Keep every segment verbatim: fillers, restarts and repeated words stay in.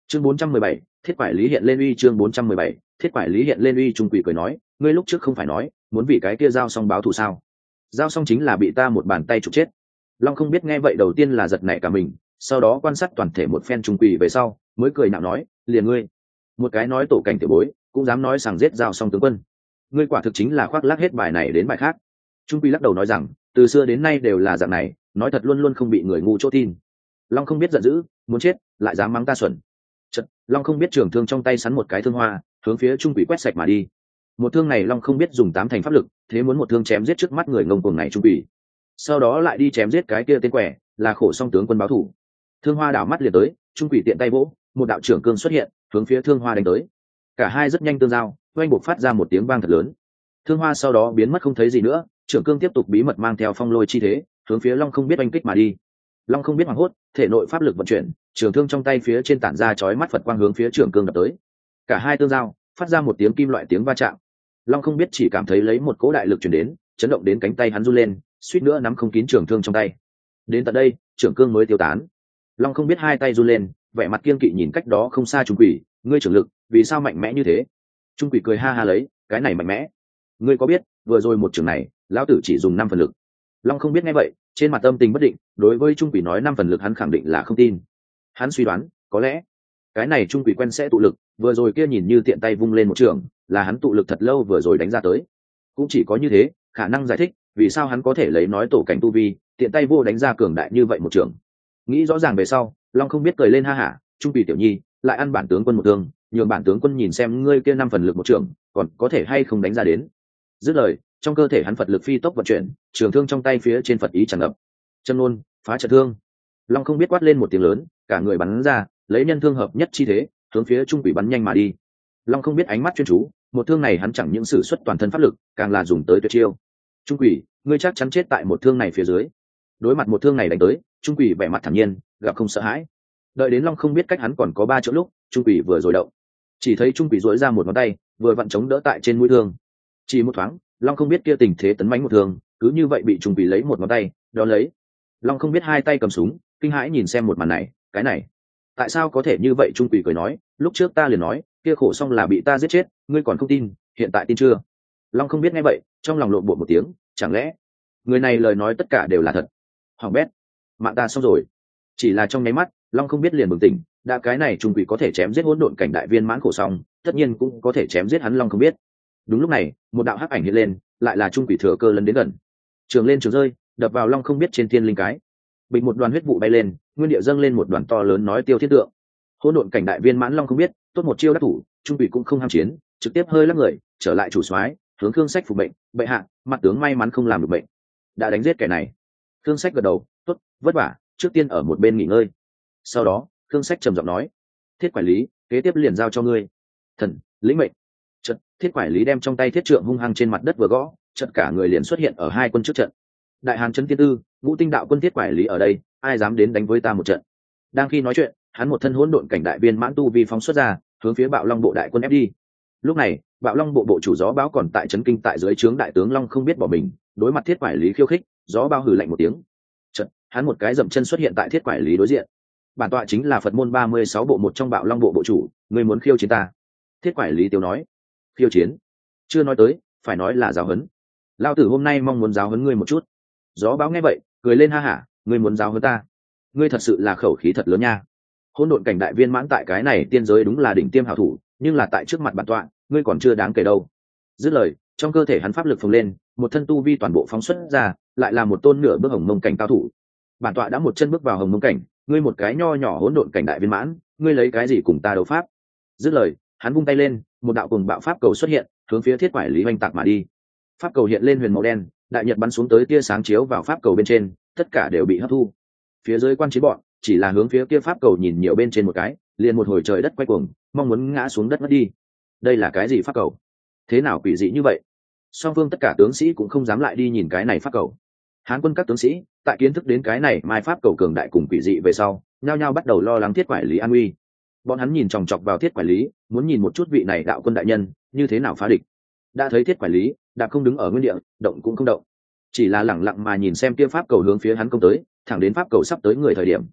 chương bốn trăm mười bảy, thiết quải lý hiện lên uy. Chương bốn trăm mười bảy, thiết quải lý hiện lên uy. Trung quỷ cười nói, ngươi lúc trước không phải nói muốn vì cái kia giao xong báo thù sao? Giao xong chính là bị ta một bàn tay trục chết. Long không biết nghe vậy đầu tiên là giật nảy cả mình, sau đó quan sát toàn thể một phen trung quỷ về sau mới cười nạo nói, liền ngươi một cái nói tổ cảnh tiểu bối cũng dám nói rằng giết giao xong tướng quân, ngươi quả thực chính là khoác lác hết bài này đến bài khác. Trung quỷ lắc đầu nói rằng, từ xưa đến nay đều là dạng này, nói thật luôn luôn không bị người ngu chỗ tin. Long không biết giận dữ, muốn chết lại dám mắng ta xuẩn. Chật, Long không biết trường thương trong tay sắn một cái thương hoa hướng phía trung quỷ quét sạch mà đi. Một thương này Long không biết dùng tám thành pháp lực, thế muốn một thương chém giết trước mắt người ngông cuồng này trung quỷ, sau đó lại đi chém giết cái kia tên quẻ là khổ song tướng quân báo thủ. Thương hoa đảo mắt liền tới, trung quỷ tiện tay vỗ, một đạo trưởng cương xuất hiện hướng phía thương hoa đánh tới. Cả hai rất nhanh tương giao, oanh bộc phát ra một tiếng vang thật lớn. Thương hoa sau đó biến mất không thấy gì nữa, trưởng cương tiếp tục bí mật mang theo phong lôi chi thế hướng phía Long không biết oanh kích mà đi. Long không biết hoảng hốt, thể nội pháp lực vận chuyển, trường thương trong tay phía trên tản ra chói mắt Phật quang hướng phía trưởng cương đập tới. Cả hai tương giao, phát ra một tiếng kim loại tiếng va chạm. Long không biết chỉ cảm thấy lấy một cỗ đại lực chuyển đến, chấn động đến cánh tay hắn run lên, suýt nữa nắm không kín trường thương trong tay. Đến tận đây, trưởng cương mới tiêu tán. Long không biết hai tay run lên, vẻ mặt kiên kỵ nhìn cách đó không xa trung quỷ, ngươi trưởng lực vì sao mạnh mẽ như thế? Trung quỷ cười ha ha lấy, cái này mạnh mẽ, ngươi có biết vừa rồi một trường này lão tử chỉ dùng năm phần lực. Long không biết nghe vậy trên mặt tâm tình bất định, đối với trung quỷ nói năm phần lực hắn khẳng định là không tin. Hắn suy đoán có lẽ cái này trung quỷ quen sẽ tụ lực, vừa rồi kia nhìn như tiện tay vung lên một trường là hắn tụ lực thật lâu vừa rồi đánh ra tới. Cũng chỉ có như thế khả năng giải thích vì sao hắn có thể lấy nói tổ cảnh tu vi tiện tay vô đánh ra cường đại như vậy một trường. Nghĩ rõ ràng về sau, Long không biết cười lên ha hả, trung quỷ tiểu nhi lại ăn bản tướng quân một thương, nhường bản tướng quân nhìn xem ngươi kia năm phần lực một trường còn có thể hay không đánh ra đến. Dứt lời, trong cơ thể hắn Phật lực phi tốc vận chuyển, trường thương trong tay phía trên Phật ý tràn ngập. Chân luôn phá trận thương. Long không biết quát lên một tiếng lớn, cả người bắn ra, lấy nhân thương hợp nhất chi thế hướng phía trung quỷ bắn nhanh mà đi. Long không biết ánh mắt chuyên chú, một thương này hắn chẳng những sử xuất toàn thân pháp lực, càng là dùng tới tuyệt chiêu. Trung quỷ, ngươi chắc chắn chết tại một thương này phía dưới. Đối mặt một thương này đánh tới, trung quỷ vẻ mặt thản nhiên, gặp không sợ hãi. Đợi đến Long không biết cách hắn còn có ba chỗ lúc, trung quỷ vừa rồi động, chỉ thấy trung quỷ duỗi ra một ngón tay, vừa vặn chống đỡ tại trên mũi thương. Chỉ một thoáng, Long không biết kia tình thế tấn mãnh một thương, cứ như vậy bị trung quỷ lấy một ngón tay đó lấy. Long không biết hai tay cầm súng, kinh hãi nhìn xem một màn này, cái này tại sao có thể như vậy? Trung quỷ cười nói, lúc trước ta liền nói kia khổ xong là bị ta giết chết, ngươi còn không tin, hiện tại tin chưa? Long không biết nghe vậy trong lòng lộn bộ một tiếng, chẳng lẽ người này lời nói tất cả đều là thật? Hoàng bét, mạng ta xong rồi. Chỉ là trong nháy mắt, Long không biết liền bừng tỉnh, đã cái này trung quỷ có thể chém giết hỗn độn cảnh đại viên mãn khổ xong, tất nhiên cũng có thể chém giết hắn. Long không biết. Đúng lúc này, một đạo hắc ảnh hiện lên, lại là trung quỷ thừa cơ lấn đến gần, trường lên trường rơi, đập vào Long không biết trên thiên linh cái. Bình một đoàn huyết vụ bay lên, nguyên địa dâng lên một đoàn to lớn nói tiêu thiết tượng. Hỗn độn cảnh đại viên mãn Long không biết, tốt một chiêu đắc thủ, trung quỷ cũng không ham chiến, trực tiếp hơi lắc người, trở lại chủ soái, hướng Khương Sách phục bệnh, bệ hạ, mặt tướng may mắn không làm được bệnh, đã đánh giết kẻ này. Khương Sách gật đầu, tốt, vất vả, trước tiên ở một bên nghỉ ngơi. Sau đó, Khương Sách trầm giọng nói, thiết quản lý, kế tiếp liền giao cho ngươi. Thần, lĩnh mệnh. Chợt, thiết quản lý đem trong tay thiết trượng hung hăng trên mặt đất vừa gõ, chợt cả người liền xuất hiện ở hai quân trước trận. Đại Hàn Trấn Tiên Tư, Ngũ Tinh đạo quân thiết quản lý ở đây, ai dám đến đánh với ta một trận? Đang khi nói chuyện, hắn một thân hỗn độn cảnh đại viên mãn tu vi phóng xuất ra, hướng phía Bạo Long bộ đại quân ép đi. Lúc này, Bạo Long bộ bộ chủ Gió Báo còn tại trấn kinh tại dưới trướng đại tướng Long không biết bỏ mình, đối mặt thiết quản lý khiêu khích, Gió Báo hừ lạnh một tiếng. Chợt, hắn một cái dậm chân xuất hiện tại thiết quản lý đối diện. Bản tọa chính là Phật môn ba mươi sáu bộ một trong Bạo Long bộ bộ chủ, ngươi muốn khiêu chiến ta? Thiết quản lý tiêu nói. Khiêu chiến? Chưa nói tới, phải nói là giáo huấn. Lão tử hôm nay mong muốn giáo huấn ngươi một chút. Gió Báo nghe vậy cười lên ha hả, ngươi muốn giáo huấn ta? Ngươi thật sự là khẩu khí thật lớn nha. Hỗn độn cảnh đại viên mãn tại cái này tiên giới đúng là đỉnh tiêm hảo thủ, nhưng là tại trước mặt bản tọa, ngươi còn chưa đáng kể đâu. Dứt lời, trong cơ thể hắn pháp lực phồng lên, một thân tu vi toàn bộ phóng xuất ra, lại là một tôn nửa bước hồng mông cảnh cao thủ. Bản tọa đã một chân bước vào hồng mông cảnh, ngươi một cái nho nhỏ hỗn độn cảnh đại viên mãn, ngươi lấy cái gì cùng ta đấu pháp? Dứt lời, hắn vung tay lên, một đạo cùng bạo pháp cầu xuất hiện, hướng phía thiết quải lý hoành tạc mà đi. Pháp cầu hiện lên huyền màu đen, đại nhật bắn xuống tới tia sáng chiếu vào pháp cầu bên trên, tất cả đều bị hấp thu. Phía dưới quan chiến bọn chỉ là hướng phía kia pháp cầu nhìn nhiều bên trên một cái, liền một hồi trời đất quay cuồng, mong muốn ngã xuống đất mất đi. Đây là cái gì pháp cầu? Thế nào quỷ dị như vậy? Song phương tất cả tướng sĩ cũng không dám lại đi nhìn cái này pháp cầu. Hán quân các tướng sĩ tại kiến thức đến cái này mai pháp cầu cường đại cùng quỷ dị về sau, nhao nhao bắt đầu lo lắng thiết quải lý an uy. Bọn hắn nhìn chòng chọc vào thiết quải lý, muốn nhìn một chút vị này đạo quân đại nhân như thế nào phá địch. Đã thấy thiết quải lý đạp không đứng ở nguyên địa, động cũng không động, chỉ là lẳng lặng mà nhìn xem kia pháp cầu hướng phía hắn công tới, thẳng đến pháp cầu sắp tới người thời điểm,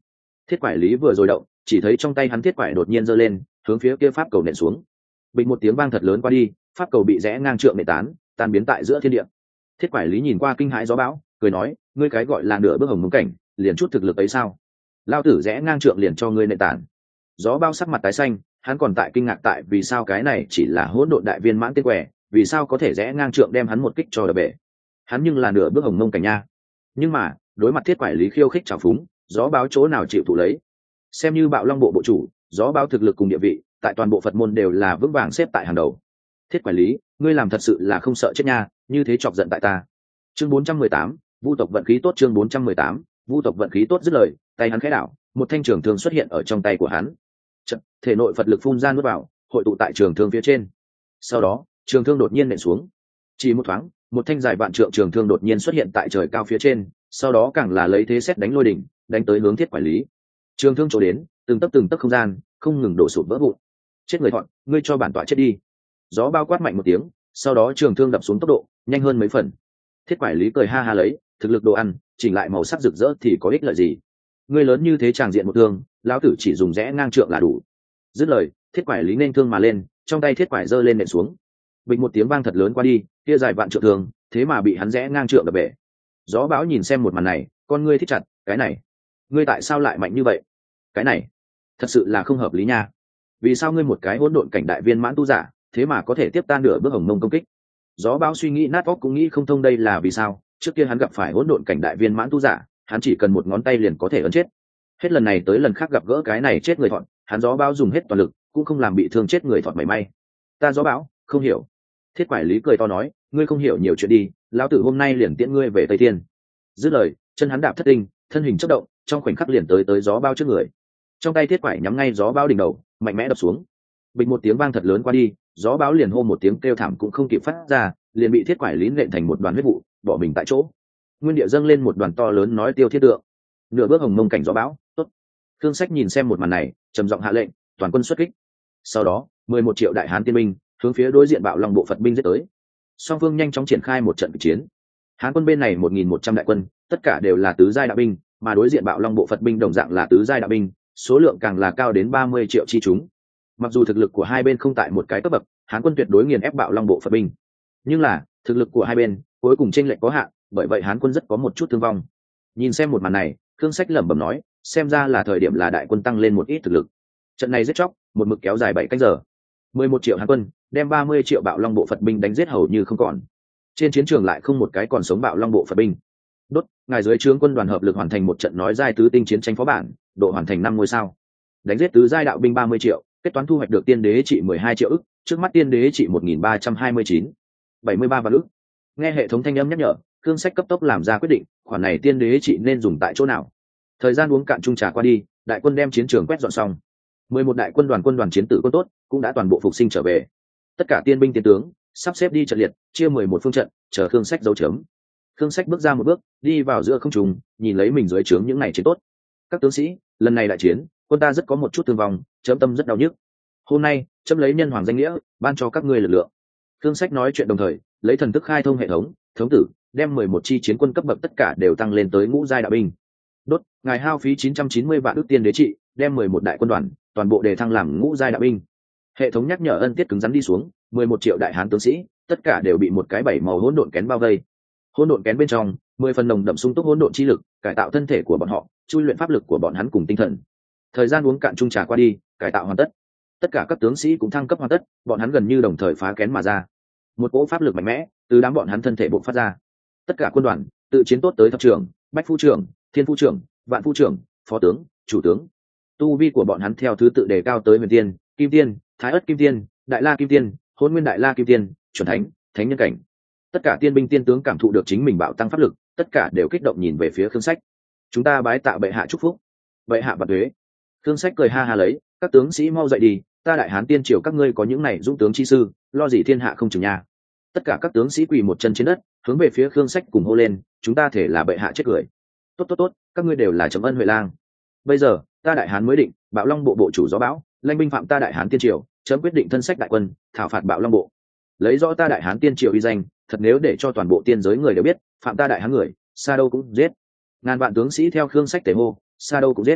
Thiết quải lý vừa rồi động, chỉ thấy trong tay hắn thiết quải đột nhiên giơ lên, hướng phía kia pháp cầu nện xuống. Bình một tiếng vang thật lớn qua đi, pháp cầu bị rẽ ngang trượng nện tán, tan biến tại giữa thiên địa. Thiết quải lý nhìn qua kinh hãi gió bão, cười nói, ngươi cái gọi là nửa bước hồng mông cảnh, liền chút thực lực ấy sao? Lao tử rẽ ngang trượng liền cho ngươi nện tản. Gió bão sắc mặt tái xanh, hắn còn tại kinh ngạc tại vì sao cái này chỉ là hỗn độn đại viên mãn tên quẻ, vì sao có thể rẽ ngang trượng đem hắn một kích cho đập bể. Hắn nhưng là nửa bước hồng mông cảnh nha. Nhưng mà đối mặt thiết quải lý khiêu khích trào phúng, gió báo chỗ nào chịu thụ lấy. Xem như bạo long bộ bộ chủ, gió báo thực lực cùng địa vị tại toàn bộ Phật môn đều là vững vàng xếp tại hàng đầu. Thiết quải lý, ngươi làm thật sự là không sợ chết nha, như thế chọc giận tại ta. Chương bốn trăm mười tám, vu tộc vận khí tốt. Chương bốn trăm mười tám, vu tộc vận khí tốt. Dứt lời, tay hắn khẽ đảo, một thanh trường thương xuất hiện ở trong tay của hắn. Chật, thể nội Phật lực phun ra nuốt vào, hội tụ tại trường thương phía trên. Sau đó, trường thương đột nhiên nện xuống. Chỉ một thoáng, một thanh dài vạn trượng trường thương đột nhiên xuất hiện tại trời cao phía trên, sau đó càng là lấy thế xét đánh lôi đỉnh, đánh tới hướng thiết quải lý. Trường thương chỗ đến, từng tấc từng tấc không gian không ngừng đổ sụp vỡ vụn. Chết người thọn, ngươi cho bản tọa chết đi. Gió bao quát mạnh một tiếng, sau đó trường thương đập xuống tốc độ nhanh hơn mấy phần. Thiết quải lý cười ha ha lấy, thực lực đồ ăn chỉnh lại màu sắc rực rỡ thì có ích lợi gì? Ngươi lớn như thế tràng diện một thương, lão tử chỉ dùng rẽ ngang trượng là đủ. Dứt lời, thiết quải lý nên thương mà lên, trong tay thiết quải giơ lên nện xuống. Bình một tiếng vang thật lớn qua đi, kia dài vạn trượng thương thế mà bị hắn rẽ ngang trượng đập bể. Gió bão nhìn xem một màn này, con ngươi thích chặt, cái này, ngươi tại sao lại mạnh như vậy? Cái này, thật sự là không hợp lý nha. Vì sao ngươi một cái hỗn độn cảnh đại viên mãn tu giả, thế mà có thể tiếp tan nửa bước hồng mông công kích? Gió bão suy nghĩ nát óc cũng nghĩ không thông đây là vì sao. Trước kia hắn gặp phải hỗn độn cảnh đại viên mãn tu giả, hắn chỉ cần một ngón tay liền có thể ấn chết. Hết lần này tới lần khác gặp gỡ cái này chết người thọn, hắn gió bão dùng hết toàn lực cũng không làm bị thương chết người thọn mảy may. Ta gió bão không hiểu. Thiết quải lý cười to nói, ngươi không hiểu nhiều chuyện đi, lão tử hôm nay liền tiễn ngươi về Tây Thiên. Dứt lời, chân hắn đạp thất tinh, thân hình chớp động, trong khoảnh khắc liền tới tới gió bao trước người. Trong tay thiết quải nhắm ngay gió bao đỉnh đầu, mạnh mẽ đập xuống. Bình một tiếng vang thật lớn qua đi, gió báo liền hô một tiếng kêu thảm cũng không kịp phát ra, liền bị thiết quải lý nện thành một đoàn huyết vụ, bỏ mình tại chỗ. Nguyên địa dâng lên một đoàn to lớn nói tiêu thiết tượng. Nửa bước hồng mông cảnh gió báo, tốt. Thương Sách nhìn xem một màn này, trầm giọng hạ lệnh, toàn quân xuất kích. Sau đó, mười một triệu đại hán tiên binh hướng phía đối diện bạo long bộ Phật binh giết tới. Song phương nhanh chóng triển khai một trận kịch chiến. Hán quân bên này một nghìn một trăm đại quân, tất cả đều là tứ giai đạo binh, mà đối diện bạo long bộ Phật binh đồng dạng là tứ giai đạo binh, số lượng càng là cao đến ba mươi triệu chi chúng. Mặc dù thực lực của hai bên không tại một cái cấp bậc, Hán quân tuyệt đối nghiền ép bạo long bộ Phật binh, nhưng là thực lực của hai bên cuối cùng chênh lệch có hạn, bởi vậy Hán quân rất có một chút thương vong. Nhìn xem một màn này, Thương Sách lẩm bẩm nói, xem ra là thời điểm là đại quân tăng lên một ít thực lực. Trận này giết chóc một mực kéo dài bảy canh giờ. mười một triệu Hán quân đem ba mươi triệu bạo long bộ Phật binh đánh giết hầu như không còn. Trên chiến trường lại không một cái còn sống bạo long bộ Phật binh. Đốt, ngài dưới trướng quân đoàn hợp lực hoàn thành một trận nói giai tứ tinh chiến tranh phó bản, độ hoàn thành năm ngôi sao. Đánh giết tứ giai đạo binh ba mươi triệu, kết toán thu hoạch được tiên đế trị mười hai triệu ức, trước mắt tiên đế trị một nghìn ba trăm hai mươi chín, bảy mươi ba vạn ức. Nghe hệ thống thanh âm nhắc nhở, Thương Sách cấp tốc làm ra quyết định, khoản này tiên đế trị nên dùng tại chỗ nào. Thời gian uống cạn chung trà qua đi, đại quân đem chiến trường quét dọn xong. mười một đại quân đoàn quân đoàn chiến tử quân tốt cũng đã toàn bộ phục sinh trở về. Tất cả tiên binh tiên tướng sắp xếp đi trận liệt, chia mười một phương trận, chờ Thương Sách dấu chấm. Thương Sách bước ra một bước, đi vào giữa không trung, nhìn lấy mình dưới trướng những này chiến tốt. Các tướng sĩ, lần này đại chiến, quân ta rất có một chút thương vong, chấm tâm rất đau nhức. Hôm nay, chấm lấy nhân hoàng danh nghĩa, ban cho các ngươi lực lượng. Thương Sách nói chuyện đồng thời, lấy thần thức khai thông hệ thống, thống tử, đem mười một chi chiến quân cấp bậc tất cả đều tăng lên tới ngũ giai đạo binh. Đốt, ngài hao phí chín trăm chín mươi vạn ức tiên đế trị, đem mười một đại quân đoàn, toàn bộ đề thăng làm ngũ giai đạo binh. Hệ thống nhắc nhở ân tiết cứng rắn đi xuống, mười một triệu đại hán tướng sĩ, tất cả đều bị một cái bảy màu hỗn độn kén bao vây. Hỗn độn kén bên trong, mười phần nồng đậm sung túc hỗn độn chi lực, cải tạo thân thể của bọn họ, chui luyện pháp lực của bọn hắn cùng tinh thần. Thời gian uống cạn chung trà qua đi, cải tạo hoàn tất. Tất cả các tướng sĩ cũng thăng cấp hoàn tất, bọn hắn gần như đồng thời phá kén mà ra. Một cỗ pháp lực mạnh mẽ từ đám bọn hắn thân thể bộc phát ra. Tất cả quân đoàn, tự chiến tốt tới thập trưởng, bách phu trưởng, thiên phu trưởng, vạn phu trưởng, phó tướng, chủ tướng. Tu vi của bọn hắn theo thứ tự đề cao tới huyền tiên, kim tiên, thái ất kim tiên, đại la kim tiên, hôn nguyên đại la kim tiên, chuẩn thánh, thánh nhân cảnh. Tất cả tiên binh tiên tướng cảm thụ được chính mình bạo tăng pháp lực, tất cả đều kích động nhìn về phía Khương Sách. Chúng ta bái tạ bệ hạ chúc phúc. Bệ hạ bạc thuế. Khương Sách cười ha ha lấy, các tướng sĩ mau dậy đi, ta đại hán tiên triều các ngươi có những này dũng tướng chi sư, lo gì thiên hạ không chừng nha. Tất cả các tướng sĩ quỳ một chân trên đất, hướng về phía Khương Sách cùng hô lên, chúng ta thể là bệ hạ chết cười. Tốt tốt tốt, các ngươi đều là chấm ân huệ lang. Bây giờ, ta đại hán mới định, bạo long bộ bộ chủ gió bão, lãnh binh phạm ta đại hán tiên triều, chấm quyết định thân sách đại quân, thảo phạt bạo long bộ. Lấy rõ ta đại hán tiên triều uy danh, thật nếu để cho toàn bộ tiên giới người đều biết, phạm ta đại hán người, xa đâu cũng giết. Ngàn vạn tướng sĩ theo Khương Sách tề hô, xa đâu cũng giết.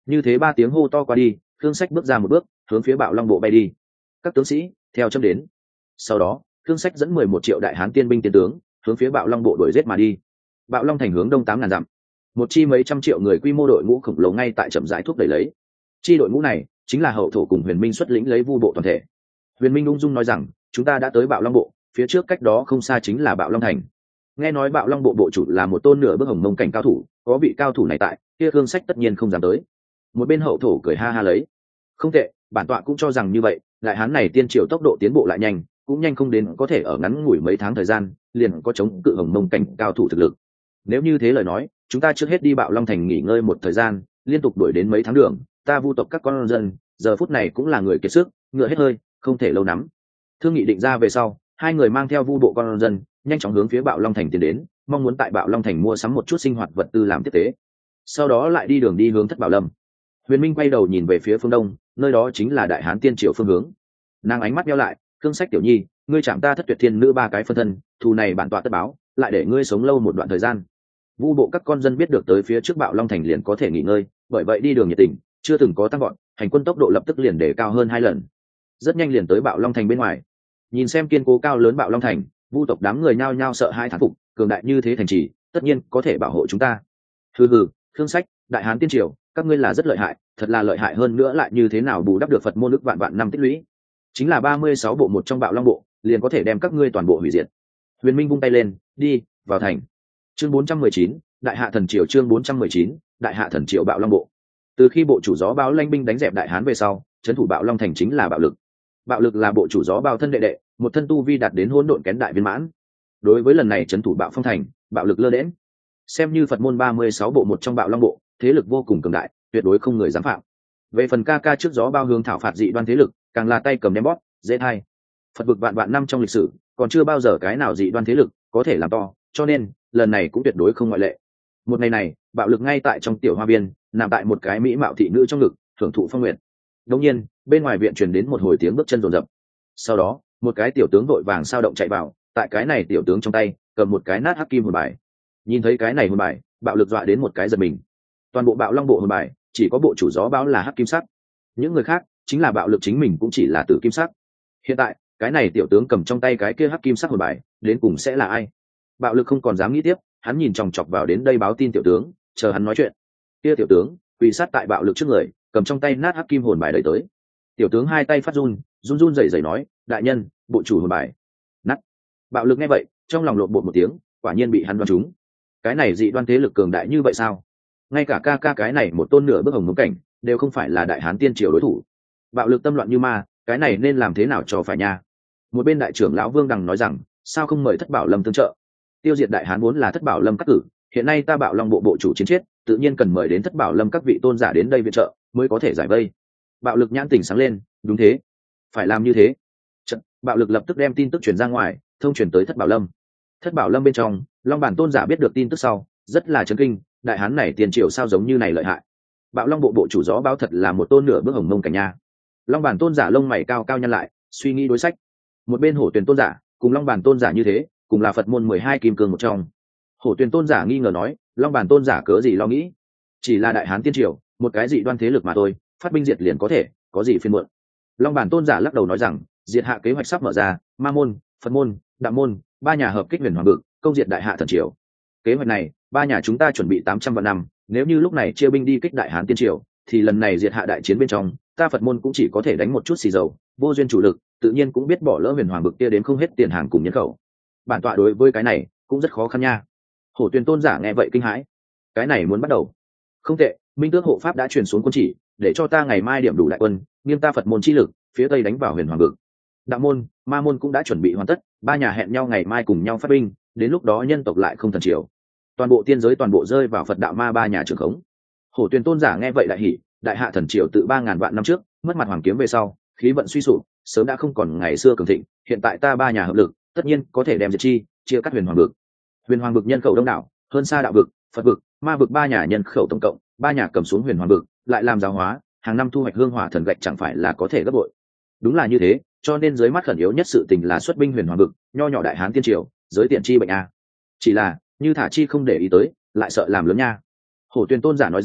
Như thế ba tiếng hô to qua đi, Khương Sách bước ra một bước, hướng phía Bạo Long bộ bay đi. Các tướng sĩ theo chấm đến. Sau đó, Khương Sách dẫn mười một triệu đại hán tiên binh tiên tướng, hướng phía Bạo Long bộ đuổi giết mà đi. Bạo Long thành hướng đông tám ngàn dặm. Một chi mấy trăm triệu người quy mô đội ngũ khổng lồ ngay tại chậm rãi thúc đẩy lấy. Chi đội ngũ này chính là Hậu Thổ cùng Huyền Minh xuất lĩnh lấy Vu bộ toàn thể. Huyền Minh ung dung nói rằng, chúng ta đã tới Bạo Long bộ, phía trước cách đó không xa chính là Bạo Long thành. Nghe nói Bạo Long bộ bộ chủ là một tôn nửa bước hồng mông cảnh cao thủ, có vị cao thủ này tại, kia Khương Sách tất nhiên không dám tới. Một bên Hậu Thổ cười ha ha lấy, không tệ, bản tọa cũng cho rằng như vậy, đại hán này tiên triều tốc độ tiến bộ lại nhanh, cũng nhanh không đến có thể ở ngắn ngủi mấy tháng thời gian liền có chống cự hồng mông cảnh cao thủ thực lực. Nếu như thế lời nói, chúng ta trước hết đi Bạo Long thành nghỉ ngơi một thời gian, liên tục đuổi đến mấy tháng đường, ta Vu tộc các con dân giờ phút này cũng là người kiệt sức, ngựa hết hơi, không thể lâu lắm. Thương nghị định ra về sau, hai người mang theo Vu bộ con dân nhanh chóng hướng phía Bạo Long thành tiến đến, mong muốn tại Bạo Long thành mua sắm một chút sinh hoạt vật tư làm tiếp tế, sau đó lại đi đường đi hướng Thất Bảo Lâm. Huyền Minh quay đầu nhìn về phía phương đông, nơi đó chính là đại hán tiên triều phương hướng. Nàng ánh mắt nheo lại, Khương Sách tiểu nhi, ngươi chạm ta Thất Tuyệt Thiên nữ ba cái phân thân, thù này bản tọa tất báo, lại để ngươi sống lâu một đoạn thời gian. Vu bộ các con dân biết được tới phía trước Bạo Long thành liền có thể nghỉ ngơi, bởi vậy đi đường nhiệt tình, chưa từng có tăng gọn, hành quân tốc độ lập tức liền để cao hơn hai lần. Rất nhanh liền tới Bạo Long thành bên ngoài. Nhìn xem kiên cố cao lớn Bạo Long thành, Vu tộc đám người nhao nhao sợ hai thán phục, cường đại như thế thành trì, tất nhiên có thể bảo hộ chúng ta. Hừ hừ, Khương Sách, đại hán tiên triều, các ngươi là rất lợi hại, thật là lợi hại hơn nữa lại như thế nào bù đắp được Phật môn ức vạn vạn năm tích lũy? Chính là ba mươi sáu bộ một trong Bạo Long bộ, liền có thể đem các ngươi toàn bộ hủy diệt. Huyền Minh vung tay lên, đi vào thành. Chương bốn trăm mười chín, đại hạ thần triều. Chương bốn trăm mười chín, đại hạ thần triều Bạo Long bộ. Từ khi bộ chủ gió báo lanh binh đánh dẹp đại hán về sau, trấn thủ Bạo Long thành chính là Bạo Lực. Bạo Lực là bộ chủ gió bao thân đệ đệ, một thân tu vi đạt đến hỗn độn kén đại viên mãn. Đối với lần này trấn thủ Bạo Phong thành, Bạo Lực lơ đễnh, xem như Phật môn ba mươi sáu bộ một trong Bạo Long bộ, thế lực vô cùng cường đại, tuyệt đối không người dám phạm. Về phần ca ca trước gió bao hướng thảo phạt dị đoan thế lực, càng là tay cầm đem bóp, dễ thay. Phật vực vạn vạn năm trong lịch sử, còn chưa bao giờ cái nào dị đoan thế lực có thể làm to, cho nên lần này cũng tuyệt đối không ngoại lệ. Một ngày này, Bạo Lực ngay tại trong tiểu hoa viên, nằm tại một cái mỹ mạo thị nữ trong ngực, thưởng thụ phong nguyện. Đống nhiên, bên ngoài viện truyền đến một hồi tiếng bước chân rồn rập. Sau đó, một cái tiểu tướng vội vàng sao động chạy vào, tại cái này tiểu tướng trong tay cầm một cái nát hắc kim hồn bài. Nhìn thấy cái này hồn bài, Bạo Lực dọa đến một cái giật mình. Toàn bộ Bạo Long bộ hồn bài, chỉ có bộ chủ gió báo là hắc kim sắc, những người khác chính là Bạo Lực chính mình cũng chỉ là tử kim sắc. Hiện tại cái này tiểu tướng cầm trong tay cái kia hắc kim sắc hồn bài, đến cùng sẽ là ai? Bạo Lực không còn dám nghĩ tiếp, hắn nhìn chòng chọc vào đến đây báo tin tiểu tướng, chờ hắn nói chuyện. Kia tiểu tướng quỳ sát tại Bạo Lực trước người, cầm trong tay nát hắc kim hồn bài đẩy tới. Tiểu tướng hai tay phát run, run run rẩy rẩy nói, đại nhân, bộ chủ hồn bài nát. Bạo Lực nghe vậy, trong lòng lộn bột một tiếng, quả nhiên bị hắn đoán trúng. Cái này dị đoan thế lực cường đại như vậy sao? Ngay cả ca ca cái này một tôn nửa bước hồng mông cảnh đều không phải là đại hán tiên triều đối thủ. Bạo Lực tâm loạn như ma, cái này nên làm thế nào cho phải nha? Một bên đại trưởng lão Vương Đằng nói rằng, sao không mời Thất Bảo Lâm tương trợ? Tiêu diệt đại hán vốn là Thất Bảo Lâm cắt cử, hiện nay ta Bạo Long bộ bộ chủ chiến chết, tự nhiên cần mời đến Thất Bảo Lâm các vị tôn giả đến đây viện trợ, mới có thể giải vây. Bạo Lực nhãn tỉnh sáng lên, đúng thế, phải làm như thế. Trận, Bạo Lực lập tức đem tin tức truyền ra ngoài, thông truyền tới Thất Bảo Lâm. Thất Bảo Lâm bên trong, Long bản tôn giả biết được tin tức sau, rất là chấn kinh, đại hán này tiền triều sao giống như này lợi hại. Bạo Long bộ bộ chủ gió báo thật là một tôn nửa bước hồng mông cảnh nha. Long bản tôn giả lông mày cao cao nhăn lại, suy nghĩ đối sách. Một bên Hổ Tuyền tôn giả cùng Long bản tôn giả như thế, cùng là Phật môn mười hai kim cương một trong. Hổ Tuyền tôn giả nghi ngờ nói, Long bản tôn giả cớ gì lo nghĩ, chỉ là đại hán tiên triều, một cái dị đoan thế lực mà thôi, phát binh diệt liền có thể, có gì phiền muộn. Long bản tôn giả lắc đầu nói rằng, diệt hạ kế hoạch sắp mở ra, Ma môn, Phật môn, Đạo môn, ba nhà hợp kích huyền hoàng vực, công diệt đại hạ thần triều. Kế hoạch này, ba nhà chúng ta chuẩn bị tám trăm vạn năm, nếu như lúc này chia binh đi kích đại hán tiên triều, thì lần này diệt hạ đại chiến bên trong, ta Phật môn cũng chỉ có thể đánh một chút xì dầu, vô duyên chủ lực, tự nhiên cũng biết bỏ lỡ huyền hoàng vực kia đến không hết tiền hàng cùng nhân khẩu. Bản tọa đối với cái này cũng rất khó khăn nha. Hổ Tuyền tôn giả nghe vậy kinh hãi, cái này muốn bắt đầu. Không tệ, Minh Tước hộ pháp đã truyền xuống quân chỉ, để cho ta ngày mai điểm đủ đại quân, nghiêm ta Phật môn chi lực, phía tây đánh vào huyền hoàng vực. Đạo môn, Ma môn cũng đã chuẩn bị hoàn tất, ba nhà hẹn nhau ngày mai cùng nhau phát binh, đến lúc đó nhân tộc lại không thần triều, toàn bộ tiên giới toàn bộ rơi vào Phật đạo ma ba nhà trưởng khống. Hổ Tuyền tôn giả nghe vậy đại hỉ, đại hạ thần triều tự ba ngàn vạn năm trước mất mặt hoàng kiếm về sau, khí vận suy sụp, sớm đã không còn ngày xưa cường thịnh, hiện tại ta ba nhà hợp lực, tất nhiên có thể đem diệt chi, chia cắt huyền hoàng vực. Huyền hoàng vực nhân khẩu đông đảo, hơn xa đạo vực, Phật vực, ma vực ba nhà nhân khẩu tổng cộng, ba nhà cầm xuống huyền hoàng vực, lại làm giáo hóa, hàng năm thu hoạch hương hỏa thần gạch chẳng phải là có thể gấp bội. Đúng là như thế, cho nên dưới mắt khẩn yếu nhất sự tình là xuất binh huyền hoàng vực, nho nhỏ đại hán tiên triều, giới tiện chi bệnh a. Chỉ là, như thả chi không để ý tới, lại sợ làm lớn nha. Hổ Tuyền tôn giả nói rằng,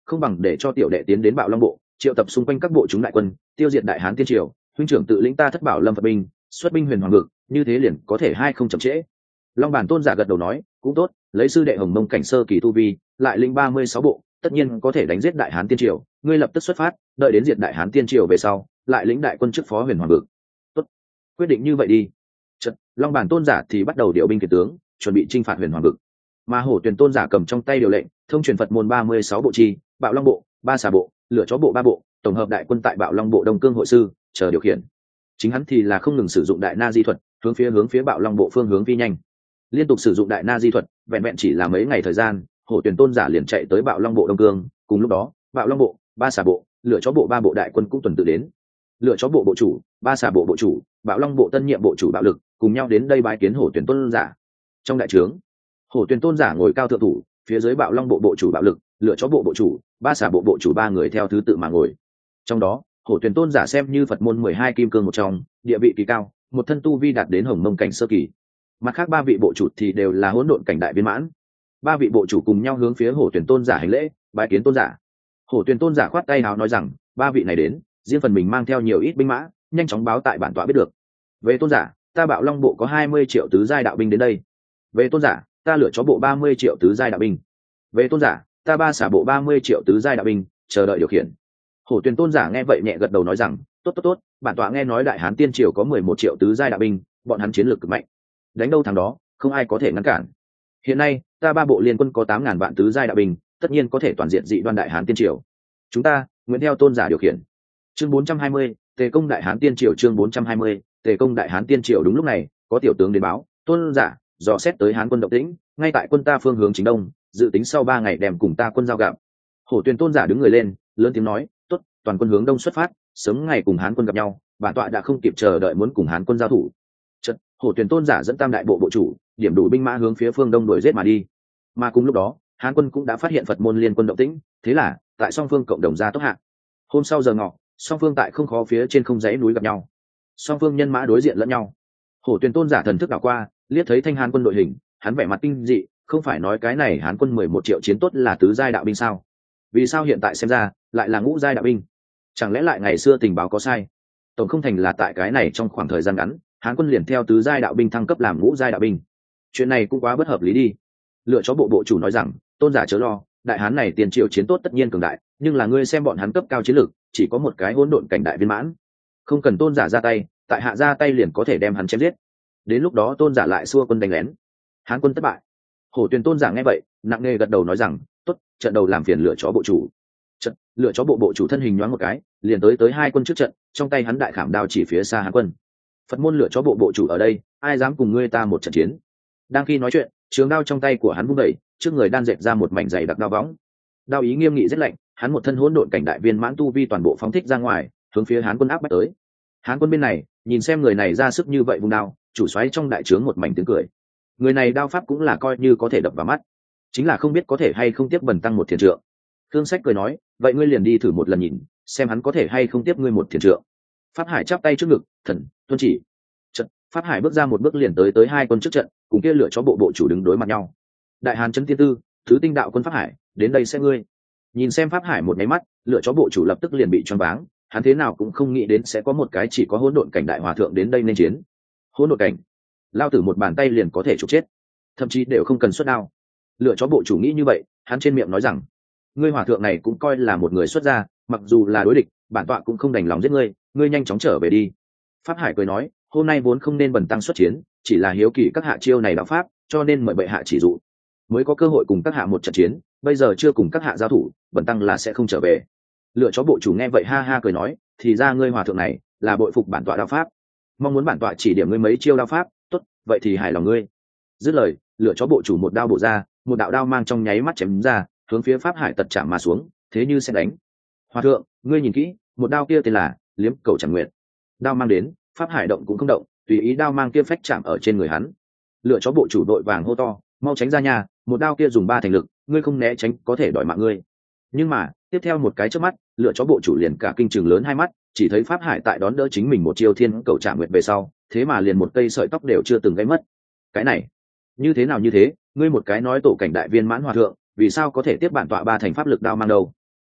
không bằng để cho tiểu đệ tiến đến Bạo Long bộ, triệu tập xung quanh các bộ chúng đại quân, tiêu diệt Đại Hán Tiên Triều, huynh trưởng tự lĩnh ta Thất Bảo Lâm Phật binh, xuất binh huyền hoàng vực, như thế liền có thể hai không chậm trễ. Long Bản tôn giả gật đầu nói, cũng tốt, lấy sư đệ Hồng Mông cảnh sơ kỳ tu vi, lại lĩnh ba mươi sáu bộ, tất nhiên có thể đánh giết Đại Hán Tiên Triều, ngươi lập tức xuất phát, đợi đến diệt Đại Hán Tiên Triều về sau, lại lĩnh đại quân trước phó huyền hoàng vực. Tốt, quyết định như vậy đi. Chợt, Long Bản tôn giả thì bắt đầu điều binh kiệt tướng, chuẩn bị chinh phạt huyền hoàng vực. Mà Hổ Tuyền tôn giả cầm trong tay điều lệnh, thông truyền Phật môn ba mươi sáu bộ chi, Bạo Long bộ, ba xà bộ, lửa chó bộ ba bộ, tổng hợp đại quân tại Bạo Long bộ Đông Cương hội sư, chờ điều khiển. Chính hắn thì là không ngừng sử dụng đại na di thuật, hướng phía hướng phía Bạo Long bộ phương hướng phi nhanh. Liên tục sử dụng đại na di thuật, vẹn vẹn chỉ là mấy ngày thời gian, Hổ Tuyền tôn giả liền chạy tới Bạo Long bộ Đông Cương. Cùng lúc đó, Bạo Long bộ, ba xà bộ, lửa chó bộ ba bộ đại quân cũng tuần tự đến. Lửa chó bộ bộ chủ, ba xà bộ bộ chủ, Bạo Long bộ tân nhiệm bộ chủ Bạo Lực, cùng nhau đến đây bái kiến Hổ Tuyền tôn giả. Trong đại trướng, Hổ Tuyền tôn giả ngồi cao thượng thủ, phía dưới Bạo Long bộ bộ chủ Bạo Lực, lựa chó bộ bộ chủ, ba xà bộ bộ chủ ba người theo thứ tự mà ngồi. Trong đó, Hổ Tuyền tôn giả xem như Phật môn mười hai kim cương một trong, địa vị kỳ cao, một thân tu vi đạt đến Hồng Mông cảnh sơ kỳ. Mặt khác ba vị bộ chủ thì đều là hỗn độn cảnh đại viên mãn. Ba vị bộ chủ cùng nhau hướng phía Hổ Tuyền tôn giả hành lễ, bái kiến tôn giả. Hổ Tuyền tôn giả khoát tay áo nói rằng, ba vị này đến, riêng phần mình mang theo nhiều ít binh mã, nhanh chóng báo tại bản tọa biết được. Về tôn giả, ta Bạo Long bộ có hai mươi triệu tứ giai đạo binh đến đây. Về tôn giả, ta lựa chó bộ ba mươi triệu tứ giai đạo binh. Về tôn giả, ta ba xả bộ ba mươi triệu tứ giai đạo binh, chờ đợi điều khiển. Hổ Tuyền tôn giả nghe vậy nhẹ gật đầu nói rằng, tốt tốt tốt, bản tọa nghe nói Đại Hán Tiên Triều có mười một triệu tứ giai đạo binh, bọn hắn chiến lược cực mạnh, đánh đâu thắng đó, không ai có thể ngăn cản. Hiện nay, ta ba bộ liên quân có tám ngàn vạn tứ giai đạo binh, tất nhiên có thể toàn diện dị đoan Đại Hán Tiên Triều. Chúng ta, nguyện theo tôn giả điều khiển. Chương bốn trăm hai mươi, Tề công Đại Hán Tiên Triều. Chương bốn trăm hai mươi, Tề công Đại Hán Tiên Triều. Đúng lúc này, có tiểu tướng đến báo, tôn giả dò xét tới Hán quân động tĩnh, ngay tại quân ta phương hướng chính đông, dự tính sau ba ngày đem cùng ta quân giao gặp. Hổ Tuyền tôn giả đứng người lên, lớn tiếng nói, tốt, toàn quân hướng đông xuất phát, sớm ngày cùng Hán quân gặp nhau, bản tọa đã không kịp chờ đợi muốn cùng Hán quân giao thủ. Chợt, Hổ Tuyền tôn giả dẫn tam đại bộ bộ chủ, điểm đủ binh mã hướng phía phương đông đuổi giết mà đi. Mà cùng lúc đó, Hán quân cũng đã phát hiện Phật môn liên quân động tĩnh, thế là, tại song phương cộng đồng ra tốc hạ. Hôm sau giờ ngọ, song phương tại không khó phía trên không dãy núi gặp nhau. Song phương nhân mã đối diện lẫn nhau. Hổ Tuyền tôn giả thần thức đảo qua, liếc thấy thanh Hán quân đội hình, hắn vẻ mặt kinh dị, không phải nói cái này Hán quân mười một triệu chiến tốt là tứ giai đạo binh sao? Vì sao hiện tại xem ra lại là ngũ giai đạo binh? Chẳng lẽ lại ngày xưa tình báo có sai? Tổng không thành là tại cái này trong khoảng thời gian ngắn, Hán quân liền theo tứ giai đạo binh thăng cấp làm ngũ giai đạo binh. Chuyện này cũng quá bất hợp lý đi. Lựa chó bộ bộ chủ nói rằng, tôn giả chớ lo, đại hán này tiền triệu chiến tốt tất nhiên cường đại, nhưng là ngươi xem bọn hắn cấp cao chiến lược, chỉ có một cái hỗn độn cảnh đại viên mãn, không cần tôn giả ra tay, tại hạ ra tay liền có thể đem hắn chém giết. Đến lúc đó tôn giả lại xua quân đánh lén, hán quân thất bại. Hổ Tuyền tôn giả nghe vậy, nặng nề gật đầu nói rằng, tốt, trận đầu làm phiền lựa chó bộ chủ. Trận, lựa chó bộ bộ chủ thân hình nhoáng một cái, liền tới tới hai quân trước trận, trong tay hắn đại khảm đao chỉ phía xa hán quân. Phật môn lựa chó bộ bộ chủ ở đây, ai dám cùng ngươi ta một trận chiến? Đang khi nói chuyện, trường đao trong tay của hắn vung đẩy, trước người đan dệt ra một mảnh dày đặc đao võng. Đao ý nghiêm nghị rất lạnh, hắn một thân hỗn độn cảnh đại viên mãn tu vi toàn bộ phóng thích ra ngoài, hướng phía hán quân áp bách tới. Hán quân bên này, nhìn xem người này ra sức như vậy vung đao, chủ xoáy trong đại trướng một mảnh tiếng cười. Người này đao pháp cũng là coi như có thể đập vào mắt, chính là không biết có thể hay không tiếp bần tăng một thiền trượng. Khương Sách cười nói, vậy ngươi liền đi thử một lần nhìn, xem hắn có thể hay không tiếp ngươi một thiền trượng. Pháp Hải chắp tay trước ngực, thần tuân chỉ. Trận, Pháp Hải bước ra một bước liền tới tới hai quân trước trận, cùng kia lựa chó bộ bộ chủ đứng đối mặt nhau. Đại Hán Chấn Tiên Tư, thứ tinh đạo quân Pháp Hải, đến đây xem ngươi. Nhìn xem Pháp Hải một cái mắt, lựa chó bộ chủ lập tức liền bị choáng váng, hắn thế nào cũng không nghĩ đến sẽ có một cái chỉ có hỗn độn cảnh đại hòa thượng đến đây nên chiến. Hỗn độn cảnh, lao tử một bàn tay liền có thể trục chết, thậm chí đều không cần xuất đao. Lựa chó bộ chủ nghĩ như vậy, hắn trên miệng nói rằng, ngươi hòa thượng này cũng coi là một người xuất gia, mặc dù là đối địch, bản tọa cũng không đành lòng giết ngươi, ngươi nhanh chóng trở về đi. Pháp Hải cười nói, hôm nay vốn không nên bần tăng xuất chiến, chỉ là hiếu kỳ các hạ chiêu này đạo pháp, cho nên mời bệ hạ chỉ dụ, mới có cơ hội cùng các hạ một trận chiến, bây giờ chưa cùng các hạ giao thủ, bần tăng là sẽ không trở về. Lựa chó bộ chủ nghe vậy ha ha cười nói, thì ra ngươi hòa thượng này là bội phục bản tọa đạo pháp, mong muốn bản tọa chỉ điểm ngươi mấy chiêu đạo pháp, tốt, vậy thì hài lòng ngươi. Dứt lời, lựa chó bộ chủ một đao bổ ra, một đạo đao mang trong nháy mắt chém ra, hướng phía Pháp Hải tật chạm mà xuống, thế như sẽ đánh. Hòa thượng, ngươi nhìn kỹ, một đao kia tên là Liếm Cầu Chẳng Nguyện. Đao mang đến, Pháp Hải động cũng không động, tùy ý đao mang kia phách chạm ở trên người hắn. Lựa chó bộ chủ đội vàng hô to, mau tránh ra nhà, một đao kia dùng ba thành lực, ngươi không né tránh có thể đòi mạng ngươi. Nhưng mà, tiếp theo một cái chớp mắt, lựa chó bộ chủ liền cả kinh trừng lớn hai mắt, chỉ thấy Pháp Hải tại đón đỡ chính mình một chiêu Thiên Cầu Trả Nguyệt về sau, thế mà liền một cây sợi tóc đều chưa từng gãy mất. Cái này, như thế nào như thế, ngươi một cái nói tổ cảnh đại viên mãn hòa thượng, vì sao có thể tiếp bản tọa ba thành pháp lực đao mang đâu?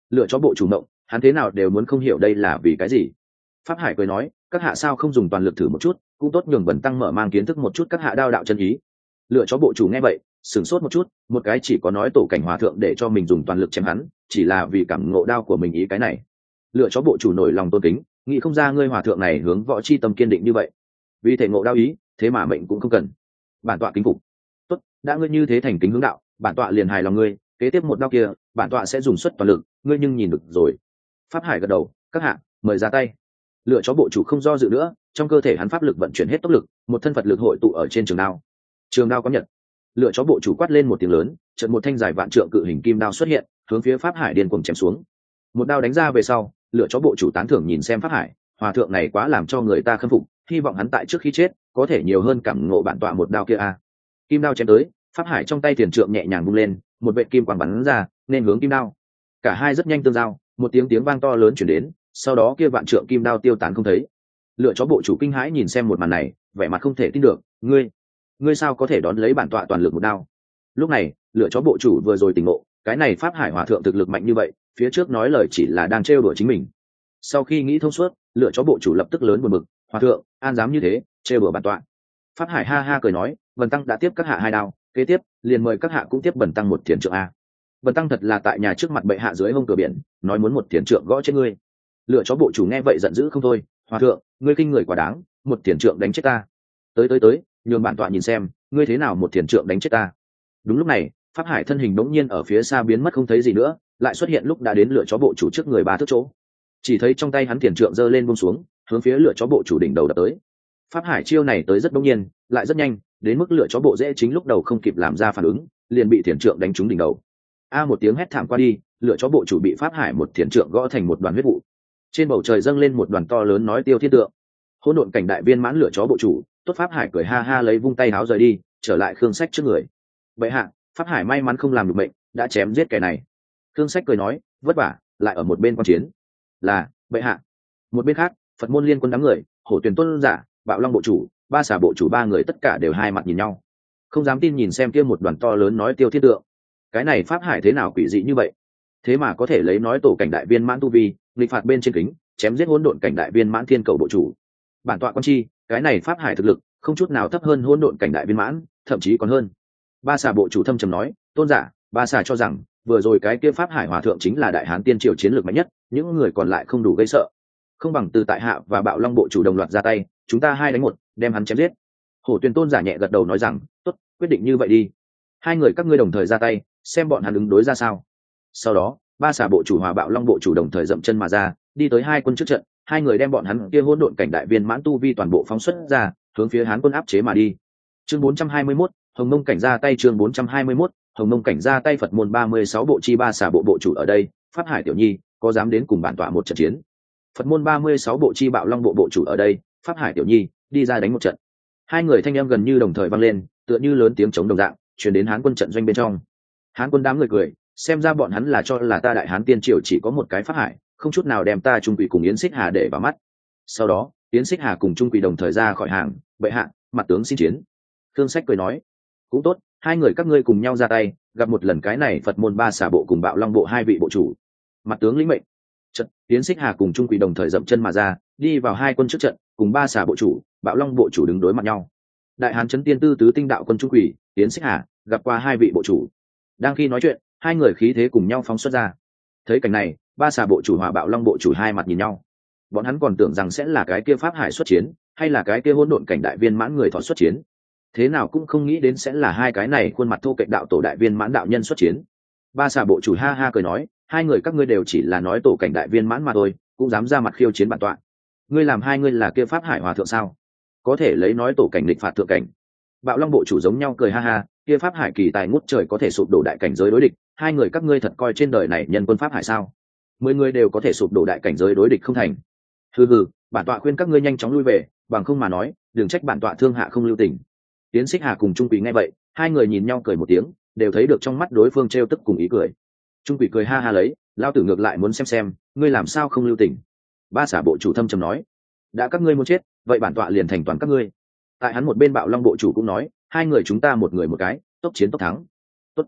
Lựa chó bộ chủ mộng, hắn thế nào đều muốn không hiểu đây là vì cái gì. Pháp Hải cười nói, các hạ sao không dùng toàn lực thử một chút, cũng tốt nhường Bần tăng mở mang kiến thức một chút các hạ đao đạo chân ý. Lựa chó bộ chủ nghe vậy sửng sốt một chút, một cái chỉ có nói tổ cảnh hòa thượng để cho mình dùng toàn lực chém hắn, chỉ là vì cảm ngộ đao của mình ý cái này. Lựa chó bộ chủ nổi lòng tôn kính, nghĩ không ra ngươi hòa thượng này hướng võ chi tâm kiên định như vậy, vì thể ngộ đao ý thế mà mệnh cũng không cần. Bản tọa kính phục. Tốt, đã ngươi như thế thành kính hướng đạo, bản tọa liền hài lòng ngươi, kế tiếp một đao kia bản tọa sẽ dùng suất toàn lực, ngươi nhưng nhìn được rồi. Pháp Hải gật đầu, các hạ mời ra tay. Lựa chó bộ chủ không do dự nữa, trong cơ thể hắn pháp lực vận chuyển hết tốc lực, một thân Phật lực hội tụ ở trên trường đao. Trường đao có nhật. Lựa chó bộ chủ quát lên một tiếng lớn, chợt một thanh dài vạn trượng cự hình kim đao xuất hiện, hướng phía Pháp Hải điên cuồng chém xuống. Một đao đánh ra về sau, lựa chó bộ chủ tán thưởng nhìn xem Pháp Hải, hòa thượng này quá làm cho người ta khâm phục, hy vọng hắn tại trước khi chết có thể nhiều hơn cảm ngộ bản tọa một đao kia a. Kim đao chém tới, Pháp Hải trong tay tiền trượng nhẹ nhàng vung lên, một vệt kim quang bắn ra, nên hướng kim đao. Cả hai rất nhanh tương giao, một tiếng tiếng vang to lớn truyền đến, sau đó kia vạn trượng kim đao tiêu tán không thấy. Lựa chó bộ chủ kinh hãi nhìn xem một màn này, vẻ mặt không thể tin được, ngươi, ngươi sao có thể đón lấy bản tọa toàn lực một đao? Lúc này, lựa chó bộ chủ vừa rồi tỉnh ngộ, cái này Pháp Hải hòa thượng thực lực mạnh như vậy, phía trước nói lời chỉ là đang trêu đùa chính mình. Sau khi nghĩ thông suốt, lựa chó bộ chủ lập tức lớn buồn bực, hòa thượng, an dám như thế, trêu đùa bản tọa. Pháp Hải ha ha cười nói, Bần tăng đã tiếp các hạ hai đao, kế tiếp liền mời các hạ cũng tiếp Bần tăng một thiền trượng a. Bần tăng thật là tại nhà trước mặt bệ hạ dưới hông cửa biển, nói muốn một thiền trượng gõ chết ngươi. Lựa chó bộ chủ nghe vậy giận dữ không thôi, hòa thượng, ngươi kinh người quá đáng, một thiền trượng đánh chết ta. Tới tới tới, nhường bản tọa nhìn xem, ngươi thế nào một thiền trượng đánh chết ta. Đúng lúc này, Pháp Hải thân hình đống nhiên ở phía xa biến mất không thấy gì nữa, lại xuất hiện lúc đã đến lựa chó bộ chủ trước người ba thước chỗ. Chỉ thấy trong tay hắn thiền trượng giơ lên buông xuống, hướng phía lựa chó bộ chủ đỉnh đầu đập tới. Pháp Hải chiêu này tới rất đống nhiên, lại rất nhanh, đến mức lựa chó bộ dễ chính lúc đầu không kịp làm ra phản ứng, liền bị thiền trượng đánh trúng đỉnh đầu. A một tiếng hét thảm qua đi, lựa chó bộ chủ bị Pháp Hải một thiền trượng gõ thành một đoàn huyết vụ. Trên bầu trời dâng lên một đoàn to lớn nói tiêu thiên tượng. Hỗn độn cảnh đại viên mãn lựa chó bộ chủ, tốt. Pháp Hải cười ha ha lấy vung tay háo rời đi, trở lại Khương Sách trước người. Bệ hạ, Pháp Hải may mắn không làm được mệnh, đã chém giết kẻ này. Khương Sách cười nói, vất vả, lại ở một bên quan chiến. Là, bệ hạ. Một bên khác, Phật môn liên quân đám người, Hổ Tuyền Tôn giả, Bạo Long bộ chủ, Ba Xà bộ chủ ba người tất cả đều hai mặt nhìn nhau, không dám tin nhìn xem kia một đoàn to lớn nói tiêu thiên tượng. Cái này Pháp Hải thế nào quỷ dị như vậy? Thế mà có thể lấy nói tổ cảnh đại viên mãn tu vi, nghịch phạt bên trên kính, chém giết hỗn độn cảnh đại viên mãn thiên cầu bộ chủ. Bản tọa quan chi, cái này Pháp Hải thực lực không chút nào thấp hơn hỗn độn cảnh đại viên mãn, thậm chí còn hơn. Ba Xà bộ chủ thâm trầm nói, tôn giả, Ba Xà cho rằng vừa rồi cái kia Pháp Hải hòa thượng chính là đại hán tiên triều chiến lược mạnh nhất, những người còn lại không đủ gây sợ, không bằng từ tại hạ và Bạo Long bộ chủ đồng loạt ra tay, chúng ta hai đánh một, đem hắn chém giết. Hổ Tuyền Tôn giả nhẹ gật đầu nói rằng, tốt, quyết định như vậy đi. Hai người các ngươi đồng thời ra tay, xem bọn hắn ứng đối ra sao. Sau đó, Ba Xà bộ chủ hòa Bạo Long bộ chủ đồng thời dậm chân mà ra, đi tới hai quân trước trận, hai người đem bọn hắn kia hỗn độn cảnh đại viên mãn tu vi toàn bộ phóng xuất ra, hướng phía Hán quân áp chế mà đi. Chương bốn trăm hai mươi mốt, Hồng Mông cảnh ra tay. Chương bốn trăm hai mươi mốt, Hồng Mông cảnh ra tay. Phật môn ba mươi sáu bộ chi Ba Xà bộ bộ chủ ở đây, Pháp Hải tiểu nhi, có dám đến cùng bản tọa một trận chiến? Phật môn ba mươi sáu bộ chi Bạo Long bộ bộ chủ ở đây, Pháp Hải tiểu nhi, đi ra đánh một trận. Hai người thanh em gần như đồng thời vang lên, tựa như lớn tiếng chống đồng dạng, truyền đến Hán quân trận doanh bên trong. Hán quân đám người cười, xem ra bọn hắn là cho là ta đại hán tiên triều chỉ có một cái Pháp Hải, không chút nào đem ta Trung Quỷ cùng Yến Xích Hà để vào mắt. Sau đó, Yến Xích Hà cùng Trung Quỷ đồng thời ra khỏi hàng, bệ hạ, mặt tướng xin chiến. Khương Sách cười nói, cũng tốt, hai người các ngươi cùng nhau ra tay, gặp một lần cái này Phật môn Ba Xà bộ cùng Bạo Long bộ hai vị bộ chủ. Mặt tướng lĩnh mệnh. Trận, Yến Xích Hà cùng Trung Quỷ đồng thời dậm chân mà ra, đi vào hai quân trước trận, cùng Ba Xà bộ chủ, Bạo Long bộ chủ đứng đối mặt nhau. Đại hán chấn tiên tư tứ tinh đạo quân Trung Quỷ, Yến Xích Hà gặp qua hai vị bộ chủ. Đang khi nói chuyện, hai người khí thế cùng nhau phóng xuất ra. Thấy cảnh này, Ba Xà bộ chủ hòa Bạo Long bộ chủ hai mặt nhìn nhau. Bọn hắn còn tưởng rằng sẽ là cái kia Pháp Hải xuất chiến, hay là cái kia hỗn độn cảnh đại viên mãn người thọ xuất chiến. Thế nào cũng không nghĩ đến sẽ là hai cái này khuôn mặt thô kệch đạo tổ đại viên mãn đạo nhân xuất chiến. Ba Xà bộ chủ ha ha cười nói, hai người các ngươi đều chỉ là nói tổ cảnh đại viên mãn mà thôi, cũng dám ra mặt khiêu chiến bản tọa. Ngươi làm hai ngươi là kia Pháp Hải hòa thượng sao? Có thể lấy nói tổ cảnh địch phạt thượng cảnh. Bạo Long bộ chủ giống nhau cười ha ha, kia Pháp Hải kỳ tài ngút trời có thể sụp đổ đại cảnh giới đối địch, hai người các ngươi thật coi trên đời này nhân quân Pháp Hải sao? Mười người đều có thể sụp đổ đại cảnh giới đối địch không thành. Hừ hừ, bản tọa khuyên các ngươi nhanh chóng lui về, bằng không mà nói, đừng trách bản tọa thương hạ không lưu tình. Tiến Xích Hà cùng Trung Quỷ nghe vậy, hai người nhìn nhau cười một tiếng, đều thấy được trong mắt đối phương trêu tức cùng ý cười. Trung Quỷ cười ha ha lấy, lao tử ngược lại muốn xem xem, ngươi làm sao không lưu tình. Ba Xà bộ chủ thâm trầm nói, đã các ngươi muốn chết, vậy bản tọa liền thành toàn các ngươi. Tại hắn một bên Bạo Long bộ chủ cũng nói, hai người chúng ta một người một cái, tốc chiến tốc thắng. Tốt.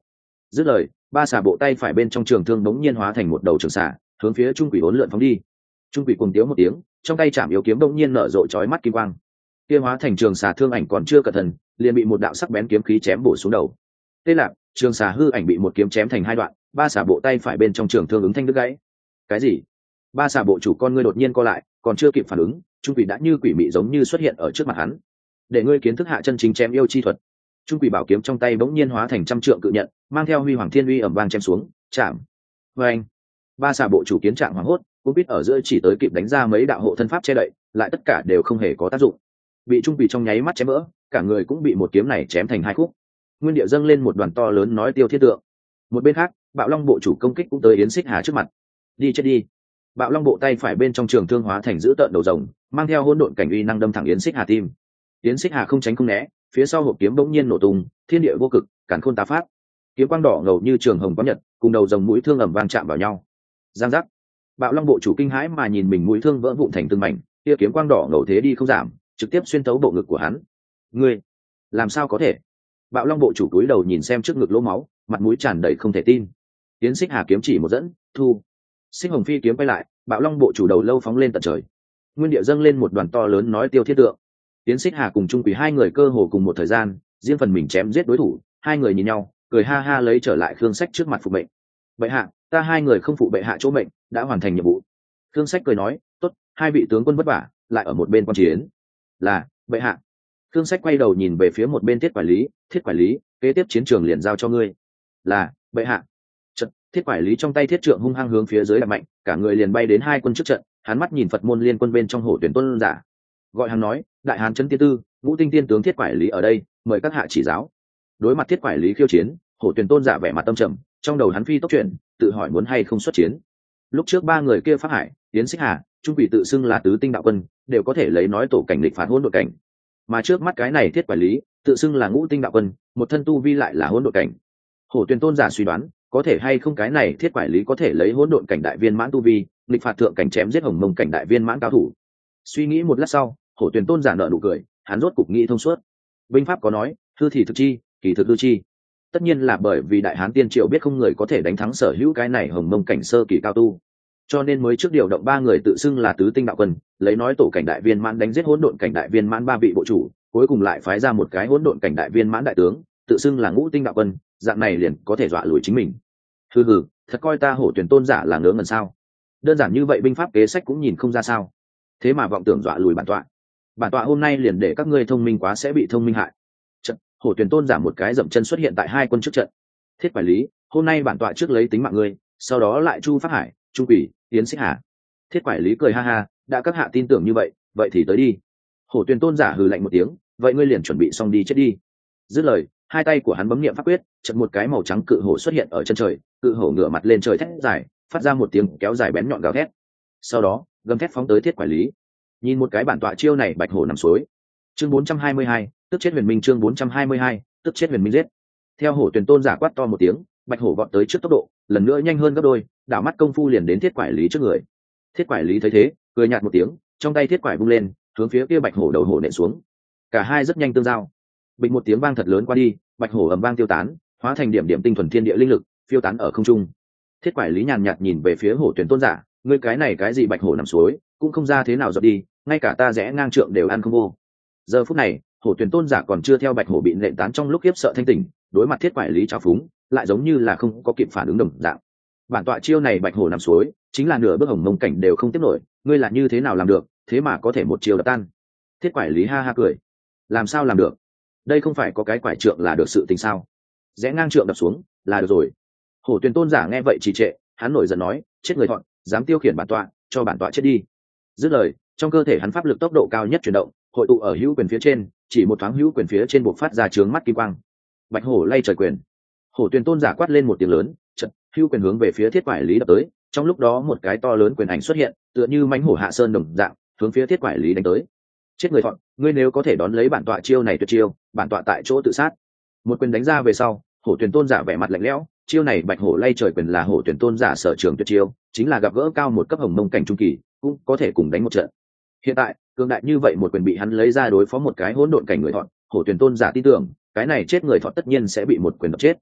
Dứt lời, ba xà bộ tay phải bên trong trường thương bỗng nhiên hóa thành một đầu trường xà, hướng phía trung quỷ bốn lượn phóng đi. Trung quỷ cùng tiếu một tiếng, trong tay chạm yếu kiếm bỗng nhiên nở rộ chói mắt kim quang. Kia hóa thành trường xà thương ảnh còn chưa cẩn thận, liền bị một đạo sắc bén kiếm khí chém bổ xuống đầu. Tê lạc, trường xà hư ảnh bị một kiếm chém thành hai đoạn, ba xà bộ tay phải bên trong trường thương ứng thanh đứt gãy. Cái gì? Ba xà bộ chủ con ngươi đột nhiên co lại, còn chưa kịp phản ứng, trung quỷ đã như quỷ mị giống như xuất hiện ở trước mặt hắn. Để ngươi kiến thức hạ chân chính chém yêu chi thuật. Trung quỷ bảo kiếm trong tay bỗng nhiên hóa thành trăm trượng cự nhận, mang theo huy hoàng thiên uy ầm vang chém xuống, chạm. Và anh, ba xà bộ chủ kiến trạng hoảng hốt, cũng biết ở giữa chỉ tới kịp đánh ra mấy đạo hộ thân pháp che đậy, lại tất cả đều không hề có tác dụng. Bị trung quỷ trong nháy mắt chém vỡ, cả người cũng bị một kiếm này chém thành hai khúc. Nguyên địa dâng lên một đoàn to lớn nói tiêu thiết tượng. Một bên khác, Bạo Long bộ chủ công kích cũng tới Yến Xích Hà trước mặt. Đi chết đi. Bạo Long bộ tay phải bên trong trường thương hóa thành dữ tợn đầu rồng, mang theo hỗn độn cảnh uy năng đâm thẳng Yến Xích Hà tim. Yến Xích Hà không tránh không né, phía sau hộp kiếm bỗng nhiên nổ tung, thiên địa vô cực, càn khôn tá pháp. Kiếm quang đỏ ngầu như trường hồng có nhật, cùng đầu rồng mũi thương ầm vang chạm vào nhau. Giang giác. Bạo Long bộ chủ kinh hãi mà nhìn mình mũi thương vỡ vụn thành từng mảnh, kia kiếm quang đỏ ngầu thế đi không giảm, trực tiếp xuyên thấu bộ ngực của hắn. Ngươi, làm sao có thể? Bạo Long bộ chủ cúi đầu nhìn xem trước ngực lỗ máu, mặt mũi tràn đầy không thể tin. Yến Xích Hà kiếm chỉ một dẫn, thu. Xích Hồng Phi kiếm quay lại, Bạo Long bộ chủ đầu lâu phóng lên tận trời. Nguyên địa dâng lên một đoàn to lớn nói tiêu thiết tượng. Yến Xích Hà cùng Trung Quỷ hai người cơ hồ cùng một thời gian, riêng phần mình chém giết đối thủ, hai người nhìn nhau, cười ha ha lấy trở lại Khương Sách trước mặt phục mệnh. Bệ hạ, ta hai người không phụ bệ hạ chỗ mệnh, đã hoàn thành nhiệm vụ. Khương Sách cười nói, tốt, hai vị tướng quân vất vả, lại ở một bên quan chiến. Là, bệ hạ. Khương Sách quay đầu nhìn về phía một bên Thiết Quản lý, Thiết Quản lý, kế tiếp chiến trường liền giao cho ngươi. Là, bệ hạ. Trận, Thiết Quản lý trong tay thiết trượng hung hăng hướng phía dưới đập mạnh, cả người liền bay đến hai quân trước trận, hắn mắt nhìn Phật môn liên quân bên trong hổ tuyển tuân giả. Gọi hắn nói, đại hán chân tiên tư, ngũ tinh tiên tướng Thiết Quản lý ở đây, mời các hạ chỉ giáo. Đối mặt Thiết Quản lý khiêu chiến, hổ tuyển tôn giả vẻ mặt tâm trầm, trong đầu hắn phi tốc chuyển, tự hỏi muốn hay không xuất chiến. Lúc trước ba người kia phát hải, Yến Xích Hà, Trung Quỷ tự xưng là tứ tinh đạo quân, đều có thể lấy nói tổ cảnh lịch phạt hỗn độn cảnh. Mà trước mắt cái này Thiết Quản lý, tự xưng là ngũ tinh đạo quân, một thân tu vi lại là hỗn độn cảnh. Hổ tuyển tôn giả suy đoán, có thể hay không cái này Thiết Quản lý có thể lấy hỗn độn cảnh đại viên mãn tu vi, lịch phạt thượng cảnh chém giết hồng mông cảnh đại viên mãn cao thủ. Suy nghĩ một lát sau, hổ tuyển tôn giả nở nụ cười, hắn rốt cục nghĩ thông suốt. Binh pháp có nói, hư thì thực chi, kỳ thực hư chi. Tất nhiên là bởi vì đại hán tiên triệu biết không người có thể đánh thắng sở hữu cái này hồng mông cảnh sơ kỳ cao tu, cho nên mới trước điều động ba người tự xưng là tứ tinh đạo quân, lấy nói tổ cảnh đại viên mãn đánh giết hỗn độn cảnh đại viên mãn ba vị bộ chủ, cuối cùng lại phái ra một cái hỗn độn cảnh đại viên mãn đại tướng, tự xưng là ngũ tinh đạo quân, dạng này liền có thể dọa lùi chính mình. Hừ hừ, thật coi ta hổ tuyển tôn giả là ngớ ngẩn sao? Đơn giản như vậy binh pháp kế sách cũng nhìn không ra sao? Thế mà vọng tưởng dọa lùi bản tọa. Bản tọa hôm nay liền để các ngươi thông minh quá sẽ bị thông minh hại. Trận, hổ tuyển tôn giả một cái dậm chân xuất hiện tại hai quân trước trận. Thiết Quản lý, hôm nay bản tọa trước lấy tính mạng ngươi, sau đó lại Chu Pháp Hải, Trung Quỷ, Yến Xích Hà. Thiết Quản lý cười ha ha, đã các hạ tin tưởng như vậy, vậy thì tới đi. Hổ tuyển tôn giả hừ lạnh một tiếng, vậy ngươi liền chuẩn bị xong đi chết đi. Dứt lời, hai tay của hắn bấm niệm pháp quyết, chợt một cái màu trắng cự hổ xuất hiện ở chân trời, cự hổ ngửa mặt lên trời thét dài, phát ra một tiếng kéo dài bén nhọn gào thét. Sau đó, gầm thét phóng tới Thiết Quản lý. Nhìn một cái bản tọa chiêu này bạch hổ nằm suối. Chương bốn trăm hai mươi hai, tức chết huyền minh chương bốn trăm hai mươi hai, tức chết huyền minh giết. Theo hổ tuyển tôn giả quát to một tiếng, bạch hổ vọt tới trước tốc độ, lần nữa nhanh hơn gấp đôi, đảo mắt công phu liền đến Thiết Quản lý trước người. Thiết Quản lý thấy thế, cười nhạt một tiếng, trong tay thiết quải vung lên, hướng phía kia bạch hổ đầu hổ nện xuống. Cả hai rất nhanh tương giao. Bình một tiếng vang thật lớn qua đi, bạch hổ ầm vang tiêu tán, hóa thành điểm điểm tinh thuần thiên địa linh lực, phiêu tán ở không trung. Thiết Quải lý nhàn nhạt nhìn về phía hổ tuyển tôn giả, ngươi cái này cái gì bạch hổ nằm suối, cũng không ra thế nào giọt đi, ngay cả ta rẽ ngang trượng đều ăn không vô. Giờ phút này, hổ tuyển tôn giả còn chưa theo bạch hổ bị nện tán trong lúc khiếp sợ thanh tỉnh, đối mặt Thiết Quải lý trào phúng, lại giống như là không có kịp phản ứng đồng dạng. Bản tọa chiêu này bạch hổ nằm suối, chính là nửa bước hồng mông cảnh đều không tiếp nổi, ngươi là như thế nào làm được, thế mà có thể một chiêu đập tan. Thiết Quải lý ha ha cười, làm sao làm được, đây không phải có cái quải trượng là được sự tình sao, rẽ ngang trượng đập xuống là được rồi. Hổ tuyển tôn giả nghe vậy trì trệ, hắn nổi giận nói, chết người thọn, dám tiêu khiển bản tọa, cho bản tọa chết đi. Dứt lời, trong cơ thể hắn pháp lực tốc độ cao nhất chuyển động, hội tụ ở hữu quyền phía trên, chỉ một thoáng hữu quyền phía trên buộc phát ra trướng mắt kim quang. Bạch hổ lay trời quyền. Hổ tuyển tôn giả quát lên một tiếng lớn, chợt hữu quyền hướng về phía Thiết Quải lý đập tới, trong lúc đó một cái to lớn quyền ảnh xuất hiện, tựa như mãnh hổ hạ sơn đồng dạng, hướng phía Thiết Quải lý đánh tới. Chết người thọn, ngươi nếu có thể đón lấy bản tọa chiêu này tuyệt chiêu, bản tọa tại chỗ tự sát. Một quyền đánh ra về sau, hổ tuyển tôn giả vẻ mặt lạnh lẽo, chiêu này bạch hổ lay trời quyền là hổ tuyển tôn giả sở trường tuyệt chiêu, chính là gặp gỡ cao một cấp hồng mông cảnh trung kỳ cũng có thể cùng đánh một trận. Hiện tại cường đại như vậy một quyền bị hắn lấy ra đối phó một cái hỗn độn cảnh người thọn, hổ tuyển tôn giả tin tưởng cái này chết người thọn tất nhiên sẽ bị một quyền đập chết.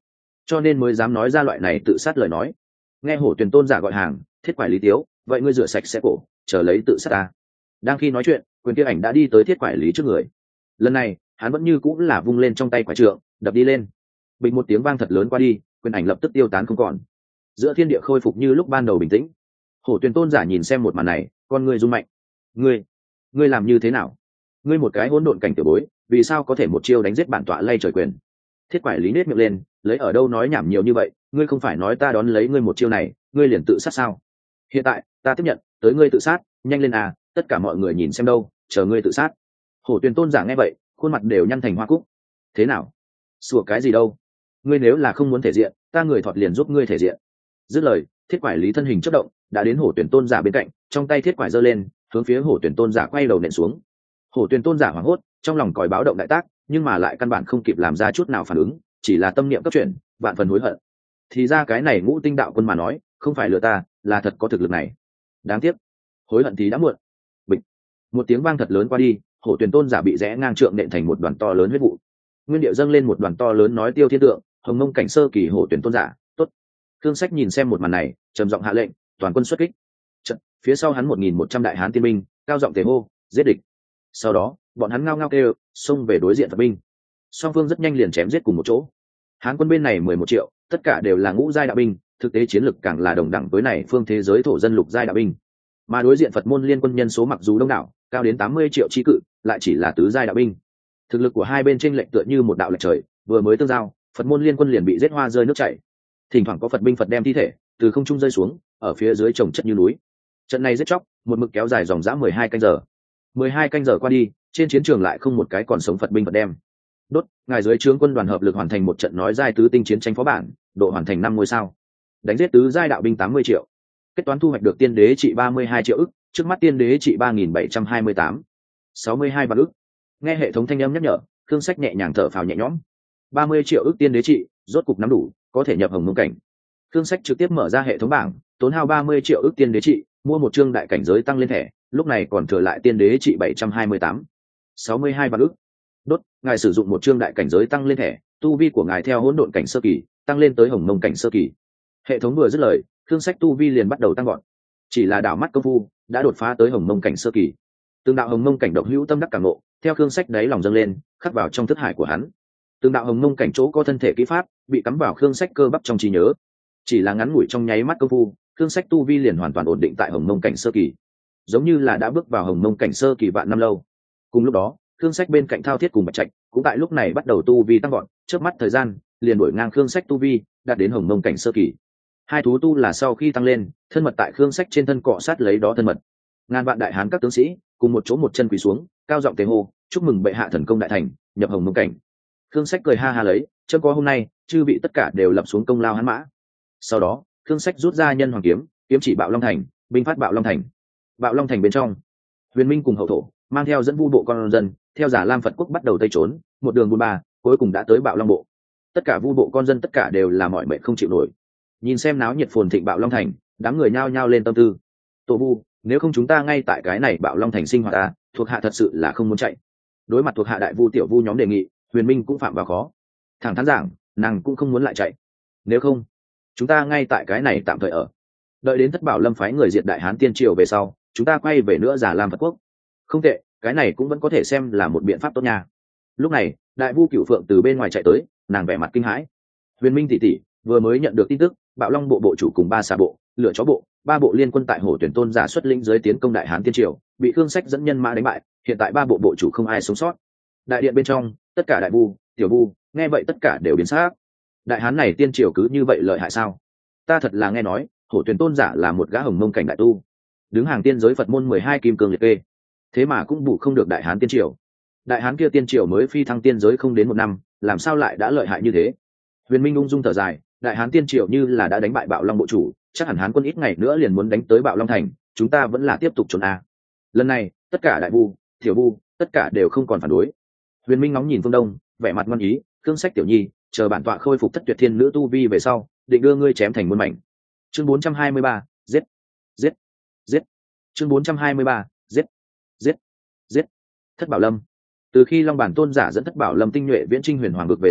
cho nên mới dám nói ra loại này tự sát lời nói. Nghe hổ tuyền tôn giả gọi hàng, thiết quải lý tiếu, vậy ngươi rửa sạch sẽ cổ, chờ lấy tự sát ta. Đang khi nói chuyện, quyền kia ảnh đã đi tới thiết quải lý trước người. Lần này hắn vẫn như cũng là vung lên trong tay quải trượng, đập đi lên. Bình một tiếng vang thật lớn qua đi, quyền ảnh lập tức tiêu tán không còn. Giữa thiên địa khôi phục như lúc ban đầu bình tĩnh. Hổ tuyền tôn giả nhìn xem một màn này, con ngươi rung mạnh. ngươi ngươi làm như thế nào? Ngươi một cái hỗn độn cảnh tiểu bối, vì sao có thể một chiêu đánh giết bản tọa lay trời quyền? Thiết quải lý nết miệng lên, lấy ở đâu nói nhảm nhiều như vậy, ngươi không phải nói ta đón lấy ngươi một chiêu này, ngươi liền tự sát sao? Hiện tại ta tiếp nhận, tới ngươi tự sát, nhanh lên à, tất cả mọi người nhìn xem đâu, chờ ngươi tự sát. Hổ tuyền tôn giả nghe vậy, khuôn mặt đều nhăn thành hoa cúc. Thế nào? Sủa cái gì đâu? Ngươi nếu là không muốn thể diện, ta người thọt liền giúp ngươi thể diện. Dứt lời, thiết quải lý thân hình chớp động, đã đến hổ tuyển tôn giả bên cạnh, trong tay thiết quải giơ lên, hướng phía hổ tuyển tôn giả quay đầu nện xuống. Hổ tuyển tôn giả hoảng hốt, trong lòng còi báo động đại tác, nhưng mà lại căn bản không kịp làm ra chút nào phản ứng, chỉ là tâm niệm cấp chuyển, vạn phần hối hận. Thì ra cái này ngũ tinh đạo quân mà nói, không phải lừa ta, là thật có thực lực này. Đáng tiếc, hối hận thì đã muộn. Bịch, một tiếng vang thật lớn qua đi, hổ tuyển tôn giả bị rẽ ngang trượng nện thành một đoàn to lớn huyết vụ. Nguyên điệu dâng lên một đoàn to lớn nói tiêu thiên tượng, hồng mông cảnh sơ kỳ hổ tuyển tôn giả, tốt. Thương Sách nhìn xem một màn này, trầm giọng hạ lệnh, toàn quân xuất kích. Trận, phía sau hắn một nghìn một trăm đại hán tiên binh, cao giọng tề hô, giết địch. Sau đó, bọn hắn ngao ngao kêu, xông về đối diện Phật binh. Song phương rất nhanh liền chém giết cùng một chỗ. Hán quân bên này mười một triệu, tất cả đều là ngũ giai đạo binh, thực tế chiến lực càng là đồng đẳng với này phương thế giới thổ dân lục giai đạo binh. Mà đối diện Phật môn liên quân nhân số mặc dù đông đảo, cao đến tám mươi triệu chi cự, lại chỉ là tứ giai đạo binh. Thực lực của hai bên chênh lệch tựa như một đạo lệch trời, vừa mới tương giao, Phật môn liên quân liền bị giết hoa rơi nước chảy. Thỉnh thoảng có Phật binh Phật đem thi thể từ không trung rơi xuống, ở phía dưới chồng chất như núi. Trận này giết chóc, một mực kéo dài dòng dã mười hai canh giờ. mười hai canh giờ qua đi, trên chiến trường lại không một cái còn sống Phật binh Phật đem. Đốt, ngài dưới trướng quân đoàn hợp lực hoàn thành một trận nói giai tứ tinh chiến tranh phó bản, độ hoàn thành năm ngôi sao. Đánh giết tứ giai đạo binh tám mươi triệu. Kết toán thu hoạch được tiên đế trị ba mươi hai triệu ức, trước mắt tiên đế trị ba nghìn bảy trăm hai mươi tám, sáu mươi hai vạn ức. Nghe hệ thống thanh âm nhắc nhở, Thương Sách nhẹ nhàng thở phào nhẹ nhõm. ba mươi triệu ức tiên đế trị, rốt cục nắm đủ, có thể nhập hồng mông cảnh. Thương Sách trực tiếp mở ra hệ thống bảng, tốn hao ba mươi triệu ức tiên đế trị, mua một chương đại cảnh giới tăng lên thẻ, lúc này còn thừa lại tiên đế trị bảy trăm hai mươi tám, sáu mươi hai vạn ức. Đốt, ngài sử dụng một chương đại cảnh giới tăng lên thẻ, tu vi của ngài theo hỗn độn cảnh sơ kỳ, tăng lên tới hồng mông cảnh sơ kỳ. Hệ thống vừa dứt lời, Thương Sách tu vi liền bắt đầu tăng gọn. Chỉ là đảo mắt công phu, đã đột phá tới hồng mông cảnh sơ kỳ. Từng đạo hồng mông cảnh độc hữu tâm đắc cảm ngộ, theo Thương Sách đáy lòng dâng lên, khắc vào trong thức hải của hắn. Từng đạo hồng mông cảnh chỗ có thân thể kỹ pháp, bị cắm vào Thương Sách cơ bắp trong trí nhớ. Chỉ là ngắn ngủi trong nháy mắt công phu, Thương Sách tu vi liền hoàn toàn ổn định tại hồng mông cảnh sơ kỳ, giống như là đã bước vào hồng mông cảnh sơ kỳ vạn năm lâu. Cùng lúc đó, Thương Sách bên cạnh Thao Thiết cùng Bạch Trạch cũng tại lúc này bắt đầu tu vi tăng gọn, chớp mắt thời gian liền đuổi ngang Thương Sách tu vi, đạt đến hồng mông cảnh sơ kỳ. Hai thú tu là sau khi tăng lên, thân mật tại Thương Sách trên thân cọ sát lấy đó thân mật. Ngàn vạn đại hán các tướng sĩ cùng một chỗ một chân quỳ xuống, cao giọng tế hô, chúc mừng bệ hạ thần công đại thành, nhập hồng mông cảnh. Thương Sách cười ha ha lấy, chớ có hôm nay, chư vị tất cả đều lập xuống công lao hắn mã. Sau đó, Thương Sách rút ra nhân hoàng kiếm, kiếm chỉ Bạo Long Thành, binh phát Bạo Long Thành. Bạo Long Thành bên trong, Huyền Minh cùng hậu thổ mang theo dẫn vu bộ con dân, theo Giả Lam Phật quốc bắt đầu tây trốn, một đường buôn ba, cuối cùng đã tới Bạo Long bộ. Tất cả vu bộ con dân tất cả đều là mọi mệnh không chịu nổi. Nhìn xem náo nhiệt phồn thịnh Bạo Long Thành, đám người nhao nhao lên tâm tư. Tổ vu, nếu không chúng ta ngay tại cái này Bạo Long Thành sinh hoạt ta, thuộc hạ thật sự là không muốn chạy. Đối mặt thuộc hạ đại vu tiểu vu nhóm đề nghị, Huyền Minh cũng phạm vào khó. Thẳng thắn giảng, nàng cũng không muốn lại chạy. Nếu không, chúng ta ngay tại cái này tạm thời ở, đợi đến Thất Bảo Lâm phái người diệt Đại Hán Tiên Triều về sau, chúng ta quay về nữa Giả Lam Phật quốc. Không tệ, cái này cũng vẫn có thể xem là một biện pháp tốt nha. Lúc này, đại vu Cửu Phượng từ bên ngoài chạy tới, nàng vẻ mặt kinh hãi. Huyền Minh tỷ tỷ vừa mới nhận được tin tức, Bạo Long bộ bộ chủ cùng ba xà bộ, lửa chó bộ, ba bộ liên quân tại Hổ Tuyển Tôn giả xuất lĩnh dưới tiến công Đại Hán Tiên Triều, bị Khương Sách dẫn nhân mã đánh bại, hiện tại ba bộ bộ chủ không ai sống sót. Đại điện bên trong, tất cả đại vu, tiểu vu, nghe vậy tất cả đều biến sắc. Đại Hán này Tiên Triều cứ như vậy lợi hại sao? Ta thật là nghe nói, Hổ Tuyển Tôn giả là một gã hồng mông cảnh đại tu, đứng hàng tiên giới Phật môn mười hai kim cương liệt kê, thế mà cũng bù không được Đại Hán Tiên Triều. Đại Hán kia Tiên Triều mới phi thăng tiên giới không đến một năm, làm sao lại đã lợi hại như thế? Huyền Minh ung dung thở dài, Đại Hán Tiên Triều như là đã đánh bại Bạo Long bộ chủ, chắc hẳn Hán quân ít ngày nữa liền muốn đánh tới Bạo Long thành, chúng ta vẫn là tiếp tục trốn a. Lần này, tất cả đại vu, tiểu vu, tất cả đều không còn phản đối. Huyền Minh ngóng nhìn phương đông, vẻ mặt ngoan ý, Khương Sách tiểu nhi, chờ bản tọa khôi phục Thất Tuyệt Thiên nữ tu vi về sau, định đưa ngươi chém thành muôn mảnh. Chương bốn trăm hai mươi ba, giết, giết, giết. Chương bốn trăm hai mươi ba, giết, giết, giết. Thất Bảo Lâm. Từ khi Long Bản Tôn giả dẫn Thất Bảo Lâm tinh nhuệ viễn chinh huyền hoàng vực về sau,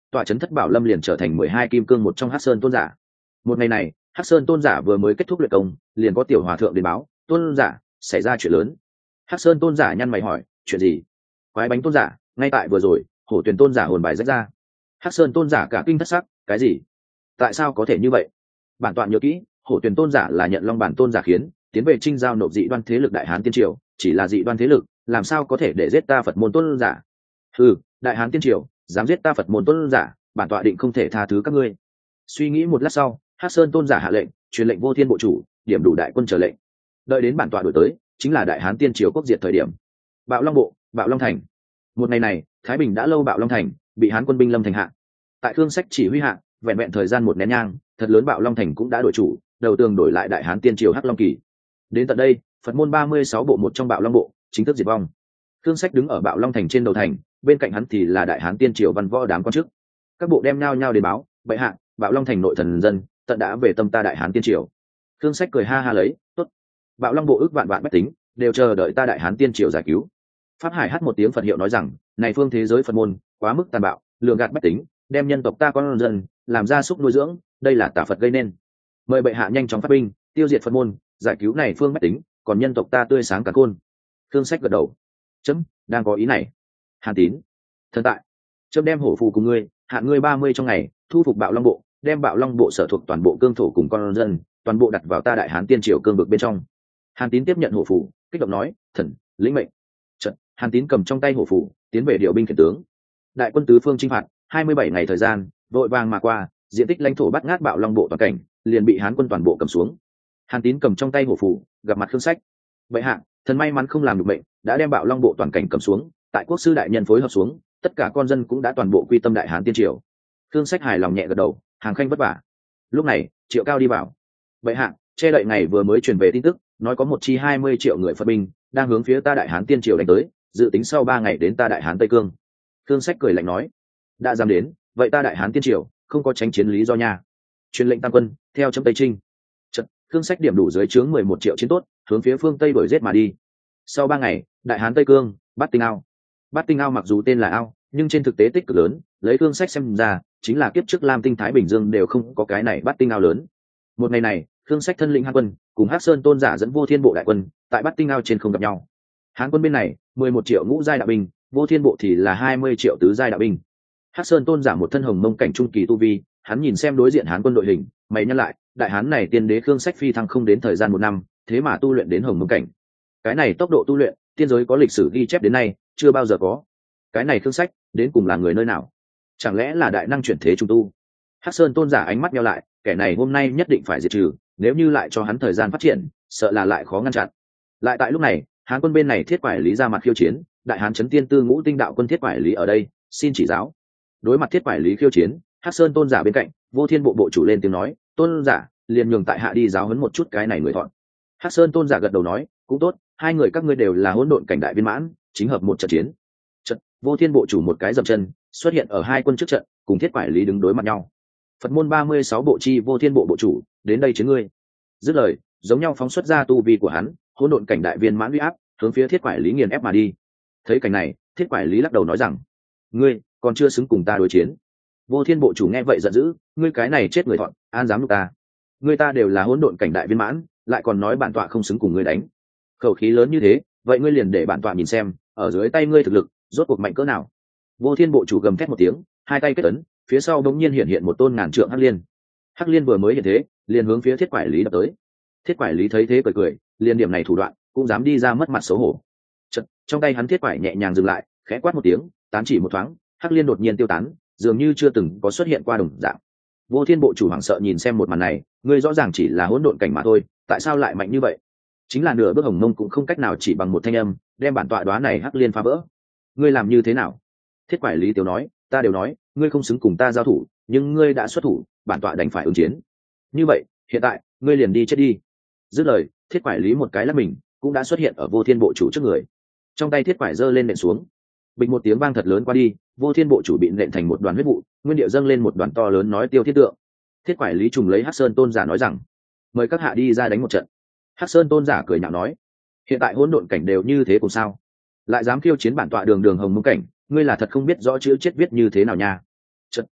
tọa trấn thất bảo lâm liền trở thành mười hai kim cương một trong hắc sơn tôn giả. Một ngày này hắc sơn tôn giả vừa mới kết thúc luyện công, liền có tiểu hòa thượng đến báo, tôn giả xảy ra chuyện lớn. Hắc sơn tôn giả nhăn mày hỏi, chuyện gì? Quái bánh tôn giả, ngay tại vừa rồi hổ tuyền tôn giả hồn bài rách ra. Hắc sơn tôn giả cả kinh thất sắc, cái gì? Tại sao có thể như vậy? Bản tọa nhớ kỹ, hổ tuyền tôn giả là nhận long bản tôn giả khiến tiến về trinh giao nộp dị đoan thế lực đại hán tiên triều, chỉ là dị đoan thế lực làm sao có thể để giết ta Phật môn tôn giả? Ừ, đại hán tiên triều dám giết ta Phật môn tôn giả, bản tọa định không thể tha thứ các ngươi. Suy nghĩ một lát sau, hắc sơn tôn giả hạ lệnh truyền lệnh vô thiên bộ chủ điểm đủ đại quân trở lệnh. Đợi đến bản tọa đổi tới, chính là đại hán tiên triều quốc diệt thời điểm. Bạo long bộ, bạo long thành. Một ngày này thái bình đã lâu, bạo long thành bị hán quân binh lâm thành hạ. Tại Khương Sách chỉ huy hạ, vẹn vẹn thời gian một nén nhang, thật lớn bạo long thành cũng đã đổi chủ, đầu tường đổi lại đại hán tiên triều hắc long kỳ. Đến tận đây, Phật môn ba mươi sáu bộ một trong bạo long bộ chính thức diệt vong. Khương Sách đứng ở bạo long thành trên đầu thành, bên cạnh hắn thì là đại hán tiên triều văn võ đám quan chức. Các bộ đem nhau nhau đến báo, bệ hạ, bạo long thành nội thần dân tận đã về tâm ta đại hán tiên triều. Khương Sách cười ha ha lấy, tốt. Bạo long bộ ước vạn vạn bách tính đều chờ đợi ta đại hán tiên triều giải cứu. Pháp Hải hát một tiếng Phật hiệu nói rằng, này phương thế giới Phật môn quá mức tàn bạo, lường gạt bách tính, đem nhân tộc ta con dân làm gia súc nuôi dưỡng, đây là tà Phật gây nên. Mời bệ hạ nhanh chóng phát binh tiêu diệt Phật môn, giải cứu này phương bách tính, còn nhân tộc ta tươi sáng cả khôn. Khương Sách gật đầu, chấm đang có ý này. Hàn Tín, thần tại, chấm đem hổ phù cùng ngươi, hạn ngươi ba mươi trong ngày thu phục bạo long bộ, đem bạo long bộ sở thuộc toàn bộ cương thổ cùng con dân toàn bộ đặt vào ta đại hán tiên triều cương vực bên trong. Hàn Tín tiếp nhận hổ phù, kích động nói, thần lĩnh mệnh. Trận, Hàn Tín cầm trong tay hổ phù tiến về điều binh khiển tướng. Đại quân tứ phương chinh phạt hai mươi bảy ngày thời gian vội vàng mà qua, diện tích lãnh thổ bắt ngát bạo long bộ toàn cảnh liền bị hán quân toàn bộ cầm xuống. Hàn Tín cầm trong tay hổ phù gặp mặt Khương Sách, vậy hạ thần may mắn không làm được bệnh, đã đem bạo long bộ toàn cảnh cầm xuống, tại quốc sư đại nhân phối hợp xuống, tất cả con dân cũng đã toàn bộ quy tâm đại hán tiên triều. Khương Sách hài lòng nhẹ gật đầu, hàng khanh vất vả. Lúc này Triệu Cao đi vào, vậy hạ che đậy ngày vừa mới truyền về tin tức, nói có một chi hai mươi triệu người Phật binh đang hướng phía ta đại hán tiên triều đánh tới, dự tính sau ba ngày đến ta đại hán Tây Cương. Khương Sách cười lạnh nói, đã dám đến, vậy ta đại hán tiên triều không có tránh chiến lý do nha. Truyền lệnh tăng quân theo chấm Tây Trinh. Trận, Khương Sách điểm đủ dưới trướng mười một triệu chiến tốt, hướng phía phương Tây đuổi giết mà đi. Sau ba ngày, đại hán Tây Cương, Bát Tinh Ao. Bát Tinh Ao mặc dù tên là ao, nhưng trên thực tế tích cực lớn, lấy Khương Sách xem ra, chính là kiếp trước Lam Tinh Thái Bình Dương đều không có cái này Bát Tinh Ao lớn. Một ngày này, Khương Sách thân lĩnh Hán quân cùng Hắc Sơn tôn giả dẫn vô thiên bộ đại quân tại Bát Tinh Ao trên không gặp nhau. Hán quân bên này mười một triệu ngũ giai đạo binh, vô thiên bộ thì là hai mươi triệu tứ giai đạo binh. Hắc Sơn tôn giả một thân hồng mông cảnh trung kỳ tu vi, hắn nhìn xem đối diện Hán quân đội hình, mày nhắc lại, đại hán này tiên đế Khương Sách phi thăng không đến thời gian một năm, thế mà tu luyện đến hồng mông cảnh. Cái này tốc độ tu luyện, tiên giới có lịch sử ghi chép đến nay chưa bao giờ có. Cái này Khương Sách đến cùng là người nơi nào? Chẳng lẽ là đại năng chuyển thế trung tu? Hắc Sơn tôn giả ánh mắt nhau lại, kẻ này hôm nay nhất định phải diệt trừ, nếu như lại cho hắn thời gian phát triển, sợ là lại khó ngăn chặn. Lại tại lúc này, Hán quân bên này thiết quải lý ra mặt khiêu chiến, đại hán chấn tiên tư ngũ tinh đạo quân thiết quải lý ở đây, xin chỉ giáo. Đối mặt thiết quải lý khiêu chiến, Hắc Sơn tôn giả bên cạnh, vô thiên bộ bộ chủ lên tiếng nói, tôn giả liền nhường tại hạ đi giáo huấn một chút cái này người thọn. Hắc Sơn tôn giả gật đầu nói, cũng tốt, hai người các ngươi đều là hỗn độn cảnh đại viên mãn, chính hợp một trận chiến. Trận, vô thiên bộ chủ một cái dậm chân xuất hiện ở hai quân trước trận, cùng thiết quải lý đứng đối mặt nhau. Phật môn ba mươi sáu bộ chi vô thiên bộ bộ chủ đến đây chiến ngươi. Dứt lời, giống nhau phóng xuất ra tu vi của hắn, hỗn độn cảnh đại viên mãn uy áp hướng phía thiết quải lý nghiền ép mà đi. Thấy cảnh này, thiết quải lý lắc đầu nói rằng, ngươi còn chưa xứng cùng ta đối chiến. Vô thiên bộ chủ nghe vậy giận dữ, ngươi cái này chết người thọn, an dám lúc ta? Ngươi ta đều là hỗn độn cảnh đại viên mãn, lại còn nói bản tọa không xứng cùng ngươi đánh. Khẩu khí lớn như thế, vậy ngươi liền để bản tọa nhìn xem, ở dưới tay ngươi thực lực rốt cuộc mạnh cỡ nào. Vô thiên bộ chủ gầm thét một tiếng, hai tay kết ấn, phía sau đống nhiên hiện hiện một tôn ngàn trượng hắc liên. Hắc liên vừa mới hiện thế, liền hướng phía thiết quải lý đập tới. Thiết quải lý thấy thế cười cười, liền điểm này thủ đoạn cũng dám đi ra mất mặt xấu hổ. Chật, trong tay hắn thiết quải nhẹ nhàng dừng lại, khẽ quát một tiếng, tán chỉ một thoáng, hắc liên đột nhiên tiêu tán, dường như chưa từng có xuất hiện qua đồng dạng. Vô thiên bộ chủ hoảng sợ nhìn xem một màn này, ngươi rõ ràng chỉ là hỗn độn cảnh mà thôi, tại sao lại mạnh như vậy? Chính là nửa bước hồng mông cũng không cách nào chỉ bằng một thanh âm đem bản tọa đoá này hắc liên phá vỡ. Ngươi làm như thế nào? Thiết quải lý tiểu nói, ta đều nói, ngươi không xứng cùng ta giao thủ, nhưng ngươi đã xuất thủ, bản tọa đành phải ứng chiến. Như vậy, hiện tại, ngươi liền đi chết đi. Dứt lời, thiết quải lý một cái lắc mình, cũng đã xuất hiện ở vô thiên bộ chủ trước người. Trong tay thiết quải giơ lên nện xuống, bình một tiếng vang thật lớn qua đi, vô thiên bộ chủ bị nện thành một đoàn huyết vụ, nguyên điệu dâng lên một đoàn to lớn nói tiêu thiết tượng. Thiết quải lý trùng lấy Hắc Sơn tôn giả nói rằng, mời các hạ đi ra đánh một trận. Hắc Sơn tôn giả cười nhạo nói, hiện tại hỗn độn cảnh đều như thế cùng sao, lại dám khiêu chiến bản tọa đường đường hồng mông cảnh, ngươi là thật không biết rõ chữ chết viết như thế nào nha. Trận,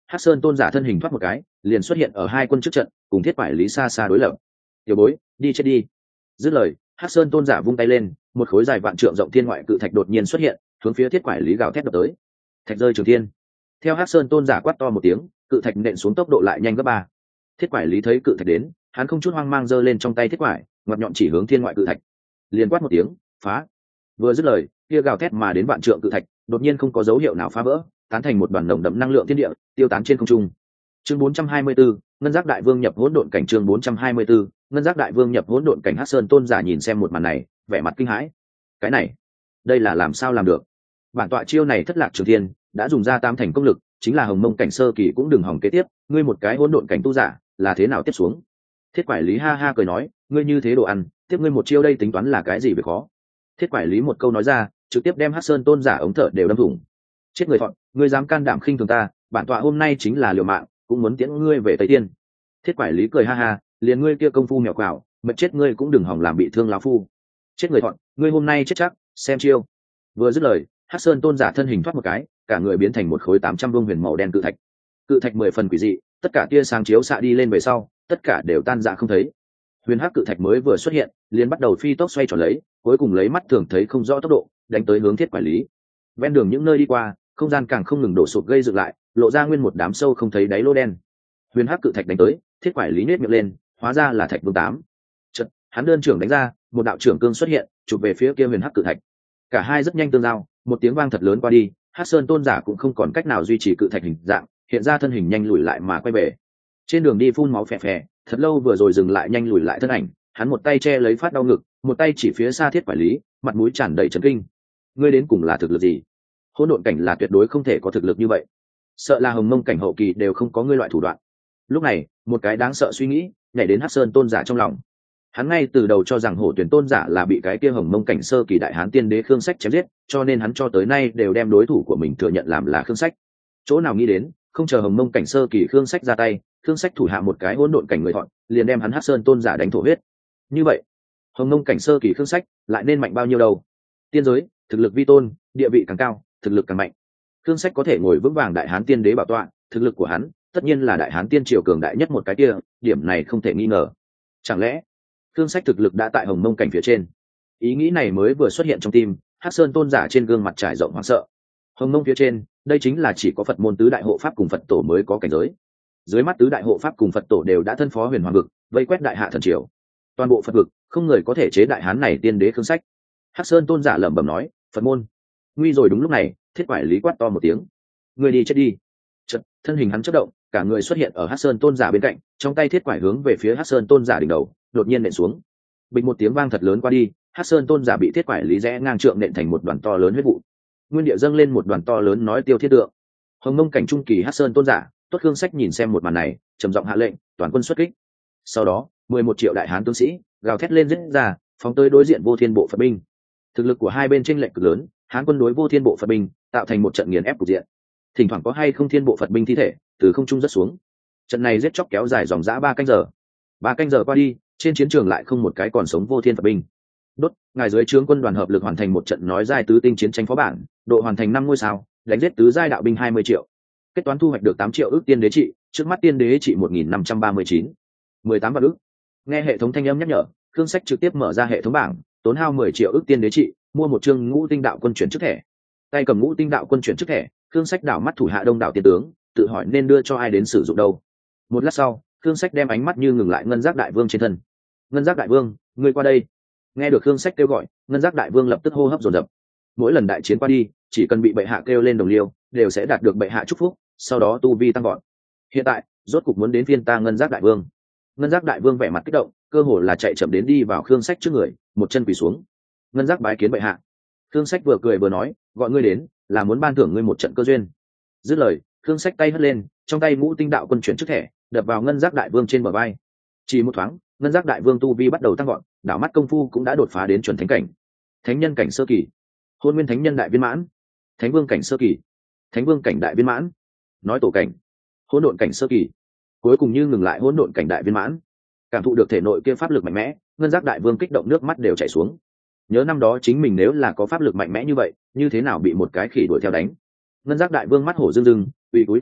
Hắc Sơn tôn giả thân hình thoát một cái liền xuất hiện ở hai quân trước trận, cùng thiết quải lý xa xa đối lập. Tiểu bối, đi chết đi. Dứt lời, Hắc Sơn tôn giả vung tay lên, một khối dài vạn trượng rộng thiên ngoại cự thạch đột nhiên xuất hiện, hướng phía thiết quải lý gào thét đập tới. Thạch rơi trường thiên. Theo Hắc Sơn tôn giả quát to một tiếng, cự thạch nện xuống tốc độ lại nhanh gấp ba. Thiết quải lý thấy cự thạch đến, hắn không chút hoang mang giơ lên trong tay thiết quải, ngoặt nhọn chỉ hướng thiên ngoại cự thạch. Liền quát một tiếng, phá. Vừa dứt lời, kia gào thét mà đến vạn trượng cự thạch, đột nhiên không có dấu hiệu nào phá vỡ, tán thành một đoàn nồng đậm năng lượng thiên địa, tiêu tán trên không trung. Chương bốn trăm hai mươi 4, Ngân Giác Đại Vương nhập hỗn độn cảnh. Chương bốn trăm hai mươi 4, Ngân Giác Đại Vương nhập hỗn độn cảnh. Hắc Sơn tôn giả nhìn xem một màn này, vẻ mặt kinh hãi. Cái này, đây là làm sao làm được? Bản tọa chiêu này thất lạc trường thiên, đã dùng ra tam thành công lực, chính là hồng mông cảnh sơ kỳ cũng đừng hỏng kế tiếp, ngươi một cái hỗn độn cảnh tu giả, là thế nào tiếp xuống? Thiết quải lý ha ha cười nói, ngươi như thế đồ ăn, tiếp ngươi một chiêu đây tính toán là cái gì về khó? Thiết quải lý một câu nói ra, trực tiếp đem Hắc Sơn tôn giả ống thở đều đâm thủng. Chết người thọn, ngươi dám can đảm khinh thường ta, bản tọa hôm nay chính là liều mạng, cũng muốn tiễn ngươi về Tây Tiên. Thiết quải lý cười ha ha, liền ngươi kia công phu mèo quào, mệt chết ngươi cũng đừng hỏng làm bị thương lão phu. Chết người thọn, ngươi hôm nay chết chắc, xem chiêu. Vừa dứt lời, Hắc Sơn tôn giả thân hình thoát một cái, cả người biến thành một khối tám trăm vương huyền màu đen cự thạch. Cự thạch mười phần quỷ dị, tất cả tia sáng chiếu xạ đi lên về sau, tất cả đều tan rã không thấy. Huyền hắc cự thạch mới vừa xuất hiện, liền bắt đầu phi tốc xoay tròn lấy, cuối cùng lấy mắt thường thấy không rõ tốc độ, đánh tới hướng thiết quải lý. Ven đường những nơi đi qua, không gian càng không ngừng đổ sụp gây dựng lại, lộ ra nguyên một đám sâu không thấy đáy lỗ đen. Huyền hắc cự thạch đánh tới, thiết quải lý nhếch miệng lên, hóa ra là thạch vương tám. Chợt, hắn đơn trưởng đánh ra, một đạo trưởng cương xuất hiện, chụp về phía kia huyền hắc cự thạch. Cả hai rất nhanh tương giao, một tiếng vang thật lớn qua đi, Hắc Sơn tôn giả cũng không còn cách nào duy trì cự thạch hình dạng, hiện ra thân hình nhanh lùi lại mà quay về. Trên đường đi phun máu phè phè, thật lâu vừa rồi dừng lại nhanh lùi lại thân ảnh, hắn một tay che lấy phát đau ngực, một tay chỉ phía xa thiết quải lý, mặt mũi tràn đầy chấn kinh. Ngươi đến cùng là thực lực gì? Hỗn độn cảnh là tuyệt đối không thể có thực lực như vậy, sợ là hồng mông cảnh hậu kỳ đều không có ngươi loại thủ đoạn. Lúc này, một cái đáng sợ suy nghĩ nhảy đến Hắc Sơn tôn giả trong lòng. Hắn ngay từ đầu cho rằng hổ tuyển tôn giả là bị cái kia hồng mông cảnh sơ kỳ đại hán tiên đế Khương Sách chém giết, cho nên hắn cho tới nay đều đem đối thủ của mình thừa nhận làm là Khương Sách. Chỗ nào nghĩ đến, không chờ hồng mông cảnh sơ kỳ Khương Sách ra tay, Khương Sách thủ hạ một cái hỗn độn cảnh người thọn, liền đem hắn Hắc Sơn tôn giả đánh thổ huyết. Như vậy, hồng mông cảnh sơ kỳ Khương Sách lại nên mạnh bao nhiêu đâu? Tiên giới, thực lực vi tôn, địa vị càng cao, thực lực càng mạnh. Khương Sách có thể ngồi vững vàng đại hán tiên đế bảo tọa, thực lực của hắn tất nhiên là đại hán tiên triều cường đại nhất một cái kia, điểm này không thể nghi ngờ. Chẳng lẽ Khương Sách thực lực đã tại hồng mông cảnh phía trên? Ý nghĩ này mới vừa xuất hiện trong tim, Hắc Sơn tôn giả trên gương mặt trải rộng hoảng sợ. Hồng mông phía trên, đây chính là chỉ có Phật môn tứ đại hộ pháp cùng Phật tổ mới có cảnh giới. Dưới mắt tứ đại hộ pháp cùng Phật tổ đều đã thân phó huyền hoàng vực, vây quét đại hạ thần triều. Toàn bộ Phật vực, không người có thể chế đại hán này tiên đế Khương Sách. Hắc Sơn tôn giả lẩm bẩm nói, Phật môn. Nguy rồi. Đúng lúc này, thiết quải lý quát to một tiếng, người đi chết đi. Chợt, thân hình hắn chớp động, cả người xuất hiện ở Hắc Sơn tôn giả bên cạnh, trong tay thiết quải hướng về phía Hắc Sơn tôn giả đỉnh đầu, đột nhiên nện xuống. Bình một tiếng vang thật lớn qua đi, Hắc Sơn tôn giả bị thiết quải lý rẽ ngang trượng nện thành một đoàn to lớn huyết vụ. Nguyên địa dâng lên một đoàn to lớn nói tiêu thiết tượng. Hồng mông cảnh trung kỳ Hắc Sơn tôn giả, Tuất Khương Sách nhìn xem một màn này, trầm giọng hạ lệnh, toàn quân xuất kích. Sau đó, mười một triệu đại hán tướng sĩ gào thét lên giết ra, phóng tới đối diện vô thiên bộ Phật binh. Thực lực của hai bên chênh lệch cực lớn, hán quân đối vô thiên bộ Phật binh tạo thành một trận nghiền ép cục diện. Thỉnh thoảng có hay không thiên bộ Phật binh thi thể từ không trung rất xuống. Trận này giết chóc kéo dài dòng dã ba canh giờ. Ba canh giờ qua đi, trên chiến trường lại không một cái còn sống vô thiên Phật binh. Đốt, ngài dưới trướng quân đoàn hợp lực hoàn thành một trận nói giai tứ tinh chiến tranh phó bản, độ hoàn thành năm ngôi sao, đánh giết tứ giai đạo binh hai mươi triệu. Kết toán thu hoạch được tám triệu ước tiên đế trị, trước mắt tiên đế trị một nghìn năm trăm ba mươi chín, mười tám vạn ước. Nghe hệ thống thanh âm nhắc nhở, Khương Sách trực tiếp mở ra hệ thống bảng, tốn hao mười triệu ước tiên đế trị, mua một chương ngũ tinh đạo quân chuyển chức thẻ. Tay cầm ngũ tinh đạo quân chuyển chức thẻ, Khương Sách đảo mắt thủ hạ đông đảo tiên tướng, tự hỏi nên đưa cho ai đến sử dụng đâu. Một lát sau, Khương Sách đem ánh mắt như ngừng lại Ngân Giác Đại Vương trên thân. Ngân Giác Đại Vương, ngươi qua đây. Nghe được Khương Sách kêu gọi, Ngân Giác Đại Vương lập tức hô hấp dồn dập. Mỗi lần đại chiến qua đi, chỉ cần bị bệ hạ kêu lên đồng liêu, đều sẽ đạt được bệ hạ chúc phúc, sau đó tu vi tăng vọt. Hiện tại, rốt cục muốn đến phiên ta Ngân Giác Đại Vương. Ngân Giác Đại Vương vẻ mặt kích động, cơ hồ là chạy chậm đến đi vào Khương Sách trước người, một chân quỳ xuống. Ngân Giác bái kiến bệ hạ. Khương Sách vừa cười vừa nói, gọi ngươi đến, là muốn ban thưởng ngươi một trận cơ duyên. Dứt lời, Khương Sách tay hất lên, trong tay ngũ tinh đạo quân chuyển chức thẻ, đập vào Ngân Giác Đại Vương trên bờ vai. Chỉ một thoáng, Ngân Giác Đại Vương tu vi bắt đầu tăng vọt, đảo mắt công phu cũng đã đột phá đến chuẩn thánh cảnh. Thánh nhân cảnh sơ kỳ, Hôn Nguyên Thánh nhân đại viên mãn, Thánh Vương cảnh sơ kỳ, Thánh Vương cảnh đại viên mãn, nói tổ cảnh, Hỗn độn cảnh sơ kỳ, cuối cùng như ngừng lại hỗn độn cảnh đại viên mãn. Cảm thụ được thể nội kia pháp lực mạnh mẽ, Ngân Giác Đại Vương kích động nước mắt đều chảy xuống. Nhớ năm đó chính mình nếu là có pháp lực mạnh mẽ như vậy, như thế nào bị một cái khỉ đuổi theo đánh. Ngân Giác Đại Vương mắt hổ rưng rưng, ủy cúi tại đất,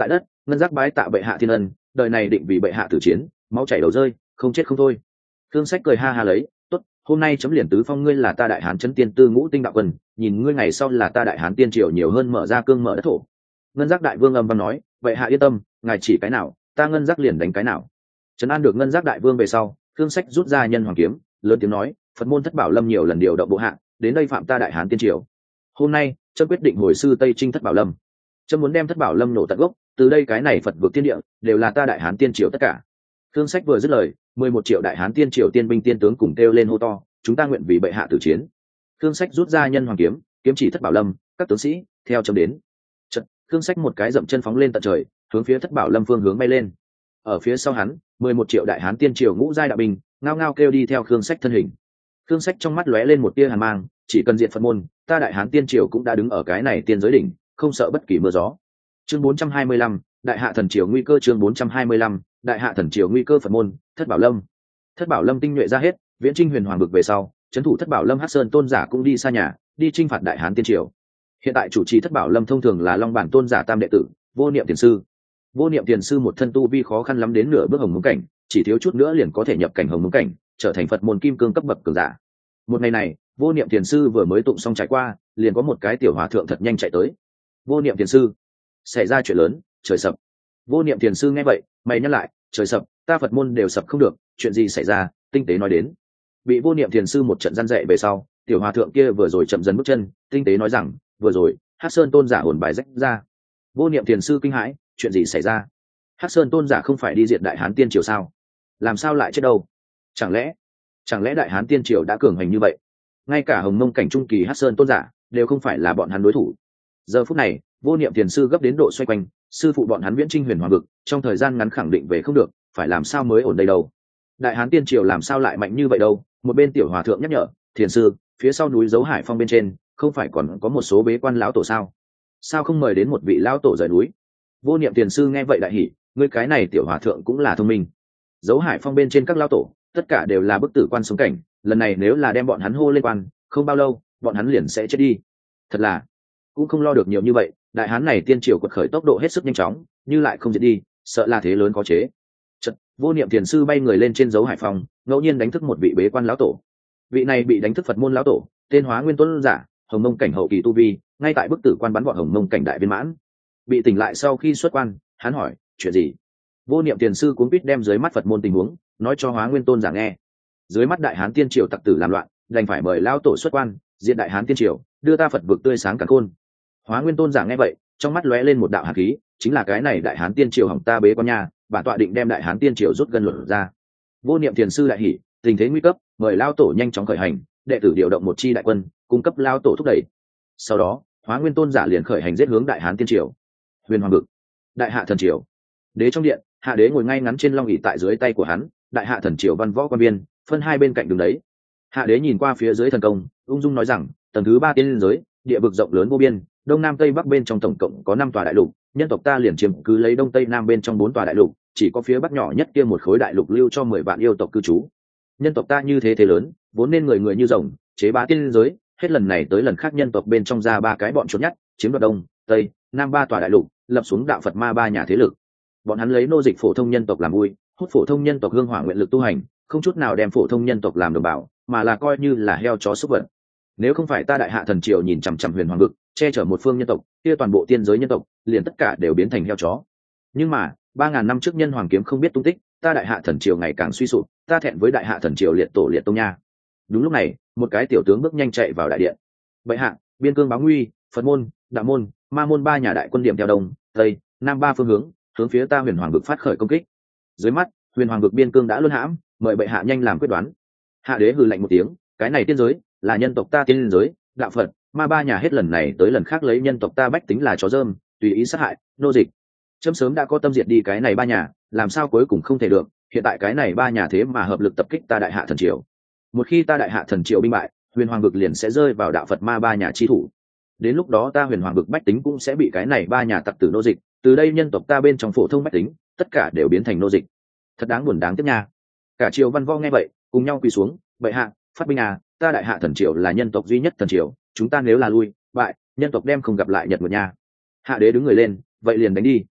ngân giác bái tạ bệ hạ thiên ân, đời này định vì bệ hạ tử chiến, máu chảy đầu rơi, không chết không thôi. Thương Sách cười ha ha lấy, tốt, hôm nay chấm liền tứ phong ngươi là ta đại hán chấn tiên tư ngũ tinh đạo quân, nhìn ngươi ngày sau là ta đại hán tiên triều nhiều hơn mở ra cương mở đất thổ. Ngân giác đại vương âm văn nói, bệ hạ yên tâm, ngài chỉ cái nào, ta ngân giác liền đánh cái nào. Trấn an được ngân giác đại vương về sau, Thương Sách rút ra nhân hoàng kiếm, lớn tiếng nói, Phật môn Thất Bảo Lâm nhiều lần điều động bộ hạ, đến đây phạm ta đại hán tiên triều. Hôm nay, chấm quyết định hồi sư Tây Trinh Thất Bảo Lâm. Chấm muốn đem Thất Bảo Lâm nổ tận gốc, từ đây cái này Phật vực tiên địa đều là ta đại hán tiên triều tất cả. Thương Sách vừa dứt lời, mười một triệu đại hán tiên triều tiên binh tiên tướng cùng kêu lên hô to, chúng ta nguyện vì bệ hạ tử chiến. Thương Sách rút ra nhân hoàng kiếm, kiếm chỉ Thất Bảo Lâm, các tướng sĩ theo chấm đến. Chợt, Thương Sách một cái dậm chân phóng lên tận trời, hướng phía Thất Bảo Lâm phương hướng bay lên. Ở phía sau hắn, mười một triệu đại hán tiên triều ngũ giai đạo binh ngao ngao kêu đi theo Thương Sách thân hình. Thương Sách trong mắt lóe lên một tia hàn mang, chỉ cần diện Phật môn, ta đại hán tiên triều cũng đã đứng ở cái này tiên giới đỉnh, không sợ bất kỳ mưa gió. Chương bốn trăm hai mươi lăm, đại hạ thần triều nguy cơ. Chương bốn trăm hai mươi lăm, đại hạ thần triều nguy cơ. Phật môn, Thất Bảo Lâm. Thất Bảo Lâm tinh nhuệ ra hết, viễn trinh huyền hoàng vực về sau, trấn thủ Thất Bảo Lâm Hắc Sơn tôn giả cũng đi xa nhà, đi chinh phạt đại hán tiên triều. Hiện tại chủ trì Thất Bảo Lâm thông thường là Long Bản tôn giả tam đệ tử, Vô Niệm Tiền sư. Vô Niệm Tiền sư một thân tu vi khó khăn lắm đến nửa bước hồng mông cảnh, chỉ thiếu chút nữa liền có thể nhập cảnh hồng mông cảnh, trở thành Phật môn kim cương cấp bậc cường giả. Một ngày này, Vô Niệm Tiền sư vừa mới tụng xong trải qua, liền có một cái tiểu hòa thượng thật nhanh chạy tới. Vô Niệm Tiền sư, xảy ra chuyện lớn, trời sập. Vô Niệm Tiền sư nghe vậy, mày nhắc lại, trời sập, ta Phật môn đều sập không được, chuyện gì xảy ra? Tinh tế nói đến. Bị Vô Niệm Tiền sư một trận răn dạy về sau, tiểu hòa thượng kia vừa rồi chậm dần bước chân, tinh tế nói rằng, vừa rồi Hắc Sơn tôn giả hồn bài rách ra. Vô Niệm Tiền sư kinh hãi, chuyện gì xảy ra? Hắc Sơn tôn giả không phải đi diệt đại hán tiên triều sao? Làm sao lại chết đâu? Chẳng lẽ chẳng lẽ đại hán tiên triều đã cường hành như vậy, ngay cả hồng mông cảnh trung kỳ Hắc Sơn tôn giả đều không phải là bọn hắn đối thủ? Giờ phút này, Vô Niệm Tiền sư gấp đến độ xoay quanh, sư phụ bọn hắn viễn trinh huyền hoàng vực, trong thời gian ngắn khẳng định về không được, phải làm sao mới ổn đây đâu? Đại hán tiên triều làm sao lại mạnh như vậy đâu? Một bên tiểu hòa thượng nhắc nhở, Thiền sư, phía sau núi Dấu Hải Phong bên trên không phải còn có một số bế quan lão tổ sao? Sao không mời đến một vị lão tổ rời núi? Vô Niệm Tiền sư nghe vậy đại hỉ, ngươi cái này tiểu hòa thượng cũng là thông minh. Dấu Hải Phong bên trên các lão tổ, tất cả đều là bức tử quan sống cảnh, lần này nếu là đem bọn hắn hô lên quan, không bao lâu, bọn hắn liền sẽ chết đi. Thật là, cũng không lo được nhiều như vậy, đại hán này tiên triều quật khởi tốc độ hết sức nhanh chóng, như lại không diệt đi, sợ là thế lớn có chế. Chợt, Vô Niệm Tiền sư bay người lên trên Dấu Hải Phong, ngẫu nhiên đánh thức một vị bế quan lão tổ. Vị này bị đánh thức Phật môn lão tổ, tên Hóa Nguyên Tuấn giả, hồng mông cảnh hậu kỳ tu vi, ngay tại bức tử quan bắn bọn hồng mông cảnh đại viên mãn. Bị tỉnh lại sau khi xuất quan, hắn hỏi, chuyện gì? Vô Niệm Tiền sư cuống quýt đem dưới mắt Phật môn tình huống nói cho Hóa Nguyên tôn giả nghe. Dưới mắt đại hán tiên triều tặc tử làm loạn, đành phải mời lão tổ xuất quan, diện đại hán tiên triều, đưa ta Phật vực tươi sáng càn khôn. Hóa Nguyên tôn giả nghe vậy, trong mắt lóe lên một đạo hàn khí, chính là cái này đại hán tiên triều hỏng ta bế quan nhà, bản tọa định đem đại hán tiên triều rút gần luận ra. Vô Niệm Tiền sư đại hỉ, tình thế nguy cấp, mời lão tổ nhanh chóng khởi hành, đệ tử điều động một chi đại quân, cung cấp lão tổ thúc đẩy. Sau đó, Hóa Nguyên tôn giả liền khởi hành giết hướng đại hán tiên triều. Huyền Hoàng vực, đại hạ thần triều. Đế trong điện, hạ đế ngồi ngay ngắn trên long ỷ tại dưới tay của hắn, đại hạ thần triều văn võ quan viên phân hai bên cạnh đường đấy. Hạ đế nhìn qua phía dưới thần công, ung dung nói rằng, tầng thứ ba tiên giới, địa vực rộng lớn vô biên, đông nam tây bắc bên trong tổng cộng có năm tòa đại lục, nhân tộc ta liền chiếm cứ lấy đông tây nam bên trong bốn tòa đại lục, chỉ có phía bắc nhỏ nhất kia một khối đại lục lưu cho mười vạn yêu tộc cư trú. Nhân tộc ta như thế thế lớn, vốn nên người người như rồng, chế bá tiên giới, hết lần này tới lần khác nhân tộc bên trong ra ba cái bọn trốn nhất, chiếm đoạt đông, tây, nam ba tòa đại lục, lập xuống đạo Phật ma ba nhà thế lực. Bọn hắn lấy nô dịch phổ thông nhân tộc làm vui, hút phổ thông nhân tộc hương hỏa nguyện lực tu hành, không chút nào đem phổ thông nhân tộc làm đồng bào, mà là coi như là heo chó súc vật. Nếu không phải ta đại hạ thần triều nhìn chằm chằm huyền hoàng vực, che chở một phương nhân tộc, kia toàn bộ tiên giới nhân tộc liền tất cả đều biến thành heo chó. Nhưng mà ba ngàn năm trước nhân hoàng kiếm không biết tung tích, ta đại hạ thần triều ngày càng suy sụp, ta thẹn với đại hạ thần triều liệt tổ liệt tông nha. Đúng lúc này, một cái tiểu tướng bước nhanh chạy vào đại điện. Bệ hạ, biên cương báo nguy, Phật môn, đạo môn, ma môn ba nhà đại quân điểm theo đông, tây, nam ba phương hướng, hướng phía ta huyền hoàng vực phát khởi công kích. Dưới mắt, huyền hoàng vực biên cương đã luân hãm, mời bệ hạ nhanh làm quyết đoán. Hạ đế hừ lạnh một tiếng, cái này tiên giới là nhân tộc ta tiên giới, đạo Phật, ma ba nhà hết lần này tới lần khác lấy nhân tộc ta bách tính là chó dơm, tùy ý sát hại, nô dịch. Chấm sớm đã có tâm diệt đi cái này ba nhà, làm sao cuối cùng không thể được, hiện tại cái này ba nhà thế mà hợp lực tập kích ta đại hạ thần triều. Một khi ta đại hạ thần triều binh bại, huyền hoàng vực liền sẽ rơi vào đạo Phật ma ba nhà chi thủ. Đến lúc đó ta huyền hoàng vực bách tính cũng sẽ bị cái này ba nhà tặc tử nô dịch, từ đây nhân tộc ta bên trong phổ thông bách tính tất cả đều biến thành nô dịch. Thật đáng buồn đáng tiếc nha. Cả triều văn võ nghe vậy cùng nhau quỳ xuống, bệ hạ phát binh à, ta đại hạ thần triều là nhân tộc duy nhất thần triều, chúng ta nếu là lui bại, nhân tộc đem không gặp lại nhật một nha. Hạ đế đứng người lên, vậy liền đánh đi.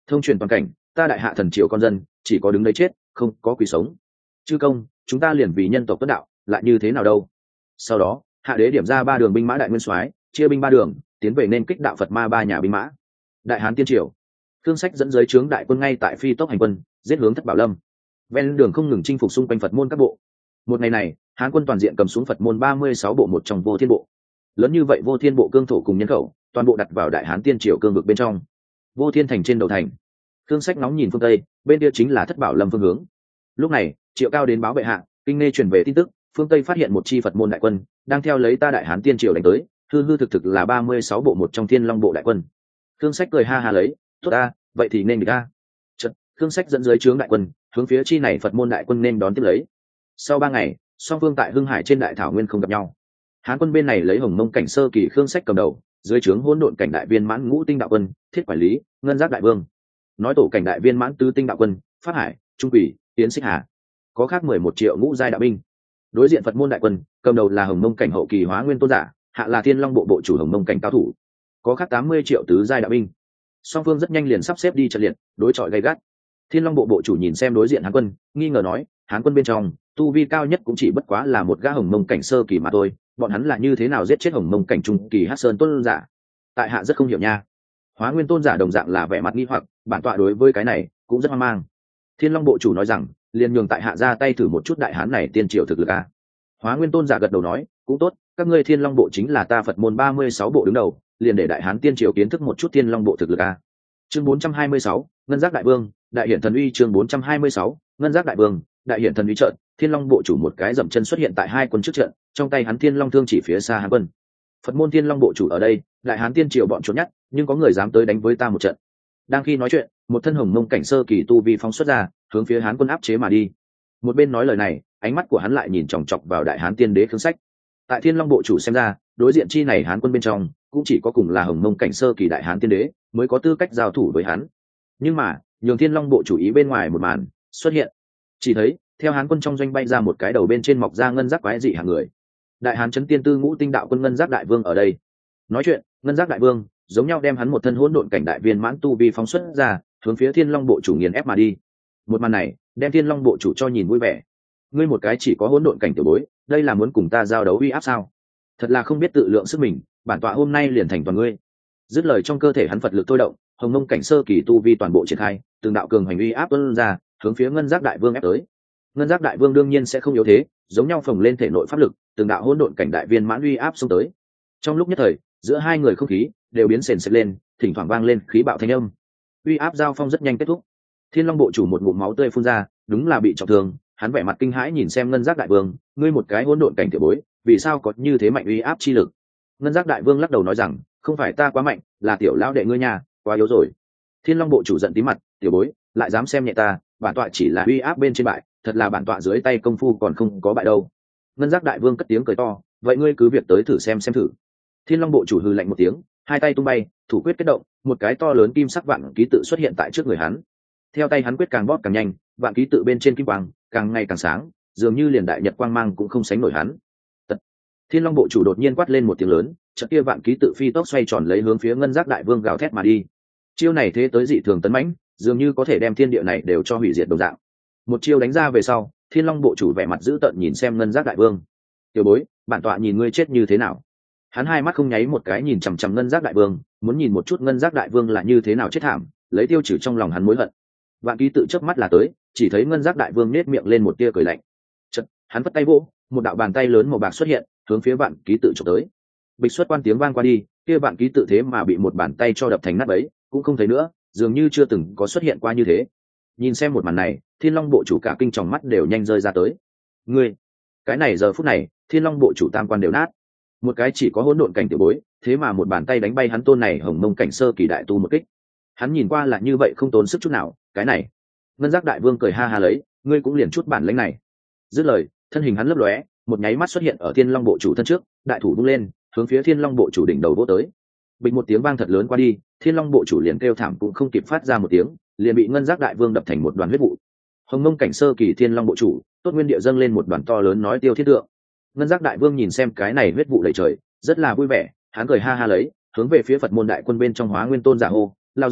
thông truyền toàn cảnh, ta đại hạ thần triều con dân chỉ có đứng đấy chết, không có quỳ sống. Chư công, chúng ta liền vì nhân tộc tuất đạo, lại như thế nào đâu? Sau đó hạ đế điểm ra ba đường binh mã đại nguyên soái, chia binh ba đường tiến về nên kích đạo Phật ma ba nhà binh mã. Đại Hán tiên triều, Thương Sách dẫn giới trướng đại quân ngay tại phi tốc hành quân, giết hướng Thất Bảo Lâm. Ven đường không ngừng chinh phục xung quanh Phật môn các bộ. Một ngày này, Hán quân toàn diện cầm xuống Phật môn ba mươi sáu bộ một trong Vô Thiên bộ. Lớn như vậy Vô Thiên bộ cương thổ cùng nhân khẩu, toàn bộ đặt vào Đại Hán tiên triều cương vực bên trong. Vô Thiên thành trên đầu thành, Thương Sách nóng nhìn phương tây, bên kia chính là Thất Bảo Lâm phương hướng. Lúc này, Triệu Cao đến báo bệ hạ, kinh nghe truyền về tin tức, phương tây phát hiện một chi Phật môn đại quân đang theo lấy ta Đại Hán tiên triều đánh tới, hư hư thực thực là ba mươi sáu bộ một trong Thiên Long bộ đại quân. Thương Sách cười ha ha lấy, tốt ta, vậy thì nên địch ta. Chợt, Thương Sách dẫn dưới trướng đại quân hướng phía chi này Phật môn đại quân nên đón tiếp lấy. Sau ba ngày, song phương tại Hưng Hải trên đại thảo nguyên không gặp nhau. Hán quân bên này lấy Hồng Mông cảnh sơ kỳ Khương Sách cầm đầu, dưới trướng hỗn độn cảnh đại viên mãn ngũ tinh đạo quân, thiết quản lý, ngân giác đại vương. Nói tổ cảnh đại viên mãn tứ tinh đạo quân, Pháp Hải, Trung Quỷ, Tiến Xích Hà. Có khác mười một triệu ngũ giai đạo binh. Đối diện Phật môn đại quân, cầm đầu là Hồng Mông cảnh hậu kỳ Hóa Nguyên tôn giả, hạ là Thiên Long bộ bộ chủ Hồng Mông cảnh cao thủ. Có khác tám mươi triệu tứ giai đạo binh. Song phương rất nhanh liền sắp xếp đi trận liệt, đối chọi gay gắt. Thiên Long bộ bộ chủ nhìn xem đối diện Hán quân, nghi ngờ nói, Hán quân bên trong, tu vi cao nhất cũng chỉ bất quá là một gã Hồng Mông cảnh sơ kỳ mà thôi, bọn hắn là như thế nào giết chết Hồng Mông cảnh trung kỳ Hắc Sơn tôn giả? Tại hạ rất không hiểu nha. Hóa Nguyên tôn giả đồng dạng là vẻ mặt nghi hoặc, bản tọa đối với cái này cũng rất hoang mang. Thiên Long bộ chủ nói rằng, liền nhường tại hạ ra tay thử một chút đại hán này tiên triều thực lực a. Hóa Nguyên tôn giả gật đầu nói, cũng tốt, các ngươi Thiên Long bộ chính là ta Phật môn ba mươi sáu bộ đứng đầu, liền để đại hán tiên triều kiến thức một chút Thiên Long bộ thực lực a. Chương bốn trăm hai mươi sáu, Ngân Giác đại vương, đại hiển thần uy. Chương bốn trăm hai mươi sáu, Ngân Giác đại vương, đại hiển thần uy. Trận, Thiên Long bộ chủ một cái dậm chân xuất hiện tại hai quân trước trận, trong tay hắn Thiên Long thương chỉ phía xa Hán quân. Phật môn Thiên Long bộ chủ ở đây, đại hán tiên triều bọn trốn nhát, nhưng có người dám tới đánh với ta một trận. Đang khi nói chuyện, một thân Hồng Mông cảnh sơ kỳ tu vi phóng xuất ra, hướng phía Hán quân áp chế mà đi. Một bên nói lời này, ánh mắt của hắn lại nhìn chòng chọc vào đại hán tiên đế Khương Sách. Tại Thiên Long bộ chủ xem ra, đối diện chi này Hán quân bên trong, cũng chỉ có cùng là Hồng Mông cảnh sơ kỳ đại hán tiên đế mới có tư cách giao thủ với hắn. Nhưng mà, nhường Thiên Long bộ chủ ý bên ngoài một màn xuất hiện, chỉ thấy theo Hán quân trong doanh bay ra một cái đầu bên trên mọc ra ngân giác quái dị hàng người. Đại hán chấn tiên tư ngũ tinh đạo quân Ngân Giác đại vương ở đây. Nói chuyện, Ngân Giác đại vương giống nhau đem hắn một thân hỗn độn cảnh đại viên mãn tu vi phóng xuất ra, hướng phía Thiên Long bộ chủ nghiền ép mà đi. Một màn này, đem Thiên Long bộ chủ cho nhìn vui vẻ. Ngươi một cái chỉ có hỗn độn cảnh tiểu bối, đây là muốn cùng ta giao đấu uy áp sao? Thật là không biết tự lượng sức mình, bản tọa hôm nay liền thành toàn ngươi. Dứt lời, trong cơ thể hắn Phật lực thôi động, Hồng Mông cảnh sơ kỳ tu vi toàn bộ triển khai, từng đạo cường hành uy áp tuôn ra, hướng phía Ngân Giác đại vương ép tới. Ngân Giác đại vương đương nhiên sẽ không yếu thế, giống nhau phồng lên thể nội pháp lực, từng đạo hỗn độn cảnh đại viên mãn uy áp xông tới. Trong lúc nhất thời, giữa hai người không khí đều biến sền sệt lên, thỉnh thoảng vang lên khí bạo thanh âm. Uy áp giao phong rất nhanh kết thúc. Thiên Long bộ chủ một ngụm máu tươi phun ra, đúng là bị trọng thương, hắn vẻ mặt kinh hãi nhìn xem Ngân Giác đại vương, ngươi một cái hỗn độn cảnh tiểu bối, vì sao có như thế mạnh uy áp chi lực? Ngân Giác đại vương lắc đầu nói rằng, không phải ta quá mạnh, là tiểu lão đệ ngươi nhà quá yếu rồi. Thiên Long bộ chủ giận tí mặt, tiểu bối lại dám xem nhẹ ta, bản tọa chỉ là uy áp bên trên bại, thật là bản tọa dưới tay công phu còn không có bại đâu. Ngân Giác đại vương cất tiếng cười to, vậy ngươi cứ việc tới thử xem xem thử. Thiên Long bộ chủ hừ lạnh một tiếng, hai tay tung bay, thủ quyết kết động, một cái to lớn kim sắc vạn ký tự xuất hiện tại trước người hắn. Theo tay hắn quyết càng bóp càng nhanh, vạn ký tự bên trên kim quang càng ngày càng sáng, dường như liền đại nhật quang mang cũng không sánh nổi hắn. Tật. Thiên Long bộ chủ đột nhiên quát lên một tiếng lớn, chợt kia vạn ký tự phi tốc xoay tròn lấy hướng phía Ngân Giác đại vương gào thét mà đi. Chiêu này thế tới dị thường tấn mãnh, dường như có thể đem thiên địa này đều cho hủy diệt đồng dạng. Một chiêu đánh ra về sau, Thiên Long bộ chủ vẻ mặt dữ tợn nhìn xem Ngân Giác đại vương. Tiểu bối, bản tọa nhìn ngươi chết như thế nào? Hắn hai mắt không nháy một cái nhìn chằm chằm Ngân Giác đại vương, muốn nhìn một chút Ngân Giác đại vương là như thế nào chết thảm, lấy tiêu trừ trong lòng hắn mối hận. Vạn ký tự chớp mắt là tới, chỉ thấy Ngân Giác đại vương nết miệng lên một tia cười lạnh. Chợt, hắn vất tay vỗ, một đạo bàn tay lớn màu bạc xuất hiện, hướng phía vạn ký tự chụp tới. Bịch xuất quan tiếng vang qua đi, kia vạn ký tự thế mà bị một bàn tay cho đập thành nát bấy, cũng không thấy nữa, dường như chưa từng có xuất hiện qua như thế. Nhìn xem một màn này, Thiên Long bộ chủ cả kinh tròng mắt đều nhanh rơi ra tới. Ngươi, cái này giờ phút này, Thiên Long bộ chủ tam quan đều nát. Một cái chỉ có hỗn độn cảnh tiểu bối, thế mà một bàn tay đánh bay hắn tôn này Hồng Mông cảnh sơ kỳ đại tu một kích. Hắn nhìn qua là như vậy không tốn sức chút nào, cái này. Ngân Giác đại vương cười ha ha lấy, ngươi cũng liền chút bản lĩnh này. Dứt lời, thân hình hắn lấp lóe, một nháy mắt xuất hiện ở Thiên Long bộ chủ thân trước, đại thủ vung lên, hướng phía Thiên Long bộ chủ đỉnh đầu vỗ tới. Bình một tiếng vang thật lớn qua đi, Thiên Long bộ chủ liền kêu thảm cũng không kịp phát ra một tiếng, liền bị Ngân Giác đại vương đập thành một đoàn huyết vụ. Hồng Mông cảnh sơ kỳ Thiên Long bộ chủ, tốt nguyên địa dâng lên một đoàn to lớn nói tiêu thiết tượng. Ngân Giác đại vương nhìn xem cái này huyết vụ đầy trời, rất là vui vẻ, hắn cười ha ha lấy, hướng về phía Phật môn đại quân bên trong Hóa Nguyên tôn giả hô, lao giả,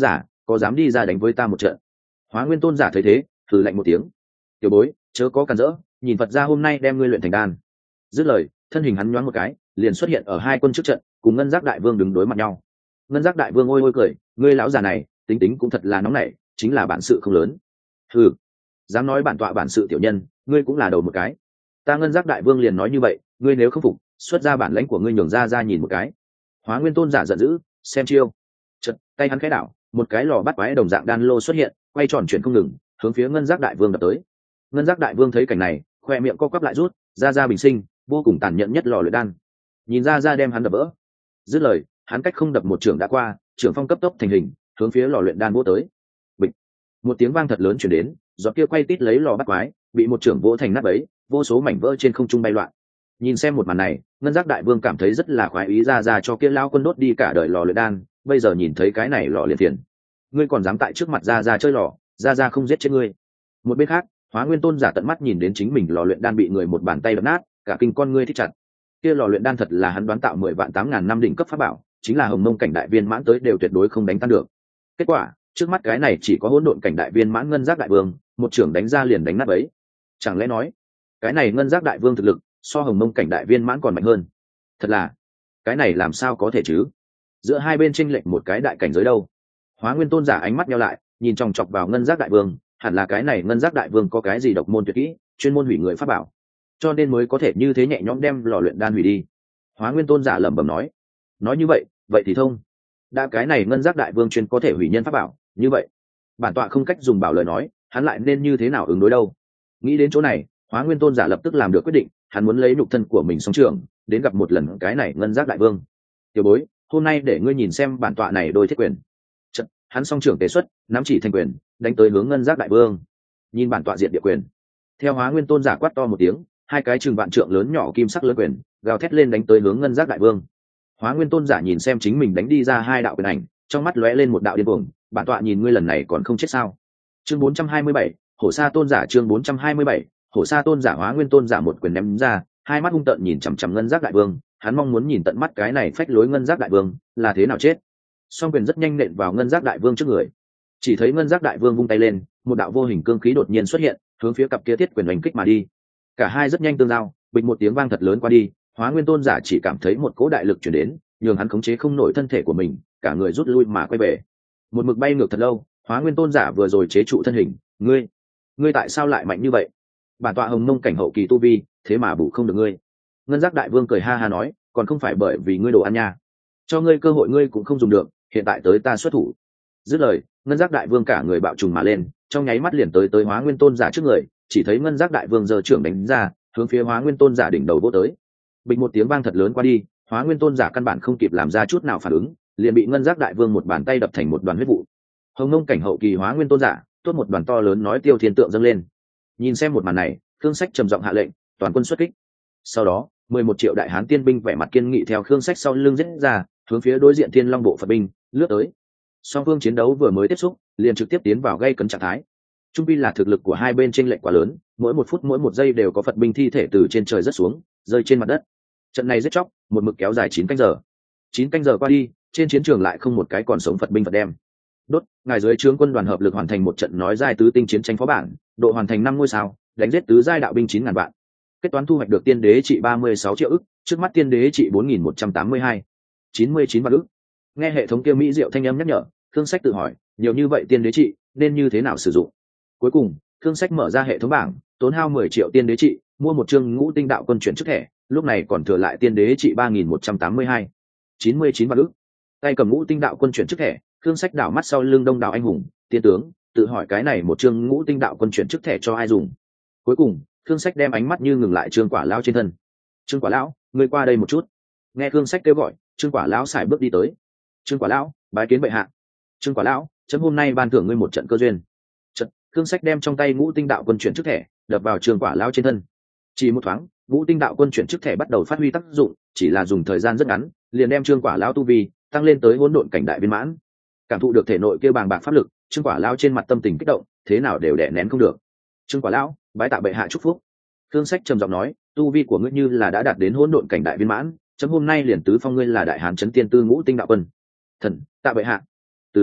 có dám đi ra đánh với ta một trận? Hóa Nguyên Tôn giả thấy thế thử lạnh một tiếng. Tiểu bối chớ có cản rỡ, nhìn Phật gia hôm nay đem ngươi luyện thành đan. Dứt lời thân hình hắn nhoáng một cái liền xuất hiện ở hai quân trước trận, cùng Ngân Giác Đại Vương đứng đối mặt nhau. Ngân Giác Đại Vương ôi ôi cười, ngươi lão già này tính tính cũng thật là nóng nảy, chính là bản sự không lớn. Ừ, dám nói bản tọa bản sự tiểu nhân, ngươi cũng là đầu một cái. Ta Ngân Giác Đại Vương liền nói như vậy, ngươi nếu không phục xuất ra bản lãnh của ngươi nhường ra ra nhìn một cái. Hóa Nguyên Tôn giả giận dữ, xem chiêu. Chợt tay hắn khẽ đảo, một cái lò bắt quái đồng dạng đan lô xuất hiện, quay tròn chuyển không ngừng, hướng phía Ngân Giác Đại Vương đập tới. Ngân Giác Đại Vương thấy cảnh này khoe miệng co quắp lại rút ra ra bình sinh, vô cùng tàn nhẫn nhất lò luyện đan. Nhìn ra ra đem hắn đập vỡ. Dứt lời hắn cách không đập một trưởng đã qua, trưởng phong cấp tốc thành hình, hướng phía lò luyện đan vỗ tới. Bịch, một tiếng vang thật lớn chuyển đến, giọt kia quay tít lấy lò bắt quái bị một trưởng vỗ thành nát bấy, vô số mảnh vỡ trên không trung bay loạn. Nhìn xem một màn này, Ngân Giác Đại Vương cảm thấy rất là khoái ý, ra ra cho kia lao quân đốt đi cả đời lò luyện đan, bây giờ nhìn thấy cái này lò liền tiền. Ngươi còn dám tại trước mặt ra ra chơi lò, ra ra không giết chết ngươi. Một bên khác, Hóa Nguyên Tôn giả tận mắt nhìn đến chính mình lò luyện đan bị người một bàn tay đập nát, cả kinh con ngươi thích chặt. Kia lò luyện đan thật là hắn đoán tạo mười vạn tám ngàn năm đỉnh cấp pháp bảo, chính là hồng mông cảnh đại viên mãn tới đều tuyệt đối không đánh tan được. Kết quả trước mắt cái này chỉ có hỗn độn cảnh đại viên mãn Ngân Giác Đại Vương, một trưởng đánh ra liền đánh nát ấy. Chẳng lẽ nói cái này Ngân Giác Đại Vương thực lực so hồng mông cảnh đại viên mãn còn mạnh hơn? Thật là cái này làm sao có thể chứ? Giữa hai bên chênh lệch một cái đại cảnh giới đâu? Hóa Nguyên Tôn giả ánh mắt nheo lại, nhìn chòng chọc vào Ngân Giác Đại Vương, hẳn là cái này Ngân Giác Đại Vương có cái gì độc môn tuyệt kỹ, chuyên môn hủy người pháp bảo, cho nên mới có thể như thế nhẹ nhõm đem lò luyện đan hủy đi. Hóa Nguyên Tôn giả lẩm bẩm nói, nói như vậy vậy thì thông, đã cái này Ngân Giác Đại Vương chuyên có thể hủy nhân pháp bảo, như vậy bản tọa không cách dùng bảo lời nói, hắn lại nên như thế nào ứng đối đâu? Nghĩ đến chỗ này, Hóa Nguyên Tôn giả lập tức làm được quyết định, hắn muốn lấy nhục thân của mình song trưởng đến gặp một lần cái này Ngân Giác Đại Vương. Tiểu bối, hôm nay để ngươi nhìn xem bản tọa này đôi thiết quyền. Chật, hắn song trưởng tế xuất, nắm chỉ thành quyền, đánh tới hướng Ngân Giác Đại Vương. Nhìn bản tọa diện địa quyền. Theo Hóa Nguyên Tôn giả quát to một tiếng, hai cái chừng vạn trượng lớn nhỏ kim sắc lớn quyền gào thét lên đánh tới hướng Ngân Giác Đại Vương. Hóa Nguyên Tôn giả nhìn xem chính mình đánh đi ra hai đạo quyền ảnh, trong mắt lóe lên một đạo điên cuồng, bản tọa nhìn ngươi lần này còn không chết sao? Chương bốn trăm hai mươi bảy, Hổ Sa Tôn giả chương bốn trăm hai mươi bảy, Hổ Sa Tôn giả. Hóa Nguyên Tôn giả một quyền ném ra, hai mắt hung tợn nhìn chằm chằm Ngân Giác Đại Vương, hắn mong muốn nhìn tận mắt cái này phách lối Ngân Giác Đại Vương là thế nào chết. Song quyền rất nhanh nện vào Ngân Giác Đại Vương trước người. Chỉ thấy Ngân Giác Đại Vương vung tay lên, một đạo vô hình cương khí đột nhiên xuất hiện, hướng phía cặp kia thiết quyền đánh kích mà đi. Cả hai rất nhanh tương giao, bịch một tiếng vang thật lớn qua đi, Hóa Nguyên Tôn giả chỉ cảm thấy một cỗ đại lực truyền đến, nhường hắn khống chế không nổi thân thể của mình, cả người rút lui mà quay về. Một mực bay ngược thật lâu, Hóa Nguyên Tôn giả vừa rồi chế trụ thân hình, ngươi, ngươi tại sao lại mạnh như vậy? Bản tọa hồng mông cảnh hậu kỳ tu vi, thế mà bù không được ngươi. Ngân Giác Đại Vương cười ha ha nói, còn không phải bởi vì ngươi đồ ăn nha, cho ngươi cơ hội ngươi cũng không dùng được, hiện tại tới ta xuất thủ. Dứt lời, Ngân Giác Đại Vương cả người bạo trùng mà lên, trong nháy mắt liền tới tới Hóa Nguyên Tôn giả trước người, chỉ thấy Ngân Giác Đại Vương giơ trưởng đánh ra, hướng phía Hóa Nguyên Tôn giả đỉnh đầu vỗ tới. Bình một tiếng vang thật lớn qua đi, Hóa Nguyên Tôn giả căn bản không kịp làm ra chút nào phản ứng, liền bị Ngân Giác Đại Vương một bàn tay đập thành một đoàn huyết vụ. Hồng Nông cảnh hậu kỳ Hóa Nguyên Tôn giả, tốt một đoàn to lớn nói tiêu thiên tượng dâng lên. Nhìn xem một màn này, Khương Sách trầm giọng hạ lệnh, toàn quân xuất kích. Sau đó, mười một triệu đại hán tiên binh vẻ mặt kiên nghị theo Khương Sách sau lưng giết ra, hướng phía đối diện Thiên Long bộ Phật binh lướt tới. Song phương chiến đấu vừa mới tiếp xúc, liền trực tiếp tiến vào gây cấn trạng thái. Trung pi là thực lực của hai bên chênh lệch quá lớn, mỗi một phút mỗi một giây đều có Phật binh thi thể từ trên trời rớt xuống, rơi trên mặt đất. Trận này giết chóc, một mực kéo dài chín canh giờ. Chín canh giờ qua đi, trên chiến trường lại không một cái còn sống Phật binh Phật đem. Đốt, ngài dưới trướng quân đoàn hợp lực hoàn thành một trận nói giai tứ tinh chiến tranh phó bản, độ hoàn thành năm ngôi sao, đánh giết tứ giai đạo binh chín ngàn vạn. Kết toán thu hoạch được tiên đế trị ba mươi sáu triệu ức, trước mắt tiên đế trị bốn nghìn một trăm tám mươi hai, chín mươi chín vạn ức. Nghe hệ thống kia mỹ diệu thanh âm nhắc nhở, Thương Sách tự hỏi, nhiều như vậy tiên đế trị, nên như thế nào sử dụng? Cuối cùng, Thương Sách mở ra hệ thống bảng, tốn hao mười triệu tiên đế trị, mua một chương ngũ tinh đạo quân chuyển chức thẻ, lúc này còn thừa lại tiên đế trị ba nghìn một trăm tám mươi hai, chín mươi chín vạn ức. Tay cầm ngũ tinh đạo quân chuyển chức thẻ, Thương Sách đảo mắt sau lưng đông đảo anh hùng, tiên tướng, tự hỏi cái này một chương ngũ tinh đạo quân chuyển chức thẻ cho ai dùng? Cuối cùng, Thương Sách đem ánh mắt như ngừng lại Trương Quả lão trên thân. Trương Quả lão, ngươi qua đây một chút. Nghe Thương Sách kêu gọi, Trương Quả lão sải bước đi tới. Trương Quả lão, bái kiến bệ hạ. Trương Quả lão, chấm hôm nay ban thưởng ngươi một trận cơ duyên. Trận, Thương Sách đem trong tay ngũ tinh đạo quân chuyển chức thẻ đập vào Trương Quả lão trên thân. Chỉ một thoáng, ngũ tinh đạo quân chuyển chức thẻ bắt đầu phát huy tác dụng, chỉ là dùng thời gian rất ngắn, liền đem Trương Quả lão tu vi tăng lên tới hỗn độn cảnh đại viên mãn. Cảm thụ được thể nội kia bàng bạc pháp lực, Trương Quả lão trên mặt tâm tình kích động, thế nào đều đè nén không được. Trương Quả lão, bái tạ bệ hạ chúc phúc. Thương Sách trầm giọng nói, tu vi của ngươi như là đã đạt đến hỗn độn cảnh đại viên mãn, chấm hôm nay liền tứ phong ngươi là đại hán chấn tiên tư ngũ tinh đạo quân. Thần, tạ bệ hạ. Từ đó,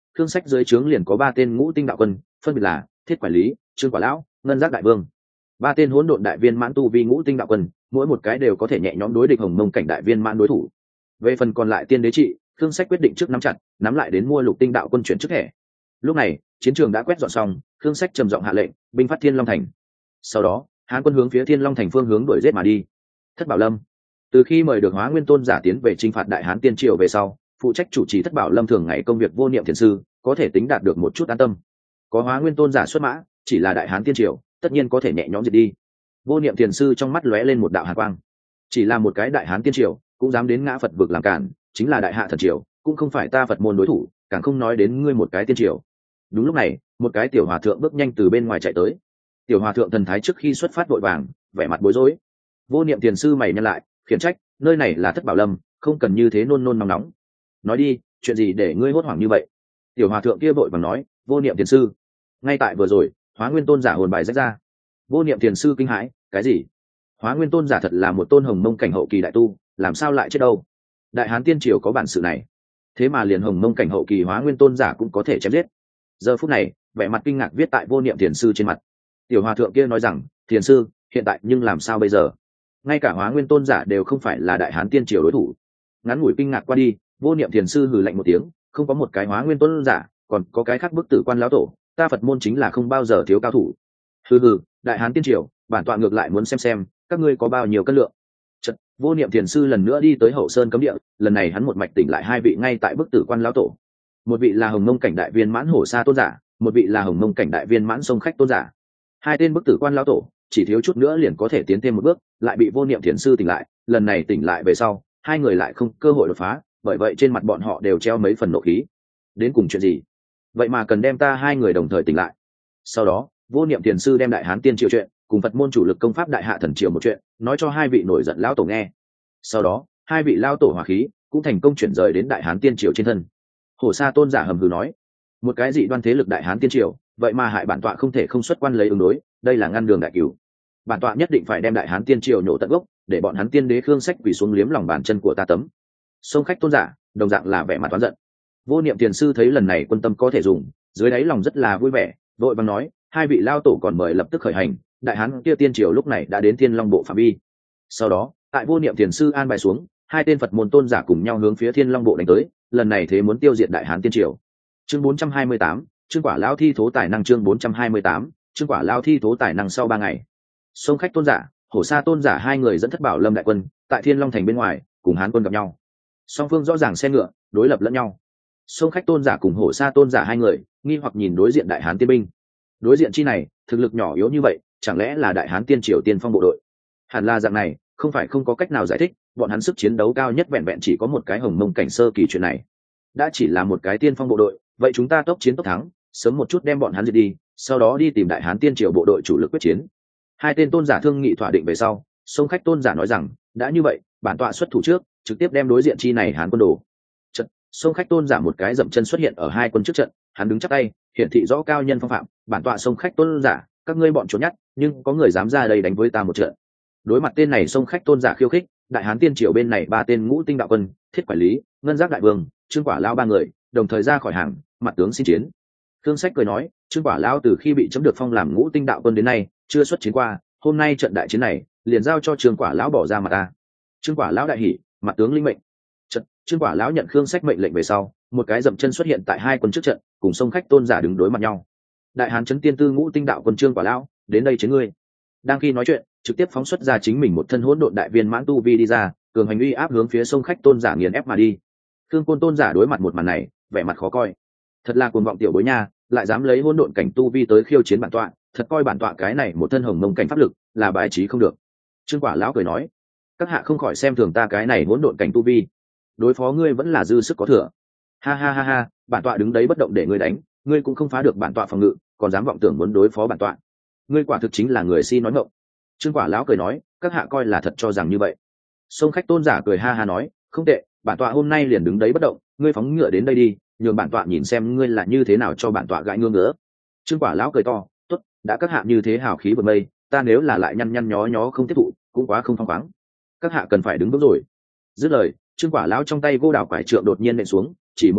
Khương Sách dưới trướng liền có ba tên ngũ tinh đạo quân, phân biệt là Thiết Quản Lý, Trương Quả Lão, Ngân Giác Đại Vương. Ba tên hỗn độn đại viên mãn tu vi ngũ tinh đạo quân, mỗi một cái đều có thể nhẹ nhõm đối địch hồng mông cảnh đại viên mãn đối thủ. Về phần còn lại tiên đế trị, Khương Sách quyết định trước nắm chặt, nắm lại đến mua lục tinh đạo quân chuyển chức thẻ. Lúc này, chiến trường đã quét dọn xong, Khương Sách trầm giọng hạ lệnh, binh phát Thiên Long Thành. Sau đó, Hán quân hướng phía Thiên Long Thành phương hướng đuổi giết mà đi. Thất Bảo Lâm, từ khi mời được Hóa Nguyên Tôn giả tiến về chinh phạt Đại Hán Tiên Triều về sau, phụ trách chủ trì Thất Bảo Lâm thường ngày công việc Vô Niệm Thiền sư, có thể tính đạt được một chút an tâm. Có Hóa Nguyên Tôn giả xuất mã, chỉ là Đại Hán Tiên Triều, tất nhiên có thể nhẹ nhõm diệt đi. Vô Niệm Thiền sư trong mắt lóe lên một đạo hàn quang. Chỉ là một cái Đại Hán Tiên Triều, cũng dám đến ngã Phật vực làm cản, chính là Đại Hạ Thần Triều, cũng không phải ta Phật môn đối thủ, càng không nói đến ngươi một cái Tiên Triều. Đúng lúc này, một cái tiểu hòa thượng bước nhanh từ bên ngoài chạy tới. Tiểu hòa thượng thần thái trước khi xuất phát vội vàng, vẻ mặt bối rối. Vô Niệm Thiền sư mày nhăn lại, khiển trách, nơi này là Thất Bảo Lâm, không cần như thế nôn nôn nóng nóng. Nói đi, chuyện gì để ngươi hốt hoảng như vậy? Tiểu hòa thượng kia vội vàng nói, Vô Niệm Thiền sư, ngay tại vừa rồi, Hóa Nguyên Tôn giả hồn bài rách ra. Vô Niệm Thiền sư kinh hãi, cái gì? Hóa Nguyên Tôn giả thật là một tôn hồng mông cảnh hậu kỳ đại tu, làm sao lại chết đâu? Đại Hán Tiên Triều có bản sự này, thế mà liền hồng mông cảnh hậu kỳ Hóa Nguyên Tôn giả cũng có thể chém giết. Giờ phút này, vẻ mặt kinh ngạc viết tại Vô Niệm Thiền sư trên mặt. Tiểu hòa thượng kia nói rằng, Thiền sư, hiện tại nhưng làm sao bây giờ? Ngay cả Hóa Nguyên Tôn giả đều không phải là Đại Hán Tiên Triều đối thủ. Ngắn ngủi kinh ngạc qua đi, Vô Niệm Thiền sư hừ lạnh một tiếng, không có một cái Hóa Nguyên Tôn giả, còn có cái khác bức tử quan lão tổ, ta Phật môn chính là không bao giờ thiếu cao thủ. Hừ hừ, Đại Hán Tiên Triều, bản tọa ngược lại muốn xem xem các ngươi có bao nhiêu cân lượng. Chật, Vô Niệm Thiền sư lần nữa đi tới Hậu Sơn cấm địa, lần này hắn một mạch tỉnh lại hai vị ngay tại bức tử quan lão tổ. Một vị là Hồng Mông cảnh đại viên mãn Hổ Sa tôn giả, một vị là Hồng Mông cảnh đại viên mãn Sông Khách tôn giả. Hai tên bức tử quan lão tổ chỉ thiếu chút nữa liền có thể tiến thêm một bước, lại bị Vô Niệm Thiền sư tỉnh lại, lần này tỉnh lại về sau, hai người lại không cơ hội đột phá, bởi vậy trên mặt bọn họ đều treo mấy phần nộ khí. Đến cùng chuyện gì? Vậy mà cần đem ta hai người đồng thời tỉnh lại. Sau đó, Vô Niệm Thiền sư đem Đại Hán Tiên Triều chuyện, cùng Phật môn chủ lực công pháp Đại Hạ Thần Triều một chuyện, nói cho hai vị nổi giận lão tổ nghe. Sau đó, hai vị lão tổ hỏa khí cũng thành công chuyển rời đến Đại Hán Tiên Triều trên thân. Hổ Sa tôn giả hầm hừ nói, một cái dị đoan thế lực Đại Hán Tiên Triều, vậy mà hại bản tọa không thể không xuất quan lấy ứng đối, đây là ngăn đường đại cửu. Bản tọa nhất định phải đem Đại Hán Tiên Triều nhổ tận gốc, để bọn hắn tiên đế Khương Sách quỳ xuống liếm lòng bàn chân của ta tấm. Sông Khách tôn giả đồng dạng là vẻ mặt oán giận. Vô Niệm Thiền sư thấy lần này quân tâm có thể dùng, dưới đáy lòng rất là vui vẻ, vội vàng nói, hai vị lao tổ còn mời lập tức khởi hành. Đại Hán kia Tiên Triều lúc này đã đến Thiên Long bộ phạm vi. Sau đó, tại Vô Niệm Thiền sư an bài xuống, hai tên Phật môn tôn giả cùng nhau hướng phía Thiên Long bộ đánh tới, lần này thế muốn tiêu diệt Đại Hán Tiên Triều. Chương bốn trăm hai mươi tám, chương quả lao thi thố tài năng. Chương bốn trăm hai mươi tám, chương quả lao thi thố tài năng. Sau ba ngày, Sông Khách tôn giả, Hổ Sa tôn giả hai người dẫn Thất Bảo Lâm đại quân tại Thiên Long thành bên ngoài cùng Hán quân gặp nhau. Song phương rõ ràng xe ngựa đối lập lẫn nhau. Sông Khách tôn giả cùng Hổ Sa tôn giả hai người nghi hoặc nhìn đối diện Đại Hán tiên binh. Đối diện chi này thực lực nhỏ yếu như vậy, chẳng lẽ là Đại Hán Tiên Triều tiên phong bộ đội? Hẳn là dạng này, không phải không có cách nào giải thích, bọn hắn sức chiến đấu cao nhất vẹn vẹn chỉ có một cái hồng mông cảnh sơ kỳ. Chuyện này đã chỉ là một cái tiên phong bộ đội, vậy chúng ta tốc chiến tốc thắng, sớm một chút đem bọn hắn diệt đi, sau đó đi tìm Đại Hán Tiên Triều bộ đội chủ lực quyết chiến. Hai tên tôn giả thương nghị thỏa định về sau, Sông Khách tôn giả nói rằng, đã như vậy, bản tọa xuất thủ trước, trực tiếp đem đối diện chi này Hán quân đồ. Trận, Sông Khách tôn giả một cái dậm chân xuất hiện ở hai quân trước trận, hắn đứng chắp tay, hiển thị rõ cao nhân phong phạm, bản tọa Sông Khách tôn giả, các ngươi bọn trốn nhát, nhưng có người dám ra đây đánh với ta một trận. Đối mặt tên này Sông Khách tôn giả khiêu khích, Đại Hán Tiên Triều bên này ba tên ngũ tinh đạo quân, Thiết Quản Lý, Ngân Giác Đại Vương, Trương Quả Lão ba người đồng thời ra khỏi hàng, mặt tướng xin chiến. Khương Sách cười nói, Trương Quả Lão từ khi bị chấm được phong làm ngũ tinh đạo quân đến nay chưa xuất chiến qua, hôm nay trận đại chiến này liền giao cho Trương Quả Lão bỏ ra mặt ta. Trương Quả Lão đại hỉ, mặt tướng linh mệnh. Trận, Trương Quả Lão nhận Khương Sách mệnh lệnh về sau, một cái dậm chân xuất hiện tại hai quân trước trận, cùng Sông Khách tôn giả đứng đối mặt nhau. Đại Hán Chấn Tiên Tư ngũ tinh đạo quân Trương Quả Lão, đến đây chiến ngươi. Đang khi nói chuyện, trực tiếp phóng xuất ra chính mình một thân hỗn độn đại viên mãn tu vi đi ra, cường hành uy áp hướng phía Sông Khách tôn giả nghiền ép mà đi. Khương Côn tôn giả đối mặt một màn này, vẻ mặt khó coi. Thật là cuồng vọng tiểu bối nha, lại dám lấy hỗn độn cảnh tu vi tới khiêu chiến bản tọa, thật coi bản tọa cái này một thân hồng mông cảnh pháp lực là bài trí không được. Trương Quả Lão cười nói, các hạ không khỏi xem thường ta cái này hỗn độn cảnh tu vi, đối phó ngươi vẫn là dư sức có thừa. Ha ha ha ha, bản tọa đứng đấy bất động để ngươi đánh, ngươi cũng không phá được bản tọa phòng ngự, còn dám vọng tưởng muốn đối phó bản tọa, ngươi quả thực chính là người si nói ngọng. Trương Quả Lão cười nói, các hạ coi là thật cho rằng như vậy. Sông Khách tôn giả cười ha ha nói, không tệ, bản tọa hôm nay liền đứng đấy bất động, ngươi phóng ngựa đến đây đi, nhường bản tọa nhìn xem ngươi là như thế nào cho bản tọa gãi ngưỡng ngỡ. Trương Quả Lão cười to, tốt, đã các hạ như thế hào khí vượt mây, ta nếu là lại nhăn nhăn nhó nhó không tiếp thụ, cũng quá không phăng khoáng. Các hạ cần phải đứng bước rồi. Dứt lời, Trương Quả Lão trong tay vô đào quải trượng đột nhiên nện xuống, chỉ một thoáng,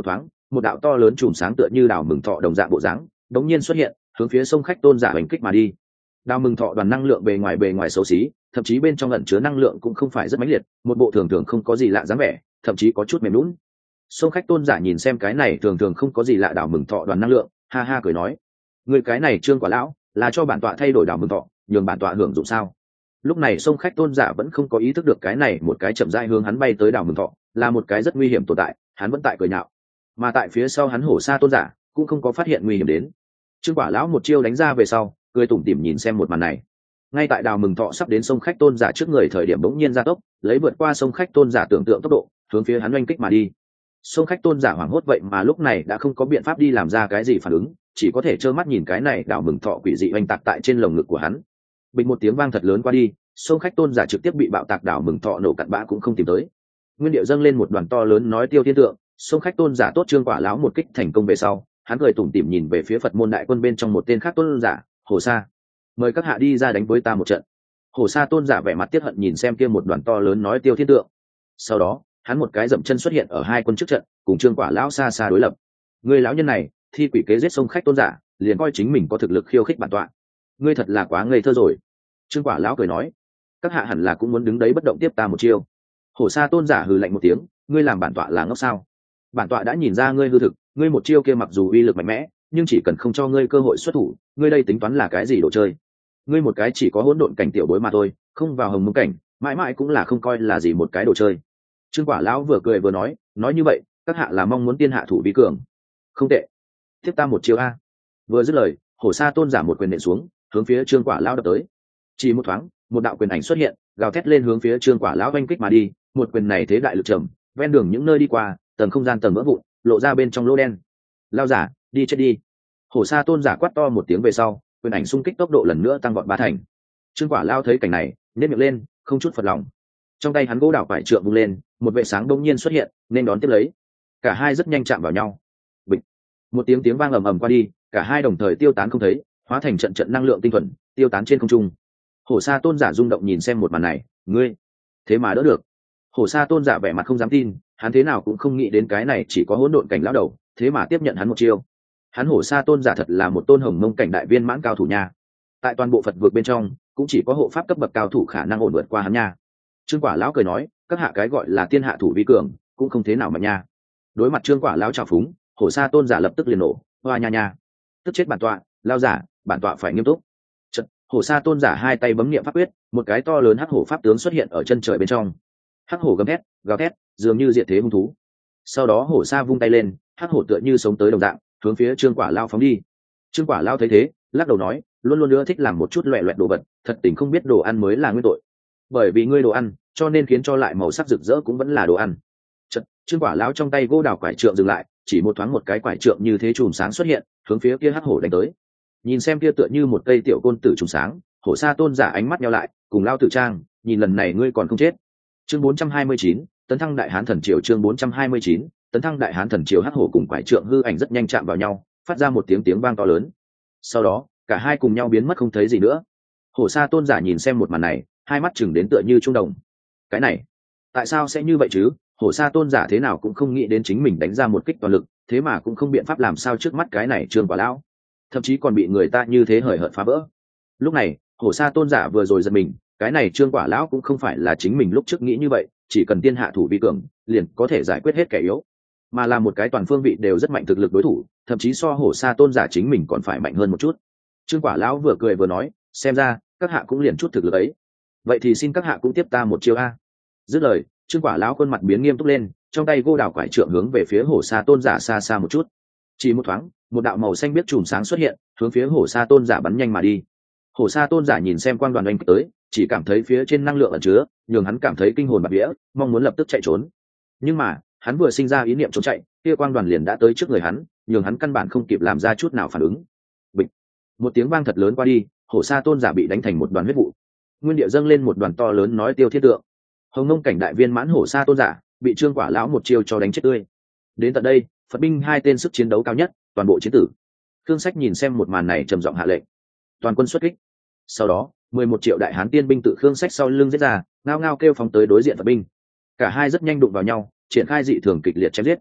một đạo to lớn chùm sáng tựa như đào mừng thọ đồng dạng bộ dáng đống nhiên xuất hiện, hướng phía sông khách tôn giả hành kích mà đi. Đào mừng thọ đoàn năng lượng bề ngoài bề ngoài xấu xí, thậm chí bên trong ẩn chứa năng lượng cũng không phải rất mãnh liệt, một bộ thường thường không có gì lạ dáng vẻ, thậm chí có chút mềm lún. Sông khách tôn giả nhìn xem cái này thường thường không có gì lạ đào mừng thọ đoàn năng lượng, ha ha cười nói: người cái này trương quả lão là cho bản tọa thay đổi đào mừng thọ, nhường bản tọa hưởng dụng sao? Lúc này sông khách tôn giả vẫn không có ý thức được cái này một cái chậm rãi hướng hắn bay tới đào mừng thọ là một cái rất nguy hiểm tồn tại, hắn vẫn tại cười nhạo. Mà tại phía sau hắn hổ sa tôn giả cũng không có phát hiện nguy hiểm đến. Trương quả lão một chiêu đánh ra về sau, cười tủm tỉm nhìn xem một màn này. Ngay tại đào mừng thọ sắp đến sông khách tôn giả trước người thời điểm bỗng nhiên gia tốc, lấy vượt qua sông khách tôn giả tưởng tượng tốc độ, hướng phía hắn oanh kích mà đi. Sông khách tôn giả hoảng hốt vậy mà lúc này đã không có biện pháp đi làm ra cái gì phản ứng, chỉ có thể trơ mắt nhìn cái này đào mừng thọ quỷ dị oanh tạc tại trên lồng ngực của hắn. Bình một tiếng vang thật lớn qua đi, sông khách tôn giả trực tiếp bị bạo tạc đào mừng thọ nổ cặn bã cũng không tìm tới. Nguyên điệu dâng lên một đoàn to lớn nói tiêu thiên tượng, sông khách tôn giả tốt trương quả lão một kích thành công về sau, hắn cười tủm tỉm nhìn về phía Phật môn đại quân bên trong một tên khác tôn giả, Hồ Sa, mời các hạ đi ra đánh với ta một trận. Hồ Sa tôn giả vẻ mặt tiếc hận nhìn xem kia một đoàn to lớn nói tiêu thiên tượng. Sau đó, hắn một cái dậm chân xuất hiện ở hai quân trước trận, cùng trương quả lão xa xa đối lập. Người lão nhân này, thi quỷ kế giết sông khách tôn giả, liền coi chính mình có thực lực khiêu khích bản tọa. Ngươi thật là quá ngây thơ rồi. Trương quả lão cười nói: các hạ hẳn là cũng muốn đứng đấy bất động tiếp ta một chiêu. Hổ Sa tôn giả hừ lạnh một tiếng: ngươi làm bản tọa là ngốc sao? Bản tọa đã nhìn ra ngươi hư thực, ngươi một chiêu kia mặc dù uy lực mạnh mẽ, nhưng chỉ cần không cho ngươi cơ hội xuất thủ, ngươi đây tính toán là cái gì đồ chơi? Ngươi một cái chỉ có hỗn độn cảnh tiểu bối mà thôi, không vào hồng mông cảnh, mãi mãi cũng là không coi là gì một cái đồ chơi. Trương quả lão vừa cười vừa nói: nói như vậy, các hạ là mong muốn tiên hạ thủ vi cường. Không tệ, tiếp ta một chiêu a. Vừa dứt lời, Hổ Sa tôn giả một quyền nện xuống, hướng phía Trương quả lão đập tới. Chỉ một thoáng, một đạo quyền ảnh xuất hiện, gào thét lên hướng phía Trương quả lão oanh kích mà đi. Một quyền này thế đại lực trầm, ven đường những nơi đi qua, tầng không gian tầng vỡ vụn, lộ ra bên trong lỗ đen. Lao giả, đi chết đi. Hổ Sa tôn giả quát to một tiếng về sau, quyền ảnh xung kích tốc độ lần nữa tăng vọt ba thành. Trương quả lao thấy cảnh này, nhếch miệng lên, không chút phật lòng. Trong tay hắn gỗ đảo quải trượng vung lên, một vệ sáng đông nhiên xuất hiện, nên đón tiếp lấy. Cả hai rất nhanh chạm vào nhau. Bịch. Một tiếng tiếng vang ầm ầm qua đi, cả hai đồng thời tiêu tán không thấy, hóa thành trận trận năng lượng tinh thuần, tiêu tán trên không trung. Hổ Sa tôn giả rung động nhìn xem một màn này, ngươi, thế mà đỡ được. Hổ Sa tôn giả vẻ mặt không dám tin, hắn thế nào cũng không nghĩ đến cái này chỉ có hỗn độn cảnh lão đầu, thế mà tiếp nhận hắn một chiêu. Hắn Hổ Sa tôn giả thật là một tôn hồng mông cảnh đại viên mãn cao thủ nha. Tại toàn bộ Phật vực bên trong, cũng chỉ có hộ pháp cấp bậc cao thủ khả năng ổn vượt qua hắn nha. Trương quả lão cười nói: các hạ cái gọi là tiên hạ thủ vi cường, cũng không thế nào mà nha. Đối mặt Trương quả lão trào phúng, Hổ Sa tôn giả lập tức liền nổ: hoa nha nha, tức chết bản tọa, lao giả, bản tọa phải nghiêm túc. Chật, Hổ Sa tôn giả hai tay bấm niệm pháp quyết, một cái to lớn hắc hổ pháp tướng xuất hiện ở chân trời bên trong. Hắc hổ gầm thét, gào thét, dường như diệt thế hung thú. Sau đó Hổ Sa vung tay lên, hắc hổ tựa như sống tới đồng dạng, hướng phía Trương quả lao phóng đi. Trương quả lao thấy thế, lắc đầu nói: luôn luôn nữa thích làm một chút loẹ loẹt đồ vật, thật tình không biết đồ ăn mới là nguyên tội. Bởi vì ngươi đồ ăn, cho nên khiến cho lại màu sắc rực rỡ cũng vẫn là đồ ăn. Chật, Trương quả lão trong tay gỗ đào quải trượng dừng lại, chỉ một thoáng một cái quải trượng như thế chùm sáng xuất hiện, hướng phía kia hắc hổ đánh tới. Nhìn xem kia tựa như một cây tiểu côn tử chùm sáng, Hổ Sa tôn giả ánh mắt nheo lại, cùng lao tử trang, nhìn lần này ngươi còn không chết. Chương bốn trăm hai mươi chín, tấn thăng đại hán thần triều. Chương bốn trăm hai mươi chín, tấn thăng đại hán thần triều. Hắc hổ cùng quải trượng hư ảnh rất nhanh chạm vào nhau, phát ra một tiếng tiếng vang to lớn. Sau đó, cả hai cùng nhau biến mất không thấy gì nữa. Hổ Sa tôn giả nhìn xem một màn này, hai mắt chừng đến tựa như trung đồng. Cái này, tại sao sẽ như vậy chứ? Hổ Sa tôn giả thế nào cũng không nghĩ đến chính mình đánh ra một kích toàn lực, thế mà cũng không biện pháp làm sao trước mắt cái này Trương quả lão, thậm chí còn bị người ta như thế hời hợt phá vỡ. Lúc này, Hổ Sa tôn giả vừa rồi giật mình, cái này Trương quả lão cũng không phải là chính mình lúc trước nghĩ như vậy, chỉ cần tiên hạ thủ vi cường, liền có thể giải quyết hết kẻ yếu, mà là một cái toàn phương vị đều rất mạnh thực lực đối thủ, thậm chí so Hổ Sa tôn giả chính mình còn phải mạnh hơn một chút. Trương quả lão vừa cười vừa nói: xem ra các hạ cũng liền chút thực lực ấy, vậy thì xin các hạ cũng tiếp ta một chiêu a. Dứt lời, Trương quả lão khuôn mặt biến nghiêm túc lên, trong tay gô đào quải trượng hướng về phía Hổ Sa tôn giả xa xa một chút. Chỉ một thoáng, một đạo màu xanh biết chùm sáng xuất hiện, hướng phía Hổ Sa tôn giả bắn nhanh mà đi. Hổ Sa tôn giả nhìn xem quang đoàn đánh tới, chỉ cảm thấy phía trên năng lượng ẩn chứa, nhường hắn cảm thấy kinh hồn bạt vía, mong muốn lập tức chạy trốn. Nhưng mà, hắn vừa sinh ra ý niệm trốn chạy, kia quang đoàn liền đã tới trước người hắn, nhường hắn căn bản không kịp làm ra chút nào phản ứng. Bịch! Một tiếng vang thật lớn qua đi, Hổ Sa tôn giả bị đánh thành một đoàn huyết vụ. Nguyên địa dâng lên một đoàn to lớn nói tiêu thiết tượng. Hồng Nông cảnh đại viên mãn Hổ Sa tôn giả bị Trương quả lão một chiêu cho đánh chết tươi. Đến tận đây, Phật binh hai tên sức chiến đấu cao nhất, toàn bộ chiến tử. Khương Sách nhìn xem một màn này trầm giọng hạ lệnh: toàn quân xuất kích. Sau đó, mười một triệu đại hán tiên binh tự Khương Sách sau lưng giết ra, ngao ngao kêu phóng tới đối diện Phật binh. Cả hai rất nhanh đụng vào nhau, triển khai dị thường kịch liệt chém giết.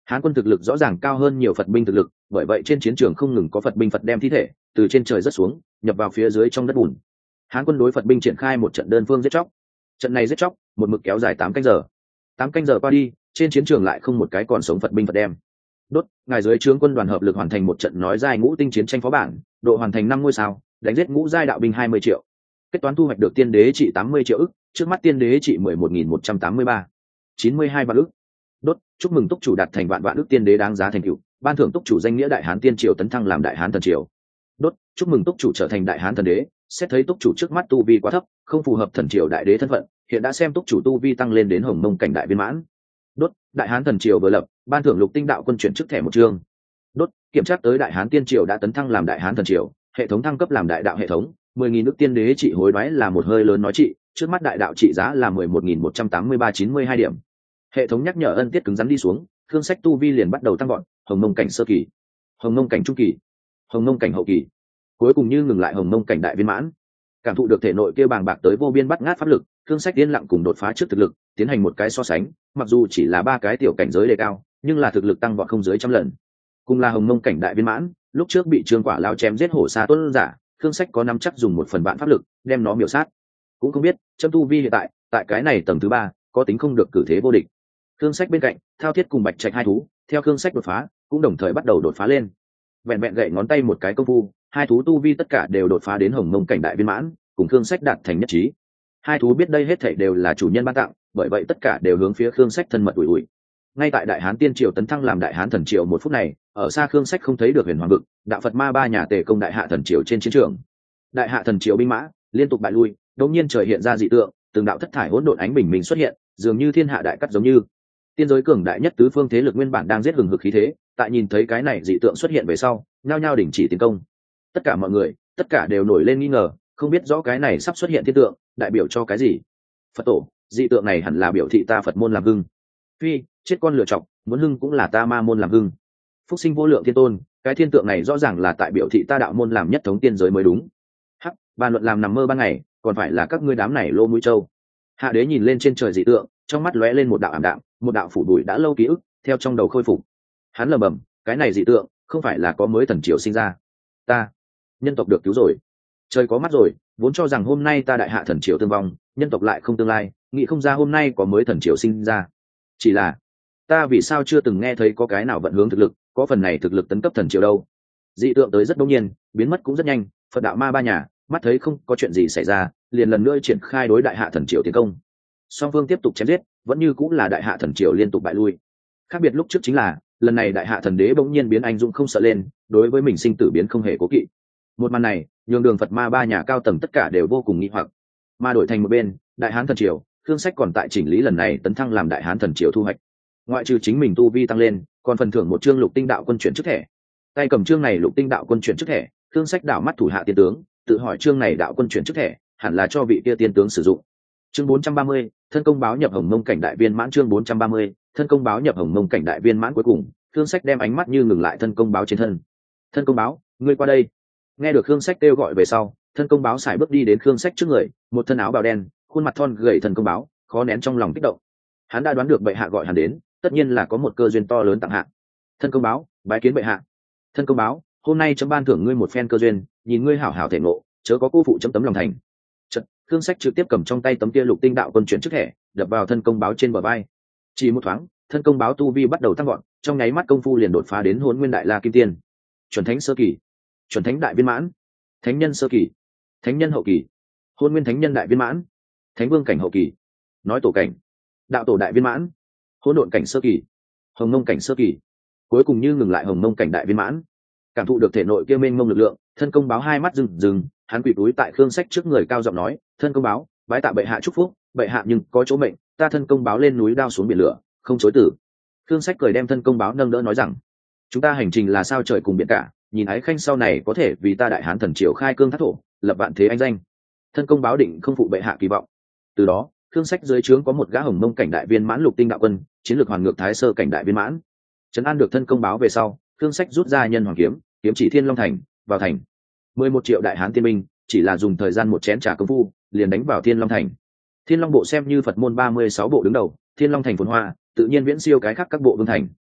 Hán quân thực lực rõ ràng cao hơn nhiều Phật binh thực lực, bởi vậy trên chiến trường không ngừng có Phật binh Phật đem thi thể từ trên trời rớt xuống, nhập vào phía dưới trong đất bùn. Hán quân đối Phật binh triển khai một trận đơn phương giết chóc. Trận này giết chóc một mực kéo dài tám canh giờ. Tám canh giờ qua đi, trên chiến trường lại không một cái còn sống Phật binh Phật đem. Đốt, ngài dưới trướng quân đoàn hợp lực hoàn thành một trận nói giai ngũ tinh chiến tranh phó bản, độ hoàn thành năm ngôi sao, đánh giết ngũ giai đạo binh hai mươi triệu. Kết toán thu hoạch được tiên đế trị tám mươi triệu ức, trước mắt tiên đế trị mười một nghìn một trăm tám mươi ba, chín mươi hai vạn ức. Đốt, chúc mừng túc chủ đạt thành vạn vạn ức tiên đế đáng giá thành tựu, ban thưởng túc chủ danh nghĩa đại hán tiên triều tấn thăng làm đại hán thần triều. Đốt, chúc mừng túc chủ trở thành đại hán thần đế, xét thấy túc chủ trước mắt tu vi quá thấp, không phù hợp thần triều đại đế thân phận, hiện đã xem túc chủ tu vi tăng lên đến hồng mông cảnh đại viên mãn. Đốt, đại hán thần triều vừa lập, ban thưởng lục tinh đạo quân chuyển chức thẻ một chương. Đốt, kiểm tra tới đại hán tiên triều đã tấn thăng làm đại hán thần triều, hệ thống thăng cấp làm đại đạo hệ thống, mười nghìn nước tiên đế trị hối đoái là một hơi lớn nói trị, trước mắt đại đạo trị giá là mười một nghìn một trăm tám mươi ba chín mươi hai điểm. Hệ thống nhắc nhở ân tiết cứng rắn đi xuống, thương sách tu vi liền bắt đầu tăng gọn, hồng mông cảnh sơ kỳ, hồng mông cảnh trung kỳ, hồng mông cảnh hậu kỳ, cuối cùng như ngừng lại hồng mông cảnh đại viên mãn. Cảm thụ được thể nội kia bàng bạc tới vô biên bắt ngát pháp lực, thương sách yên lặng cùng đột phá trước thực lực tiến hành một cái so sánh, mặc dù chỉ là ba cái tiểu cảnh giới đề cao, nhưng là thực lực tăng vọt không dưới trăm lần. Cùng là hồng mông cảnh đại viên mãn, lúc trước bị Trương Quả lao chém giết hổ xa tuấn giả, thương sách có nắm chắc dùng một phần vạn pháp lực đem nó miểu sát. Cũng không biết châm tu vi hiện tại tại cái này tầng thứ ba có tính không được cử thế vô địch. Thương sách bên cạnh Thao Thiết cùng Bạch Trạch hai thú theo thương sách đột phá cũng đồng thời bắt đầu đột phá lên. Vẹn vẹn gậy ngón tay một cái công phu, hai thú tu vi tất cả đều đột phá đến hồng mông cảnh đại viên mãn, cùng thương sách đạt thành nhất trí. Hai thú biết đây hết thảy đều là chủ nhân ban tặng, bởi vậy tất cả đều hướng phía khương sách thân mật ủi ủi. Ngay tại đại hán tiên triều tấn thăng làm đại hán thần triều một phút này, ở xa khương sách không thấy được huyền hoàng vực, đạo Phật ma ba nhà tề công đại hạ thần triều trên chiến trường. Đại hạ thần triều binh mã liên tục bại lui, đột nhiên trời hiện ra dị tượng, từng đạo thất thải hỗn độn ánh bình minh xuất hiện, dường như thiên hạ đại cắt giống như tiên giới cường đại nhất tứ phương thế lực nguyên bản đang giết hừng hực khí thế, tại nhìn thấy cái này dị tượng xuất hiện về sau, nhao nhao đình chỉ tiến công. Tất cả mọi người, tất cả đều nổi lên nghi ngờ, không biết rõ cái này sắp xuất hiện thiên tượng đại biểu cho cái gì. Phật tổ, dị tượng này hẳn là biểu thị ta Phật môn làm hưng. Phi, chết con lựa chọc, muốn hưng cũng là ta ma môn làm hưng. Phúc sinh vô lượng thiên tôn, cái thiên tượng này rõ ràng là tại biểu thị ta đạo môn làm nhất thống tiên giới mới đúng. Hắc, bàn luận làm nằm mơ ban ngày, còn phải là các ngươi đám này lô mũi trâu. Hạ đế nhìn lên trên trời dị tượng, trong mắt lóe lên một đạo ảm đạm, một đạo phủ bụi đã lâu ký ức theo trong đầu khôi phục. Hắn lẩm bẩm, cái này dị tượng không phải là có mới thần triều sinh ra, ta nhân tộc được cứu rồi. Trời có mắt rồi, vốn cho rằng hôm nay ta đại hạ thần triều tương vong, nhân tộc lại không tương lai, nghĩ không ra hôm nay có mới thần triều sinh ra. Chỉ là ta vì sao chưa từng nghe thấy có cái nào vận hướng thực lực, có phần này thực lực tấn cấp thần triều đâu. Dị tượng tới rất đông nhiên, biến mất cũng rất nhanh. Phật đạo ma ba nhà mắt thấy không có chuyện gì xảy ra, liền lần nữa triển khai đối đại hạ thần triều tiến công. Song phương tiếp tục chém giết, vẫn như cũng là đại hạ thần triều liên tục bại lui. Khác biệt lúc trước chính là lần này đại hạ thần đế bỗng nhiên biến anh dũng không sợ lên, đối với mình sinh tử biến không hề cố kỵ. Một màn này nhường đường Phật ma ba nhà cao tầng tất cả đều vô cùng nghi hoặc. Mà đổi thành một bên, đại hán thần triều thương sách còn tại chỉnh lý lần này tấn thăng làm đại hán thần triều thu hoạch. Ngoại trừ chính mình tu vi tăng lên, còn phần thưởng một chương lục tinh đạo quân chuyển chức thẻ. Tay cầm chương này lục tinh đạo quân chuyển chức thẻ, thương sách đảo mắt thủ hạ tiên tướng, tự hỏi chương này đạo quân chuyển chức thẻ hẳn là cho vị kia tiên tướng sử dụng. Chương bốn trăm ba mươi, thân công báo nhập hồng mông cảnh đại viên mãn. Chương bốn trăm ba mươi, thân công báo nhập hồng mông cảnh đại viên mãn. Cuối cùng thương sách đem ánh mắt như ngừng lại thân công báo trên thân. Thân công báo, ngươi qua đây. Nghe được khương sách kêu gọi về sau, thân công báo sải bước đi đến khương sách trước người, một thân áo bào đen, khuôn mặt thon gầy thân công báo khó nén trong lòng kích động. Hắn đã đoán được bệ hạ gọi hắn đến, tất nhiên là có một cơ duyên to lớn tặng hạ. Thân công báo, bái kiến bệ hạ. Thân công báo, hôm nay chấm ban thưởng ngươi một phen cơ duyên, nhìn ngươi hảo hảo thể ngộ, chớ có cô phụ chấm tấm lòng thành. Chợt, khương sách trực tiếp cầm trong tay tấm kia lục tinh đạo quân chuyển chức thẻ, đập vào thân công báo trên bờ vai. Chỉ một thoáng, thân công báo tu vi bắt đầu tăng gọn, trong nháy mắt công phu liền đột phá đến Hỗn Nguyên Đại La Kim Tiên, chuẩn thánh sơ kỳ, chuẩn thánh đại viên mãn, thánh nhân sơ kỳ, thánh nhân hậu kỳ, Hỗn Nguyên thánh nhân đại viên mãn, thánh vương cảnh hậu kỳ, nói tổ cảnh, đạo tổ đại viên mãn, hỗn độn cảnh sơ kỳ, hồng mông cảnh sơ kỳ, cuối cùng như ngừng lại hồng mông cảnh đại viên mãn. Cảm thụ được thể nội kia mênh mông lực lượng, thân công báo hai mắt rừng rừng, hắn quỳ túi tại khương sách trước người cao giọng nói, thân công báo, bái tạ bệ hạ chúc phúc, bệ hạ nhưng có chỗ mệnh, ta thân công báo lên núi đao xuống biển lửa, không chối từ. Khương sách cười đem thân công báo nâng đỡ nói rằng, chúng ta hành trình là sao trời cùng biển cả, nhìn ái khanh sau này có thể vì ta đại hán thần triều khai cương thác thổ, lập vạn thế anh danh. Thân công báo định không phụ bệ hạ kỳ vọng. Từ đó, khương sách dưới trướng có một gã hồng mông cảnh đại viên mãn lục tinh đạo quân, chiến lược hoàn ngược thái sơ cảnh đại viên mãn. Trấn an được thân công báo về sau, khương sách rút ra nhân hoàng kiếm, kiếm chỉ Thiên Long thành, vào thành. Mười một triệu đại hán tiên binh, chỉ là dùng thời gian một chén trà công phu, liền đánh vào Thiên Long thành. Thiên Long bộ xem như Phật môn ba mươi sáu bộ đứng đầu, Thiên Long thành phồn hoa, tự nhiên viễn siêu cái khác các bộ vương thành.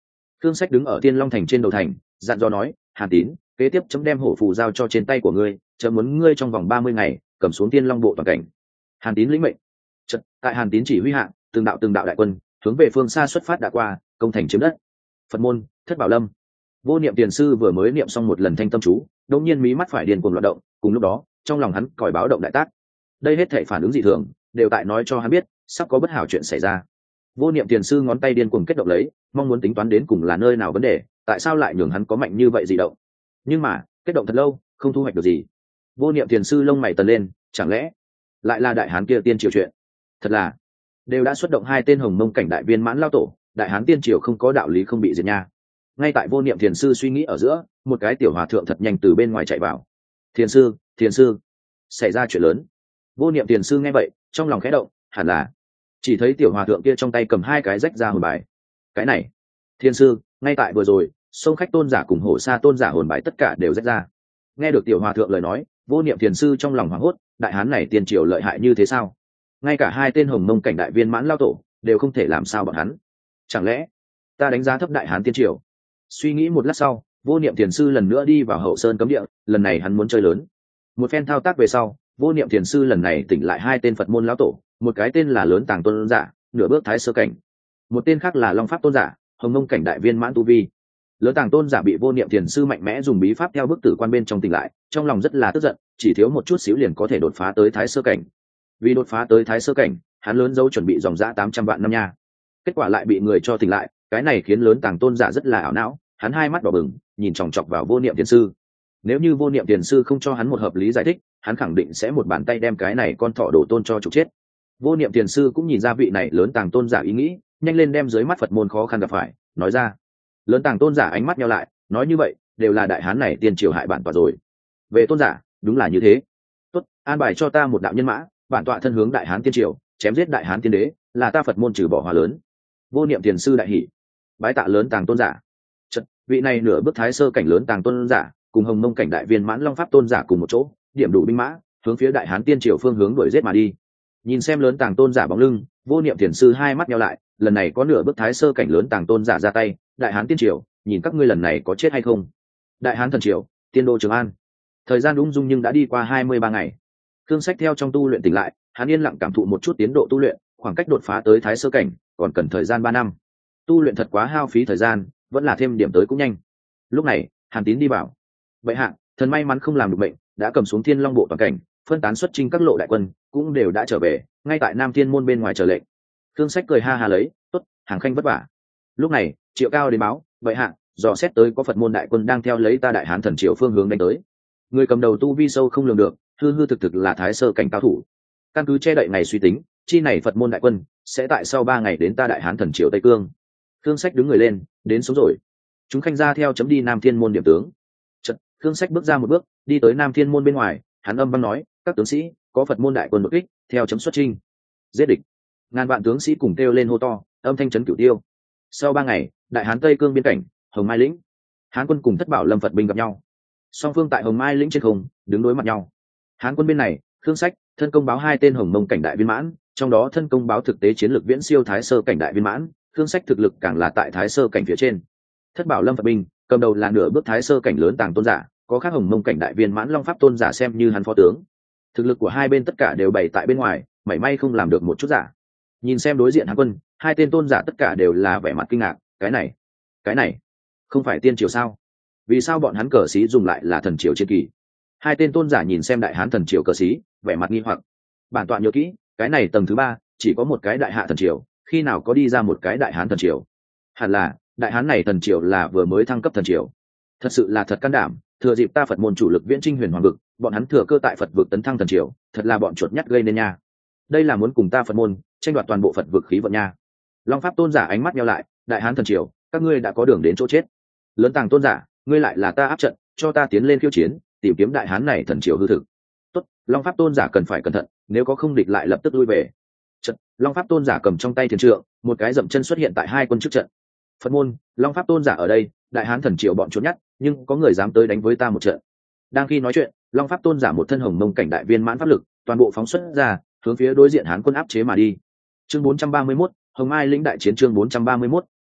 Khương Sách đứng ở Tiên Long Thành trên đầu thành, dặn dò nói, Hàn Tín, kế tiếp chấm đem hổ phù giao cho trên tay của ngươi, chấm muốn ngươi trong vòng ba mươi ngày cầm xuống Tiên Long bộ toàn cảnh. Hàn Tín lĩnh mệnh. Chợt, tại Hàn Tín chỉ huy hạ, từng đạo từng đạo đại quân hướng về phương xa xuất phát đã qua, công thành chiếm đất. Phật môn, Thất Bảo Lâm. Vô Niệm Tiền sư vừa mới niệm xong một lần thanh tâm chú, đột nhiên mí mắt phải điên cuồng loạn động, cùng lúc đó, trong lòng hắn còi báo động đại tác. Đây hết thảy phản ứng dị thường, đều tại nói cho hắn biết, sắp có bất hảo chuyện xảy ra. Vô Niệm Tiền sư ngón tay điên cuồng kết động lấy, mong muốn tính toán đến cùng là nơi nào vấn đề, tại sao lại nhường hắn có mạnh như vậy dị động. Nhưng mà, kết động thật lâu, không thu hoạch được gì. Vô Niệm Tiền sư lông mày tần lên, chẳng lẽ lại là đại hán kia tiên triều chuyện? Thật là, đều đã xuất động hai tên hồng mông cảnh đại viên mãn lao tổ, đại hán tiên triều không có đạo lý không bị diệt nha. Ngay tại Vô Niệm Thiền sư suy nghĩ ở giữa, một cái tiểu hòa thượng thật nhanh từ bên ngoài chạy vào. Thiền sư, thiền sư, xảy ra chuyện lớn. Vô Niệm Thiền sư nghe vậy, trong lòng khẽ động, hẳn là chỉ thấy tiểu hòa thượng kia trong tay cầm hai cái rách ra hồn bài. Cái này, thiền sư, ngay tại vừa rồi, sông khách tôn giả cùng hổ sa tôn giả hồn bài tất cả đều rách ra. Nghe được tiểu hòa thượng lời nói, Vô Niệm Thiền sư trong lòng hoảng hốt, đại hán này tiên triều lợi hại như thế sao? Ngay cả hai tên hồng mông cảnh đại viên mãn lao tổ đều không thể làm sao bọn hắn. Chẳng lẽ ta đánh giá thấp đại hán tiên triều? Suy nghĩ một lát sau, Vô Niệm Thiền sư lần nữa đi vào hậu sơn cấm địa, lần này hắn muốn chơi lớn. Một phen thao tác về sau, Vô Niệm Thiền sư lần này tỉnh lại hai tên Phật môn lão tổ, một cái tên là Lớn Tàng tôn giả, nửa bước thái sơ cảnh, một tên khác là Long Pháp tôn giả, hồng mông cảnh đại viên mãn tu vi. Lớn Tàng tôn giả bị Vô Niệm Thiền sư mạnh mẽ dùng bí pháp theo bức tử quan bên trong tỉnh lại, trong lòng rất là tức giận, chỉ thiếu một chút xíu liền có thể đột phá tới thái sơ cảnh. Vì đột phá tới thái sơ cảnh, hắn lớn dấu chuẩn bị dòng dã tám trăm vạn năm nha. Kết quả lại bị người cho tỉnh lại, cái này khiến Lớn Tàng tôn giả rất là ảo não, hắn hai mắt đỏ bừng, nhìn chòng chọc vào Vô Niệm Thiền sư. Nếu như Vô Niệm Thiền sư không cho hắn một hợp lý giải thích, hắn khẳng định sẽ một bàn tay đem cái này con thỏ đổ tôn cho trục chết. Vô Niệm Thiền sư cũng nhìn ra vị này Lớn Tàng tôn giả ý nghĩ, nhanh lên đem dưới mắt Phật môn khó khăn gặp phải, nói ra. Lớn Tàng tôn giả ánh mắt nheo lại, nói như vậy, đều là đại hán này tiên triều hại bản tọa rồi. Về tôn giả, đúng là như thế. Tốt, an bài cho ta một đạo nhân mã, bản tọa thân hướng đại hán tiên triều, chém giết đại hán tiên đế, là ta Phật môn trừ bỏ hòa lớn. Vô Niệm Thiền sư đại hỉ, bái tạ Lớn Tàng tôn giả. Chật, vị này nửa bước thái sơ cảnh Lớn Tàng tôn giả, cùng hồng mông cảnh đại viên mãn Long Pháp tôn giả cùng một chỗ, điểm đủ binh mã, hướng phía đại hán tiên triều phương hướng đuổi giết mà đi. Nhìn xem Lớn Tàng tôn giả bóng lưng, Vô Niệm Thiền sư hai mắt nheo lại, lần này có nửa bước thái sơ cảnh Lớn Tàng tôn giả ra tay, đại hán tiên triều, nhìn các ngươi lần này có chết hay không. Đại hán thần triều, tiên đô Trường An. Thời gian ung dung nhưng đã đi qua hai mươi ba ngày. Khương Sách theo trong tu luyện tỉnh lại, hắn yên lặng cảm thụ một chút tiến độ tu luyện, khoảng cách đột phá tới thái sơ cảnh còn cần thời gian ba năm. Tu luyện thật quá hao phí thời gian, vẫn là thêm điểm tới cũng nhanh. Lúc này, Hàn Tín đi vào. Vậy hạ, thần may mắn không làm được bệnh, đã cầm xuống Thiên Long bộ toàn cảnh, phân tán xuất chinh các lộ đại quân, cũng đều đã trở về, ngay tại Nam Thiên môn bên ngoài chờ lệnh. Khương Sách cười ha ha lấy, tốt, hàng khanh vất vả. Lúc này, Triệu Cao đến báo, vậy hạ, dò xét tới có Phật môn đại quân đang theo lấy ta đại hán thần triều phương hướng đánh tới. Người cầm đầu tu vi sâu không lường được, hư hư thực thực là thái sơ cảnh cao thủ. Căn cứ che đậy ngày suy tính, chi này Phật môn đại quân sẽ tại sau ba ngày đến ta đại hán thần triều Tây Cương. Khương Sách đứng người lên, đến sống rồi. Chúng khanh ra theo chấm đi Nam Thiên môn điểm tướng. Chợt, Khương Sách bước ra một bước, đi tới Nam Thiên môn bên ngoài, hắn âm vang nói, các tướng sĩ, có Phật môn đại quân đột kích, theo chấm xuất chinh. Giết địch. Ngàn vạn tướng sĩ cùng kêu lên hô to, âm thanh chấn cửu tiêu. Sau ba ngày, đại hán Tây Cương biên cảnh, Hồng Mai lĩnh, Hán quân cùng Thất Bảo Lâm Phật binh gặp nhau. Song phương tại Hồng Mai lĩnh trên không, đứng đối mặt nhau. Hán quân bên này, Khương Sách thân công báo hai tên hồng mông cảnh đại viên mãn, trong đó thân công báo thực tế chiến lược viễn siêu thái sơ cảnh đại viên mãn, Khương Sách thực lực càng là tại thái sơ cảnh phía trên. Thất Bảo Lâm Phật binh cầm đầu là nửa bước thái sơ cảnh Lớn Tàng tôn giả, có khác hồng mông cảnh đại viên mãn Long Pháp tôn giả xem như hắn phó tướng. Thực lực của hai bên tất cả đều bày tại bên ngoài, mảy may không làm được một chút giả. Nhìn xem đối diện Hán quân, hai tên tôn giả tất cả đều là vẻ mặt kinh ngạc, cái này, cái này, không phải tiên triều sao? Vì sao bọn hắn cờ sĩ dùng lại là thần triều chiến kỳ? Hai tên tôn giả nhìn xem đại hán thần triều cờ sĩ, vẻ mặt nghi hoặc. Bản tọa nhớ kỹ, cái này tầng thứ ba, chỉ có một cái đại hạ thần triều, khi nào có đi ra một cái đại hán thần triều? Hẳn là, đại hán này thần triều là vừa mới thăng cấp thần triều. Thật sự là thật can đảm, thừa dịp ta Phật môn chủ lực viễn chinh huyền hoàng vực, bọn hắn thừa cơ tại Phật vực tấn thăng thần triều, thật là bọn chuột nhắt gây nên nha. Đây là muốn cùng ta Phật môn tranh đoạt toàn bộ Phật vực khí vận nha. Long Pháp tôn giả ánh mắt nheo lại, đại hán thần triều, các ngươi đã có đường đến chỗ chết. Lớn Tàng tôn giả, ngươi lại là ta áp trận, cho ta tiến lên khiêu chiến, tìm kiếm đại hán này thần triều hư thực. Tốt, Long Pháp tôn giả cần phải cẩn thận, nếu có không địch lại lập tức lui về. Trận, Long Pháp tôn giả cầm trong tay thiền trượng, một cái dậm chân xuất hiện tại hai quân trước trận. Phật môn, Long Pháp tôn giả ở đây, đại hán thần triều bọn trốn nhát, nhưng có người dám tới đánh với ta một trận. Đang khi nói chuyện, Long Pháp tôn giả một thân hồng mông cảnh đại viên mãn pháp lực, toàn bộ phóng xuất ra, hướng phía đối diện hán quân áp chế mà đi. Chương bốn trăm ba mươi mốt, Hồng Mai lĩnh đại chiến chương bốn trăm ba mươi mốt,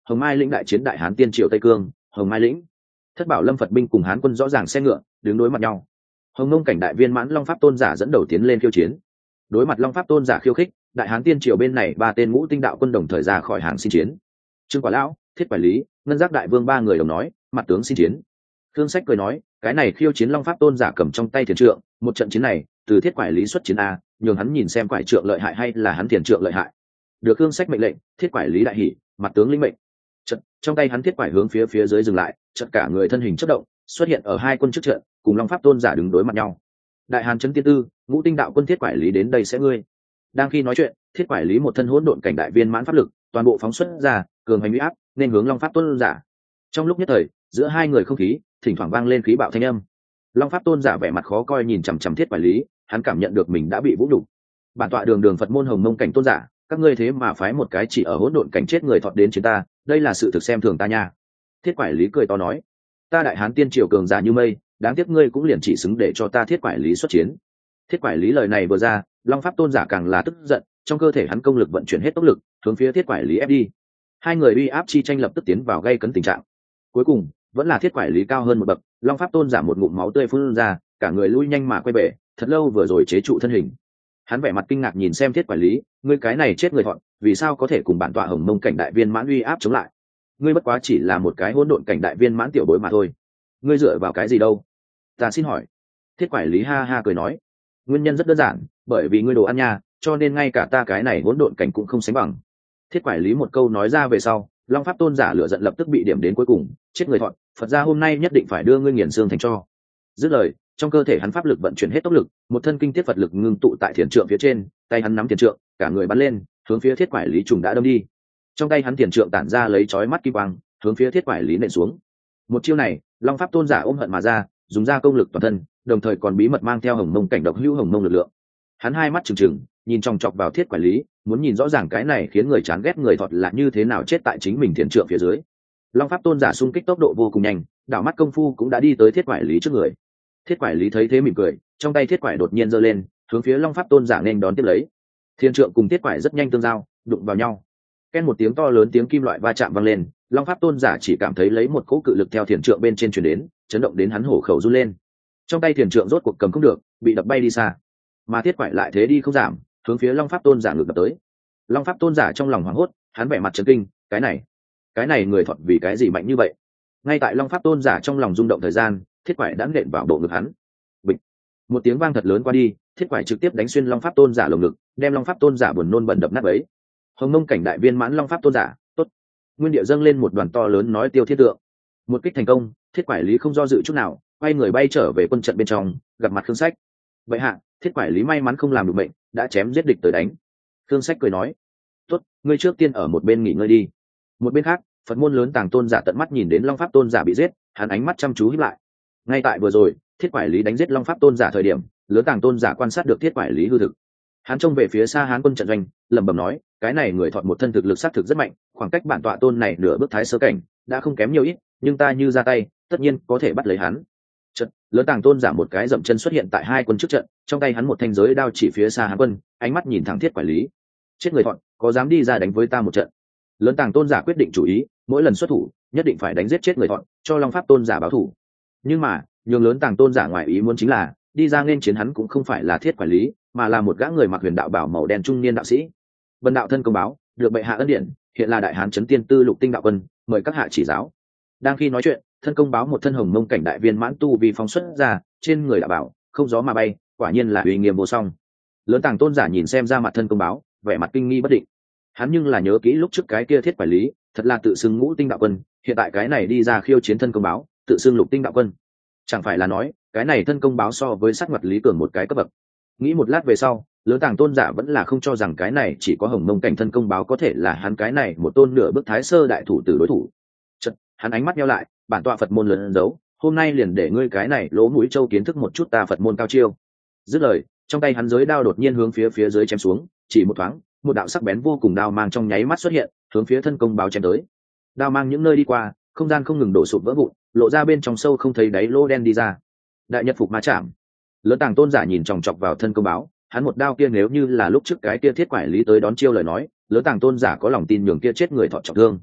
Hồng Mai lĩnh đại chiến đại hán tiên triều Tây Cương. Hồng Mai lĩnh, thất bảo lâm Phật binh cùng hán quân rõ ràng xe ngựa đứng đối mặt nhau. Hồng Nông cảnh đại viên mãn long pháp tôn giả dẫn đầu tiến lên khiêu chiến. Đối mặt long pháp tôn giả khiêu khích, đại hán tiên triều bên này ba tên ngũ tinh đạo quân đồng thời ra khỏi hàng xin chiến. Trương Quả Lão, Thiết Quải Lý, Ngân Giác đại vương ba người đồng nói, mặt tướng xin chiến. Thương Sách cười nói, cái này khiêu chiến long pháp tôn giả cầm trong tay thiền trượng, một trận chiến này từ Thiết Quải Lý xuất chiến a, nhường hắn nhìn xem quải trượng lợi hại hay là hắn thiền trượng lợi hại. Được Thương Sách mệnh lệnh, Thiết Quải Lý đại hỉ, mặt tướng linh mệnh. Trận, trong tay hắn thiết quải hướng phía phía dưới dừng lại, trận cả người thân hình chớp động, xuất hiện ở hai quân trước trận, cùng long pháp tôn giả đứng đối mặt nhau. Đại hán chấn tiên tư, ngũ tinh đạo quân Thiết Quải Lý đến đây sẽ ngươi. Đang khi nói chuyện, Thiết Quải Lý một thân hỗn độn cảnh đại viên mãn pháp lực, toàn bộ phóng xuất ra, cường hành uy áp, nên hướng long pháp tôn giả. Trong lúc nhất thời, giữa hai người không khí thỉnh thoảng vang lên khí bạo thanh âm. Long pháp tôn giả vẻ mặt khó coi nhìn chằm chằm Thiết Quải Lý, hắn cảm nhận được mình đã bị vũ nhục. Bản tọa đường đường Phật môn Hồng Mông cảnh tôn giả, các ngươi thế mà phái một cái chỉ ở hỗn độn cảnh chết người thọt đến chiến ta, đây là sự thực xem thường ta nha. Thiết Quải Lý cười to nói, ta đại hán tiên triều cường giả như mây, đáng tiếc ngươi cũng liền chỉ xứng để cho ta Thiết Quải Lý xuất chiến. Thiết Quải Lý lời này vừa ra, long pháp tôn giả càng là tức giận, trong cơ thể hắn công lực vận chuyển hết tốc lực hướng phía Thiết Quải Lý ép đi. Hai người uy áp chi tranh lập tức tiến vào gây cấn tình trạng. Cuối cùng vẫn là Thiết Quải Lý cao hơn một bậc, long pháp tôn giả một ngụm máu tươi phun ra, cả người lui nhanh mà quay bể, thật lâu vừa rồi chế trụ thân hình. Hắn vẻ mặt kinh ngạc nhìn xem Thiết Quải Lý, ngươi cái này chết người thọn, vì sao có thể cùng bản tọa Hồng Mông cảnh đại viên mãn uy áp chống lại? Ngươi bất quá chỉ là một cái hỗn độn cảnh đại viên mãn tiểu bối mà thôi, ngươi dựa vào cái gì đâu? Ta xin hỏi. Thiết Quải Lý ha ha cười nói, nguyên nhân rất đơn giản, bởi vì ngươi đồ ăn nha, cho nên ngay cả ta cái này hỗn độn cảnh cũng không sánh bằng. Thiết Quải Lý một câu nói ra về sau, long pháp tôn giả lửa giận lập tức bị điểm đến cuối cùng, chết người thọn, Phật gia hôm nay nhất định phải đưa ngươi nghiền xương thành tro. Dứt lời, trong cơ thể hắn pháp lực vận chuyển hết tốc lực, một thân kinh tiết Phật lực ngưng tụ tại thiền trượng phía trên, tay hắn nắm thiền trượng, cả người bắn lên, hướng phía Thiết Quải Lý trùng đã đâm đi. Trong tay hắn thiền trượng tản ra lấy chói mắt kim quang, hướng phía Thiết Quải Lý nện xuống. Một chiêu này, long pháp tôn giả ôm hận mà ra, dùng ra công lực toàn thân, đồng thời còn bí mật mang theo Hồng Mông cảnh độc hữu Hồng Mông lực lượng. Hắn hai mắt trừng trừng, nhìn chòng chọc vào Thiết Quải Lý, muốn nhìn rõ ràng cái này khiến người chán ghét người thọt là như thế nào chết tại chính mình thiền trượng phía dưới. Long pháp tôn giả xung kích tốc độ vô cùng nhanh, đảo mắt công phu cũng đã đi tới Thiết Quải Lý trước người. Thiết Quải Lý thấy thế mỉm cười, trong tay thiết quải đột nhiên giơ lên, hướng phía long pháp tôn giả nên đón tiếp lấy. Thiên trượng cùng thiết quải rất nhanh tương giao, đụng vào nhau. Ken một tiếng to lớn tiếng kim loại va chạm vang lên, long pháp tôn giả chỉ cảm thấy lấy một cỗ cự lực theo thiền trượng bên trên truyền đến, chấn động đến hắn hổ khẩu run lên. Trong tay thiền trượng rốt cuộc cầm không được, bị đập bay đi xa. Mà thiết quải lại thế đi không giảm, hướng phía long pháp tôn giả ngược đập tới. Long pháp tôn giả trong lòng hoảng hốt, hắn vẻ mặt chấn kinh, cái này, cái này người thuật vì cái gì mạnh như vậy? Ngay tại long pháp tôn giả trong lòng rung động thời gian, thiết quải đã nện vào bộ ngực hắn. Bịch, một tiếng vang thật lớn qua đi, thiết quải trực tiếp đánh xuyên long pháp tôn giả lồng ngực, đem long pháp tôn giả buồn nôn bẩn đập nát ấy. Hồng Mông cảnh đại viên mãn long pháp tôn giả, tốt. Nguyên địa dâng lên một đoàn to lớn nói tiêu thiết tượng. Một kích thành công, thiết quải lý không do dự chút nào, quay người bay trở về quân trận bên trong, gặp mặt Khương Sách. Vậy hạ, thiết quải lý may mắn không làm được bệnh, đã chém giết địch tới đánh. Khương Sách cười nói, tốt, ngươi trước tiên ở một bên nghỉ ngơi đi. Một bên khác, Phật môn lớn Tàng tôn giả tận mắt nhìn đến long pháp tôn giả bị giết, hắn ánh mắt chăm chú híp lại. Ngay tại vừa rồi, thiết quải lý đánh giết long pháp tôn giả thời điểm, lớn Tàng tôn giả quan sát được thiết quải lý hư thực. Hắn trông về phía xa hán quân trận doanh, lẩm bẩm nói, cái này người thọt một thân thực lực sát thực rất mạnh, khoảng cách bản tọa tôn này nửa bước thái sơ cảnh đã không kém nhiều ít, nhưng ta như ra tay tất nhiên có thể bắt lấy hắn. Trận lớn Tàng tôn giả một cái dậm chân xuất hiện tại hai quân trước trận, trong tay hắn một thanh giới đao chỉ phía xa hán quân, ánh mắt nhìn thẳng thiết quải lý. Chết người thọt, có dám đi ra đánh với ta một trận? Lớn Tàng tôn giả quyết định chủ ý, mỗi lần xuất thủ nhất định phải đánh giết chết người thọt, cho long pháp tôn giả báo thủ. Nhưng mà nhường lớn Tàng tôn giả ngoài ý muốn chính là, đi ra nên chiến hắn cũng không phải là thiết quải lý, mà là một gã người mặc huyền đạo bảo màu đen trung niên đạo sĩ. Vân đạo thân công báo, được bệ hạ ân điển, hiện là đại hán chấn tiên tư lục tinh đạo quân, mời các hạ chỉ giáo. Đang khi nói chuyện, thân công báo một thân hồng mông cảnh đại viên mãn tu vì phóng xuất ra, trên người đạo bảo không gió mà bay, quả nhiên là uy nghiêm vô song. Lớn Tàng tôn giả nhìn xem ra mặt thân công báo, vẻ mặt kinh nghi bất định. Hắn nhưng là nhớ kỹ lúc trước cái kia thiết quải lý, thật là tự xưng ngũ tinh đạo quân, hiện tại cái này đi ra khiêu chiến thân công báo, tự xưng lục tinh đạo quân. Chẳng phải là nói, cái này thân công báo so với sát mặt lý cường một cái cấp bậc. Nghĩ một lát về sau, lớn Tàng tôn giả vẫn là không cho rằng cái này chỉ có hồng mông cảnh thân công báo có thể là hắn cái này một tôn nửa bước thái sơ đại thủ tử đối thủ. Chật, hắn ánh mắt nheo lại, bản tọa Phật môn lớn giấu, hôm nay liền để ngươi cái này lỗ mũi châu kiến thức một chút ta Phật môn cao chiêu. Dứt lời, trong tay hắn giới đao đột nhiên hướng phía phía dưới chém xuống, chỉ một thoáng, một đạo sắc bén vô cùng đao mang trong nháy mắt xuất hiện, hướng phía thân công báo chém tới. Đao mang những nơi đi qua, không gian không ngừng đổ sụp vỡ vụn, lộ ra bên trong sâu không thấy đáy lỗ đen đi ra. Đại nhật phục ma chạm. Lớn Tàng tôn giả nhìn chòng chọc vào thân công báo, hắn một đao kia nếu như là lúc trước cái kia thiết quải lý tới đón chiêu lời nói, lớn Tàng tôn giả có lòng tin nhường kia chết người thọ trọng thương.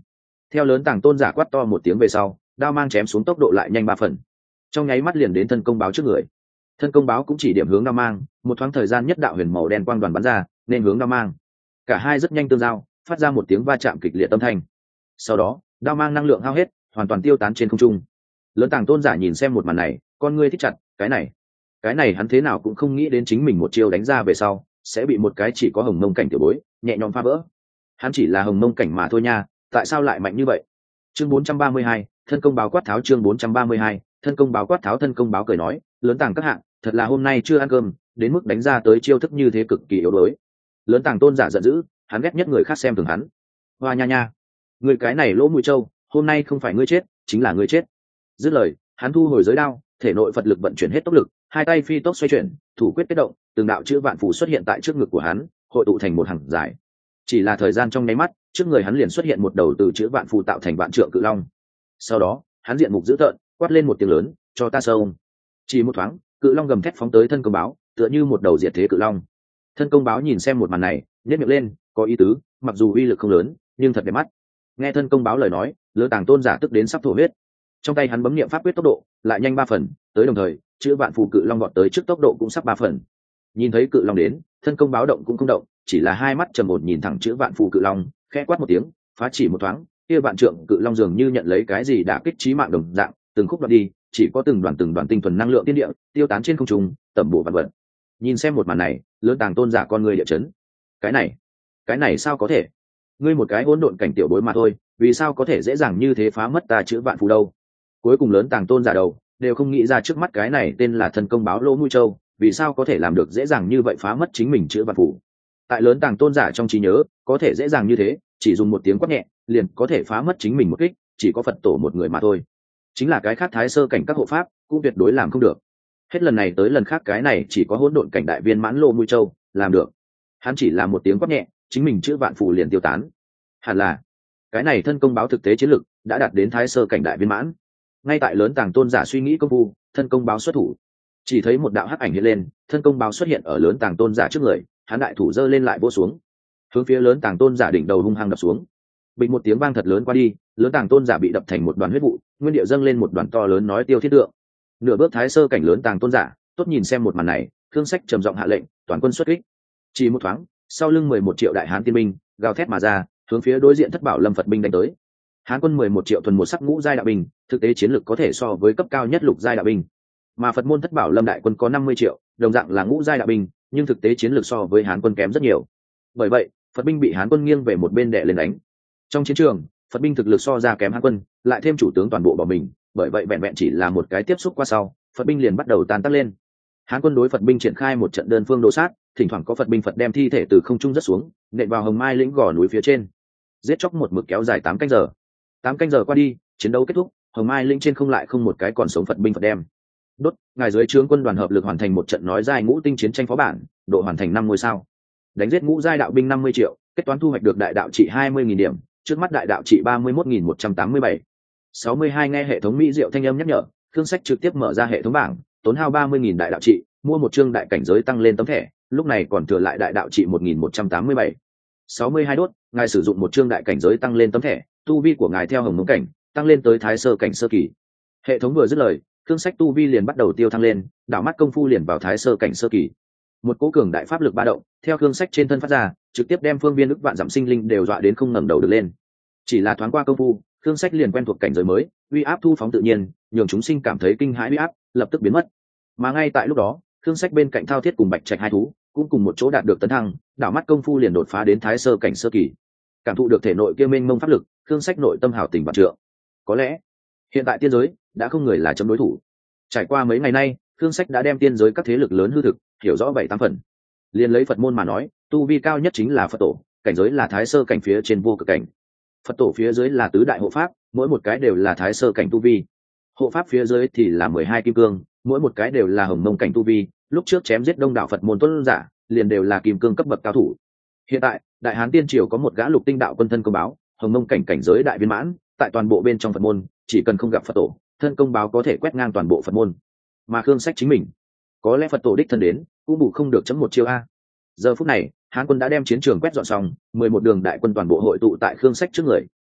Theo lớn tàng tôn giả quát to một tiếng về sau, đao mang chém xuống tốc độ lại nhanh ba phần, trong nháy mắt liền đến thân công báo trước người. Thân công báo cũng chỉ điểm hướng đao mang, một thoáng thời gian nhất đạo huyền màu đen quang đoàn bắn ra nên hướng đao mang, cả hai rất nhanh tương giao, phát ra một tiếng va chạm kịch liệt âm thanh. Sau đó đao mang năng lượng hao hết, hoàn toàn tiêu tán trên không trung. Lớn tàng tôn giả nhìn xem một màn này, con ngươi thích chặt, cái này cái này hắn thế nào cũng không nghĩ đến chính mình một chiêu đánh ra về sau sẽ bị một cái chỉ có hồng mông cảnh tiểu bối nhẹ nhõm phá vỡ. Hắn chỉ là hồng mông cảnh mà thôi nha, tại sao lại mạnh như vậy? Chương bốn trăm ba mươi hai, thân công báo quát tháo. Chương bốn trăm ba mươi hai, thân công báo quát tháo. Thân công báo cười nói, lớn tàng các hạng, thật là hôm nay chưa ăn cơm đến mức đánh ra tới chiêu thức như thế cực kỳ yếu đuối. Lớn tàng tôn giả giận dữ, hắn ghét nhất người khác xem thường hắn. Hoa nha nha, người cái này lỗ mũi trâu, hôm nay không phải ngươi chết chính là ngươi chết. Dứt lời, hắn thu hồi giới đao, thể nội Phật lực vận chuyển hết tốc lực, hai tay phi tốc xoay chuyển, thủ quyết kết động, từng đạo chữ vạn phù xuất hiện tại trước ngực của hắn, hội tụ thành một hàng dài. Chỉ là thời gian trong nháy mắt, trước người hắn liền xuất hiện một đầu từ chữ vạn phù tạo thành vạn trượng cự long. Sau đó, hắn diện mục dữ tợn, quát lên một tiếng lớn, cho ta sâu. Chỉ một thoáng, cự long gầm thét phóng tới thân công báo, tựa như một đầu diệt thế cự long. Thân công báo nhìn xem một màn này, nhếch miệng lên, có ý tứ, mặc dù uy lực không lớn, nhưng thật đẹp mắt. Nghe thân công báo lời nói, Lữ Tàng tôn giả tức đến sắp thổ huyết. Trong tay hắn bấm niệm pháp quyết tốc độ lại nhanh ba phần, tới đồng thời chữ vạn phù cự long vọt tới trước tốc độ cũng sắp ba phần. Nhìn thấy cự long đến, thân công báo động cũng không động, chỉ là hai mắt trầm ổn nhìn thẳng chữ vạn phù cự long, khẽ quát một tiếng, phá chỉ một thoáng, kia vạn trượng cự long dường như nhận lấy cái gì đã kích chí mạng đồng dạng, từng khúc đoạn đi, chỉ có từng đoàn từng đoàn tinh thuần năng lượng tiên địa tiêu tán trên không trung, tẩm bổ vạn vật. Nhìn xem một màn này, Lớn Tàng tôn giả con người địa chấn. Cái này, cái này sao có thể? Ngươi một cái hỗn độn cảnh tiểu bối mà thôi, vì sao có thể dễ dàng như thế phá mất ta chữ vạn phù đâu? Cuối cùng Lớn Tàng tôn giả đầu đều không nghĩ ra trước mắt cái này tên là thân công báo lỗ mũi châu, vì sao có thể làm được dễ dàng như vậy phá mất chính mình chữ vạn phù. Tại Lớn Tàng tôn giả trong trí nhớ, có thể dễ dàng như thế, chỉ dùng một tiếng quát nhẹ liền có thể phá mất chính mình một kích, chỉ có Phật tổ một người mà thôi. Chính là cái khác thái sơ cảnh các hộ pháp cũng tuyệt đối làm không được. Hết lần này tới lần khác cái này chỉ có hỗn độn cảnh đại viên mãn lỗ mũi châu làm được. Hắn chỉ là một tiếng quát nhẹ, chính mình chữ vạn phù liền tiêu tán. Hẳn là cái này thân công báo thực tế chiến lực đã đạt đến thái sơ cảnh đại viên mãn. Ngay tại Lớn Tàng tôn giả suy nghĩ công phu, thân công báo xuất thủ, chỉ thấy một đạo hắc ảnh hiện lên, thân công báo xuất hiện ở Lớn Tàng tôn giả trước người, hắn đại thủ giơ lên lại vỗ xuống, hướng phía Lớn Tàng tôn giả đỉnh đầu hung hăng đập xuống. Bình một tiếng vang thật lớn qua đi, Lớn Tàng tôn giả bị đập thành một đoàn huyết vụ, nguyên điệu dâng lên một đoàn to lớn nói tiêu thiết tượng. Nửa bước thái sơ cảnh Lớn Tàng tôn giả tốt nhìn xem một màn này, Thương Sách trầm giọng hạ lệnh, toàn quân xuất kích. Chỉ một thoáng, sau lưng mười một triệu đại hán tiên binh gào thét mà ra, hướng phía đối diện Thất Bảo Lâm Phật binh đánh tới. Hán quân mười một triệu thuần một sắc ngũ giai đạo binh, thực tế chiến lực có thể so với cấp cao nhất lục giai đạo binh. Mà Phật môn Thất Bảo Lâm đại quân có năm mươi triệu, đồng dạng là ngũ giai đạo binh, nhưng thực tế chiến lực so với Hán quân kém rất nhiều. Bởi vậy, Phật binh bị Hán quân nghiêng về một bên đè lên đánh. Trong chiến trường, Phật binh thực lực so ra kém Hán quân, lại thêm chủ tướng toàn bộ bỏ mình, bởi vậy vẹn vẹn chỉ là một cái tiếp xúc qua sau, Phật binh liền bắt đầu tan tác lên. Hán quân đối Phật binh triển khai một trận đơn phương đồ sát, thỉnh thoảng có Phật binh Phật đem thi thể từ không trung rất xuống, nện vào Hồng Mai lĩnh gò núi phía trên. Giết chóc một mực kéo dài tám canh giờ. Tám canh giờ qua đi, chiến đấu kết thúc, Hồng Mai lĩnh trên không lại không một cái còn sống Phật binh Phật đem. Đốt, ngài dưới trướng quân đoàn hợp lực hoàn thành một trận nói giai ngũ tinh chiến tranh phó bản, độ hoàn thành năm ngôi sao. Đánh giết ngũ giai đạo binh năm mươi triệu, kết toán thu hoạch được đại đạo trị hai mươi nghìn điểm, trước mắt đại đạo trị ba mươi mốt nghìn một trăm tám mươi bảy. sáu mươi hai nghe hệ thống mỹ diệu thanh âm nhắc nhở, Thương Sách trực tiếp mở ra hệ thống bảng, tốn hao ba mươi nghìn đại đạo trị, mua một chương đại cảnh giới tăng lên tấm thẻ, lúc này còn thừa lại đại đạo trị một nghìn một trăm tám mươi bảy. sáu mươi hai đốt, ngài sử dụng một chương đại cảnh giới tăng lên tấm thẻ, tu vi của ngài theo hồng mông cảnh tăng lên tới thái sơ cảnh sơ kỳ. Hệ thống vừa dứt lời, Thương Sách tu vi liền bắt đầu tiêu thăng lên, đảo mắt công phu liền vào thái sơ cảnh sơ kỳ. Một cỗ cường đại pháp lực ba động theo Thương Sách trên thân phát ra, trực tiếp đem phương viên ức vạn dặm sinh linh đều dọa đến không ngẩng đầu được lên. Chỉ là thoáng qua công phu, Thương Sách liền quen thuộc cảnh giới mới, uy áp thu phóng tự nhiên, nhường chúng sinh cảm thấy kinh hãi, uy áp lập tức biến mất. Mà ngay tại lúc đó, Thương Sách bên cạnh Thao Thiết cùng Bạch Trạch hai thú cũng cùng một chỗ đạt được tấn thăng, đảo mắt công phu liền đột phá đến thái sơ cảnh sơ kỳ. Cảm thụ được thể nội kia mênh mông pháp lực, Thương Sách nội tâm hào tình vạn trượng. Có lẽ hiện tại tiên giới đã không người là chấm đối thủ. Trải qua mấy ngày nay, Thương Sách đã đem tiên giới các thế lực lớn hư thực hiểu rõ bảy tám phần. Liên lấy Phật môn mà nói, tu vi cao nhất chính là Phật tổ, cảnh giới là thái sơ cảnh phía trên vô cực cảnh. Phật tổ phía dưới là tứ đại hộ pháp, mỗi một cái đều là thái sơ cảnh tu vi. Hộ pháp phía dưới thì là mười hai kim cương, mỗi một cái đều là hồng mông cảnh tu vi. Lúc trước chém giết đông đảo Phật môn tuấn giả, liền đều là kim cương cấp bậc cao thủ. Hiện tại, Đại Hán Tiên Triều có một gã lục tinh đạo quân thân công báo, hồng mông cảnh cảnh giới đại viên mãn, tại toàn bộ bên trong Phật môn, chỉ cần không gặp Phật tổ, thân công báo có thể quét ngang toàn bộ Phật môn. Mà Khương Sách chính mình, có lẽ Phật tổ đích thân đến, cũng bù không được chấm một chiêu a. Giờ phút này, Hán quân đã đem chiến trường quét dọn xong, mười một đường đại quân toàn bộ hội tụ tại Khương Sách trước người,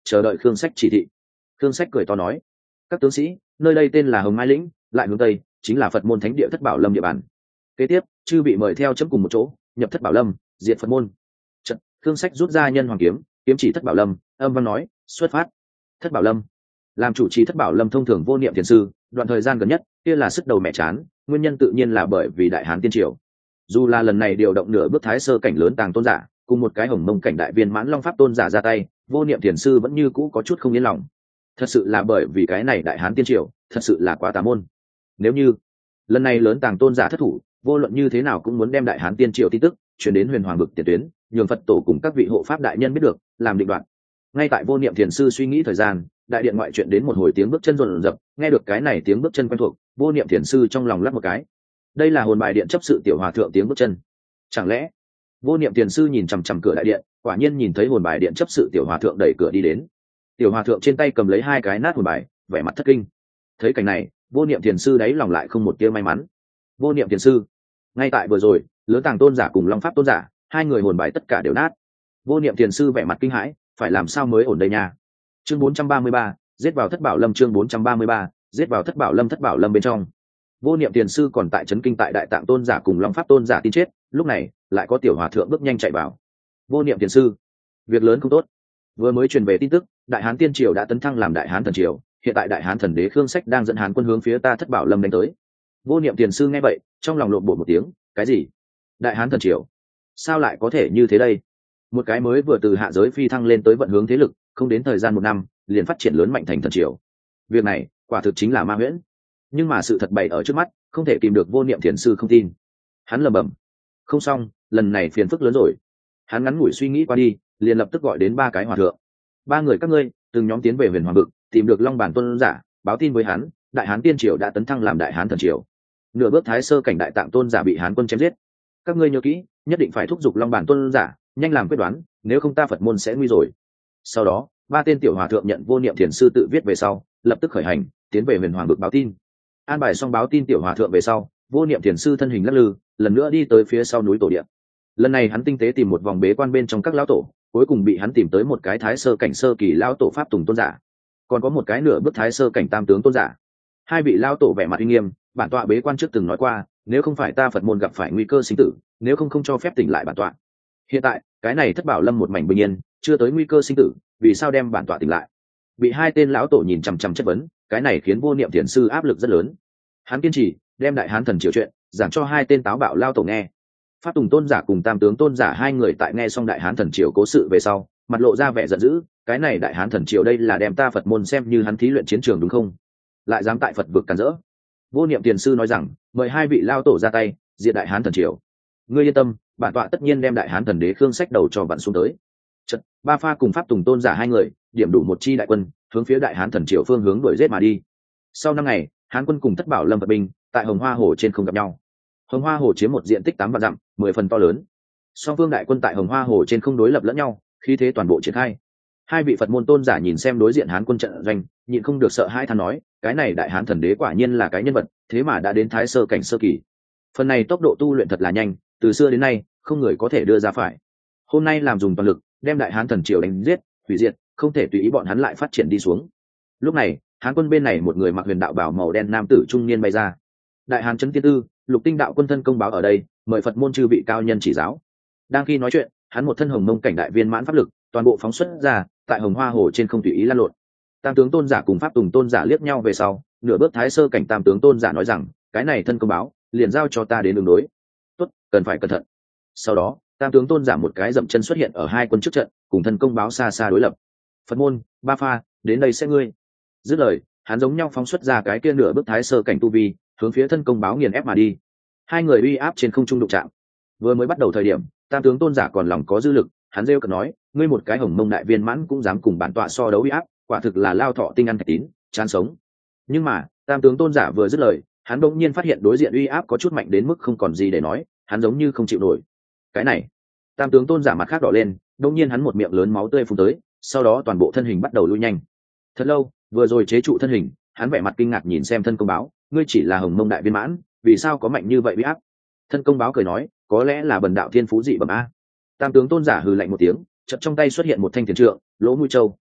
chờ đợi khương sách chỉ thị. Khương sách cười to nói: các tướng sĩ, nơi đây tên là Hồng Mai lĩnh, lại hướng tây chính là Phật môn thánh địa Thất Bảo Lâm địa bàn. Kế tiếp chư bị mời theo chấm cùng một chỗ nhập Thất Bảo Lâm, diệt Phật môn. Trận, Khương sách rút ra nhân hoàng kiếm, kiếm chỉ Thất Bảo Lâm, âm văn nói: xuất phát. Thất Bảo Lâm làm chủ trì Thất Bảo Lâm thông thường Vô Niệm Thiền sư, đoạn thời gian gần nhất kia là sức đầu mẹ chán, nguyên nhân tự nhiên là bởi vì Đại Hán tiên triều. Dù là lần này điều động nửa bước thái sơ cảnh lớn tàng tôn giả cùng một cái hồng mông cảnh đại viên mãn long pháp tôn giả ra tay, Vô Niệm Thiền sư vẫn như cũ có chút không yên lòng. Thật sự là bởi vì cái này Đại Hán tiên triều thật sự là quá tà môn. Nếu như lần này lớn tàng tôn giả thất thủ, vô luận như thế nào cũng muốn đem Đại Hán tiên triều tin tức chuyển đến huyền hoàng vực tiền tuyến, nhường Phật tổ cùng các vị hộ pháp đại nhân biết được, làm định đoạn. Ngay tại Vô Niệm Thiền sư suy nghĩ thời gian, đại điện ngoại chuyện đến một hồi tiếng bước chân rộn rập. Nghe được cái này tiếng bước chân quen thuộc, Vô Niệm Thiền sư trong lòng lắc một cái. Đây là hồn bài điện chấp sự tiểu hòa thượng tiếng bước chân. Chẳng lẽ? Vô Niệm Thiền sư nhìn chằm chằm cửa đại điện, quả nhiên nhìn thấy hồn bài điện chấp sự tiểu hòa thượng đẩy cửa đi đến. Tiểu hòa thượng trên tay cầm lấy hai cái nát hồn bài, vẻ mặt thất kinh. Thấy cảnh này, Vô Niệm Thiền sư đáy lòng lại không một tia may mắn. Vô Niệm Thiền sư, ngay tại vừa rồi, lớn tàng tôn giả cùng long pháp tôn giả, hai người hồn bài tất cả đều nát. Vô Niệm Thiền sư vẻ mặt kinh hãi, phải làm sao mới ổn đây nha. Chương bốn trăm ba mươi ba, giết vào Thất Bảo Lâm. Chương bốn trăm ba mươi ba, giết vào Thất Bảo Lâm. Thất Bảo Lâm bên trong, Vô Niệm Thiền sư còn tại chấn kinh tại đại tạng tôn giả cùng long pháp tôn giả tin chết, lúc này lại có tiểu hòa thượng bước nhanh chạy vào. Vô Niệm Thiền sư, việc lớn không tốt. Vừa mới truyền về tin tức, Đại Hán tiên triều đã tấn thăng làm Đại Hán thần triều, hiện tại Đại Hán thần đế Khương Sách đang dẫn Hán quân hướng phía ta Thất Bảo Lâm đánh tới. Vô Niệm Thiền sư nghe vậy, trong lòng lộn bột một tiếng, cái gì? Đại Hán thần triều? Sao lại có thể như thế đây? Một cái mới vừa từ hạ giới phi thăng lên tới vận hướng thế lực, không đến thời gian một năm liền phát triển lớn mạnh thành thần triều. Việc này quả thực chính là ma huyễn, nhưng mà sự thật bày ở trước mắt, không thể tìm được Vô Niệm Thiền sư không tin. Hắn lẩm bẩm, không xong, lần này phiền phức lớn rồi. Hắn ngắn ngủi suy nghĩ qua đi, liền lập tức gọi đến ba cái hòa thượng. Ba người các ngươi từng nhóm tiến về huyền hoàng vực, tìm được long bản tôn giả, báo tin với hắn, Đại Hán tiên triều đã tấn thăng làm Đại Hán thần triều. Nửa bước thái sơ cảnh đại tạng tôn giả bị Hán quân chém giết. Các ngươi nhớ kỹ, nhất định phải thúc giục long bản tôn giả nhanh làm quyết đoán, nếu không ta Phật môn sẽ nguy rồi. Sau đó ba tên tiểu hòa thượng nhận Vô Niệm Thiền sư tự viết về sau, lập tức khởi hành tiến về huyền hoàng vực báo tin. An bài xong báo tin tiểu hòa thượng về sau, Vô Niệm Thiền sư thân hình lắc lư, lần nữa đi tới phía sau núi tổ điện. Lần này hắn tinh tế tìm một vòng bế quan bên trong các lão tổ, cuối cùng bị hắn tìm tới một cái thái sơ cảnh sơ kỳ lão tổ pháp tùng tôn giả, còn có một cái nửa bước thái sơ cảnh tam tướng tôn giả. Hai vị lão tổ vẻ mặt uy nghiêm, bản tọa bế quan trước từng nói qua, nếu không phải ta Phật môn gặp phải nguy cơ sinh tử, nếu không không cho phép tỉnh lại bản tọa. Hiện tại cái này Thất Bảo Lâm một mảnh bình yên, chưa tới nguy cơ sinh tử, vì sao đem bản tọa tỉnh lại? Bị hai tên lão tổ nhìn chằm chằm chất vấn, cái này khiến Vô Niệm Thiền sư áp lực rất lớn. Hắn kiên trì đem Đại Hán thần triều chuyện giảng cho hai tên táo bạo lao tổ nghe. Pháp Tùng tôn giả cùng Tam tướng tôn giả hai người tại nghe xong Đại Hán thần triều cố sự về sau, mặt lộ ra vẻ giận dữ, cái này Đại Hán thần triều đây là đem ta Phật môn xem như hắn thí luyện chiến trường đúng không? Lại dám tại Phật vực cản rỡ. Vô Niệm Thiền sư nói rằng, mời hai vị lao tổ ra tay diệt Đại Hán thần triều. Ngươi yên tâm, bản tọa tất nhiên đem Đại Hán thần đế Khương Sách đầu cho vặn xuống tới. Chật, ba pha cùng Pháp Tùng tôn giả hai người điểm đủ một chi đại quân, hướng phía Đại Hán thần triều phương hướng đuổi giết mà đi. Sau năm ngày, Hán quân cùng Thất Bảo Lâm Phật binh tại Hồng Hoa Hồ trên không gặp nhau. Hồng Hoa Hồ chiếm một diện tích tám vạn dặm, mười phần to lớn. Song phương đại quân tại Hồng Hoa Hồ trên không đối lập lẫn nhau, khí thế toàn bộ triển khai. Hai vị Phật môn tôn giả nhìn xem đối diện Hán quân trận doanh, nhịn không được sợ hãi than nói, cái này Đại Hán thần đế quả nhiên là cái nhân vật, thế mà đã đến thái sơ cảnh sơ kỳ. Phần này tốc độ tu luyện thật là nhanh, từ xưa đến nay không người có thể đưa ra phải. Hôm nay làm dùng toàn lực, đem Đại Hán thần triều đánh giết, hủy diệt, không thể tùy ý bọn hắn lại phát triển đi xuống. Lúc này, Hán quân bên này một người mặc huyền đạo bào màu đen nam tử trung niên bay ra. Đại Hán Chấn Tiên Tư, Lục Tinh đạo quân thân công báo ở đây, mời Phật môn chư vị cao nhân chỉ giáo. Đang khi nói chuyện, hắn một thân hồng mông cảnh đại viên mãn pháp lực, toàn bộ phóng xuất ra, tại Hồng Hoa Hồ trên không tùy ý lan lộn. Tam tướng tôn giả cùng Pháp Tùng tôn giả liếc nhau về sau, nửa bước thái sơ cảnh tam tướng tôn giả nói rằng, cái này thân công báo, liền giao cho ta đến đường đối. Tốt, cần phải cẩn thận. Sau đó, tam tướng tôn giả một cái dậm chân xuất hiện ở hai quân trước trận, cùng thân công báo xa xa đối lập. Phật môn, ba pha, đến đây sẽ ngươi. Dứt lời, hắn giống nhau phóng xuất ra cái kia nửa bước thái sơ cảnh tu vi, hướng phía thân công báo nghiền ép mà đi. Hai người uy áp trên không trung đụng chạm. Vừa mới bắt đầu thời điểm, tam tướng tôn giả còn lòng có dư lực, hắn rêu cợt nói, ngươi một cái hồng mông đại viên mãn cũng dám cùng bản tọa so đấu uy áp, quả thực là lao thọ tinh ăn thạch tín, chán sống. Nhưng mà, tam tướng tôn giả vừa dứt lời, hắn đột nhiên phát hiện đối diện uy áp có chút mạnh đến mức không còn gì để nói, hắn giống như không chịu nổi. Cái này, tam tướng tôn giả mặt khác đỏ lên, đột nhiên hắn một miệng lớn máu tươi phun tới, sau đó toàn bộ thân hình bắt đầu lui nhanh. Thật lâu, vừa rồi chế trụ thân hình, hắn vẻ mặt kinh ngạc nhìn xem thân công báo, ngươi chỉ là hồng mông đại viên mãn, vì sao có mạnh như vậy uy áp? Thân công báo cười nói, có lẽ là bần đạo thiên phú dị bẩm a. Tam tướng tôn giả hừ lạnh một tiếng, chợt trong tay xuất hiện một thanh thiền trượng, lỗ mũi châu,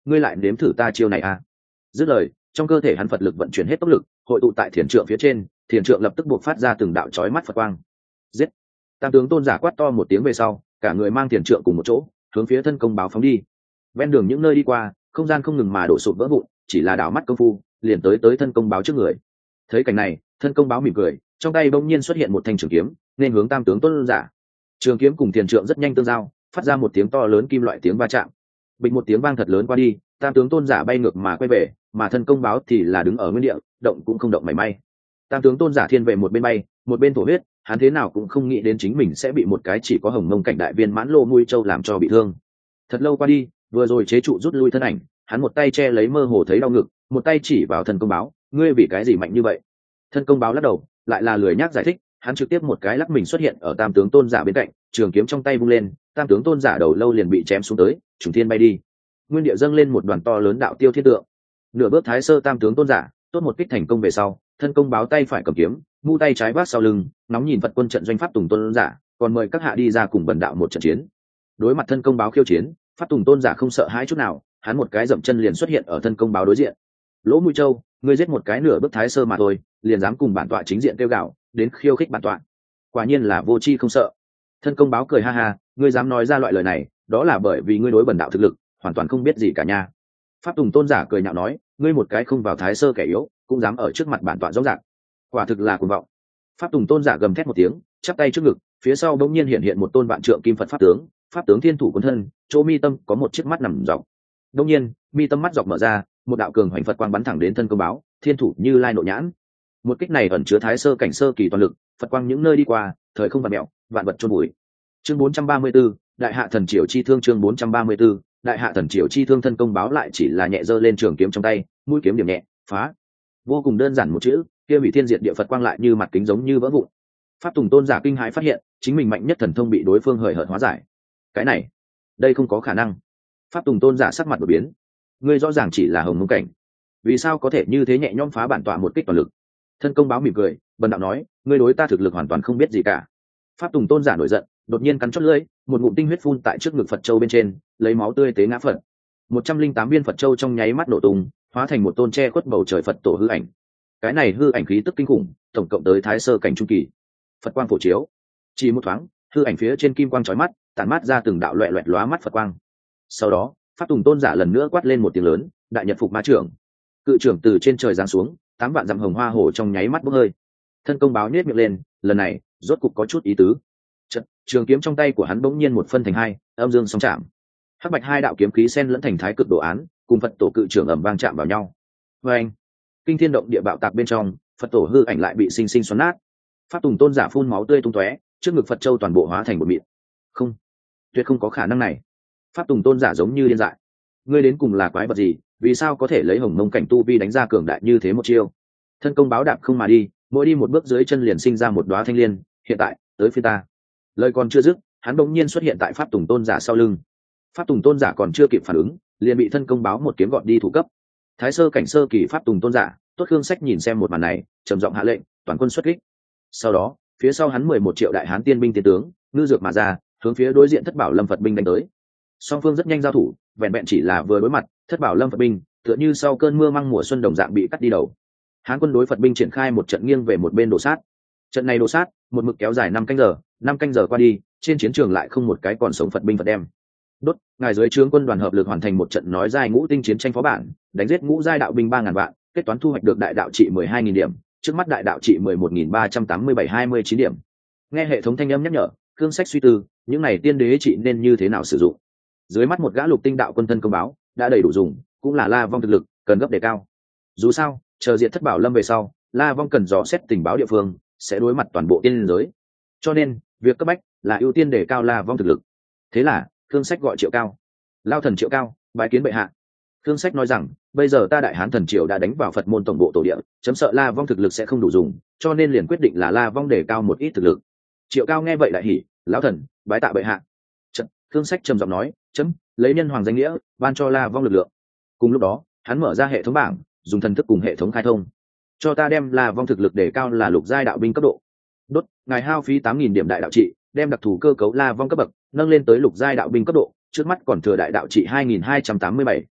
ngươi lại nếm thử ta chiêu này à? Dứt lời, trong cơ thể hắn Phật lực vận chuyển hết tốc lực, hội tụ tại thiền trượng phía trên, thiền trượng lập tức buộc phát ra từng đạo chói mắt Phật quang. Giết! Tam tướng tôn giả quát to một tiếng về sau, cả người mang thiền trượng cùng một chỗ, hướng phía thân công báo phóng đi. Ven đường những nơi đi qua, không gian không ngừng mà đổ sụp vỡ vụn, chỉ là đảo mắt công phu, liền tới tới thân công báo trước người. Thấy cảnh này, thân công báo mỉm cười, trong tay bỗng nhiên xuất hiện một thanh trường kiếm, nên hướng tam tướng tôn giả. Trường kiếm cùng thiền trượng rất nhanh tương giao, phát ra một tiếng to lớn kim loại tiếng va chạm. Bình một tiếng vang thật lớn qua đi, tam tướng tôn giả bay ngược mà quay về, mà thân công báo thì là đứng ở nguyên địa, động cũng không động mảy may. Tam tướng tôn giả thiên về một bên bay, một bên thổ huyết, hắn thế nào cũng không nghĩ đến chính mình sẽ bị một cái chỉ có hồng mông cảnh đại viên mãn lô nuôi châu làm cho bị thương. Thật lâu qua đi, vừa rồi chế trụ rút lui thân ảnh, hắn một tay che lấy mơ hồ thấy đau ngực, một tay chỉ vào thân công báo, ngươi vì cái gì mạnh như vậy? Thân công báo lắc đầu, lại là lười nhác giải thích, hắn trực tiếp một cái lắc mình xuất hiện ở tam tướng tôn giả bên cạnh, trường kiếm trong tay vung lên, tam tướng tôn giả đầu lâu liền bị chém xuống tới, trùng thiên bay đi. Nguyên địa dâng lên một đoàn to lớn đạo tiêu thiên tượng. Nửa bước thái sơ tam tướng tôn giả, tốt một kích thành công về sau, thân công báo tay phải cầm kiếm, mu tay trái vác sau lưng, nóng nhìn Phật quân trận doanh pháp tùng tôn giả, còn mời các hạ đi ra cùng bần đạo một trận chiến. Đối mặt thân công báo khiêu chiến, pháp tùng tôn giả không sợ hãi chút nào, hắn một cái dậm chân liền xuất hiện ở thân công báo đối diện. Lỗ Mũi Châu, ngươi giết một cái nửa bước thái sơ mà thôi, liền dám cùng bản tọa chính diện kêu gạo, đến khiêu khích bản tọa, quả nhiên là vô tri không sợ. Thân công báo cười ha ha, ngươi dám nói ra loại lời này, đó là bởi vì ngươi đối bần đạo thực lực hoàn toàn không biết gì cả nha. Pháp tùng tôn giả cười nhạo nói, ngươi một cái không vào thái sơ kẻ yếu, cũng dám ở trước mặt bản tọa rõ ràng, quả thực là cuồng vọng. Pháp tùng tôn giả gầm thét một tiếng, chắp tay trước ngực, phía sau bỗng nhiên hiện hiện một tôn vạn trượng kim Phật pháp tướng, pháp tướng thiên thủ quân thân, chỗ mi tâm có một chiếc mắt nằm dọc. Đông nhiên, mi tâm mắt dọc mở ra, một đạo cường hoành Phật quang bắn thẳng đến thân công báo, thiên thủ Như Lai Nội Nhãn. Một kích này ẩn chứa thái sơ cảnh sơ kỳ toàn lực, Phật quang những nơi đi qua, thời không vặn mèo, vạn vật chôn bụi. Chương bốn trăm ba mươi 4, Đại hạ thần triều chi thương. Chương bốn trăm ba mươi 4, Đại hạ thần triều chi thương. Thân công báo lại chỉ là nhẹ giơ lên trường kiếm trong tay, mũi kiếm điểm nhẹ, phá. Vô cùng đơn giản một chữ, kia bị thiên diệt địa Phật quang lại như mặt kính giống như vỡ vụn. Pháp tùng tôn giả kinh hãi phát hiện, chính mình mạnh nhất thần thông bị đối phương hời hợt hóa giải. Cái này, đây không có khả năng. Pháp tùng tôn giả sắc mặt đổi biến, ngươi rõ ràng chỉ là hồng mông cảnh, vì sao có thể như thế nhẹ nhõm phá bản tọa một kích toàn lực? Thân công báo mỉm cười, bần đạo nói, ngươi đối ta thực lực hoàn toàn không biết gì cả. Pháp tùng tôn giả nổi giận, đột nhiên cắn chót lưỡi, một ngụm tinh huyết phun tại trước ngực Phật châu bên trên, lấy máu tươi tế ngã Phật. Một trăm linh tám viên Phật châu trong nháy mắt nổ tung, hóa thành một tôn che khuất bầu trời Phật tổ hư ảnh. Cái này hư ảnh khí tức kinh khủng, tổng cộng tới thái sơ cảnh trung kỳ. Phật quang phổ chiếu, chỉ một thoáng, hư ảnh phía trên kim quang chói mắt, tản mát ra từng đạo loẹt loẹt lóa mắt Phật quang. Sau đó, pháp tùng tôn giả lần nữa quát lên một tiếng lớn, đại nhật phục ma trưởng. Cự trưởng từ trên trời giáng xuống, tám vạn dặm hồng hoa hổ trong nháy mắt bốc hơi. Thân công báo nhếch miệng lên, lần này rốt cục có chút ý tứ. Chật, trường kiếm trong tay của hắn bỗng nhiên một phân thành hai, âm dương song chạm. Hắc bạch hai đạo kiếm khí xen lẫn thành thái cực đồ án, cùng Phật tổ cự trưởng ầm vang chạm vào nhau. Và anh, kinh thiên động địa bạo tạc bên trong, Phật tổ hư ảnh lại bị sinh sinh xoắn nát. Pháp tùng tôn giả phun máu tươi tung tóe, trước ngực Phật châu toàn bộ hóa thành một mịn. Không, tuyệt không có khả năng này. Pháp tùng tôn giả giống như điên dại, ngươi đến cùng là quái vật gì, vì sao có thể lấy hồng mông cảnh tu vi đánh ra cường đại như thế một chiêu? Thân công báo đạp không mà đi, mỗi đi một bước dưới chân liền sinh ra một đóa thanh liên, hiện tại tới phía ta. Lời còn chưa dứt, hắn bỗng nhiên xuất hiện tại pháp tùng tôn giả sau lưng. Pháp tùng tôn giả còn chưa kịp phản ứng, liền bị thân công báo một kiếm gọt đi thủ cấp. Thái sơ cảnh sơ kỳ pháp tùng tôn giả, tốt Khương Sách nhìn xem một màn này, trầm giọng hạ lệnh, toàn quân xuất kích. Sau đó, phía sau hắn mười một triệu đại hán tiên binh tiên tướng, ngư dược mà ra, hướng phía đối diện Thất Bảo Lâm Phật binh đánh tới. Song phương rất nhanh giao thủ, vẹn vẹn chỉ là vừa đối mặt, Thất Bảo Lâm Phật binh tựa như sau cơn mưa măng mùa xuân đồng dạng bị cắt đi đầu. Hán quân đối Phật binh triển khai một trận nghiêng về một bên đổ sát. Trận này đổ sát, một mực kéo dài năm canh giờ, năm canh giờ qua đi, trên chiến trường lại không một cái còn sống Phật binh Phật đem. Đốt, ngài dưới trướng quân đoàn hợp lực hoàn thành một trận nói giai ngũ tinh chiến tranh phó bản, đánh giết ngũ giai đạo binh ba ngàn vạn, kết toán thu hoạch được đại đạo trị mười hai nghìn điểm, trước mắt đại đạo trị mười một nghìn ba trăm tám mươi bảy hai mươi chín điểm. Nghe hệ thống thanh âm nhắc nhở, Khương Sách suy tư, những này tiên đế trị nên như thế nào sử dụng. Dưới mắt một gã lục tinh đạo quân thân công báo đã đầy đủ dùng, cũng là La Vong thực lực cần gấp đề cao. Dù sao, chờ diện Thất Bảo Lâm về sau, La Vong cần dò xét tình báo địa phương, sẽ đối mặt toàn bộ tiên giới. Cho nên, việc cấp bách là ưu tiên đề cao La Vong thực lực. Thế là, Khương Sách gọi Triệu Cao. Lao thần Triệu Cao, bái kiến bệ hạ. Khương Sách nói rằng, bây giờ ta Đại Hán thần triều đã đánh vào Phật môn tổng bộ tổ địa, chấm sợ La Vong thực lực sẽ không đủ dùng, cho nên liền quyết định là La Vong đề cao một ít thực lực. Triệu Cao nghe vậy đại hỉ, lão thần, bái tạ bệ hạ. Chậm, Khương Sách trầm giọng nói, chấm lấy nhân hoàng danh nghĩa ban cho La Vong lực lượng. Cùng lúc đó, hắn mở ra hệ thống bảng, dùng thần thức cùng hệ thống khai thông, cho ta đem La Vong thực lực đề cao là lục giai đạo binh cấp độ. Đốt, ngài hao phí tám nghìn điểm đại đạo trị, đem đặc thù cơ cấu La Vong cấp bậc nâng lên tới lục giai đạo binh cấp độ, trước mắt còn thừa đại đạo trị hai nghìn hai trăm tám mươi bảy.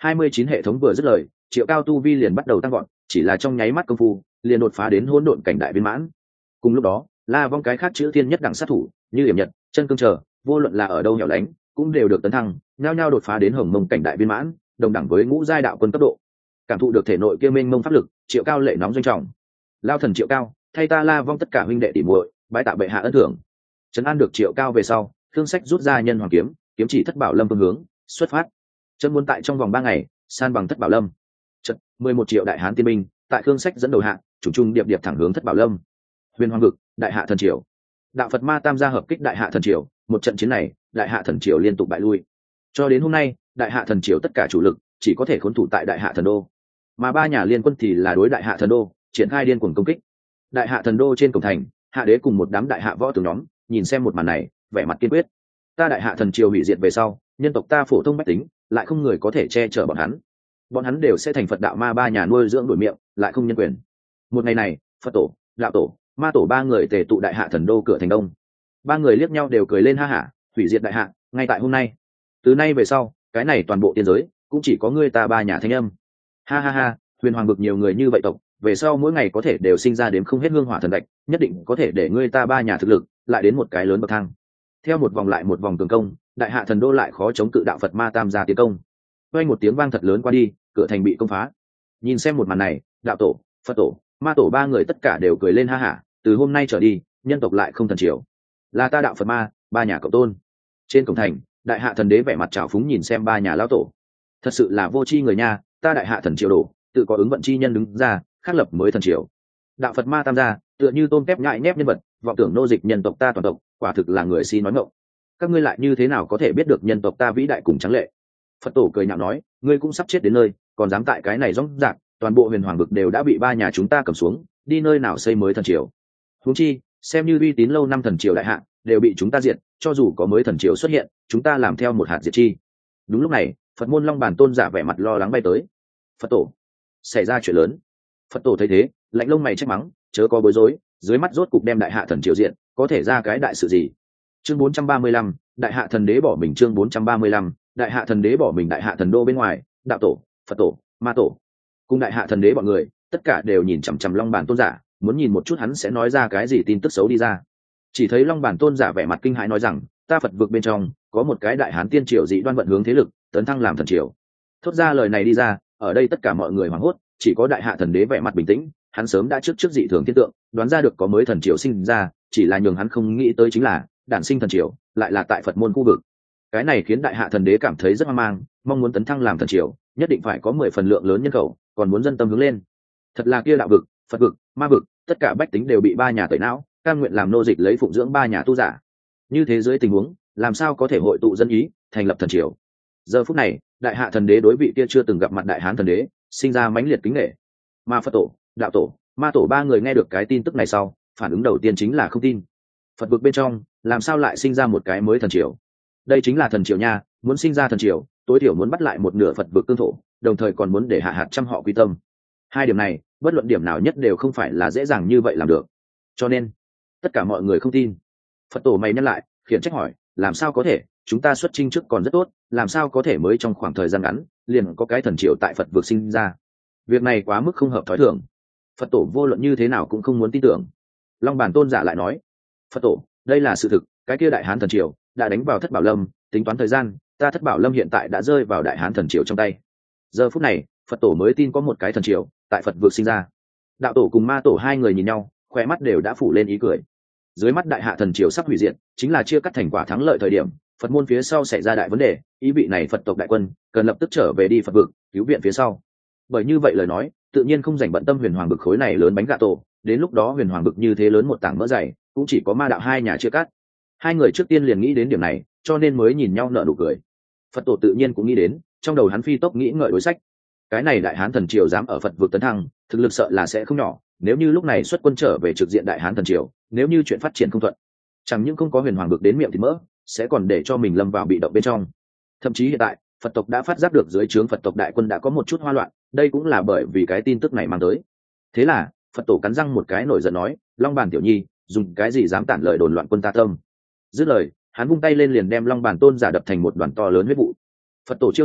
hai mươi chín hệ thống vừa dứt lời, Triệu Cao tu vi liền bắt đầu tăng vọt, chỉ là trong nháy mắt công phu liền đột phá đến hỗn độn cảnh đại viên mãn. Cùng lúc đó, La Vong cái khác chữ thiên nhất đẳng sát thủ như Hiểm Nhật, Chân Cương chờ, vô luận là ở đâu hẻo lánh cũng đều được tấn thăng, nhao nhao đột phá đến hồng mông cảnh đại viên mãn, đồng đẳng với ngũ giai đạo quân cấp độ. Cảm thụ được thể nội kia mênh mông pháp lực, Triệu Cao lệ nóng doanh trọng. Lao thần Triệu Cao, thay ta La Vong tất cả huynh đệ tỉ muội, bái tạ bệ hạ ân thưởng. Trấn an được Triệu Cao về sau, Thương Sách rút ra nhân hoàng kiếm, kiếm chỉ Thất Bảo Lâm phương hướng, xuất phát. Chân muốn tại trong vòng ba ngày san bằng Thất Bảo Lâm. Trận mười một triệu đại hán tiên binh, tại Thương Sách dẫn đầu hạ, chủ trung điệp điệp thẳng hướng Thất Bảo Lâm. Huyền Hoàng vực, Đại Hạ thần triều. Đạo Phật Ma Tam gia hợp kích Đại Hạ thần triều, một trận chiến này, Đại Hạ thần triều liên tục bại lui. Cho đến hôm nay, Đại Hạ thần triều tất cả chủ lực chỉ có thể khốn thủ tại Đại Hạ thần đô, mà ba nhà liên quân thì là đối Đại Hạ thần đô triển khai điên cuồng công kích. Đại Hạ thần đô trên cổng thành, Hạ đế cùng một đám đại hạ võ tướng nhóm nhìn xem một màn này, vẻ mặt kiên quyết. Ta Đại Hạ thần triều hủy diệt về sau, nhân tộc ta phổ thông bách tính lại không người có thể che chở bọn hắn, bọn hắn đều sẽ thành Phật đạo ma ba nhà nuôi dưỡng đổi miệng, lại không nhân quyền. Một ngày này, Phật tổ, đạo tổ, ma tổ ba người tề tụ Đại Hạ thần đô cửa thành đông. Ba người liếc nhau đều cười lên ha hả, hủy diệt Đại Hạ ngay tại hôm nay. Từ nay về sau, cái này toàn bộ tiên giới cũng chỉ có ngươi ta ba nhà thanh âm. Ha ha ha, Huyền Hoàng vực nhiều người như vậy tộc, về sau mỗi ngày có thể đều sinh ra đến không hết hương hỏa thần đạch, nhất định có thể để ngươi ta ba nhà thực lực lại đến một cái lớn bậc thang. Theo một vòng lại một vòng tường công, Đại Hạ thần đô lại khó chống cự đạo Phật Ma Tam gia tiến công. Vang một tiếng vang thật lớn qua đi, cửa thành bị công phá. Nhìn xem một màn này, đạo tổ, Phật tổ, ma tổ ba người tất cả đều cười lên ha hả. Từ hôm nay trở đi, nhân tộc lại không thần triều, là ta đạo Phật Ma ba nhà cộng tôn. Trên cổng thành, Đại Hạ thần đế vẻ mặt trào phúng nhìn xem ba nhà lão tổ, thật sự là vô tri người nha. Ta Đại Hạ thần triều đổ, tự có ứng vận chi nhân đứng ra khắc lập mới thần triều. Đạo Phật Ma Tam gia tựa như tôm tép nhại nhép nhân vật, vọng tưởng nô dịch nhân tộc ta toàn tộc, quả thực là người si nói ngọng. Các ngươi lại như thế nào có thể biết được nhân tộc ta vĩ đại cùng trắng lệ? Phật tổ cười nhạo nói, ngươi cũng sắp chết đến nơi, còn dám tại cái này rõng rạc, toàn bộ Huyền Hoàng vực đều đã bị ba nhà chúng ta cầm xuống, đi nơi nào xây mới thần triều? Huống chi, xem như uy tín lâu năm thần triều Đại Hạ đều bị chúng ta diệt, cho dù có mới thần triều xuất hiện, chúng ta làm theo một hạt diệt chi. Đúng lúc này, Phật môn Long Bản tôn giả vẻ mặt lo lắng bay tới. Phật tổ, xảy ra chuyện lớn. Phật tổ thấy thế, lạnh lông mày trách mắng, chớ có bối rối, dưới mắt rốt cục đem Đại Hạ thần triều diện, có thể ra cái đại sự gì? Chương bốn trăm ba mươi lăm, Đại Hạ thần đế bỏ mình. Chương bốn trăm ba mươi lăm, Đại Hạ thần đế bỏ mình. Đại Hạ thần đô bên ngoài, đạo tổ, Phật tổ, ma tổ cùng Đại Hạ thần đế bọn người tất cả đều nhìn chằm chằm Long Bản tôn giả, muốn nhìn một chút hắn sẽ nói ra cái gì tin tức xấu đi ra. Chỉ thấy Long Bản tôn giả vẻ mặt kinh hãi nói rằng, ta Phật vực bên trong có một cái đại hán tiên triều dị đoan vận hướng thế lực tấn thăng làm thần triều. Thốt ra lời này đi ra, ở đây tất cả mọi người hoảng hốt, chỉ có Đại Hạ thần đế vẻ mặt bình tĩnh, hắn sớm đã trước trước dị thường thiên tượng, đoán ra được có mới thần triều sinh ra, chỉ là nhường hắn không nghĩ tới chính là đản sinh thần triều lại là tại Phật môn khu vực. Cái này khiến Đại Hạ thần đế cảm thấy rất hoang mang, mong muốn tấn thăng làm thần triều nhất định phải có mười phần lượng lớn nhân khẩu, còn muốn dân tâm hướng lên. Thật là kia đạo vực, Phật vực, ma vực, tất cả bách tính đều bị ba nhà tẩy não, cam nguyện làm nô dịch lấy phụng dưỡng ba nhà tu giả. Như thế dưới tình huống, làm sao có thể hội tụ dân ý, thành lập thần triều? Giờ phút này, Đại Hạ thần đế đối vị kia chưa từng gặp mặt đại hán thần đế sinh ra mãnh liệt kính nể. Ma Phật tổ, đạo tổ, ma tổ ba người nghe được cái tin tức này sau, phản ứng đầu tiên chính là không tin. Phật vực bên trong làm sao lại sinh ra một cái mới thần triều? Đây chính là thần triều nha, muốn sinh ra thần triều, tối thiểu muốn bắt lại một nửa Phật vực cương thổ, đồng thời còn muốn để hạ hạt trăm họ quy tâm. Hai điểm này, bất luận điểm nào nhất đều không phải là dễ dàng như vậy làm được. Cho nên, tất cả mọi người không tin. Phật tổ mày nhắc lại, khiển trách hỏi, làm sao có thể, chúng ta xuất chinh trước còn rất tốt, làm sao có thể mới trong khoảng thời gian ngắn liền có cái thần triều tại Phật vực sinh ra? Việc này quá mức không hợp thói thường. Phật tổ vô luận như thế nào cũng không muốn tin tưởng. Long Bản tôn giả lại nói, Phật tổ, đây là sự thực, cái kia đại hán thần triều đã đánh vào Thất Bảo Lâm, tính toán thời gian, ta Thất Bảo Lâm hiện tại đã rơi vào đại hán thần triều trong tay. Giờ phút này, Phật tổ mới tin có một cái thần triều tại Phật vực sinh ra. Đạo tổ cùng ma tổ hai người nhìn nhau, khóe mắt đều đã phủ lên ý cười. Dưới mắt đại hạ thần triều sắp hủy diệt, chính là chia cắt thành quả thắng lợi thời điểm, Phật môn phía sau xảy ra đại vấn đề, ý vị này Phật tộc đại quân cần lập tức trở về đi Phật vực cứu viện phía sau. Bởi như vậy lời nói, tự nhiên không dành bận tâm Huyền Hoàng vực khối này lớn bánh gà tổ, đến lúc đó Huyền Hoàng vực như thế lớn một tảng mỡ dày, cũng chỉ có ma đạo hai nhà chia cắt. Hai người trước tiên liền nghĩ đến điểm này, cho nên mới nhìn nhau nở nụ cười. Phật tổ tự nhiên cũng nghĩ đến, trong đầu hắn phi tốc nghĩ ngợi đối sách. Cái này đại hán thần triều dám ở Phật vực tấn thăng, thực lực sợ là sẽ không nhỏ, nếu như lúc này xuất quân trở về trực diện đại hán thần triều, nếu như chuyện phát triển không thuận, chẳng những không có Huyền Hoàng vực đến miệng thì mỡ, sẽ còn để cho mình lâm vào bị động bên trong. Thậm chí hiện tại, Phật tộc đã phát giác được dưới trướng Phật tộc đại quân đã có một chút hoa loạn, đây cũng là bởi vì cái tin tức này mang tới. Thế là, Phật tổ cắn răng một cái nổi giận nói, Long Bàn tiểu nhi, dùng cái gì dám tản lời đồn loạn quân ta tâm? Dứt lời, hắn vung tay lên liền đem Long Bàn tôn giả đập thành một đoàn to lớn huyết vụ. Phật tổ chiêu này,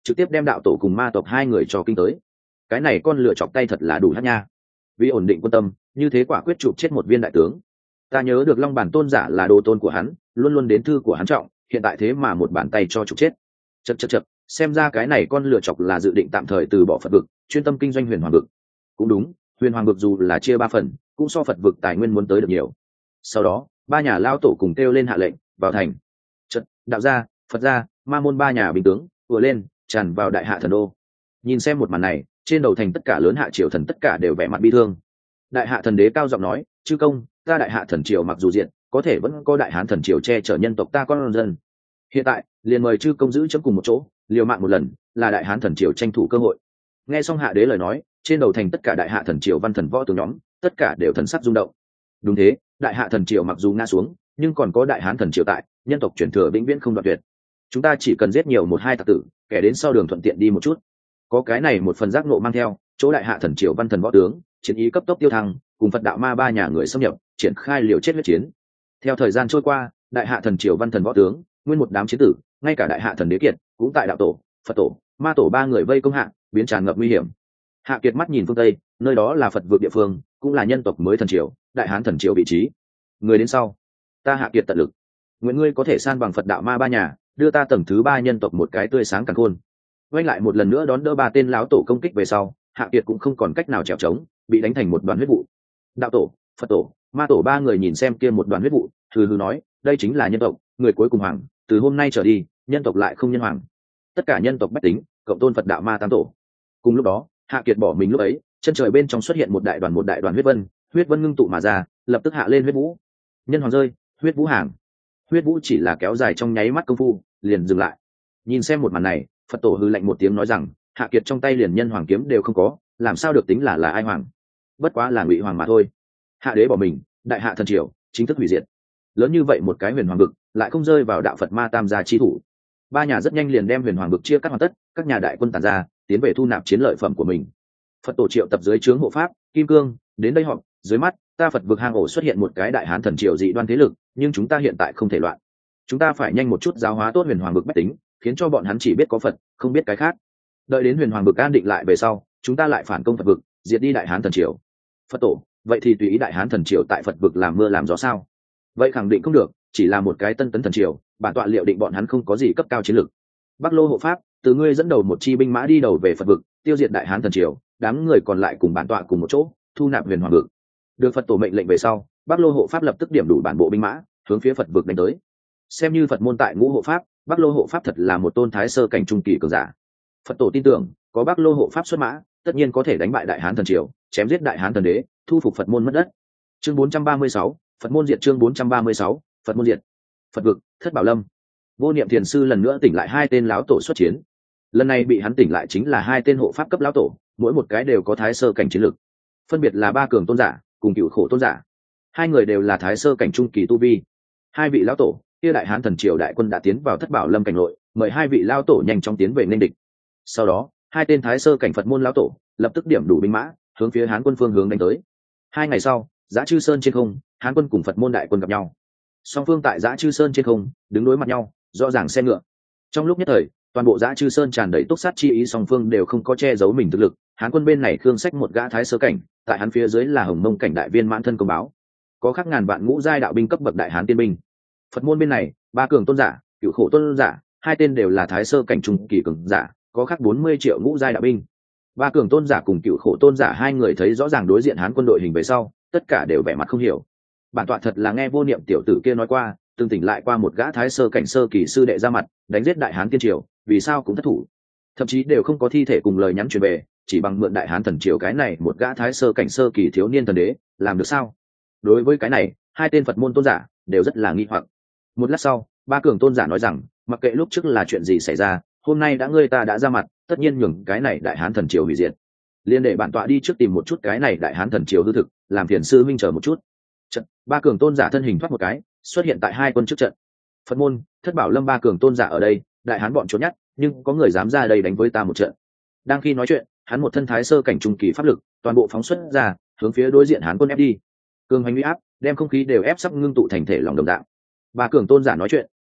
trực tiếp đem đạo tổ cùng ma tộc hai người cho kinh tới. Cái này con lựa chọc tay thật là đủ hát nha. Vì ổn định quân tâm, như thế quả quyết chụp chết một viên đại tướng. Ta nhớ được Long Bản tôn giả là đồ tôn của hắn, luôn luôn đến thư của hắn trọng, hiện tại thế mà một bàn tay cho chụp chết. Chậc chậc chậc, xem ra cái này con lựa chọc là dự định tạm thời từ bỏ Phật vực, chuyên tâm kinh doanh Huyền Hoàng vực. Cũng đúng, Huyền Hoàng vực dù là chia ba phần, cũng so Phật vực tài nguyên muốn tới được nhiều. Sau đó, ba nhà lao tổ cùng kêu lên hạ lệnh, vào thành. Chợt, đạo gia, Phật gia, ma môn ba nhà bình tướng vừa lên, tràn vào đại hạ thần đô. Nhìn xem một màn này, trên đầu thành tất cả lớn hạ triều thần tất cả đều vẻ mặt bi thương. Đại hạ thần đế cao giọng nói, chư công, ta đại hạ thần triều mặc dù diện, có thể vẫn có đại hán thần triều che chở nhân tộc ta con dân. Hiện tại, liền mời chư công giữ chấm cùng một chỗ, liều mạng một lần, là đại hán thần triều tranh thủ cơ hội. Nghe xong hạ đế lời nói, trên đầu thành tất cả đại hạ thần triều văn thần võ tướng nhóm, tất cả đều thần sắc rung động. Đúng thế, đại hạ thần triều mặc dù ngã xuống, nhưng còn có đại hán thần triều tại, nhân tộc truyền thừa vĩnh viễn không đoạn tuyệt. Chúng ta chỉ cần giết nhiều một hai tặc tử, kẻ đến sau đường thuận tiện đi một chút. Có cái này một phần giác ngộ mang theo, chỗ đại hạ thần triều văn thần võ tướng, chiến ý cấp tốc tiêu thăng, cùng Phật đạo ma ba nhà người xâm nhập, triển khai liều chết huyết chiến. Theo thời gian trôi qua, đại hạ thần triều văn thần võ tướng, nguyên một đám chiến tử, ngay cả đại hạ thần đế kiệt, cũng tại đạo tổ, Phật tổ, ma tổ ba người vây công hạ, biến tràn ngập nguy hiểm. Hạ Kiệt mắt nhìn phương tây, nơi đó là Phật vực địa phương, cũng là nhân tộc mới thần triều, đại hán thần triều vị trí. Người đến sau, ta Hạ Kiệt tận lực, nguyện ngươi có thể san bằng Phật đạo ma ba nhà, đưa ta tầng thứ ba nhân tộc một cái tươi sáng càn khôn. Quay lại một lần nữa đón đỡ ba tên lão tổ công kích về sau, Hạ Kiệt cũng không còn cách nào trèo trống, bị đánh thành một đoàn huyết vụ. Đạo tổ, Phật tổ, ma tổ ba người nhìn xem kia một đoàn huyết vụ, hừ hừ nói, đây chính là nhân tộc, người cuối cùng hoàng, từ hôm nay trở đi, nhân tộc lại không nhân hoàng. Tất cả nhân tộc bách tính, cộng tôn Phật đạo ma tam tổ. Cùng lúc đó, Hạ Kiệt bỏ mình lúc ấy, chân trời bên trong xuất hiện một đại đoàn một đại đoàn huyết vân, huyết vân ngưng tụ mà ra, lập tức hạ lên huyết vũ. Nhân hoàng rơi, huyết vũ hàng. Huyết vũ chỉ là kéo dài trong nháy mắt công phu, liền dừng lại. Nhìn xem một màn này, Phật tổ hừ lạnh một tiếng nói rằng, Hạ Kiệt trong tay liền nhân hoàng kiếm đều không có, làm sao được tính là là ai hoàng? Bất quá là ngụy hoàng mà thôi. Hạ đế bỏ mình, đại hạ thần triều chính thức hủy diệt. Lớn như vậy một cái huyền hoàng vực, lại không rơi vào đạo Phật ma tam gia chi thủ. Ba nhà rất nhanh liền đem huyền hoàng vực chia cắt hoàn tất, các nhà đại quân tản ra, tiến về thu nạp chiến lợi phẩm của mình. Phật tổ triệu tập dưới trướng hộ pháp, kim cương, đến đây họp, dưới mắt, ta Phật vực hang ổ xuất hiện một cái đại hán thần triều dị đoan thế lực, nhưng chúng ta hiện tại không thể loạn. Chúng ta phải nhanh một chút giáo hóa tốt huyền hoàng vực bách tính, khiến cho bọn hắn chỉ biết có Phật, không biết cái khác. Đợi đến huyền hoàng vực an định lại về sau, chúng ta lại phản công Phật vực, diệt đi đại hán thần triều. Phật tổ, vậy thì tùy ý đại hán thần triều tại Phật vực làm mưa làm gió sao? Vậy khẳng định không được, chỉ là một cái tân tấn thần triều, bản tọa liệu định bọn hắn không có gì cấp cao chiến lược. Bắc Lô hộ pháp, từ ngươi dẫn đầu một chi binh mã đi đầu về Phật vực, tiêu diệt đại hán thần triều, đám người còn lại cùng bản tọa cùng một chỗ, thu nạp huyền hoàng vực. Được Phật tổ mệnh lệnh về sau, Bắc Lô hộ pháp lập tức điểm đủ bản bộ binh mã, hướng phía Phật vực đánh tới. Xem như Phật môn tại ngũ hộ pháp, Bắc Lô hộ pháp thật là một tôn thái sơ cảnh trung kỳ cường giả. Phật tổ tin tưởng, có Bắc Lô hộ pháp xuất mã, tất nhiên có thể đánh bại đại hán thần triều, chém giết đại hán thần đế, thu phục Phật môn mất đất. Chương bốn trăm ba mươi sáu, Phật môn diệt. Chương bốn trăm ba mươi sáu, Phật môn diệt. Phật vực, Thất Bảo Lâm. Vô Niệm Thiền sư lần nữa tỉnh lại hai tên lão tổ xuất chiến. Lần này bị hắn tỉnh lại chính là hai tên hộ pháp cấp lão tổ, mỗi một cái đều có thái sơ cảnh chiến lực, phân biệt là ba cường tôn giả cùng cựu khổ tôn giả. Hai người đều là thái sơ cảnh trung kỳ tu vi. Hai vị lão tổ, kia đại hán thần triều đại quân đã tiến vào Thất Bảo Lâm cảnh nội, mời hai vị lão tổ nhanh chóng tiến về nghênh địch. Sau đó, hai tên thái sơ cảnh Phật môn lão tổ lập tức điểm đủ binh mã, hướng phía Hán quân phương hướng đánh tới. Hai ngày sau, Giã Chư Sơn trên không, Hán quân cùng Phật môn đại quân gặp nhau. Song phương tại Giã Chư Sơn trên không, đứng đối mặt nhau, rõ ràng xe ngựa. Trong lúc nhất thời, toàn bộ Giã Chư Sơn tràn đầy túc sát chi ý, song phương đều không có che giấu mình thực lực. Hán quân bên này khương sách một gã thái sơ cảnh, tại hắn phía dưới là Hồng Mông cảnh đại viên mãn thân công báo, có khắc ngàn vạn ngũ giai đạo binh cấp bậc đại hán tiên binh. Phật môn bên này, ba cường tôn giả, cựu khổ tôn giả, hai tên đều là thái sơ cảnh trung kỳ cường giả, có khắc bốn mươi triệu ngũ giai đạo binh. Ba cường tôn giả cùng cựu khổ tôn giả hai người thấy rõ ràng đối diện Hán quân đội hình về sau, tất cả đều vẻ mặt không hiểu. Bản tọa thật là nghe Vô Niệm tiểu tử kia nói qua, từng tỉnh lại qua một gã thái sơ cảnh sơ kỳ sư đệ ra mặt, đánh giết đại hán tiên triều, vì sao cũng thất thủ, thậm chí đều không có thi thể cùng lời nhắn truyền về, chỉ bằng mượn đại hán thần triều cái này một gã thái sơ cảnh sơ kỳ thiếu niên thần đế, làm được sao? Đối với cái này, hai tên Phật môn tôn giả đều rất là nghi hoặc. Một lát sau, ba cường tôn giả nói rằng, mặc kệ lúc trước là chuyện gì xảy ra, hôm nay đã ngươi ta đã ra mặt, tất nhiên nhường cái này đại hán thần triều hủy diệt. Liên để bản tọa đi trước tìm một chút cái này đại hán thần triều hư thực, làm phiền sư minh chờ một chút. Trận, ba cường tôn giả thân hình thoát một cái, xuất hiện tại hai quân trước trận. Phật môn, Thất Bảo Lâm ba cường tôn giả ở đây, đại hán bọn trốn nhát, nhưng có người dám ra đây đánh với ta một trận. Đang khi nói chuyện, hắn một thân thái sơ cảnh trung kỳ pháp lực, toàn bộ phóng xuất ra, hướng phía đối diện Hán quân ép đi. Cường hành uy áp, đem không khí đều ép sắp ngưng tụ thành thể lòng đồng dạng. Ba cường tôn giả nói chuyện,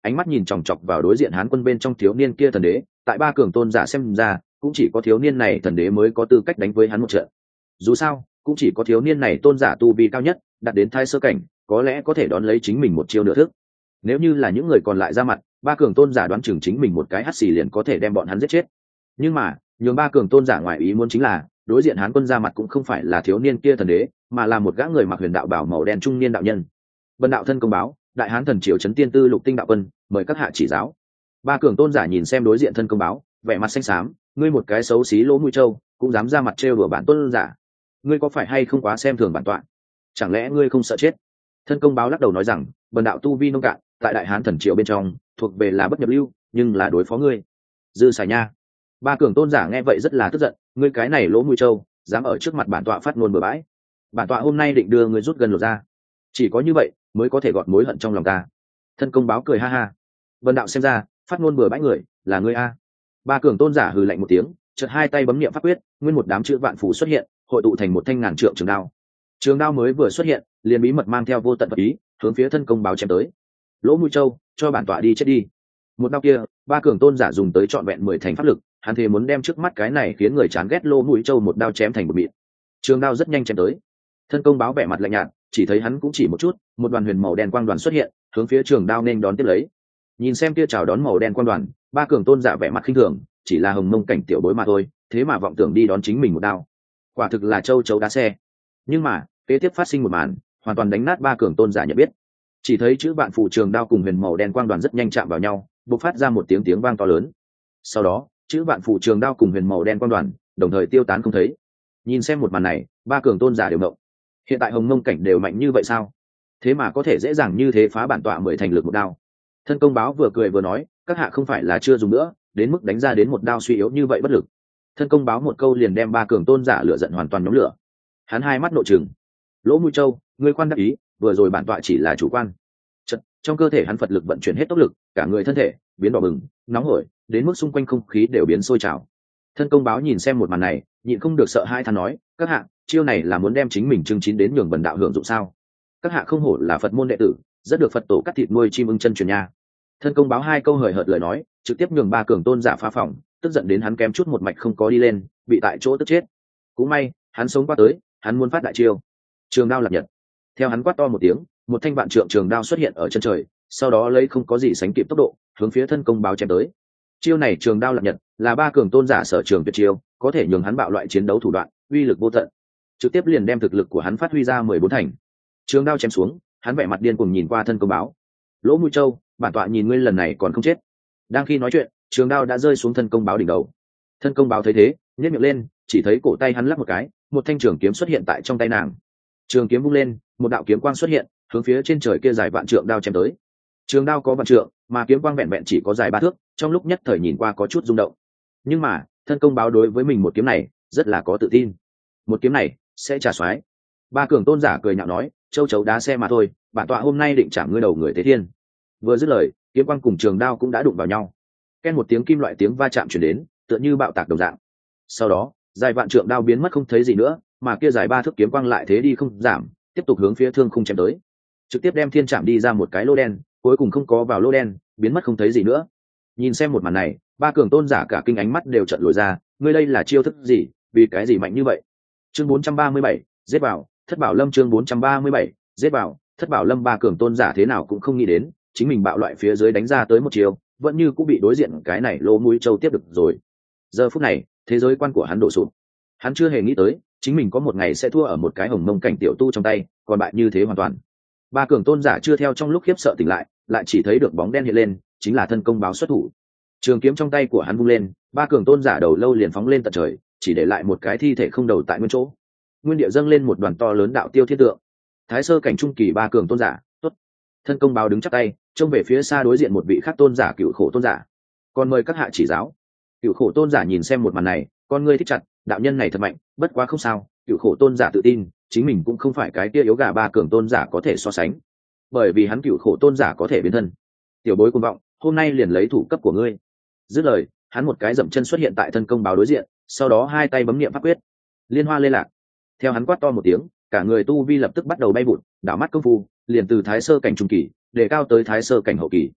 ánh mắt nhìn chòng chọc vào đối diện hán quân bên trong thiếu niên kia thần đế. Tại ba cường tôn giả xem ra cũng chỉ có thiếu niên này thần đế mới có tư cách đánh với hắn một trận. Dù sao cũng chỉ có thiếu niên này tôn giả tu vi cao nhất, đạt đến thái sơ cảnh, có lẽ có thể đón lấy chính mình một chiêu nửa thức. Nếu như là những người còn lại ra mặt, ba cường tôn giả đoán chừng chính mình một cái hắt xì liền có thể đem bọn hắn giết chết. Nhưng mà nhường ba cường tôn giả ngoài ý muốn chính là đối diện hán quân ra mặt cũng không phải là thiếu niên kia thần đế, mà là một gã người mặc huyền đạo bảo màu đen trung niên đạo nhân. Vân đạo thân công báo, đại hán thần triều trấn tiên tư lục tinh đạo quân, mời các hạ chỉ giáo. Ba cường tôn giả nhìn xem đối diện thân công báo, vẻ mặt xanh xám, ngươi một cái xấu xí lỗ mũi trâu cũng dám ra mặt trêu đùa bản tôn giả, ngươi có phải hay không quá xem thường bản tọa? Chẳng lẽ ngươi không sợ chết? Thân công báo lắc đầu nói rằng, bần đạo tu vi nông cạn, tại đại hán thần triều bên trong thuộc về là bất nhập lưu, nhưng là đối phó ngươi dư xài nha. Ba cường tôn giả nghe vậy rất là tức giận, ngươi cái này lỗ mũi trâu dám ở trước mặt bản tọa phát ngôn bừa bãi, bản tọa hôm nay định đưa ngươi rút gần lột ra, chỉ có như vậy mới có thể gọt mối hận trong lòng ta. Thân công báo cười ha ha, bần đạo xem ra phát ngôn bừa bãi người là ngươi a. Ba cường tôn giả hừ lạnh một tiếng, chợt hai tay bấm niệm pháp quyết, nguyên một đám chữ vạn phù xuất hiện, hội tụ thành một thanh ngàn trượng trường đao. Trường đao mới vừa xuất hiện, liền bí mật mang theo vô tận vật ý, hướng phía thân công báo chém tới. Lỗ mũi trâu, cho bản tọa đi chết đi. Một đao kia, ba cường tôn giả dùng tới trọn vẹn mười thành pháp lực, hắn thế muốn đem trước mắt cái này khiến người chán ghét lỗ mũi trâu một đao chém thành một mịn. Trường đao rất nhanh chém tới. Thân công báo vẻ mặt lạnh nhạt, chỉ thấy hắn cũng chỉ một chút, một đoàn huyền màu đen quang đoàn xuất hiện, hướng phía trường đao nên đón tiếp lấy. Nhìn xem kia chào đón màu đen quang đoàn, ba cường tôn giả vẻ mặt khinh thường, chỉ là hồng mông cảnh tiểu bối mà thôi, thế mà vọng tưởng đi đón chính mình một đao, quả thực là châu chấu đá xe. Nhưng mà kế tiếp phát sinh một màn hoàn toàn đánh nát ba cường tôn giả nhận biết. Chỉ thấy chữ vạn phù trường đao cùng huyền màu đen quang đoàn rất nhanh chạm vào nhau, bộc phát ra một tiếng tiếng vang to lớn. Sau đó chữ vạn phù trường đao cùng huyền màu đen quang đoàn đồng thời tiêu tán không thấy. Nhìn xem một màn này, ba cường tôn giả đều ngộng. Hiện tại hồng mông cảnh đều mạnh như vậy sao? Thế mà có thể dễ dàng như thế phá bản tọa mười thành lực một đao. Thân công báo vừa cười vừa nói, các hạ không phải là chưa dùng nữa, đến mức đánh ra đến một đao suy yếu như vậy bất lực. Thân công báo một câu liền đem ba cường tôn giả lửa giận hoàn toàn nhóm lửa. Hắn hai mắt nội trừng, lỗ mũi trâu, ngươi khoan đắc ý, vừa rồi bản tọa chỉ là chủ quan. Chật, trong cơ thể hắn phật lực vận chuyển hết tốc lực, cả người thân thể biến đỏ bừng, nóng hổi, đến mức xung quanh không khí đều biến sôi trào. Thân công báo nhìn xem một màn này, nhịn không được sợ hai than nói, các hạ, chiêu này là muốn đem chính mình chưng chín đến nhường bần đạo hưởng dụng sao? Các hạ không hổ là Phật môn đệ tử, rất được Phật tổ cắt thịt nuôi chim ưng chân truyền nha. Thân công báo hai câu hời hợt lời nói, trực tiếp nhường ba cường tôn giả phá phòng, tức giận đến hắn kém chút một mạch không có đi lên, bị tại chỗ tức chết. Cũng may hắn sống qua tới, hắn muốn phát đại chiêu, trường đao lập nhật. Theo hắn quát to một tiếng, một thanh vạn trượng trường đao xuất hiện ở chân trời, sau đó lấy không có gì sánh kịp tốc độ hướng phía thân công báo chém tới. Chiêu này trường đao lập nhật là ba cường tôn giả sở trường tuyệt chiêu, có thể nhường hắn bạo loại chiến đấu thủ đoạn, uy lực vô tận, trực tiếp liền đem thực lực của hắn phát huy ra mười bốn thành. Trường đao chém xuống, hắn vẻ mặt điên cuồng nhìn qua thân công báo, lỗ mũi trâu, bản tọa nhìn ngươi lần này còn không chết. Đang khi nói chuyện, trường đao đã rơi xuống thân công báo đỉnh đầu. Thân công báo thấy thế, nhếch miệng lên, chỉ thấy cổ tay hắn lắc một cái, một thanh trường kiếm xuất hiện tại trong tay nàng. Trường kiếm vung lên, một đạo kiếm quang xuất hiện, hướng phía trên trời kia dài vạn trượng đao chém tới. Trường đao có vạn trượng, mà kiếm quang vẹn vẹn chỉ có dài ba thước, trong lúc nhất thời nhìn qua có chút rung động. Nhưng mà thân công báo đối với mình một kiếm này rất là có tự tin, một kiếm này sẽ trả xoái. Ba cường tôn giả cười nhạo nói, châu chấu đá xe mà thôi, bản tọa hôm nay định chạm ngươi đầu người thế thiên. Vừa dứt lời, kiếm quang cùng trường đao cũng đã đụng vào nhau, ken một tiếng kim loại tiếng va chạm truyền đến, tựa như bạo tạc đồng dạng. Sau đó dài vạn trượng đao biến mất không thấy gì nữa, mà kia dài ba thước kiếm quang lại thế đi không giảm, tiếp tục hướng phía thương khung chém tới, trực tiếp đem thiên chạm đi ra một cái lô đen, cuối cùng không có vào lô đen, biến mất không thấy gì nữa. Nhìn xem một màn này, ba cường tôn giả cả kinh ánh mắt đều trợn lồi ra, ngươi đây là chiêu thức gì, vì cái gì mạnh như vậy? Chương bốn trăm ba mươi bảy, giết vào Thất Bảo Lâm. Chương bốn trăm ba mươi bảy, giết vào Thất Bảo Lâm. Ba cường tôn giả thế nào cũng không nghĩ đến, chính mình bạo loại phía dưới đánh ra tới một chiêu, vẫn như cũng bị đối diện cái này lỗ mũi trâu tiếp được rồi. Giờ phút này, thế giới quan của hắn đổ sụp. Hắn chưa hề nghĩ tới, chính mình có một ngày sẽ thua ở một cái hồng mông cảnh tiểu tu trong tay, còn bại như thế hoàn toàn. Ba cường tôn giả chưa theo trong lúc khiếp sợ tỉnh lại, lại chỉ thấy được bóng đen hiện lên, chính là thân công báo xuất thủ. Trường kiếm trong tay của hắn vung lên, ba cường tôn giả đầu lâu liền phóng lên tận trời, chỉ để lại một cái thi thể không đầu tại nguyên chỗ. Nguyên địa dâng lên một đoàn to lớn đạo tiêu thiên tượng. Thái sơ cảnh trung kỳ ba cường tôn giả, tốt. Thân công báo đứng chắp tay, trông về phía xa đối diện một vị khác tôn giả cựu khổ tôn giả. Còn mời các hạ chỉ giáo. Cựu khổ tôn giả nhìn xem một màn này, con ngươi thích chặt, đạo nhân này thật mạnh, bất quá không sao. Cựu khổ tôn giả tự tin, chính mình cũng không phải cái kia yếu gà ba cường tôn giả có thể so sánh, bởi vì hắn cựu khổ tôn giả có thể biến thân. Tiểu bối cuồng vọng, hôm nay liền lấy thủ cấp của ngươi. Dứt lời, hắn một cái dậm chân xuất hiện tại thân công báo đối diện, sau đó hai tay bấm niệm pháp quyết, liên hoa lê lạc. Theo hắn quát to một tiếng, cả người tu vi lập tức bắt đầu bay vụt, đảo mắt công phu liền từ thái sơ cảnh trung kỳ đề cao tới thái sơ cảnh hậu kỳ.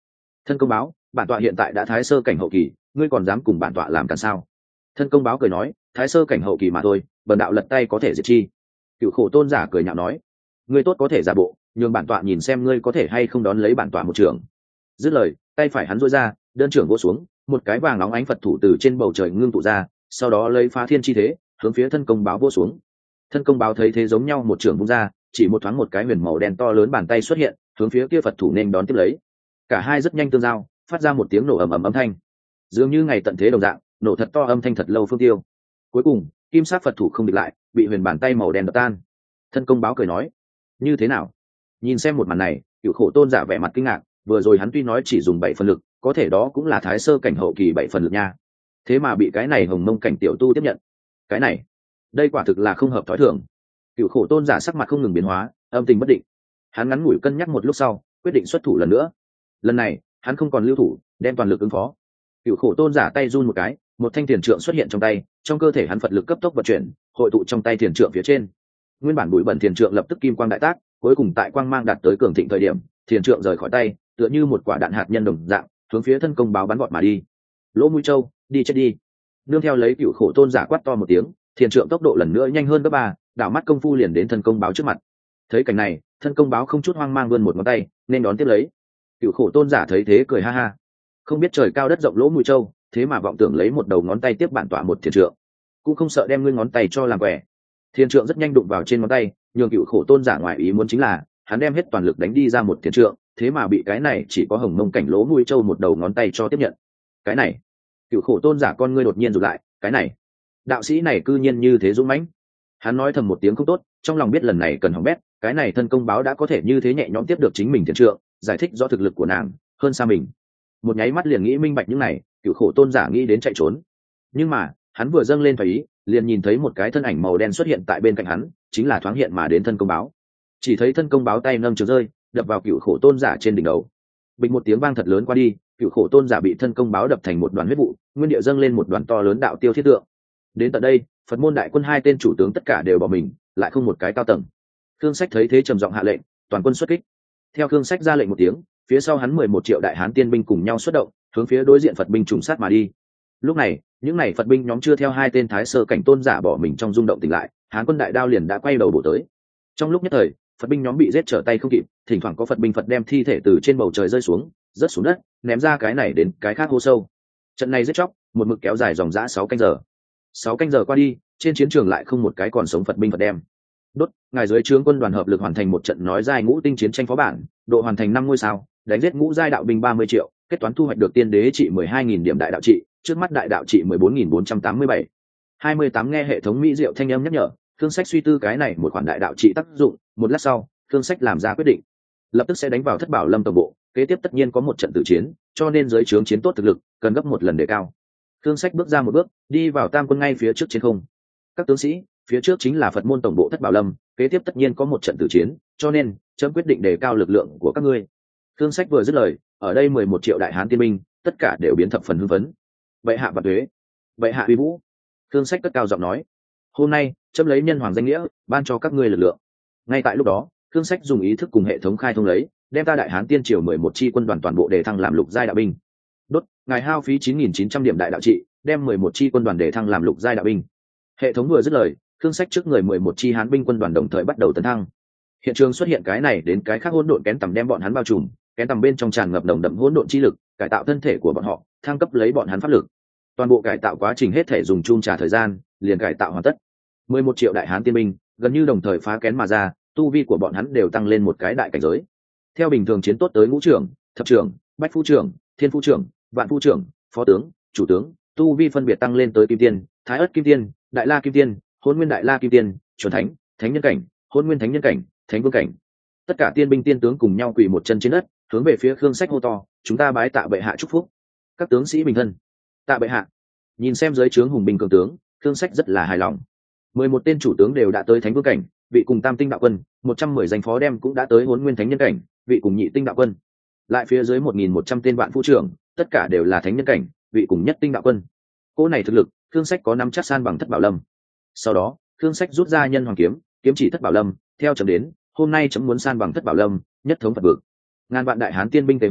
Thân công báo, bản tọa hiện tại đã thái sơ cảnh hậu kỳ, ngươi còn dám cùng bản tọa làm càn sao? Thân công báo cười nói, thái sơ cảnh hậu kỳ mà thôi, bần đạo lật tay có thể diệt chi. Cựu khổ tôn giả cười nhạo nói, ngươi tốt có thể giả bộ, nhường bản tọa nhìn xem ngươi có thể hay không đón lấy bản tọa một trường. Dứt lời, tay phải hắn duỗi ra, đơn trưởng vỗ xuống, một cái vàng óng ánh Phật thủ từ trên bầu trời ngưng tụ ra, sau đó lấy phá thiên chi thế, hướng phía thân công báo vỗ xuống. Thân công báo thấy thế giống nhau một trường vung ra, chỉ một thoáng một cái huyền màu đen to lớn bàn tay xuất hiện, hướng phía kia Phật thủ nên đón tiếp lấy. Cả hai rất nhanh tương giao, phát ra một tiếng nổ ầm ầm âm thanh, dường như ngày tận thế đồng dạng, nổ thật to âm thanh thật lâu phương tiêu. Cuối cùng, kim sắc Phật thủ không địch lại, bị huyền bàn tay màu đen đập tan. Thân công báo cười nói, như thế nào? Nhìn xem một màn này, Cửu khổ tôn giả vẻ mặt kinh ngạc, vừa rồi hắn tuy nói chỉ dùng bảy phần lực, có thể đó cũng là thái sơ cảnh hậu kỳ bảy phần lực nha. Thế mà bị cái này hồng mông cảnh tiểu tu tiếp nhận. Cái này, đây quả thực là không hợp thói thường. Cửu khổ tôn giả sắc mặt không ngừng biến hóa, âm tình bất định. Hắn ngắn ngủi cân nhắc một lúc sau, quyết định xuất thủ lần nữa. Lần này, hắn không còn lưu thủ, đem toàn lực ứng phó. Cửu khổ tôn giả tay run một cái, một thanh thiền trượng xuất hiện trong tay, trong cơ thể hắn Phật lực cấp tốc vận chuyển, hội tụ trong tay thiền trượng phía trên. Nguyên bản bụi bẩn thiền trượng lập tức kim quang đại tác, cuối cùng tại quang mang đạt tới cường thịnh thời điểm, thiền trượng rời khỏi tay, tựa như một quả đạn hạt nhân đồng dạng, hướng phía thân công báo bắn vọt mà đi. Lỗ mũi trâu, đi chết đi! Nương theo lấy Cửu khổ tôn giả quát to một tiếng, thiền trượng tốc độ lần nữa nhanh hơn gấp ba, đảo mắt công phu liền đến thân công báo trước mặt. Thấy cảnh này, thân công báo không chút hoang mang vươn một ngón tay, nên đón tiếp lấy. Cửu khổ tôn giả thấy thế cười ha ha, không biết trời cao đất rộng lỗ mũi trâu, thế mà vọng tưởng lấy một đầu ngón tay tiếp bản tọa một thiền trượng, cũng không sợ đem ngươi ngón tay cho làm quẻ. Thiền trượng rất nhanh đụng vào trên ngón tay, nhường Cửu khổ tôn giả ngoài ý muốn chính là hắn đem hết toàn lực đánh đi ra một thiền trượng, thế mà bị cái này chỉ có hồng mông cảnh lỗ mũi trâu một đầu ngón tay cho tiếp nhận. Cái này, Cửu khổ tôn giả con ngươi đột nhiên rụt lại, cái này, đạo sĩ này cư nhiên như thế dũng mãnh. Hắn nói thầm một tiếng không tốt, trong lòng biết lần này cần hỏng bét, cái này thân công báo đã có thể như thế nhẹ nhõm tiếp được chính mình thiền trượng, giải thích rõ thực lực của nàng hơn xa mình. Một nháy mắt liền nghĩ minh bạch những này, Cửu khổ tôn giả nghĩ đến chạy trốn. Nhưng mà, hắn vừa dâng lên phải ý, liền nhìn thấy một cái thân ảnh màu đen xuất hiện tại bên cạnh hắn, chính là thoáng hiện mà đến thân công báo. Chỉ thấy thân công báo tay nâng trường rơi, đập vào Cửu khổ tôn giả trên đỉnh đầu. Bịch một tiếng vang thật lớn qua đi, Cửu khổ tôn giả bị thân công báo đập thành một đoàn huyết vụ, nguyên địa dâng lên một đoàn to lớn đạo tiêu thiết tượng. Đến tận đây, Phật môn đại quân hai tên chủ tướng tất cả đều bỏ mình, lại không một cái cao tầng. Khương Sách thấy thế trầm giọng hạ lệnh, toàn quân xuất kích. Theo Khương Sách ra lệnh một tiếng, phía sau hắn mười một triệu đại hán tiên binh cùng nhau xuất động, hướng phía đối diện Phật binh trùng sát mà đi. Lúc này, những này Phật binh nhóm chưa theo hai tên thái sơ cảnh tôn giả bỏ mình trong rung động tỉnh lại, hán quân đại đao liền đã quay đầu bổ tới. Trong lúc nhất thời, Phật binh nhóm bị giết trở tay không kịp, thỉnh thoảng có Phật binh Phật đem thi thể từ trên bầu trời rơi xuống, rớt xuống đất, ném ra cái này đến cái khác hô sâu. Trận này giết chóc, một mực kéo dài dòng dã sáu canh giờ. Sáu canh giờ qua đi, trên chiến trường lại không một cái còn sống Phật binh Phật đem. Đốt, ngài dưới trướng quân đoàn hợp lực hoàn thành một trận nói giai ngũ tinh chiến tranh phó bản, độ hoàn thành năm ngôi sao, đánh giết ngũ giai đạo binh ba mươi triệu, kết toán thu hoạch được tiên đế trị mười hai nghìn điểm đại đạo trị, trước mắt đại đạo trị mười bốn nghìn bốn trăm tám mươi bảy. hai mươi tám nghe hệ thống mỹ diệu thanh âm nhắc nhở, Khương Sách suy tư cái này một khoản đại đạo trị tác dụng, một lát sau, Khương Sách làm ra quyết định, lập tức sẽ đánh vào Thất Bảo Lâm tổng bộ, kế tiếp tất nhiên có một trận tử chiến, cho nên dưới trướng chiến tốt thực lực, cần gấp một lần đề cao. Khương Sách bước ra một bước, đi vào tam quân ngay phía trước trên không. Các tướng sĩ, phía trước chính là Phật môn tổng bộ Thất Bảo Lâm, kế tiếp tất nhiên có một trận tử chiến, cho nên chấm quyết định đề cao lực lượng của các ngươi. Khương Sách vừa dứt lời, ở đây mười một triệu đại hán tiên binh, tất cả đều biến thập phần hưng phấn. Bệ hạ vạn tuế, bệ hạ uy vũ. Khương Sách cất cao giọng nói, hôm nay chấm lấy nhân hoàng danh nghĩa ban cho các ngươi lực lượng. Ngay tại lúc đó, Khương Sách dùng ý thức cùng hệ thống khai thông lấy, đem ta đại hán tiên triều mười một chi quân đoàn toàn bộ đề thăng làm lục giai đạo binh. Đốt, ngài hao phí chín nghìn chín trăm điểm đại đạo trị, đem mười một chi quân đoàn đề thăng làm lục giai đạo binh. Hệ thống vừa dứt lời, Khương Sách trước người mười một chi hán binh quân đoàn đồng thời bắt đầu tấn thăng. Hiện trường xuất hiện cái này đến cái khác hỗn độn kén tầm đem bọn hắn bao trùm, kén tầm bên trong tràn ngập nồng đậm hỗn độn chi lực, cải tạo thân thể của bọn họ, thăng cấp lấy bọn hắn pháp lực. Toàn bộ cải tạo quá trình hết thể dùng chung trả thời gian, liền cải tạo hoàn tất. mười một triệu đại hán tiên binh, gần như đồng thời phá kén mà ra, tu vi của bọn hắn đều tăng lên một cái đại cảnh giới. Theo bình thường chiến tốt tới ngũ trưởng, thập trưởng, bách phu trưởng, thiên phu trưởng, vạn phu trưởng, phó tướng, chủ tướng, tu vi phân biệt tăng lên tới kim tiên, thái ất kim tiên, đại la kim tiên, hôn nguyên đại la kim tiên, chuẩn thánh, thánh nhân cảnh, hôn nguyên thánh nhân cảnh, thánh vương cảnh. Tất cả tiên binh tiên tướng cùng nhau quỳ một chân trên đất, hướng về phía Khương Sách hô to, chúng ta bái tạ bệ hạ chúc phúc. Các tướng sĩ bình thân. Tạ bệ hạ. Nhìn xem dưới trướng hùng binh cường tướng, Khương Sách rất là hài lòng. Mười một tên chủ tướng đều đã tới thánh vương cảnh, vị cùng tam tinh đạo quân, một trăm mười danh phó đem cũng đã tới hôn nguyên thánh nhân cảnh, vị cùng nhị tinh đạo quân. Lại phía dưới một nghìn một trăm tên vạn phu trưởng, tất cả đều là thánh nhân cảnh, vị cùng nhất tinh đạo quân. Cỗ này thực lực, Khương Sách có nắm chắc san bằng Thất Bảo Lâm. Sau đó, Khương Sách rút ra nhân hoàng kiếm, kiếm chỉ Thất Bảo Lâm, theo chấm đến, hôm nay chấm muốn san bằng Thất Bảo Lâm, nhất thống Phật vực. Ngàn vạn đại hán tiên binh tề hô,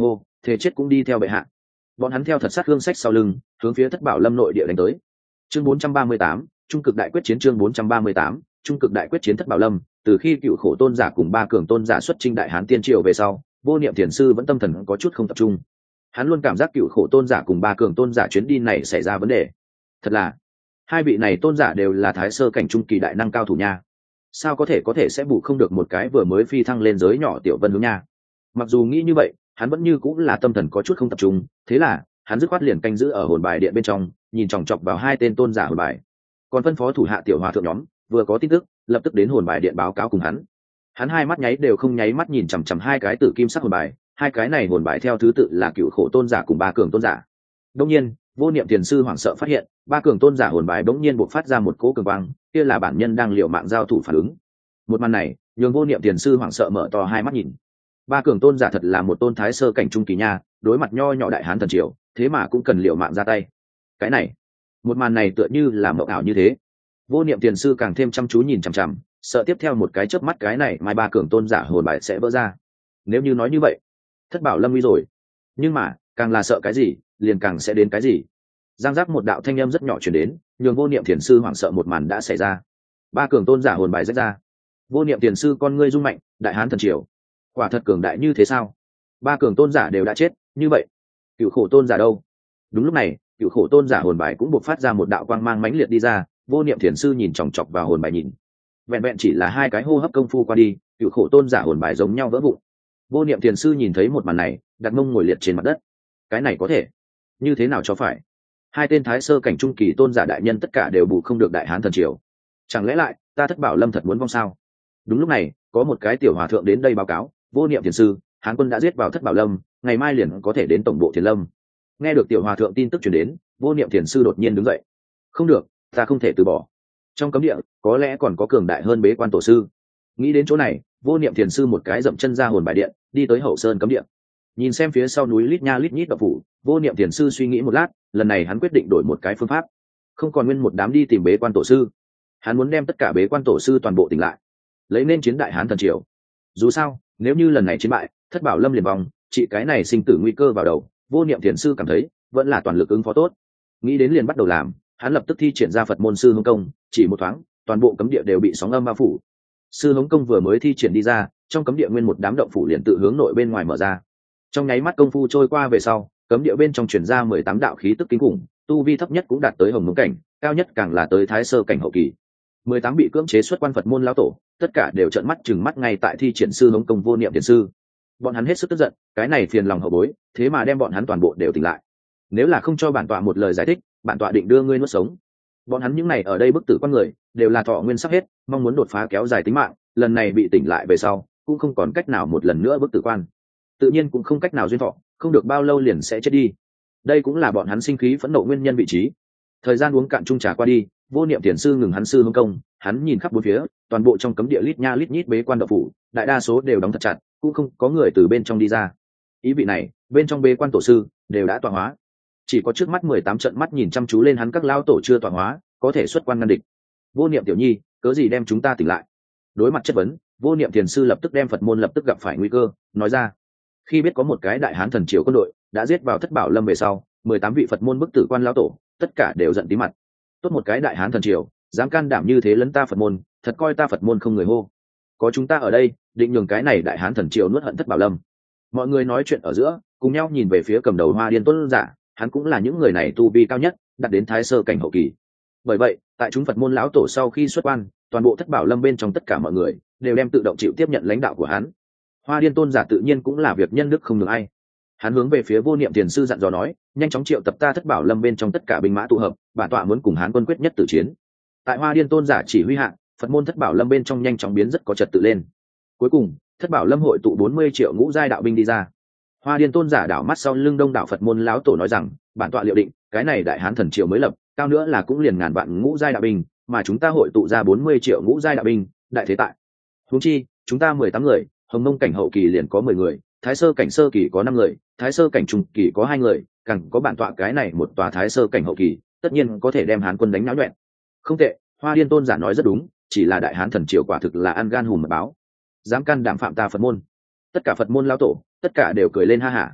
thề chết cũng đi theo bệ hạ. Bọn hắn theo thật sát hương sách sau lưng, hướng phía Thất Bảo Lâm nội địa đánh tới. Chương bốn trăm ba mươi tám, trung cực đại quyết chiến. Chương bốn trăm ba mươi tám, trung cực đại quyết chiến. Thất Bảo Lâm, từ khi cựu khổ tôn giả cùng ba cường tôn giả xuất chinh đại hán tiên triều về sau, Vô Niệm Thiền sư vẫn tâm thần có chút không tập trung. Hắn luôn cảm giác cựu khổ tôn giả cùng ba cường tôn giả chuyến đi này xảy ra vấn đề. Thật là, hai vị này tôn giả đều là thái sơ cảnh trung kỳ đại năng cao thủ nha. Sao có thể có thể sẽ bù không được một cái vừa mới phi thăng lên giới nhỏ tiểu vân hướng nha. Mặc dù nghĩ như vậy, hắn vẫn như cũng là tâm thần có chút không tập trung, thế là hắn dứt khoát liền canh giữ ở hồn bài điện bên trong, nhìn chòng chọc vào hai tên tôn giả hồn bài. Còn phân phó thủ hạ tiểu hòa thượng nhóm vừa có tin tức lập tức đến hồn bài điện báo cáo cùng hắn. Hắn hai mắt nháy đều không nháy mắt nhìn chằm chằm hai cái tử kim sắc hồn bài, hai cái này hồn bài theo thứ tự là cựu khổ tôn giả cùng ba cường tôn giả. Đông nhiên, Vô Niệm Thiền sư hoảng sợ phát hiện, ba cường tôn giả hồn bài bỗng nhiên bộc phát ra một cỗ cường quang, kia là bản nhân đang liều mạng giao thủ phản ứng. Một màn này, nhường Vô Niệm Thiền sư hoảng sợ mở to hai mắt nhìn. Ba cường tôn giả thật là một tôn thái sơ cảnh trung kỳ nha, đối mặt nho nhỏ đại hán thần triều, thế mà cũng cần liều mạng ra tay. Cái này, một màn này tựa như là mộng ảo như thế. Vô Niệm Thiền sư càng thêm chăm chú nhìn chằm chằm, sợ tiếp theo một cái chớp mắt cái này mai ba cường tôn giả hồn bài sẽ vỡ ra. Nếu như nói như vậy, Thất Bảo Lâm nguy rồi. Nhưng mà, càng là sợ cái gì, liền càng sẽ đến cái gì. Giang giác một đạo thanh âm rất nhỏ truyền đến, nhường Vô Niệm Thiền sư hoảng sợ một màn đã xảy ra. Ba cường tôn giả hồn bài rách ra. Vô Niệm Thiền sư con ngươi rung mạnh, đại hán thần triều, quả thật cường đại như thế sao? Ba cường tôn giả đều đã chết, như vậy, cựu khổ tôn giả đâu? Đúng lúc này, cựu khổ tôn giả hồn bài cũng buộc phát ra một đạo quang mang mãnh liệt đi ra. Vô Niệm Thiền sư nhìn chòng chọc vào hồn bài nhìn, vẹn vẹn chỉ là hai cái hô hấp công phu qua đi, cựu khổ tôn giả hồn bài giống nhau vỡ vụn. Vô Niệm Thiền sư nhìn thấy một màn này, đặt mông ngồi liệt trên mặt đất. Cái này có thể như thế nào cho phải? Hai tên thái sơ cảnh trung kỳ tôn giả đại nhân tất cả đều bù không được đại hán thần triều, chẳng lẽ lại ta Thất Bảo Lâm thật muốn vong sao? Đúng lúc này, có một cái tiểu hòa thượng đến đây báo cáo, Vô Niệm Thiền sư, Hán quân đã giết vào Thất Bảo Lâm, ngày mai liền có thể đến tổng bộ Thiền Lâm. Nghe được tiểu hòa thượng tin tức truyền đến, Vô Niệm Thiền sư đột nhiên đứng dậy. Không được, ta không thể từ bỏ. Trong cấm địa có lẽ còn có cường đại hơn bế quan tổ sư. Nghĩ đến chỗ này, Vô Niệm Thiền sư một cái dậm chân ra hồn bài điện, đi tới hậu sơn cấm địa. Nhìn xem phía sau núi lít nha lít nhít đạo phủ, Vô Niệm Thiền sư suy nghĩ một lát, lần này hắn quyết định đổi một cái phương pháp, không còn nguyên một đám đi tìm bế quan tổ sư. Hắn muốn đem tất cả bế quan tổ sư toàn bộ tỉnh lại, lấy nên chiến đại hán thần triều. Dù sao, nếu như lần này chiến bại, Thất Bảo Lâm liền vong, trị cái này sinh tử nguy cơ vào đầu, Vô Niệm Thiền sư cảm thấy vẫn là toàn lực ứng phó tốt. Nghĩ đến liền bắt đầu làm, hắn lập tức thi triển ra Phật môn sư hống công, chỉ một thoáng, toàn bộ cấm địa đều bị sóng âm bao phủ. Sư hống công vừa mới thi triển đi ra, trong cấm địa nguyên một đám động phủ liền tự hướng nội bên ngoài mở ra. Trong nháy mắt công phu trôi qua về sau, cấm địa bên trong truyền ra mười tám đạo khí tức kinh khủng, tu vi thấp nhất cũng đạt tới hồng mông cảnh, cao nhất càng là tới thái sơ cảnh hậu kỳ. Mười tám bị cưỡng chế xuất quan Phật môn lão tổ, tất cả đều trợn mắt chừng mắt ngay tại thi triển sư hống công Vô Niệm Thiền sư. Bọn hắn hết sức tức giận, cái này phiền lòng hậu bối, thế mà đem bọn hắn toàn bộ đều tỉnh lại. Nếu là không cho bản tọa một lời giải thích, bản tọa định đưa ngươi nuốt sống. Bọn hắn những này ở đây bức tử con người, đều là thọ nguyên sắp hết, mong muốn đột phá kéo dài tính mạng, lần này bị tỉnh lại về sau, cũng không còn cách nào một lần nữa bức tử quan. Tự nhiên cũng không cách nào duyên thọ, không được bao lâu liền sẽ chết đi. Đây cũng là bọn hắn sinh khí phẫn nộ nguyên nhân vị trí. Thời gian uống cạn chung trà qua đi, Vô Niệm Thiền sư ngừng hắn sư hống công, hắn nhìn khắp bốn phía, toàn bộ trong cấm địa lít nha lít nhít bế quan đạo phủ, đại đa số đều đóng thật chặt, cũng không có người từ bên trong đi ra. Ý vị này, bên trong bế quan tổ sư đều đã tọa hóa, chỉ có trước mắt mười tám trận mắt nhìn chăm chú lên hắn các lao tổ chưa tọa hóa, có thể xuất quan ngăn địch. Vô Niệm tiểu nhi, cớ gì đem chúng ta tỉnh lại? Đối mặt chất vấn, Vô Niệm Thiền sư lập tức đem Phật môn lập tức gặp phải nguy cơ, nói ra. Khi biết có một cái đại hán thần triều quân đội đã giết vào Thất Bảo Lâm về sau, mười tám vị Phật môn bức tử quan lão tổ, tất cả đều giận tí mặt. Tốt một cái đại hán thần triều, dám can đảm như thế lấn ta Phật môn, thật coi ta Phật môn không người hô. Có chúng ta ở đây, định nhường cái này đại hán thần triều nuốt hận Thất Bảo Lâm. Mọi người nói chuyện ở giữa, cùng nhau nhìn về phía cầm đầu Hoa Điên Tuấn giả, hắn cũng là những người này tu vi cao nhất, đạt đến thái sơ cảnh hậu kỳ. Bởi vậy, tại chúng Phật môn lão tổ sau khi xuất quan, toàn bộ Thất Bảo Lâm bên trong tất cả mọi người đều đem tự động chịu tiếp nhận lãnh đạo của hắn. Hoa Điên Tôn giả tự nhiên cũng là việc nhân đức không được ai. Hắn hướng về phía Vô Niệm Thiền sư dặn dò nói, nhanh chóng triệu tập ta Thất Bảo Lâm bên trong tất cả binh mã tụ hợp, bản tọa muốn cùng Hán quân quyết nhất tử chiến. Tại Hoa Điên Tôn giả chỉ huy hạ, Phật môn Thất Bảo Lâm bên trong nhanh chóng biến rất có trật tự lên. Cuối cùng, Thất Bảo Lâm hội tụ bốn mươi triệu ngũ giai đạo binh đi ra. Hoa Điên Tôn giả đảo mắt sau lưng đông đảo Phật môn lão tổ nói rằng, bản tọa liệu định, cái này đại hán thần triều mới lập, cao nữa là cũng liền ngàn vạn ngũ giai đạo binh, mà chúng ta hội tụ ra bốn mươi triệu ngũ giai đạo binh, đại thế tại. Huống chi, chúng ta mười tám người, hồng mông cảnh hậu kỳ liền có mười người, thái sơ cảnh sơ kỳ có năm người, thái sơ cảnh trung kỳ có hai người, càng có bản tọa cái này một tòa thái sơ cảnh hậu kỳ, tất nhiên có thể đem Hán quân đánh náo nhuyễn. Không tệ, Hoa Điên Tôn giả nói rất đúng, chỉ là đại hán thần triều quả thực là ăn gan hùm mật báo, dám can đảm phạm ta Phật môn. Tất cả Phật môn lão tổ, tất cả đều cười lên ha hả.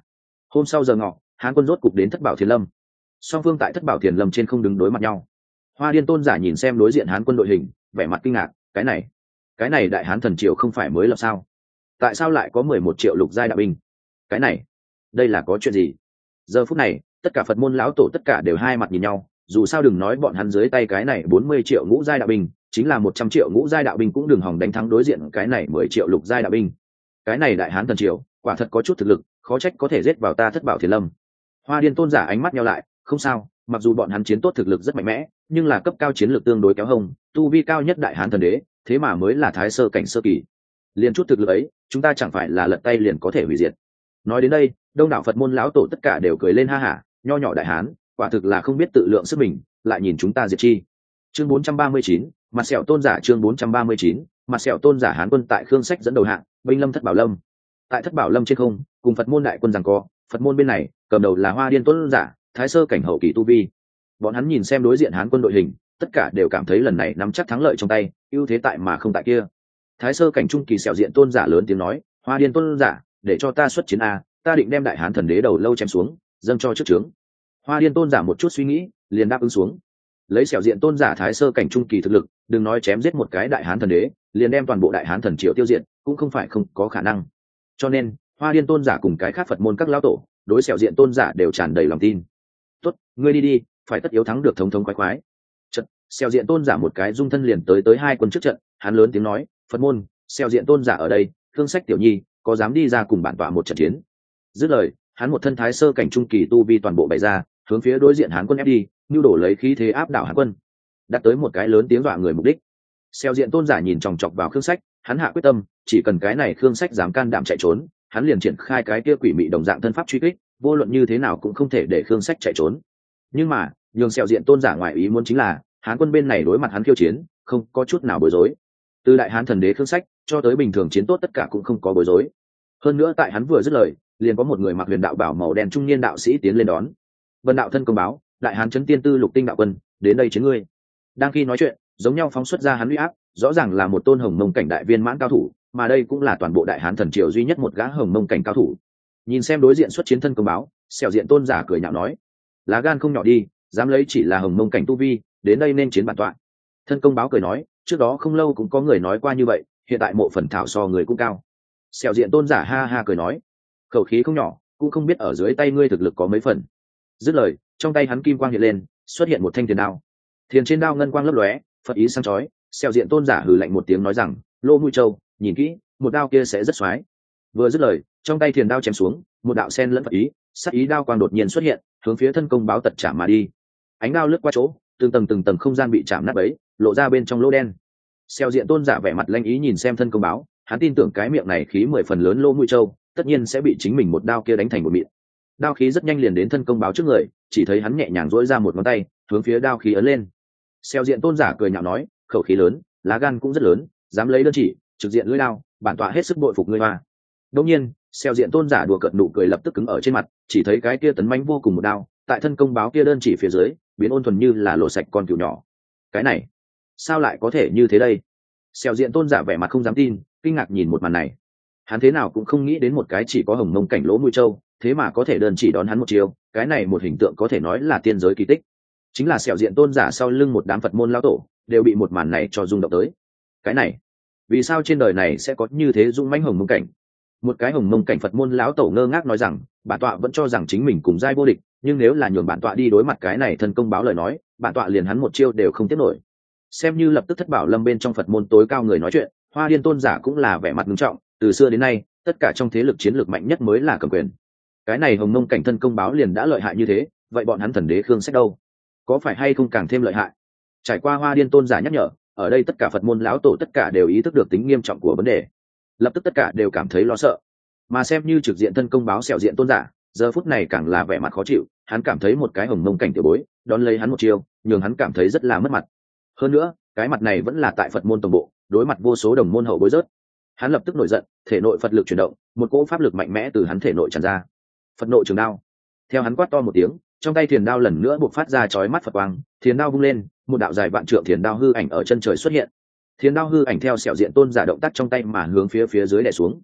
Hôm sau giờ ngọ, Hán quân rốt cục đến Thất Bảo Thiền Lâm. Song phương tại Thất Bảo Thiền Lâm trên không đứng đối mặt nhau. Hoa Điên tôn giả nhìn xem đối diện Hán quân đội hình, vẻ mặt kinh ngạc, cái này, cái này đại Hán thần triều không phải mới lập sao? Tại sao lại có mười một triệu lục giai đạo binh? Cái này, đây là có chuyện gì? Giờ phút này, tất cả Phật môn lão tổ tất cả đều hai mặt nhìn nhau, dù sao đừng nói bọn hắn dưới tay cái này bốn mươi triệu ngũ giai đạo binh, chính là một trăm triệu ngũ giai đạo binh cũng đừng hòng đánh thắng đối diện cái này mười triệu lục giai đạo binh. Cái này đại Hán thần triều, quả thật có chút thực lực, khó trách có thể giết vào ta Thất Bảo Thiền Lâm. Hoa Điên tôn giả ánh mắt nheo lại, không sao, mặc dù bọn hắn chiến tốt thực lực rất mạnh mẽ, nhưng là cấp cao chiến lược tương đối kéo hông, tu vi cao nhất đại Hán thần đế, thế mà mới là thái sơ cảnh sơ kỳ. Liên chút thực lực ấy, chúng ta chẳng phải là lật tay liền có thể hủy diệt. Nói đến đây, đông đảo Phật môn lão tổ tất cả đều cười lên ha hả, nho nhỏ đại Hán, quả thực là không biết tự lượng sức mình, lại nhìn chúng ta diệt chi. Chương bốn trăm ba mươi chín, mặt sẹo tôn giả chương bốn trăm ba mươi chín, mặt sẹo tôn giả Hán quân tại Khương Sách dẫn đầu hạng, binh lâm Thất Bảo Lâm. Tại Thất Bảo Lâm trên không, cùng Phật môn đại quân giằng co, Phật môn bên này, cầm đầu là Hoa Điên tôn giả, thái sơ cảnh hậu kỳ tu vi. Bọn hắn nhìn xem đối diện Hán quân đội hình, tất cả đều cảm thấy lần này nắm chắc thắng lợi trong tay, ưu thế tại mà không tại kia. Thái sơ cảnh trung kỳ sẹo diện tôn giả lớn tiếng nói, Hoa Điên tôn giả, để cho ta xuất chiến a, ta định đem đại Hán thần đế đầu lâu chém xuống, dâng cho trước trướng. Hoa Điên tôn giả một chút suy nghĩ, liền đáp ứng xuống. Lấy sẹo diện tôn giả thái sơ cảnh trung kỳ thực lực, đừng nói chém giết một cái đại Hán thần đế, liền đem toàn bộ đại Hán thần triều tiêu diệt, cũng không phải không có khả năng. Cho nên, Hoa Điên tôn giả cùng cái khác Phật môn các lão tổ, đối sẹo diện tôn giả đều tràn đầy lòng tin. Tốt, ngươi đi đi, phải tất yếu thắng được thống thống khoái khoái. Trận, sẹo diện tôn giả một cái dung thân liền tới tới hai quân trước trận, hắn lớn tiếng nói, Phật môn, sẹo diện tôn giả ở đây, Khương Sách tiểu nhi, có dám đi ra cùng bản tọa một trận chiến? Dứt lời, hắn một thân thái sơ cảnh trung kỳ tu vi toàn bộ bày ra, hướng phía đối diện Hán quân ép đi, nhu đổ lấy khí thế áp đảo Hán quân, đạt tới một cái lớn tiếng dọa người mục đích. Sẹo diện tôn giả nhìn chòng chọc vào Khương Sách, hắn hạ quyết tâm, chỉ cần cái này Khương Sách dám can đảm chạy trốn, hắn liền triển khai cái kia quỷ mị đồng dạng thân pháp truy kích, vô luận như thế nào cũng không thể để Khương Sách chạy trốn. Nhưng mà, nhường sẹo diện tôn giả ngoài ý muốn chính là, Hán quân bên này đối mặt hắn khiêu chiến, không có chút nào bối rối. Từ đại Hán thần đế Khương Sách cho tới bình thường chiến tốt tất cả cũng không có bối rối. Hơn nữa tại hắn vừa dứt lời, liền có một người mặc huyền đạo bảo màu đen trung niên đạo sĩ tiến lên đón. Vân đạo thân công báo, đại Hán chấn tiên tư lục tinh đạo quân, đến đây chiến ngươi. Đang khi nói chuyện, giống nhau phóng xuất ra hắn uy áp, rõ ràng là một tôn hồng mông cảnh đại viên mãn cao thủ, mà đây cũng là toàn bộ đại Hán thần triều duy nhất một gã hồng mông cảnh cao thủ. Nhìn xem đối diện xuất chiến thân công báo, sẹo diện tôn giả cười nhạo nói, lá gan không nhỏ đi, dám lấy chỉ là hồng mông cảnh tu vi, đến đây nên chiến bản tọa. Thân công báo cười nói, trước đó không lâu cũng có người nói qua như vậy, hiện tại mộ phần thảo so người cũng cao. Sẹo diện tôn giả ha ha cười nói, khẩu khí không nhỏ, cũng không biết ở dưới tay ngươi thực lực có mấy phần. Dứt lời, trong tay hắn kim quang hiện lên, xuất hiện một thanh thiền đao. Thiền trên đao ngân quang lấp lóe, Phật ý sáng chói. Sẹo diện tôn giả hừ lạnh một tiếng nói rằng, Lô Mũi Châu, nhìn kỹ, một đao kia sẽ rất xoái. Vừa dứt lời, trong tay thiền đao chém xuống, một đạo sen lẫn Phật ý, sắc ý đao quang đột nhiên xuất hiện, hướng phía thân công báo tật chạm mà đi. Ánh đao lướt qua chỗ, từng tầng từng tầng không gian bị chạm nát bấy, lộ ra bên trong lỗ đen. Sẹo diện tôn giả vẻ mặt lanh ý nhìn xem thân công báo, hắn tin tưởng cái miệng này khí mười phần lớn Lô Mũi Châu, tất nhiên sẽ bị chính mình một đao kia đánh thành một mịn. Đao khí rất nhanh liền đến thân công báo trước người, chỉ thấy hắn nhẹ nhàng duỗi ra một ngón tay, hướng phía đao khí ấn lên. Sẹo diện tôn giả cười nhạo nói, khẩu khí lớn, lá gan cũng rất lớn, dám lấy đơn chỉ, trực diện lưỡi đao, bản tọa hết sức bội phục ngươi hoa. Đương nhiên, sẹo diện tôn giả đùa cợt nụ cười lập tức cứng ở trên mặt, chỉ thấy cái kia tấn mãnh vô cùng một đao, tại thân công báo kia đơn chỉ phía dưới, biến ôn thuần như là lột sạch con cừu nhỏ. Cái này, sao lại có thể như thế đây? Sẹo diện tôn giả vẻ mặt không dám tin, kinh ngạc nhìn một màn này. Hắn thế nào cũng không nghĩ đến một cái chỉ có hồng mông cảnh Lỗ Mũi Châu, thế mà có thể đơn chỉ đón hắn một chiều, cái này một hình tượng có thể nói là tiên giới kỳ tích. Chính là sẹo diện tôn giả sau lưng một đám Phật môn lão tổ, đều bị một màn này cho rung động tới. Cái này, vì sao trên đời này sẽ có như thế dũng mãnh hồng mông cảnh? Một cái hồng mông cảnh Phật môn lão tổ ngơ ngác nói rằng, bản tọa vẫn cho rằng chính mình cùng giai vô địch, nhưng nếu là nhường bản tọa đi đối mặt cái này thân công báo lời nói, bản tọa liền hắn một chiêu đều không tiếp nổi. Xem như lập tức Thất Bảo Lâm bên trong Phật môn tối cao người nói chuyện, Hoa Điên tôn giả cũng là vẻ mặt nghiêm trọng, từ xưa đến nay, tất cả trong thế lực chiến lược mạnh nhất mới là cầm quyền. Cái này hồng mông cảnh thân công báo liền đã lợi hại như thế, vậy bọn hắn thần đế Khương Sách đâu? Có phải hay không càng thêm lợi hại? Trải qua Hoa Điên tôn giả nhắc nhở, ở đây tất cả Phật môn lão tổ tất cả đều ý thức được tính nghiêm trọng của vấn đề, lập tức tất cả đều cảm thấy lo sợ. Mà xem như trực diện thân công báo sẹo diện tôn giả, giờ phút này càng là vẻ mặt khó chịu, hắn cảm thấy một cái hồng mông cảnh tiểu bối đón lấy hắn một chiêu, nhường hắn cảm thấy rất là mất mặt. Hơn nữa, cái mặt này vẫn là tại Phật môn tổng bộ, đối mặt vô số đồng môn hậu bối rớt. Hắn lập tức nổi giận, thể nội Phật lực chuyển động, một cỗ pháp lực mạnh mẽ từ hắn thể nội tràn ra. Phật nội trường đao. Theo hắn quát to một tiếng, trong tay thiền đao lần nữa buộc phát ra chói mắt Phật quang, thiền đao vung lên, một đạo dài vạn trượng thiền đao hư ảnh ở chân trời xuất hiện. Thiền đao hư ảnh theo sẹo diện tôn giả động tác trong tay mà hướng phía phía dưới đè xuống.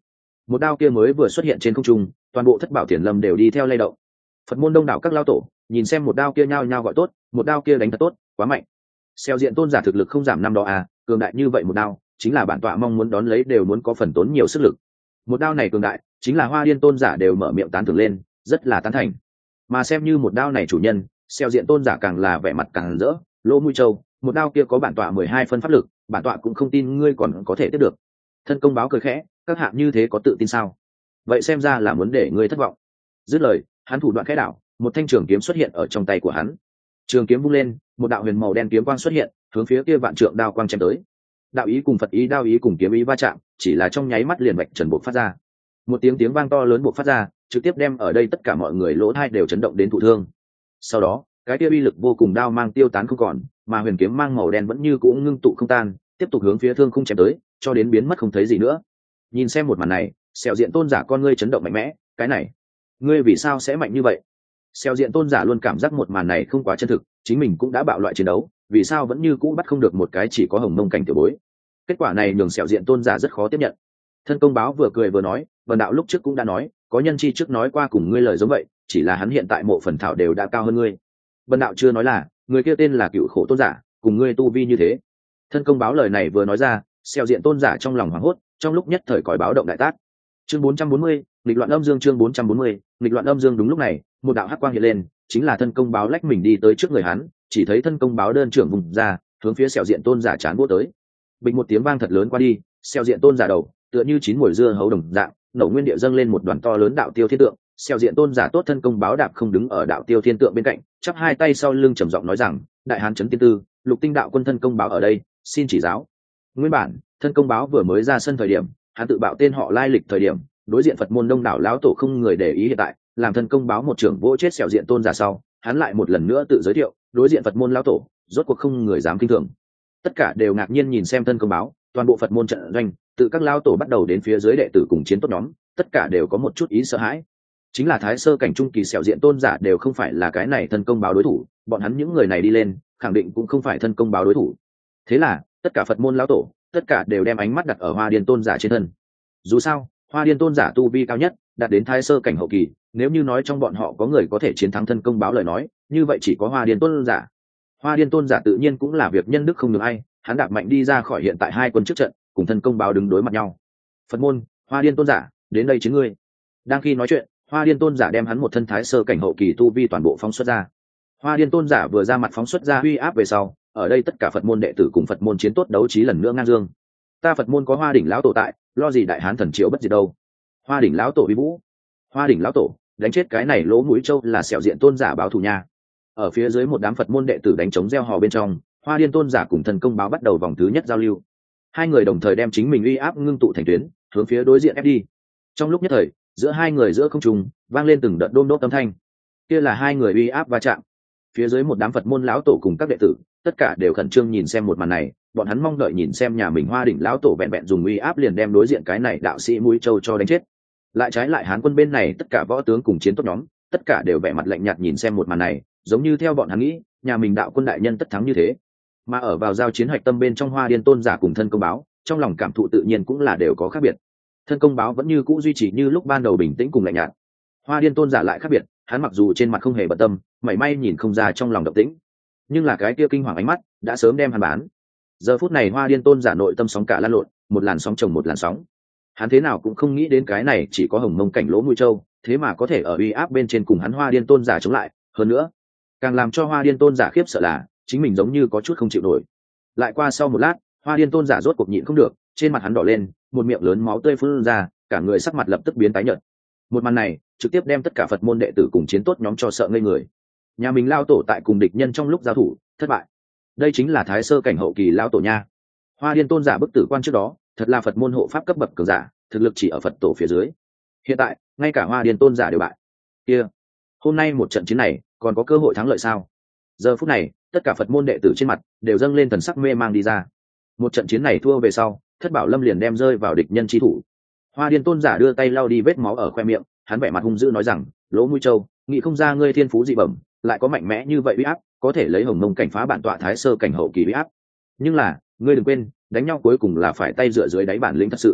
một đao kia mới vừa xuất hiện trên không trung, toàn bộ thất bảo tiền lâm đều đi theo lay động. Phật môn đông đảo các lao tổ nhìn xem một đao kia nhao nhao gọi tốt, một đao kia đánh thật tốt, quá mạnh. Xeo diện tôn giả thực lực không giảm năm đó à, cường đại như vậy một đao, chính là bản tọa mong muốn đón lấy đều muốn có phần tốn nhiều sức lực. Một đao này cường đại, chính là Hoa Điên tôn giả đều mở miệng tán thưởng lên, rất là tán thành. Mà xem như một đao này chủ nhân, Xeo diện tôn giả càng là vẻ mặt càng rỡ, lỗ mũi trâu, một đao kia có bản tọa mười hai phân pháp lực, bản tọa cũng không tin ngươi còn có thể tiếp được. Thân công báo cười khẽ, các hạ như thế có tự tin sao? Vậy xem ra là muốn để ngươi thất vọng. Dứt lời, hắn thủ đoạn khẽ đảo, một thanh trường kiếm xuất hiện ở trong tay của hắn. Trường kiếm vung lên, một đạo huyền màu đen kiếm quang xuất hiện, hướng phía kia vạn trượng đao quang chém tới. Đạo ý cùng Phật ý, đao ý cùng kiếm ý va chạm, chỉ là trong nháy mắt liền vạch trần bộc phát ra. Một tiếng tiếng vang to lớn bộc phát ra, trực tiếp đem ở đây tất cả mọi người lỗ tai đều chấn động đến thụ thương. Sau đó, cái kia uy lực vô cùng đao mang tiêu tán không còn, mà huyền kiếm mang màu đen vẫn như cũ ngưng tụ không tan, tiếp tục hướng phía thương khung chém tới, cho đến biến mất không thấy gì nữa. Nhìn xem một màn này, Sẹo diện tôn giả con ngươi chấn động mạnh mẽ, cái này, ngươi vì sao sẽ mạnh như vậy? Sẹo diện tôn giả luôn cảm giác một màn này không quá chân thực, chính mình cũng đã bạo loại chiến đấu, vì sao vẫn như cũ bắt không được một cái chỉ có hồng mông cảnh tiểu bối? Kết quả này nhường Sẹo diện tôn giả rất khó tiếp nhận. Thân công báo vừa cười vừa nói, vần đạo lúc trước cũng đã nói, có nhân chi trước nói qua cùng ngươi lời giống vậy, chỉ là hắn hiện tại mộ phần thảo đều đã cao hơn ngươi. Vân đạo chưa nói là, người kia tên là Cựu Khổ tôn giả, cùng ngươi tu vi như thế. Thân công báo lời này vừa nói ra, Sẹo diện tôn giả trong lòng hoảng hốt, trong lúc nhất thời còi báo động đại tác. Chương bốn trăm bốn mươi, nghịch loạn âm dương chương bốn trăm bốn mươi, nghịch loạn âm dương đúng lúc này, một đạo hắc quang hiện lên, chính là thân công báo lách mình đi tới trước người hắn, chỉ thấy thân công báo đơn trưởng vùng ra, hướng phía Sẹo diện tôn giả chán vỗ tới. Bình một tiếng vang thật lớn qua đi, Sẹo diện tôn giả đầu, tựa như chín mùi dưa hấu đồng dạng, nổ nguyên địa dâng lên một đoàn to lớn đạo tiêu thiên tượng. Sẹo diện tôn giả tốt thân công báo đạp không đứng ở đạo tiêu thiên tượng bên cạnh, chắp hai tay sau lưng trầm giọng nói rằng, đại hán chấn tiên tư, lục tinh đạo quân thân công báo ở đây, xin chỉ giáo. Nguyên bản, thân công báo vừa mới ra sân thời điểm, hắn tự bạo tên họ lai lịch thời điểm, đối diện Phật môn đông đảo lão tổ không người để ý hiện tại, làm thân công báo một trưởng vỗ chết Sẹo diện tôn giả sau, hắn lại một lần nữa tự giới thiệu, đối diện Phật môn lão tổ, rốt cuộc không người dám kinh thường. Tất cả đều ngạc nhiên nhìn xem thân công báo, toàn bộ Phật môn trận doanh, từ các lão tổ bắt đầu đến phía dưới đệ tử cùng chiến tốt nhóm, tất cả đều có một chút ý sợ hãi. Chính là thái sơ cảnh trung kỳ Sẹo diện tôn giả đều không phải là cái này thân công báo đối thủ, bọn hắn những người này đi lên, khẳng định cũng không phải thân công báo đối thủ. Thế là, tất cả Phật môn lão tổ, tất cả đều đem ánh mắt đặt ở Hoa Điên tôn giả trên thân. Dù sao, Hoa Điên tôn giả tu vi cao nhất, đạt đến thái sơ cảnh hậu kỳ, nếu như nói trong bọn họ có người có thể chiến thắng thân công báo lời nói, như vậy chỉ có Hoa Điên tôn giả. Hoa Điên tôn giả tự nhiên cũng là việc nhân đức không được ai, hắn đạp mạnh đi ra khỏi hiện tại hai quân trước trận, cùng thân công báo đứng đối mặt nhau. Phật môn, Hoa Điên tôn giả, đến đây chiến ngươi. Đang khi nói chuyện, Hoa Điên tôn giả đem hắn một thân thái sơ cảnh hậu kỳ tu vi toàn bộ phóng xuất ra. Hoa Điên tôn giả vừa ra mặt phóng xuất ra uy áp về sau, ở đây tất cả Phật môn đệ tử cùng Phật môn chiến tốt đấu trí lần nữa ngang dương. Ta Phật môn có Hoa đỉnh lão tổ tại, lo gì đại hán thần triệu bất diệt đâu. Hoa đỉnh lão tổ uy vũ. Hoa đỉnh lão tổ, đánh chết cái này lỗ mũi trâu là Sẹo diện tôn giả báo thù nha. Ở phía dưới một đám Phật môn đệ tử đánh trống reo hò bên trong, Hoa Điên tôn giả cùng thần công báo bắt đầu vòng thứ nhất giao lưu. Hai người đồng thời đem chính mình uy áp ngưng tụ thành tuyến, hướng phía đối diện ép đi. Trong lúc nhất thời, giữa hai người giữa không trung vang lên từng đợt đôm đốp âm thanh. Kia là hai người uy áp va chạm. Phía dưới một đám Phật môn lão tổ cùng các đệ tử, tất cả đều khẩn trương nhìn xem một màn này, bọn hắn mong đợi nhìn xem nhà mình Hoa đỉnh lão tổ vẹn vẹn dùng uy áp liền đem đối diện cái này đạo sĩ mũi trâu cho đánh chết. Lại trái lại Hán quân bên này tất cả võ tướng cùng chiến tốt nhóm, tất cả đều vẻ mặt lạnh nhạt nhìn xem một màn này, giống như theo bọn hắn nghĩ, nhà mình đạo quân đại nhân tất thắng như thế. Mà ở vào giao chiến hạch tâm bên trong Hoa Điên tôn giả cùng thân công báo, trong lòng cảm thụ tự nhiên cũng là đều có khác biệt. Thân công báo vẫn như cũ duy trì như lúc ban đầu bình tĩnh cùng lạnh nhạt. Hoa Điên tôn giả lại khác biệt, hắn mặc dù trên mặt không hề bận tâm, mảy may nhìn không ra trong lòng động tĩnh, nhưng là cái kia kinh hoàng ánh mắt đã sớm đem hắn bán. Giờ phút này Hoa Điên tôn giả nội tâm sóng cả lan lộn, một làn sóng chồng một làn sóng. Hắn thế nào cũng không nghĩ đến cái này chỉ có hồng mông cảnh lỗ mũi trâu, thế mà có thể ở uy áp bên trên cùng hắn Hoa Điên tôn giả chống lại, hơn nữa, càng làm cho Hoa Điên tôn giả khiếp sợ là, chính mình giống như có chút không chịu nổi. Lại qua sau một lát, Hoa Điên tôn giả rốt cuộc nhịn không được, trên mặt hắn đỏ lên, một miệng lớn máu tươi phun ra, cả người sắc mặt lập tức biến tái nhợt. Một màn này, trực tiếp đem tất cả Phật môn đệ tử cùng chiến tốt nhóm cho sợ ngây người. Nhà mình lao tổ tại cùng địch nhân trong lúc giao thủ, thất bại. Đây chính là thái sơ cảnh hậu kỳ lao tổ nha. Hoa Điên tôn giả bức tử quan trước đó, thật là Phật môn hộ pháp cấp bậc cường giả, thực lực chỉ ở Phật tổ phía dưới. Hiện tại, ngay cả Hoa Điên tôn giả đều bại. Kia, hôm nay một trận chiến này, còn có cơ hội thắng lợi sao? Giờ phút này, tất cả Phật môn đệ tử trên mặt đều dâng lên thần sắc mê mang đi ra. Một trận chiến này thua về sau, Thất Bảo Lâm liền đem rơi vào địch nhân chi thủ. Hoa Điên tôn giả đưa tay lau đi vết máu ở khoe miệng, hắn vẻ mặt hung dữ nói rằng, lỗ mũi trâu, nghĩ không ra ngươi thiên phú dị bẩm, lại có mạnh mẽ như vậy uy áp, có thể lấy hồng mông cảnh phá bản tọa thái sơ cảnh hậu kỳ uy áp. Nhưng là, ngươi đừng quên, đánh nhau cuối cùng là phải tay dựa dưới đáy bản lĩnh thật sự.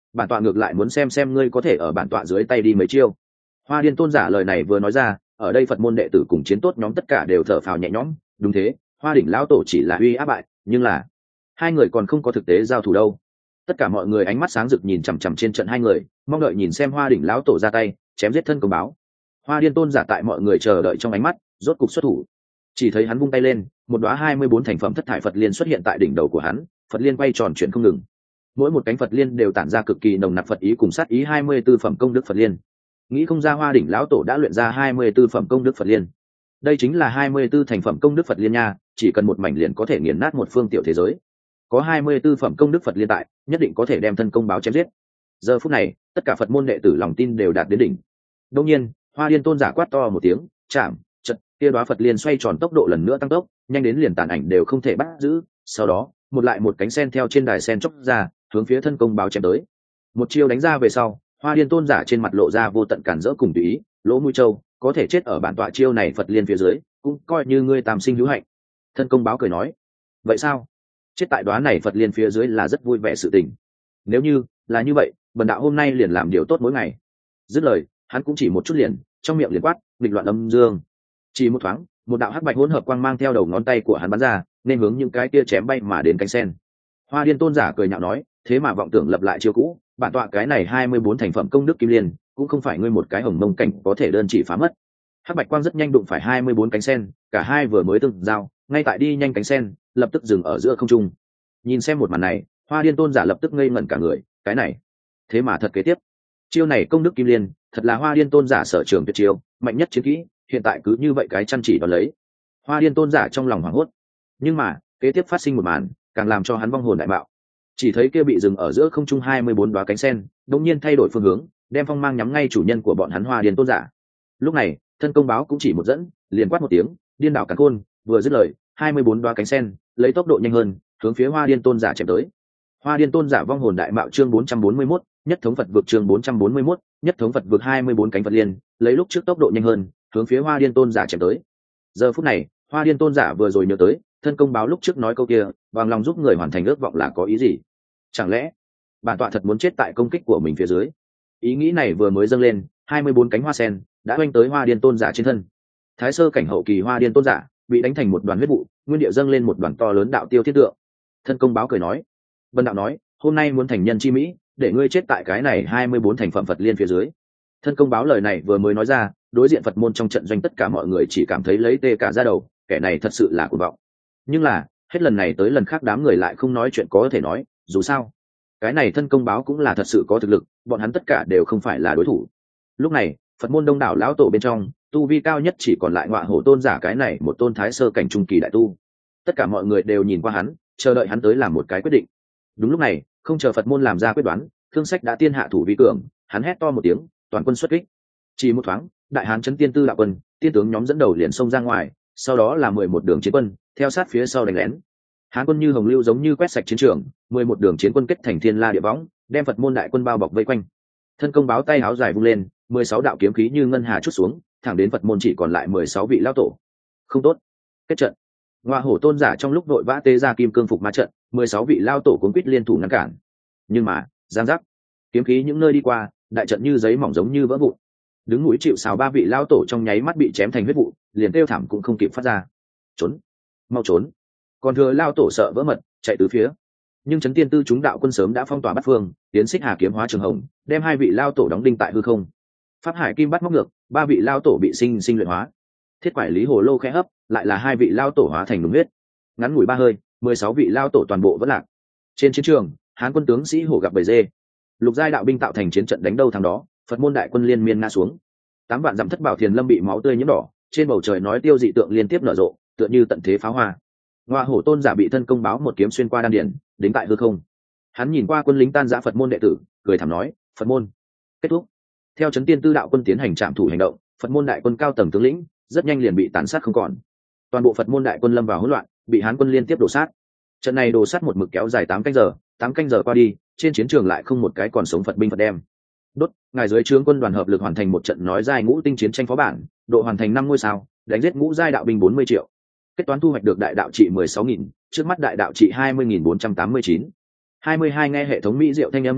bản tọa ngược lại muốn xem xem ngươi có thể ở bản tọa dưới tay đi mấy chiêu. Hoa Điên tôn giả lời này vừa nói ra, ở đây Phật môn đệ tử cùng chiến tốt nhóm tất cả đều thở phào nhẹ nhõm. Đúng thế, Hoa đỉnh lão tổ chỉ là uy áp bại, nhưng là hai người còn không có thực tế giao thủ đâu. Tất cả mọi người ánh mắt sáng rực nhìn chằm chằm trên trận hai người, mong đợi nhìn xem Hoa đỉnh lão tổ ra tay chém giết thân công báo. Hoa Điên tôn giả tại mọi người chờ đợi trong ánh mắt rốt cục xuất thủ. Chỉ thấy hắn vung tay lên, một đóa hai mươi bốn thành phẩm thất thải Phật liên xuất hiện tại đỉnh đầu của hắn, Phật liên quay tròn chuyển không ngừng. Mỗi một cánh Phật liên đều tản ra cực kỳ nồng nặc Phật ý cùng sát ý. hai mươi tư phẩm công đức Phật liên. Nghĩ không ra Hoa đỉnh lão tổ đã luyện ra hai mươi tư phẩm công đức Phật liên. Đây chính là hai mươi tư thành phẩm công đức Phật liên nha, chỉ cần một mảnh liền có thể nghiền nát một phương tiểu thế giới. Có hai mươi tư phẩm công đức Phật liên tại, nhất định có thể đem thân công báo chém giết. Giờ phút này, tất cả Phật môn đệ tử lòng tin đều đạt đến đỉnh. Đương nhiên, Hoa Điên tôn giả quát to một tiếng, chạm, chợt, kia đóa Phật liên xoay tròn tốc độ lần nữa tăng tốc, nhanh đến liền tàn ảnh đều không thể bắt giữ. Sau đó, một lại một cánh sen theo trên đài sen chốc ra, hướng phía thân công báo chém tới. Một chiêu đánh ra về sau, Hoa Điên tôn giả trên mặt lộ ra vô tận cản rỡ cùng tùy ý, lỗ mũi trâu, có thể chết ở bản tọa chiêu này Phật liên phía dưới, cũng coi như ngươi tam sinh hữu hạnh. Thân công báo cười nói, vậy sao? Chết tại đóa này Phật liên phía dưới là rất vui vẻ sự tình. Nếu như là như vậy, bần đạo hôm nay liền làm điều tốt mỗi ngày. Dứt lời, hắn cũng chỉ một chút liền, trong miệng liền quát, nghịch loạn âm dương. Chỉ một thoáng, một đạo hắc bạch hỗn hợp quang mang theo đầu ngón tay của hắn bắn ra, nên hướng những cái kia chém bay mà đến cánh sen. Hoa Điên tôn giả cười nhạo nói, thế mà vọng tưởng lập lại chiêu cũ, bản tọa cái này hai mươi bốn thành phẩm công đức kim liên, cũng không phải ngươi một cái hồng mông cảnh có thể đơn chỉ phá mất. Hắc bạch quang rất nhanh đụng phải hai mươi bốn cánh sen, cả hai vừa mới tương giao, ngay tại đi nhanh cánh sen, lập tức dừng ở giữa không trung. Nhìn xem một màn này, Hoa Điên tôn giả lập tức ngây ngẩn cả người, cái này, thế mà thật kế tiếp. Chiêu này công đức kim liên, thật là Hoa Điên tôn giả sở trường tuyệt chiêu, mạnh nhất chiến kỹ, hiện tại cứ như vậy cái chăn chỉ đón lấy. Hoa Điên tôn giả trong lòng hoảng hốt. Nhưng mà, kế tiếp phát sinh một màn, càng làm cho hắn vong hồn đại bạo. Chỉ thấy kia bị dừng ở giữa không trung hai mươi bốn đóa cánh sen, đột nhiên thay đổi phương hướng, đem phong mang nhắm ngay chủ nhân của bọn hắn Hoa Điên tôn giả. Lúc này, thân công báo cũng chỉ một dẫn, liền quát một tiếng, điên đảo càn khôn, vừa dứt lời, hai mươi bốn đóa cánh sen, lấy tốc độ nhanh hơn, hướng phía Hoa Điên tôn giả chém tới. Hoa Điên tôn giả vong hồn đại mạo chương bốn trăm bốn mươi mốt, nhất thống Phật vực chương bốn trăm bốn mươi mốt, nhất thống Phật vực hai mươi bốn cánh Phật liên, lấy lúc trước tốc độ nhanh hơn, hướng phía Hoa Điên tôn giả chém tới. Giờ phút này, Hoa Điên tôn giả vừa rồi nhớ tới, thân công báo lúc trước nói câu kia, bằng lòng giúp người hoàn thành ước vọng là có ý gì? Chẳng lẽ bản tọa thật muốn chết tại công kích của mình phía dưới? Ý nghĩ này vừa mới dâng lên, hai mươi bốn cánh hoa sen đã oanh tới Hoa Điên tôn giả trên thân. Thái sơ cảnh hậu kỳ Hoa Điên tôn giả bị đánh thành một đoàn huyết vụ, nguyên địa dâng lên một đoàn to lớn đạo tiêu thiết tượng. Thân công báo cười nói, vân đạo nói, hôm nay muốn thành nhân chi mỹ, để ngươi chết tại cái này hai mươi bốn thành phẩm Phật liên phía dưới. Thân công báo lời này vừa mới nói ra, đối diện Phật môn trong trận doanh tất cả mọi người chỉ cảm thấy lấy tê cả da đầu, kẻ này thật sự là cuồng vọng. Nhưng là hết lần này tới lần khác đám người lại không nói chuyện có thể nói, dù sao cái này thân công báo cũng là thật sự có thực lực, bọn hắn tất cả đều không phải là đối thủ. Lúc này Phật môn đông đảo lão tổ bên trong, tu vi cao nhất chỉ còn lại Ngọa Hổ tôn giả cái này một tôn thái sơ cảnh trung kỳ đại tu. Tất cả mọi người đều nhìn qua hắn, chờ đợi hắn tới làm một cái quyết định. Đúng lúc này, không chờ Phật môn làm ra quyết đoán, Thương Sách đã tiên hạ thủ vi cường, hắn hét to một tiếng, toàn quân xuất kích. Chỉ một thoáng, đại hán chấn tiên tư đạo quân, tiên tướng nhóm dẫn đầu liền xông ra ngoài, sau đó là mười một đường chiến quân theo sát phía sau đánh lén. Hán quân như hồng lưu giống như quét sạch chiến trường, mười một đường chiến quân kết thành thiên la địa võng, đem Phật môn đại quân bao bọc vây quanh. Thân công báo tay áo dài vung lên, mười sáu đạo kiếm khí như ngân hà chút xuống, thẳng đến Phật môn chỉ còn lại mười sáu vị lão tổ. Không tốt, kết trận. Ngọa Hổ tôn giả trong lúc đội vã tế ra kim cương phục ma trận, mười sáu vị lão tổ cuốn quýt liên thủ ngăn cản. Nhưng mà, giang giác, kiếm khí những nơi đi qua, đại trận như giấy mỏng giống như vỡ vụn. Đứng núi chịu sào ba vị lão tổ trong nháy mắt bị chém thành huyết vụ, liền kêu thảm cũng không kịp phát ra. Trốn, mau trốn. Còn thừa lão tổ sợ vỡ mật, chạy tứ phía. Nhưng chấn tiên tư chúng đạo quân sớm đã phong tỏa bắt phương, tiến xích hà kiếm hóa trường hồng, đem hai vị lão tổ đóng đinh tại hư không. Pháp hải kim bắt móc ngược, ba vị lão tổ bị sinh sinh luyện hóa. Thiết quải lý hồ lô khẽ hấp, lại là hai vị lão tổ hóa thành đúng huyết. Ngắn ngủi ba hơi, mười sáu vị lão tổ toàn bộ vẫn lạc. Trên chiến trường, Hán quân tướng sĩ hổ gặp bầy dê. Lục giai đạo binh tạo thành chiến trận đánh đâu thằng đó, Phật môn đại quân liên miên ngã xuống. Tám vạn dặm thất bảo thiền lâm bị máu tươi nhiễm đỏ, trên bầu trời nói tiêu dị tượng liên tiếp nở rộ, tựa như tận thế pháo hoa. Ngọa Hổ tôn giả bị thân công báo một kiếm xuyên qua đan điển, đính tại hư không. Hắn nhìn qua quân lính tan rã Phật môn đệ tử, cười thảm nói, Phật môn kết thúc. Theo chấn tiên tư đạo quân tiến hành trạm thủ hành động, Phật môn đại quân cao tầng tướng lĩnh rất nhanh liền bị tàn sát không còn. Toàn bộ Phật môn đại quân lâm vào hỗn loạn, bị Hán quân liên tiếp đổ sát. Trận này đổ sát một mực kéo dài tám canh giờ, tám canh giờ qua đi, trên chiến trường lại không một cái còn sống Phật binh Phật đem. Đốt, ngài dưới trướng quân đoàn hợp lực hoàn thành một trận nói giai ngũ tinh chiến tranh phó bản, độ hoàn thành năm ngôi sao, đánh giết ngũ giai đạo binh bốn mươi triệu. Kết toán thu hoạch được đại đạo trị mười sáu nghìn, trước mắt đại đạo trị hai mươi nghìn bốn trăm tám mươi chín. hai mươi hai nghe hệ thống mỹ diệu thanh âm nhắc nhở,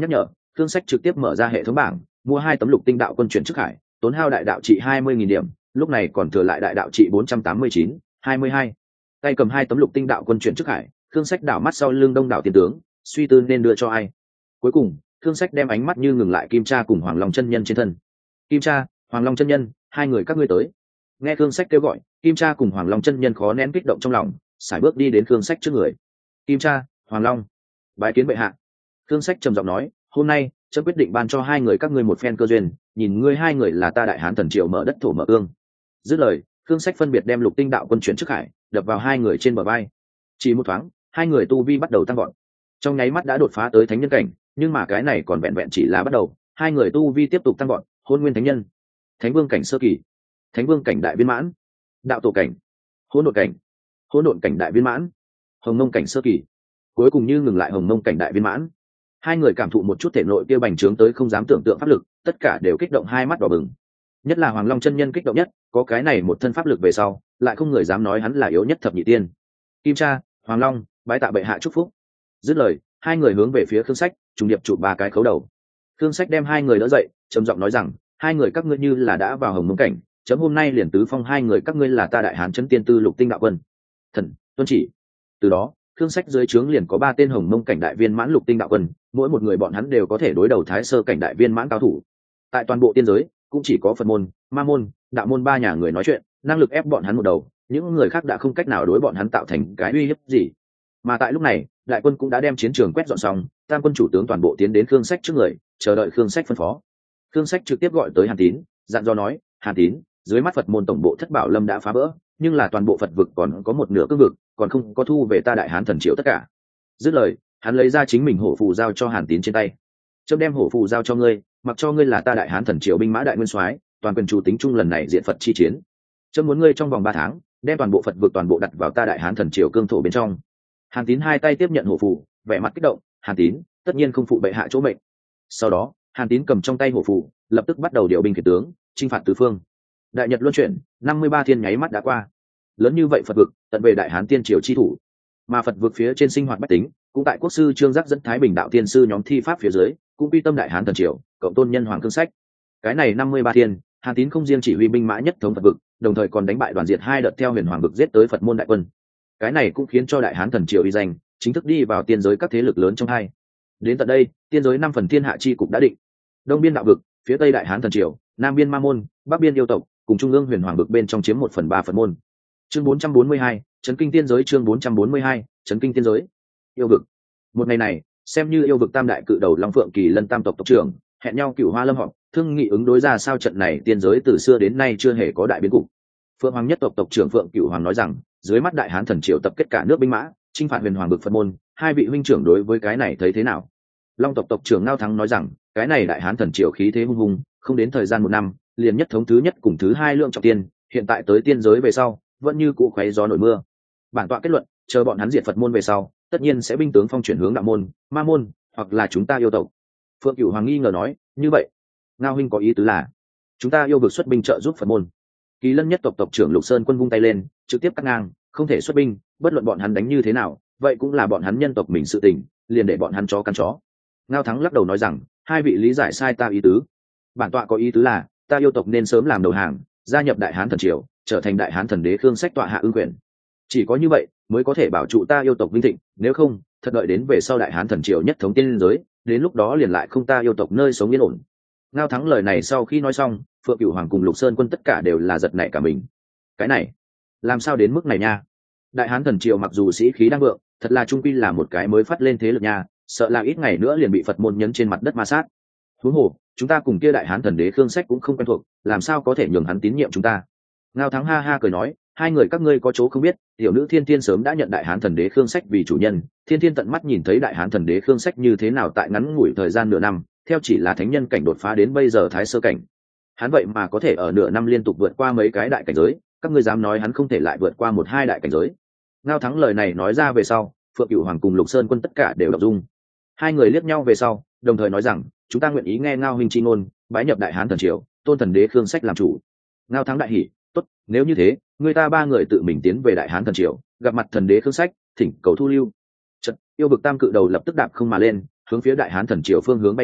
Thương Sách trực tiếp mở ra hệ thống bảng, mua hai tấm lục tinh đạo quân chuyển chức hải, tốn hao đại đạo trị hai mươi nghìn điểm, lúc này còn thừa lại đại đạo trị bốn trăm tám mươi chín, hai mươi hai. Tay cầm hai tấm lục tinh đạo quân chuyển chức hải, Thương Sách đảo mắt sau lưng đông đảo tiền tướng, suy tư nên đưa cho ai. Cuối cùng, Thương Sách đem ánh mắt như ngừng lại Kim Cha cùng Hoàng Long chân nhân trên thân. Kim Cha, Hoàng Long chân nhân, hai người các ngươi tới. Nghe Thương Sách kêu gọi, Kim Cha cùng Hoàng Long chân nhân khó nén kích động trong lòng, sải bước đi đến Thương Sách trước người. Kim Cha, Hoàng Long, bái kiến bệ hạ. Thương Sách trầm giọng nói, hôm nay chấm quyết định ban cho hai người các ngươi một phen cơ duyên, nhìn ngươi hai người là ta Đại Hán thần triều mở đất thổ mở ương. Dứt lời, Thương Sách phân biệt đem lục tinh đạo quân chuyển chức hải đập vào hai người trên bờ vai. Chỉ một thoáng, hai người tu vi bắt đầu tăng vọt, trong nháy mắt đã đột phá tới thánh nhân cảnh, nhưng mà cái này còn vẹn vẹn chỉ là bắt đầu, hai người tu vi tiếp tục tăng vọt, hôn nguyên thánh nhân, thánh vương cảnh sơ kỳ, thánh vương cảnh đại viên mãn, đạo tổ cảnh, hỗn độn cảnh, hỗn độn cảnh đại viên mãn, hồng mông cảnh sơ kỳ, cuối cùng như ngừng lại hồng mông cảnh đại viên mãn. Hai người cảm thụ một chút thể nội kia bành trướng tới không dám tưởng tượng pháp lực, tất cả đều kích động hai mắt đỏ bừng. Nhất là Hoàng Long chân nhân kích động nhất, có cái này một thân pháp lực về sau, lại không người dám nói hắn là yếu nhất thập nhị tiên. Kim Cha, Hoàng Long, bái tạ bệ hạ chúc phúc. Dứt lời, hai người hướng về phía Khương Sách, trùng điệp chụp ba cái khấu đầu. Khương Sách đem hai người đỡ dậy, trầm giọng nói rằng, hai người các ngươi như là đã vào hồng mông cảnh, chấm hôm nay liền tứ phong hai người các ngươi là ta Đại Hán Chấn Tiên Tư Lục Tinh đạo quân. Thần, tuân chỉ. Từ đó, Khương Sách dưới trướng liền có ba tên hồng mông cảnh đại viên mãn lục tinh đạo quân, mỗi một người bọn hắn đều có thể đối đầu thái sơ cảnh đại viên mãn cao thủ. Tại toàn bộ tiên giới, cũng chỉ có Phật môn, Ma môn, Đạo môn ba nhà người nói chuyện, năng lực ép bọn hắn một đầu, những người khác đã không cách nào đối bọn hắn tạo thành cái uy hiếp gì. Mà tại lúc này, đại quân cũng đã đem chiến trường quét dọn xong, tam quân chủ tướng toàn bộ tiến đến Khương Sách trước người, chờ đợi Khương Sách phân phó. Khương Sách trực tiếp gọi tới Hàn Tín, dặn dò nói, Hàn Tín, dưới mắt Phật môn tổng bộ Thất Bảo Lâm đã phá vỡ, nhưng là toàn bộ Phật vực còn có một nửa cương vực, còn không có thu về ta Đại Hán thần triều tất cả. Dứt lời, hắn lấy ra chính mình hổ phù giao cho Hàn Tín trên tay. Chấm đem hổ phù giao cho ngươi, mặc cho ngươi là ta Đại Hán thần triều binh mã đại nguyên soái, toàn quyền chủ tính chung lần này diện Phật chi chiến. Chấm muốn ngươi trong vòng ba tháng, đem toàn bộ Phật vực toàn bộ đặt vào ta Đại Hán thần triều cương thổ bên trong. Hàn Tín hai tay tiếp nhận hổ phù, vẻ mặt kích động, Hàn Tín, tất nhiên không phụ bệ hạ chỗ mệnh. Sau đó, Hàn Tín cầm trong tay hổ phù, lập tức bắt đầu điều binh khiển tướng, chinh phạt tứ phương. Đại Nhật luân chuyển, năm mươi ba thiên nháy mắt đã qua. Lớn như vậy Phật vực, tận về Đại Hán tiên triều chi thủ. Mà Phật vực phía trên sinh hoạt bách tính, cũng tại quốc sư Trương Giác dẫn Thái Bình đạo tiên sư nhóm thi pháp phía dưới, cũng quy tâm Đại Hán thần triều, cộng tôn nhân hoàng Khương Sách. Cái này năm mươi ba thiên, Hàn Tín không riêng chỉ huy binh mã nhất thống Phật vực, đồng thời còn đánh bại đoàn diệt hai đợt theo huyền hoàng vực giết tới Phật môn đại quân. Cái này cũng khiến cho Đại Hán thần triều uy danh chính thức đi vào tiên giới các thế lực lớn trong hai. Đến tận đây, tiên giới năm phần thiên hạ chi cục đã định. Đông biên đạo vực, phía tây Đại Hán thần triều, nam biên Ma môn, bắc biên yêu tộc, cùng trung ương huyền hoàng vực bên trong chiếm một phần ba Phật môn. Chương bốn trăm bốn mươi hai, chấn kinh tiên giới. Chương bốn trăm bốn mươi hai, chấn kinh tiên giới. Yêu vực. Một ngày này, xem như yêu vực tam đại cự đầu Long Phượng Kỳ Lân tam tộc tộc trưởng hẹn nhau Cửu Hoa Lâm họp, thương nghị ứng đối ra sao trận này tiên giới từ xưa đến nay chưa hề có đại biến cục. Phượng Hoàng nhất tộc tộc trưởng Phượng Cửu Hoàng nói rằng, dưới mắt Đại Hán thần triều tập kết cả nước binh mã, chinh phạt huyền hoàng vực Phật môn, hai vị huynh trưởng đối với cái này thấy thế nào? Long tộc tộc trưởng Ngao Thắng nói rằng, cái này Đại Hán thần triều khí thế hung hùng, không đến thời gian một năm, liền nhất thống thứ nhất cùng thứ hai lượng trọng tiên, hiện tại tới tiên giới về sau, vẫn như cũ khoé gió nổi mưa. Bản tọa kết luận, chờ bọn hắn diệt Phật môn về sau, tất nhiên sẽ binh tướng phong chuyển hướng Đạo môn, Ma môn, hoặc là chúng ta yêu tộc. Phượng Cửu Hoàng nghi ngờ nói, như vậy, Ngao huynh có ý tứ là, chúng ta yêu vực xuất binh trợ giúp Phật môn. Kỳ Lân nhất tộc tộc trưởng Lục Sơn Quân vung tay lên, trực tiếp cắt ngang, không thể xuất binh, bất luận bọn hắn đánh như thế nào, vậy cũng là bọn hắn nhân tộc mình sự tình, liền để bọn hắn chó cắn chó. Ngao Thắng lắc đầu nói rằng, hai vị lý giải sai ta ý tứ. Bản tọa có ý tứ là, ta yêu tộc nên sớm làm đầu hàng, gia nhập Đại Hán thần triều, trở thành Đại Hán thần đế Khương Sách tọa hạ ưng quyền. Chỉ có như vậy mới có thể bảo trụ ta yêu tộc vinh thịnh, nếu không, thật đợi đến về sau Đại Hán thần triều nhất thống tiên giới, đến lúc đó liền lại không ta yêu tộc nơi sống yên ổn. Ngao Thắng lời này sau khi nói xong, Phượng Cửu Hoàng cùng Lục Sơn Quân tất cả đều là giật nảy cả mình. Cái này, làm sao đến mức này nha? Đại Hán thần triều mặc dù sĩ khí đang vượng, thật là trung quy là một cái mới phát lên thế lực nha, sợ là ít ngày nữa liền bị Phật môn nhấn trên mặt đất ma sát. Huống hồ, chúng ta cùng kia Đại Hán thần đế Khương Sách cũng không quen thuộc, làm sao có thể nhường hắn tín nhiệm chúng ta? Ngao Thắng ha ha cười nói, hai người các ngươi có chỗ không biết, tiểu nữ Thiên Thiên sớm đã nhận Đại Hán thần đế Khương Sách vì chủ nhân, Thiên Thiên tận mắt nhìn thấy Đại Hán thần đế Khương Sách như thế nào tại ngắn ngủi thời gian nửa năm, theo chỉ là thánh nhân cảnh đột phá đến bây giờ thái sơ cảnh. Hắn vậy mà có thể ở nửa năm liên tục vượt qua mấy cái đại cảnh giới, các ngươi dám nói hắn không thể lại vượt qua một hai đại cảnh giới? Ngao Thắng lời này nói ra về sau, Phượng Cửu Hoàng cùng Lục Sơn Quân tất cả đều động dung. Hai người liếc nhau về sau, đồng thời nói rằng, chúng ta nguyện ý nghe Ngao huynh chi ngôn, bái nhập Đại Hán thần triều, tôn thần đế Khương Sách làm chủ. Ngao Thắng đại hỉ, tốt, nếu như thế, người ta ba người tự mình tiến về Đại Hán thần triều, gặp mặt thần đế Khương Sách, thỉnh cầu thu lưu. Chợt, yêu vực tam cự đầu lập tức đạp không mà lên, hướng phía Đại Hán thần triều phương hướng bay đi,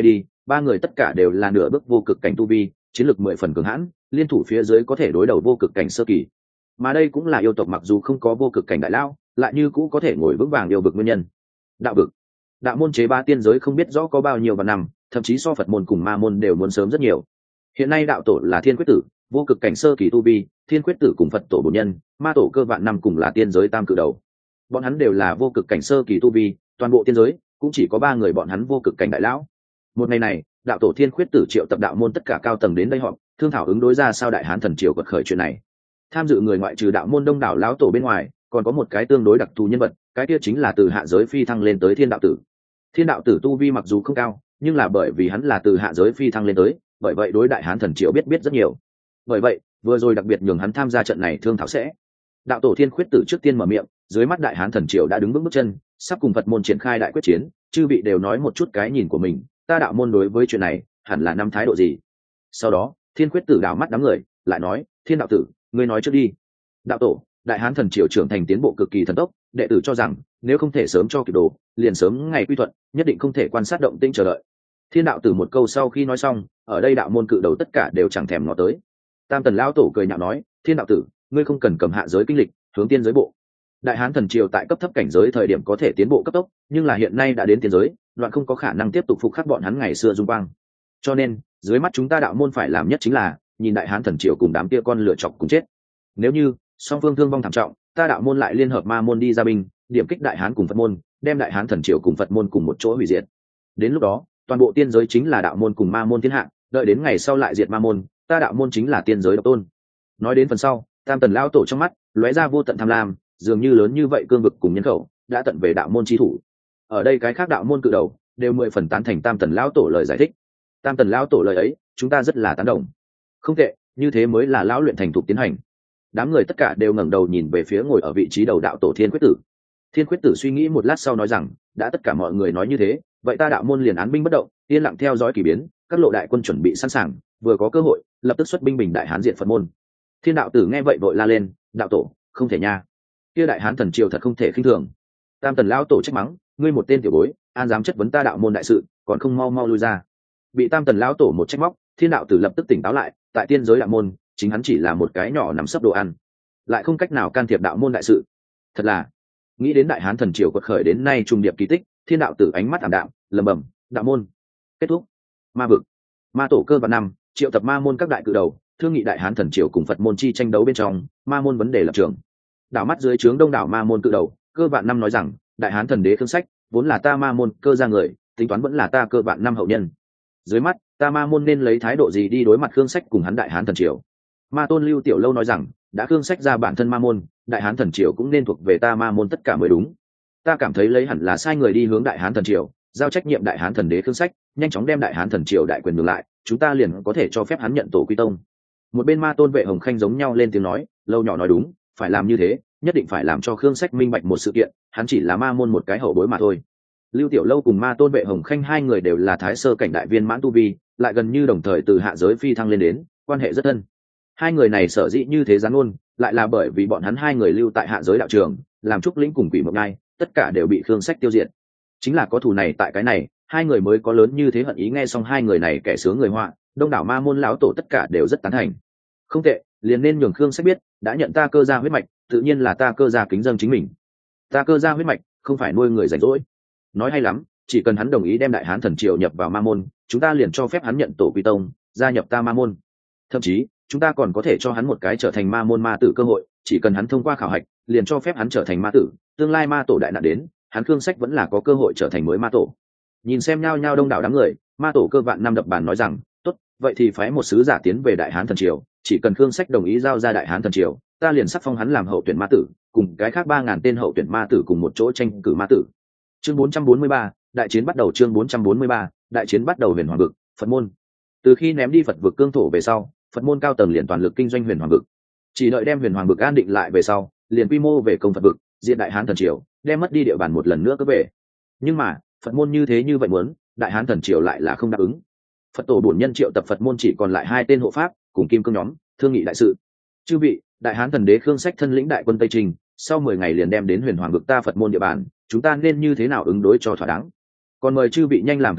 ba người tất cả đều là nửa bước vô cực cảnh tu vi, chiến lược mười phần cường hãn, liên thủ phía dưới có thể đối đầu vô cực cảnh sơ kỳ. Mà đây cũng là yêu tộc mặc dù không có vô cực cảnh đại lao, lại như cũ có thể ngồi vững vàng yêu vực nguyên nhân. Đạo vực, đạo môn chế ba tiên giới không biết rõ có bao nhiêu vạn năm, thậm chí so Phật môn cùng ma môn đều muốn sớm rất nhiều. Hiện nay đạo tổ là Thiên Quyết Tử, vô cực cảnh sơ kỳ tu vi, Thiên Quyết Tử cùng Phật tổ bổn nhân, ma tổ cơ vạn năm cùng là tiên giới tam cự đầu. Bọn hắn đều là vô cực cảnh sơ kỳ tu vi, toàn bộ tiên giới cũng chỉ có ba người bọn hắn vô cực cảnh đại lão. Một ngày này, đạo tổ Thiên Quyết Tử triệu tập đạo môn tất cả cao tầng đến đây họp, thương thảo ứng đối ra sao đại hán thần triều quật khởi chuyện này. Tham dự người ngoại trừ đạo môn đông đảo lão tổ bên ngoài, còn có một cái tương đối đặc thù nhân vật, cái kia chính là từ hạ giới phi thăng lên tới Thiên đạo tử. Thiên đạo tử tu vi mặc dù không cao, nhưng là bởi vì hắn là từ hạ giới phi thăng lên tới, bởi vậy đối đại hán thần triều biết biết rất nhiều. Bởi vậy, vừa rồi đặc biệt nhường hắn tham gia trận này thương thảo sẽ. Đạo tổ Thiên Khuyết Tử trước tiên mở miệng, dưới mắt đại hán thần triều đã đứng vững bước chân, sắp cùng Phật môn triển khai đại quyết chiến, chư vị đều nói một chút cái nhìn của mình, ta đạo môn đối với chuyện này hẳn là năm thái độ gì. Sau đó, Thiên Khuyết Tử đảo mắt đám người, lại nói, Thiên đạo tử, ngươi nói trước đi. Đạo tổ, đại hán thần triều trưởng thành tiến bộ cực kỳ thần tốc, đệ tử cho rằng nếu không thể sớm cho kịp đồ, liền sớm ngày quy thuận, nhất định không thể quan sát động tĩnh chờ đợi. Thiên đạo tử một câu sau khi nói xong, ở đây đạo môn cự đầu tất cả đều chẳng thèm ngó tới. Tam tần lão tổ cười nhạo nói, Thiên đạo tử, ngươi không cần cầm hạ giới kinh lịch, hướng tiên giới bộ. Đại hán thần triều tại cấp thấp cảnh giới thời điểm có thể tiến bộ cấp tốc, nhưng là hiện nay đã đến tiên giới, đoạn không có khả năng tiếp tục phục khắc bọn hắn ngày xưa dung quang. Cho nên, dưới mắt chúng ta đạo môn phải làm nhất chính là nhìn đại hán thần triều cùng đám kia con lựa chọc cùng chết. Nếu như song phương thương vong thảm trọng, ta đạo môn lại liên hợp ma môn đi ra binh, điểm kích đại hán cùng Phật môn, đem đại hán thần triều cùng Phật môn cùng một chỗ hủy diệt. Đến lúc đó, toàn bộ tiên giới chính là đạo môn cùng ma môn thiên hạ, đợi đến ngày sau lại diệt ma môn, ta đạo môn chính là tiên giới độc tôn. Nói đến phần sau, tam tần lão tổ trong mắt lóe ra vô tận tham lam, dường như lớn như vậy cương vực cùng nhân khẩu đã tận về đạo môn chi thủ. Ở đây cái khác đạo môn cự đầu đều mười phần tán thành tam tần lão tổ lời giải thích. Tam tần lão tổ lời ấy, chúng ta rất là tán đồng. Không tệ, như thế mới là lão luyện thành thục tiến hành. Đám người tất cả đều ngẩng đầu nhìn về phía ngồi ở vị trí đầu đạo tổ Thiên Quyết Tử. Thiên Quyết Tử suy nghĩ một lát sau nói rằng, đã tất cả mọi người nói như thế, vậy ta đạo môn liền án binh bất động, yên lặng theo dõi kỳ biến, các lộ đại quân chuẩn bị sẵn sàng, vừa có cơ hội, lập tức xuất binh bình đại hán diệt Phật môn. Thiên đạo tử nghe vậy vội la lên, đạo tổ, không thể nha, kia đại hán thần triều thật không thể khinh thường. Tam tần lão tổ trách mắng, ngươi một tên tiểu bối, an dám chất vấn ta đạo môn đại sự, còn không mau mau lui ra. Bị tam tần lão tổ một trách móc, Thiên đạo tử lập tức tỉnh táo lại, tại tiên giới đạo môn, chính hắn chỉ là một cái nhỏ nằm sấp đồ ăn, lại không cách nào can thiệp đạo môn đại sự. Thật là, nghĩ đến đại hán thần triều quật khởi đến nay trùng điệp kỳ tích, Thiên đạo tử ánh mắt ảm đạm, lẩm bẩm, đạo môn kết thúc. Ma vực, ma tổ cơ vạn năm triệu tập ma môn các đại cự đầu, thương nghị đại hán thần triều cùng Phật môn chi tranh đấu bên trong ma môn vấn đề lập trường. Đảo mắt dưới trướng đông đảo ma môn cự đầu, cơ vạn năm nói rằng, đại hán thần đế Khương Sách vốn là ta ma môn cơ ra người, tính toán vẫn là ta cơ vạn năm hậu nhân. Dưới mắt ta ma môn nên lấy thái độ gì đi đối mặt Khương Sách cùng hắn đại hán thần triều? Ma tôn Lưu Tiểu Lâu nói rằng, đã Khương Sách ra bản thân ma môn, đại hán thần triều cũng nên thuộc về ta ma môn tất cả mới đúng. Ta cảm thấy lấy hẳn là sai người đi hướng đại hán thần triều, giao trách nhiệm đại hán thần đế Khương Sách, nhanh chóng đem đại hán thần triều đại quyền ngược lại, chúng ta liền có thể cho phép hắn nhận tổ quy tông. Một bên ma tôn Vệ Hồng Khanh giống nhau lên tiếng nói, Lâu nhỏ nói đúng, phải làm như thế, nhất định phải làm cho Khương Sách minh bạch một sự kiện, hắn chỉ là ma môn một cái hậu bối mà thôi. Lưu Tiểu Lâu cùng ma tôn Vệ Hồng Khanh hai người đều là thái sơ cảnh đại viên mãn tu vi, lại gần như đồng thời từ hạ giới phi thăng lên đến, quan hệ rất thân. Hai người này sở dĩ như thế gián luôn, lại là bởi vì bọn hắn hai người lưu tại hạ giới đạo trường, làm trúc lĩnh cùng quỷ mộng ngai, tất cả đều bị Khương Sách tiêu diệt. Chính là có thù này tại cái này, hai người mới có lớn như thế hận ý. Nghe xong hai người này kẻ sướng người họa, đông đảo ma môn lão tổ tất cả đều rất tán thành. Không tệ, liền nên nhường Khương Sách biết, đã nhận ta cơ gia huyết mạch, tự nhiên là ta cơ gia kính dâng chính mình. Ta cơ gia huyết mạch, không phải nuôi người rảnh rỗi. Nói hay lắm, chỉ cần hắn đồng ý đem đại hán thần triều nhập vào ma môn, chúng ta liền cho phép hắn nhận tổ quy tông, gia nhập ta ma môn. Thậm chí, chúng ta còn có thể cho hắn một cái trở thành ma môn ma tử cơ hội, chỉ cần hắn thông qua khảo hạch, liền cho phép hắn trở thành ma tử, tương lai ma tổ đại nạn đến, hắn Khương Sách vẫn là có cơ hội trở thành mới ma tổ. Nhìn xem nhao nhao đông đảo đám người, ma tổ cơ vạn năm đập bàn nói rằng, tốt, vậy thì phái một sứ giả tiến về đại hán thần triều, chỉ cần Khương Sách đồng ý giao ra đại hán thần triều, ta liền sắc phong hắn làm hậu tuyển ma tử, cùng cái khác ba ngàn tên hậu tuyển ma tử cùng một chỗ tranh cử ma tử. Chương bốn trăm bốn mươi ba, đại chiến bắt đầu. Chương bốn trăm bốn mươi ba, đại chiến bắt đầu. Huyền Hoàng vực, Phật môn. Từ khi ném đi Phật vực cương thổ về sau, Phật môn cao tầng liền toàn lực kinh doanh Huyền Hoàng vực, chỉ đợi đem Huyền Hoàng vực an định lại về sau, liền quy mô về công Phật vực, diệt đại hán thần triều, đem mất đi địa bàn một lần nữa cướp về. Nhưng mà Phật môn như thế như vậy muốn, đại hán thần triều lại là không đáp ứng. Phật tổ bổn nhân triệu tập Phật môn chỉ còn lại hai tên hộ pháp cùng kim cương nhóm, thương nghị đại sự. Chư vị, đại hán thần đế Khương Sách thân lĩnh đại quân Tây Trình, sau mười ngày liền đem đến Huyền Hoàng vực ta Phật môn địa bàn, chúng ta nên như thế nào ứng đối cho thỏa đáng? Còn mời chư vị nhanh làm thương nghị,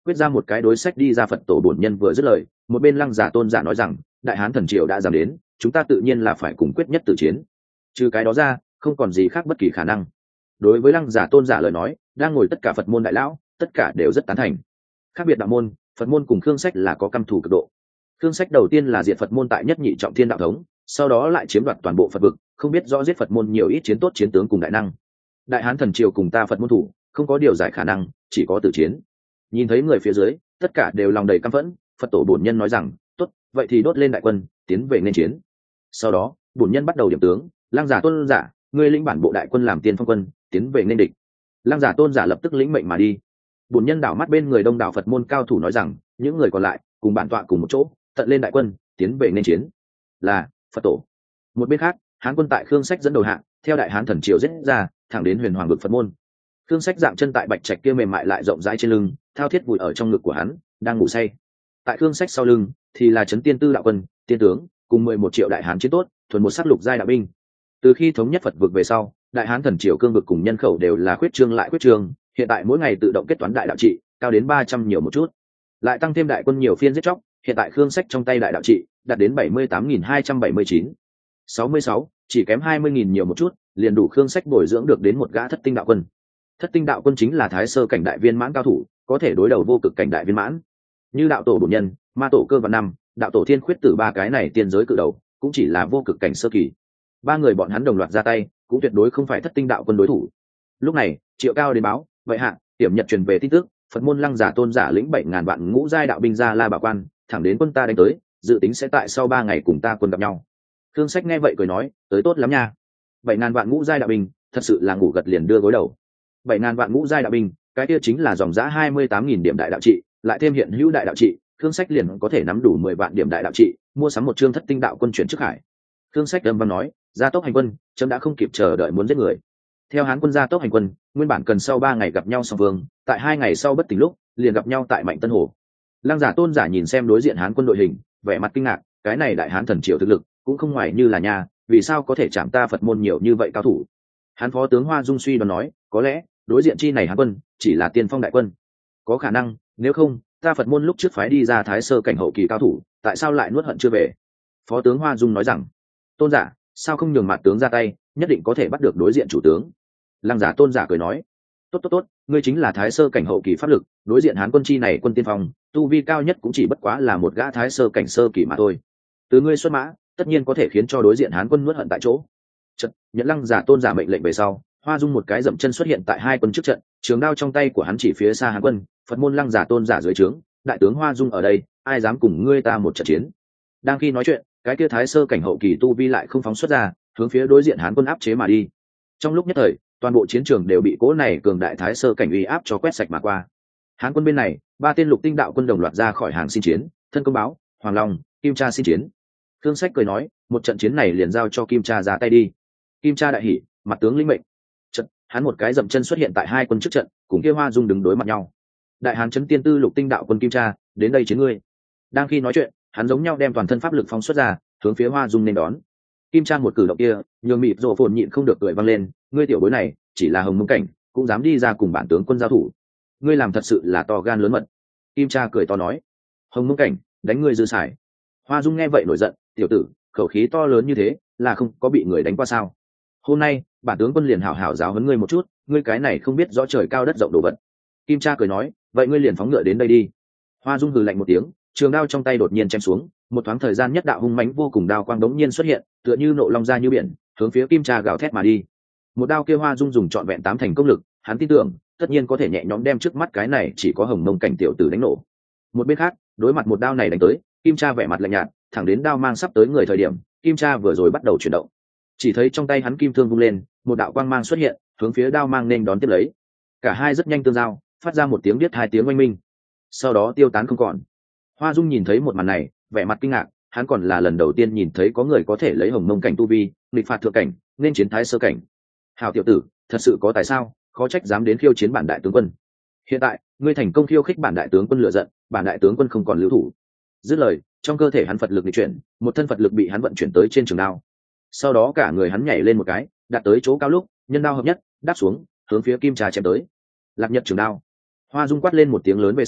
quyết ra một cái đối sách đi ra. Phật tổ bổn nhân vừa dứt lời, một bên Lăng Giả Tôn giả nói rằng đại hán thần triều đã giảm đến, chúng ta tự nhiên là phải cùng quyết nhất tử chiến, trừ cái đó ra không còn gì khác bất kỳ khả năng. Đối với Lăng Giả Tôn giả lời nói, đang ngồi tất cả Phật môn đại lão tất cả đều rất tán thành. Khác biệt đạo môn, Phật môn cùng Khương Sách là có căm thù cực độ. Khương Sách đầu tiên là diệt Phật môn tại nhất nhị trọng thiên đạo thống, sau đó lại chiếm đoạt toàn bộ Phật vực, không biết rõ giết Phật môn nhiều ít chiến tốt chiến tướng cùng đại năng. Đại hán thần triều cùng ta Phật môn thủ, không có điều giải khả năng, chỉ có tử chiến. Nhìn thấy người phía dưới tất cả đều lòng đầy căm phẫn, Phật tổ bổn nhân nói rằng tốt, vậy thì đốt lên đại quân tiến về nên chiến. Sau đó bổn nhân bắt đầu điểm tướng. Lăng Giả Tôn giả, ngươi lĩnh bản bộ đại quân làm tiên phong quân tiến về nên địch. Lăng Giả Tôn giả lập tức lĩnh mệnh mà đi. Bổn nhân đảo mắt bên người đông đảo Phật môn cao thủ nói rằng những người còn lại cùng bản tọa cùng một chỗ tận lên đại quân tiến về nên chiến. Là Phật tổ. Một bên khác, hán quân tại Khương Sách dẫn đầu hạng theo đại hán thần triều giết ra, thẳng đến huyền hoàng vực Phật môn. Khương Sách dạng chân tại bạch trạch kia mềm mại lại rộng rãi trên lưng, thao thiết vùi ở trong ngực của hắn đang ngủ say. Tại Khương Sách sau lưng thì là trấn tiên tư đạo quân, tiên tướng cùng mười một triệu đại hán chiến tốt, thuần một sắc lục giai đạo binh. Từ khi thống nhất Phật vực về sau, đại hán thần triều cương vực cùng nhân khẩu đều là khuyết trương lại khuyết trương, hiện tại mỗi ngày tự động kết toán đại đạo trị cao đến ba trăm nhiều một chút, lại tăng thêm đại quân nhiều phiên giết chóc, hiện tại Khương Sách trong tay đại đạo trị đạt đến bảy mươi tám nghìn hai trăm bảy mươi chín, sáu mươi sáu, chỉ kém hai mươi nghìn nhiều một chút, liền đủ Khương Sách bồi dưỡng được đến một gã thất tinh đạo quân. Thất tinh đạo quân chính là thái sơ cảnh đại viên mãn cao thủ, có thể đối đầu vô cực cảnh đại viên mãn. Như đạo tổ bổn nhân, ma tổ cơ và năm, đạo tổ thiên khuyết tử ba cái này tiên giới cự đầu, cũng chỉ là vô cực cảnh sơ kỳ. Ba người bọn hắn đồng loạt ra tay, cũng tuyệt đối không phải thất tinh đạo quân đối thủ. Lúc này, Triệu Cao đến báo, vậy hạ, Tiểm Nhật truyền về tin tức, Phật môn Lăng Giả Tôn giả lĩnh bảy ngàn vạn ngũ giai đạo binh ra La Bảo Quan, thẳng đến quân ta đánh tới, dự tính sẽ tại sau ba ngày cùng ta quân gặp nhau. Khương Sách nghe vậy cười nói, tới tốt lắm nha. Bảy ngàn vạn ngũ giai đạo binh, thật sự là ngủ gật liền đưa gối đầu. Bảy ngàn vạn ngũ giai đạo binh, cái kia chính là dòng giá hai mươi tám nghìn điểm đại đạo trị, lại thêm hiện hữu đại đạo trị, Khương Sách liền có thể nắm đủ mười vạn điểm đại đạo trị, mua sắm một chương thất tinh đạo quân chuyển chức hải. Khương Sách âm văn nói, gia tốc hành quân, chấm đã không kịp chờ đợi muốn giết người. Theo hán quân gia tốc hành quân, nguyên bản cần sau ba ngày gặp nhau song phương, tại hai ngày sau bất tỉnh lúc liền gặp nhau tại Mạnh Tân Hồ. Lăng Giả Tôn giả nhìn xem đối diện hán quân đội hình, vẻ mặt kinh ngạc, cái này đại hán thần triều thực lực cũng không ngoài như là nhà, vì sao có thể chạm ta Phật môn nhiều như vậy cao thủ. Hán phó tướng Hoa Dung suy đoán nói, có lẽ đối diện chi này hán quân chỉ là tiên phong đại quân, có khả năng, nếu không ta Phật môn lúc trước phái đi ra thái sơ cảnh hậu kỳ cao thủ, tại sao lại nuốt hận chưa về. Phó tướng Hoa Dung nói rằng, tôn giả sao không nhường mặt tướng ra tay, nhất định có thể bắt được đối diện chủ tướng. Lăng Giả Tôn giả cười nói, tốt tốt tốt, ngươi chính là thái sơ cảnh hậu kỳ pháp lực, đối diện hán quân chi này quân tiên phong, tu vi cao nhất cũng chỉ bất quá là một gã thái sơ cảnh sơ kỳ mà thôi. Từ ngươi xuất mã, tất nhiên có thể khiến cho đối diện hán quân nuốt hận tại chỗ. Chật, nhận Lăng Giả Tôn giả mệnh lệnh về sau, Hoa Dung một cái dậm chân xuất hiện tại hai quân trước trận, trường đao trong tay của hắn chỉ phía xa hán quân, Phật môn Lăng Giả Tôn giả dưới trướng, đại tướng Hoa Dung ở đây, ai dám cùng ngươi ta một trận chiến. Đang khi nói chuyện, cái kia thái sơ cảnh hậu kỳ tu vi lại không phóng xuất ra, hướng phía đối diện hán quân áp chế mà đi. Trong lúc nhất thời, toàn bộ chiến trường đều bị cỗ này cường đại thái sơ cảnh uy áp cho quét sạch mà qua. Hán quân bên này, ba tên lục tinh đạo quân đồng loạt ra khỏi hàng xin chiến, thân công báo, Hoàng Long, Kim Cha xin chiến. Khương Sách cười nói, một trận chiến này liền giao cho Kim Cha ra tay đi. Kim Cha đại hỉ, mặt tướng lĩnh mệnh. Trận, hắn một cái dậm chân xuất hiện tại hai quân trước trận, cùng kia Hoa Dung đứng đối mặt nhau. Đại hán chấn tiên tư lục tinh đạo quân Kim Cha, đến đây chiến ngươi. Đang khi nói chuyện, hắn giống nhau đem toàn thân pháp lực phóng xuất ra, hướng phía Hoa Dung nên đón. Kim Cha một cử động kia, nhường mịt rộ phồn nhịn không được cười vang lên, ngươi tiểu bối này chỉ là hồng mông cảnh, cũng dám đi ra cùng bản tướng quân giao thủ, ngươi làm thật sự là to gan lớn mật. Kim Cha cười to nói, hồng mông cảnh đánh ngươi dư xài. Hoa Dung nghe vậy nổi giận, tiểu tử khẩu khí to lớn như thế, là không có bị người đánh qua sao? Hôm nay bản tướng quân liền hảo hảo giáo huấn ngươi một chút, ngươi cái này không biết rõ trời cao đất rộng đồ vật. Kim Cha cười nói, vậy ngươi liền phóng ngựa đến đây đi. Hoa Dung hừ lạnh một tiếng, trường đao trong tay đột nhiên chém xuống, một thoáng thời gian nhất đạo hung mãnh vô cùng đao quang đống nhiên xuất hiện, tựa như nộ long ra như biển, hướng phía Kim Cha gào thét mà đi. Một đao kia Hoa Dung dùng trọn vẹn tám thành công lực, hắn tin tưởng tất nhiên có thể nhẹ nhõm đem trước mắt cái này chỉ có hồng mông cảnh tiểu tử đánh nổ. Một bên khác, đối mặt một đao này đánh tới, Kim Cha vẻ mặt lạnh nhạt, thẳng đến đao mang sắp tới người thời điểm, Kim Cha vừa rồi bắt đầu chuyển động, chỉ thấy trong tay hắn kim thương vung lên, một đạo quang mang xuất hiện, hướng phía đao mang nên đón tiếp lấy. Cả hai rất nhanh tương giao, phát ra một tiếng biết hai tiếng oanh minh, sau đó tiêu tán không còn. Hoa Dung nhìn thấy một màn này, vẻ mặt kinh ngạc, hắn còn là lần đầu tiên nhìn thấy có người có thể lấy hồng mông cảnh tu vi nghịch phạt thượng cảnh nên chiến thái sơ cảnh. Hào tiểu tử, thật sự có tài sao, khó trách dám đến khiêu chiến bản đại tướng quân. Hiện tại ngươi thành công khiêu khích bản đại tướng quân lựa giận, bản đại tướng quân không còn lưu thủ. Dứt lời, trong cơ thể hắn Phật lực di chuyển, một thân Phật lực bị hắn vận chuyển tới trên trường đao. Sau đó cả người hắn nhảy lên một cái, đạt tới chỗ cao lúc, nhân đao hợp nhất, đáp xuống, hướng phía Kim Cha chém tới. Lạc Nhật trường đao. Hoa Dung quát lên một tiếng lớn về sau,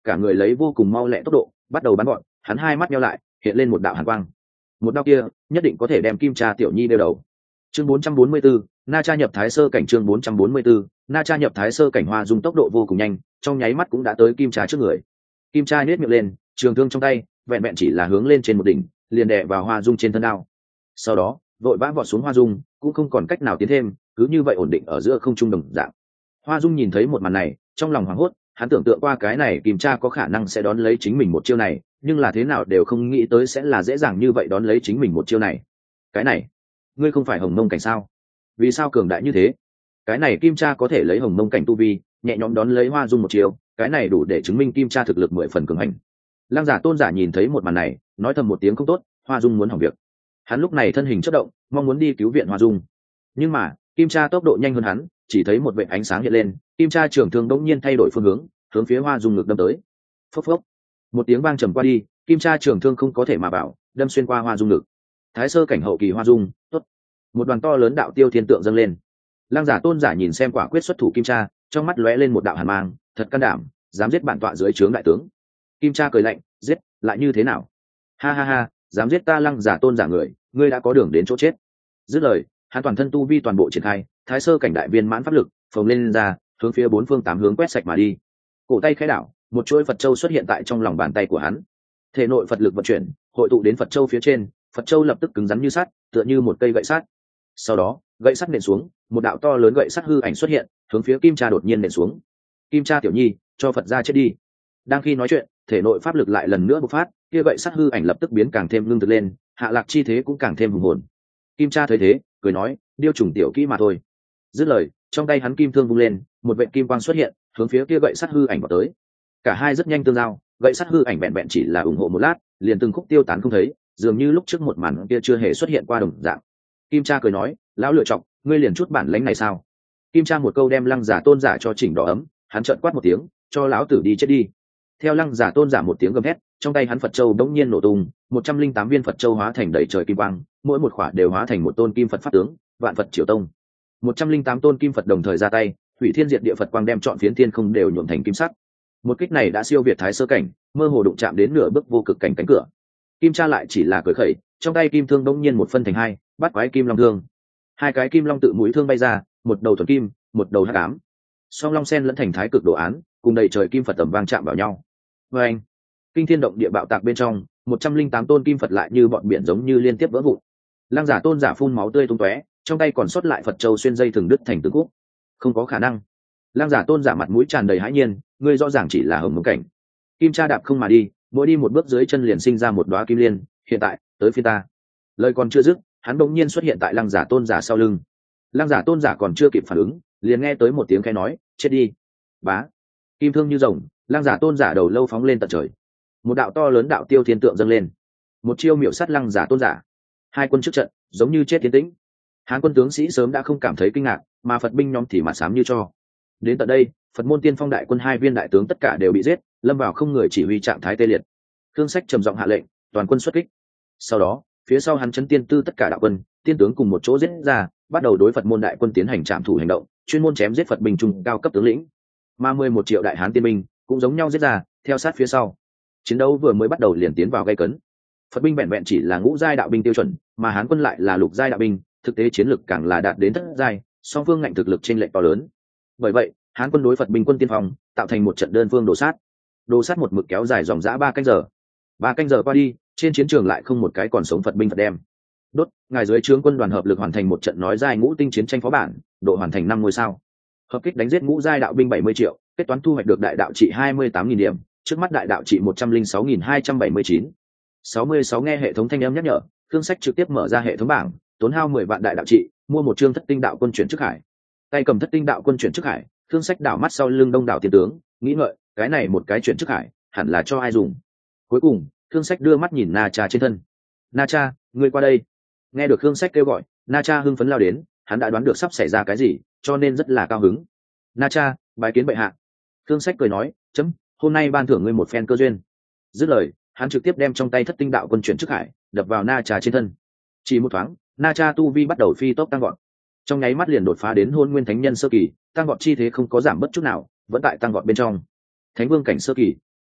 cả người lấy vô cùng mau lẹ tốc độ bắt đầu bắn gọn, hắn hai mắt nheo lại hiện lên một đạo hàn quang. Một đao kia nhất định có thể đem Kim Cha tiểu nhi đeo đầu. Chương bốn trăm bốn mươi bốn, Na Cha nhập thái sơ cảnh. Chương bốn trăm bốn mươi bốn, Na Cha nhập thái sơ cảnh. Hoa Dung tốc độ vô cùng nhanh, trong nháy mắt cũng đã tới Kim Cha trước người. Kim Cha nhếch miệng lên, trường thương trong tay vẹn vẹn chỉ là hướng lên trên một đỉnh, liền đè vào Hoa Dung trên thân đao. Sau đó vội vã vọt xuống Hoa Dung, cũng không còn cách nào tiến thêm, cứ như vậy ổn định ở giữa không trung đồng dạng. Hoa Dung nhìn thấy một màn này, trong lòng hoảng hốt, hắn tưởng tượng qua cái này Kim Cha có khả năng sẽ đón lấy chính mình một chiêu này, nhưng là thế nào đều không nghĩ tới sẽ là dễ dàng như vậy đón lấy chính mình một chiêu này. Cái này, ngươi không phải Hồng Mông cảnh sao? Vì sao cường đại như thế? Cái này Kim Cha có thể lấy Hồng Mông cảnh tu vi, nhẹ nhõm đón lấy Hoa Dung một chiêu, cái này đủ để chứng minh Kim Cha thực lực mười phần cường hành. Lăng Giả Tôn giả nhìn thấy một màn này, nói thầm một tiếng không tốt, Hoa Dung muốn hỏng việc. Hắn lúc này thân hình chớp động, mong muốn đi cứu viện Hoa Dung. Nhưng mà, Kim Cha tốc độ nhanh hơn hắn, chỉ thấy một vệt ánh sáng hiện lên, Kim Cha trường thương đống nhiên thay đổi phương hướng, hướng phía Hoa Dung ngực đâm tới. Phốc phốc. Một tiếng vang trầm qua đi, Kim Cha trường thương không có thể mà bảo, đâm xuyên qua Hoa Dung ngực. Thái sơ cảnh hậu kỳ Hoa Dung, tốt. Một đoàn to lớn đạo tiêu thiên tượng dâng lên. Lăng Giả Tôn giả nhìn xem quả quyết xuất thủ Kim Cha, trong mắt lóe lên một đạo hàn mang, thật can đảm, dám giết bản tọa dưới trướng đại tướng. Kim Cha cười lạnh, giết, lại như thế nào? Ha ha ha, dám giết ta Lăng Giả Tôn giả người, ngươi đã có đường đến chỗ chết. Dứt lời, hắn toàn thân tu vi toàn bộ triển khai, thái sơ cảnh đại viên mãn pháp lực phồng lên, lên ra, hướng phía bốn phương tám hướng quét sạch mà đi. Cổ tay khẽ đảo, một chuỗi Phật châu xuất hiện tại trong lòng bàn tay của hắn. Thể nội Phật lực vận chuyển, hội tụ đến Phật châu phía trên, Phật châu lập tức cứng rắn như sắt, tựa như một cây gậy sắt. Sau đó, gậy sắt nện xuống, một đạo to lớn gậy sắt hư ảnh xuất hiện, hướng phía Kim Cha đột nhiên nện xuống. Kim Cha tiểu nhi, cho Phật ra chết đi. Đang khi nói chuyện, thể nội pháp lực lại lần nữa bộc phát, kia gậy sắt hư ảnh lập tức biến càng thêm lương thực lên, hạ lạc chi thế cũng càng thêm hùng hồn. Kim Cha thấy thế, cười nói, điêu trùng tiểu kỹ mà thôi. Dứt lời, trong tay hắn kim thương vung lên, một vệt kim quang xuất hiện, hướng phía kia gậy sắt hư ảnh vào tới. Cả hai rất nhanh tương giao, gậy sắt hư ảnh vẹn vẹn chỉ là ủng hộ một lát, liền từng khúc tiêu tán không thấy, dường như lúc trước một màn kia chưa hề xuất hiện qua đồng dạng. Kim Cha cười nói, lão lựa chọc, ngươi liền chút bản lãnh này sao? Kim Cha một câu đem Lăng Giả Tôn giả cho chỉnh đỏ ấm, hắn trợn quát một tiếng, cho lão tử đi chết đi. Theo Lăng Giả Tôn giả một tiếng gầm hét, trong tay hắn Phật châu đống nhiên nổ tung, một trăm linh tám viên Phật châu hóa thành đầy trời kim quang, mỗi một khỏa đều hóa thành một tôn kim Phật pháp tướng, vạn Phật triều tông. một trăm linh tám tôn kim Phật đồng thời ra tay, hủy thiên diệt địa Phật quang đem trọn phiến thiên không đều nhuộm thành kim sắc. Một kích này đã siêu việt thái sơ cảnh, mơ hồ đụng chạm đến nửa bước vô cực cảnh cánh cửa. Kim Cha lại chỉ là cười khẩy, trong tay kim thương đống nhiên một phân thành hai, bắt quái kim long thương. Hai cái kim long tự mũi thương bay ra, một đầu thuần kim, một đầu hắc ám. Song long sen lẫn thành thái cực đồ án, cùng đầy trời kim Phật tầm vang chạm vào nhau. Và anh, kinh thiên động địa bạo tạc bên trong, một trăm linh tám tôn kim Phật lại như bọn biển giống như liên tiếp vỡ vụn. Lăng Giả Tôn giả phun máu tươi tung tóe, trong tay còn sót lại Phật châu xuyên dây thừng đứt thành từng khúc. Không có khả năng. Lăng Giả Tôn giả mặt mũi tràn đầy hãi nhiên, ngươi rõ ràng chỉ là Hồng Mông cảnh. Kim Cha đạp không mà đi, mỗi đi một bước dưới chân liền sinh ra một đóa kim liên, hiện tại, tới phía ta. Lời còn chưa dứt, hắn bỗng nhiên xuất hiện tại Lăng Giả Tôn giả sau lưng. Lăng Giả Tôn giả còn chưa kịp phản ứng, liền nghe tới một tiếng khẽ nói, chết đi. Bá. Kim thương như rồng, Lăng Giả Tôn giả đầu lâu phóng lên tận trời. Một đạo to lớn đạo tiêu thiên tượng dâng lên. Một chiêu miểu sát Lăng Giả Tôn giả. Hai quân trước trận, giống như chết tiến tĩnh. Hán quân tướng sĩ sớm đã không cảm thấy kinh ngạc, mà Phật binh nhóm thì mặt xám như cho. Đến tận đây, Phật môn Tiên Phong đại quân hai viên đại tướng tất cả đều bị giết, lâm vào không người chỉ huy trạng thái tê liệt. Khương Sách trầm giọng hạ lệnh, toàn quân xuất kích. Sau đó, phía sau hắn chấn tiên tư tất cả đạo quân, tiên tướng cùng một chỗ giết ra, bắt đầu đối Phật môn đại quân tiến hành trảm thủ hành động, chuyên môn chém giết Phật binh trung cao cấp tướng lĩnh. Mà mười một triệu đại hán tiên binh cũng giống nhau giết ra, theo sát phía sau. Chiến đấu vừa mới bắt đầu liền tiến vào gay cấn. Phật binh vẹn vẹn chỉ là ngũ giai đạo binh tiêu chuẩn, mà Hán quân lại là lục giai đạo binh, thực tế chiến lực càng là đạt đến thất giai, song phương ngạnh thực lực trên lệch to lớn. Bởi vậy, Hán quân đối Phật binh quân tiên phong, tạo thành một trận đơn phương đồ sát. Đồ sát một mực kéo dài dòng dã ba canh giờ. Ba canh giờ qua đi, trên chiến trường lại không một cái còn sống Phật binh Phật đem. Đốt, ngài dưới trướng quân đoàn hợp lực hoàn thành một trận nói giai ngũ tinh chiến tranh phó bản, độ hoàn thành năm ngôi sao. Hợp kích đánh giết ngũ giai đạo binh bảy mươi triệu, kết toán thu hoạch được đại đạo trị hai mươi tám nghìn điểm, trước mắt đại đạo trị một trăm linh sáu nghìn hai trăm bảy mươi chín. sáu mươi sáu nghe hệ thống thanh âm nhắc nhở, Thương Sách trực tiếp mở ra hệ thống bảng, tốn hao mười vạn đại đạo trị, mua một chương thất tinh đạo quân chuyển chức hải. Tay cầm thất tinh đạo quân chuyển chức hải, Thương Sách đảo mắt sau lưng đông đảo tiền tướng, nghĩ ngợi, cái này một cái chuyển chức hải, hẳn là cho ai dùng. Cuối cùng, Thương Sách đưa mắt nhìn Na Cha trên thân. Na Cha, ngươi qua đây. Nghe được Thương Sách kêu gọi, Na Cha hưng phấn lao đến, hắn đã đoán được sắp xảy ra cái gì, cho nên rất là cao hứng. Na Cha, bái kiến bệ hạ. Thương Sách cười nói, chấm, hôm nay ban thưởng ngươi một phen cơ duyên. Dứt lời, hắn trực tiếp đem trong tay thất tinh đạo quân chuyển chức hải đập vào Na Cha trên thân. Chỉ một thoáng, Na Cha tu vi bắt đầu phi tốc tăng vọt, trong nháy mắt liền đột phá đến hôn nguyên thánh nhân sơ kỳ, tăng vọt chi thế không có giảm bất chút nào, vẫn tại tăng vọt bên trong. Thánh vương cảnh sơ kỳ,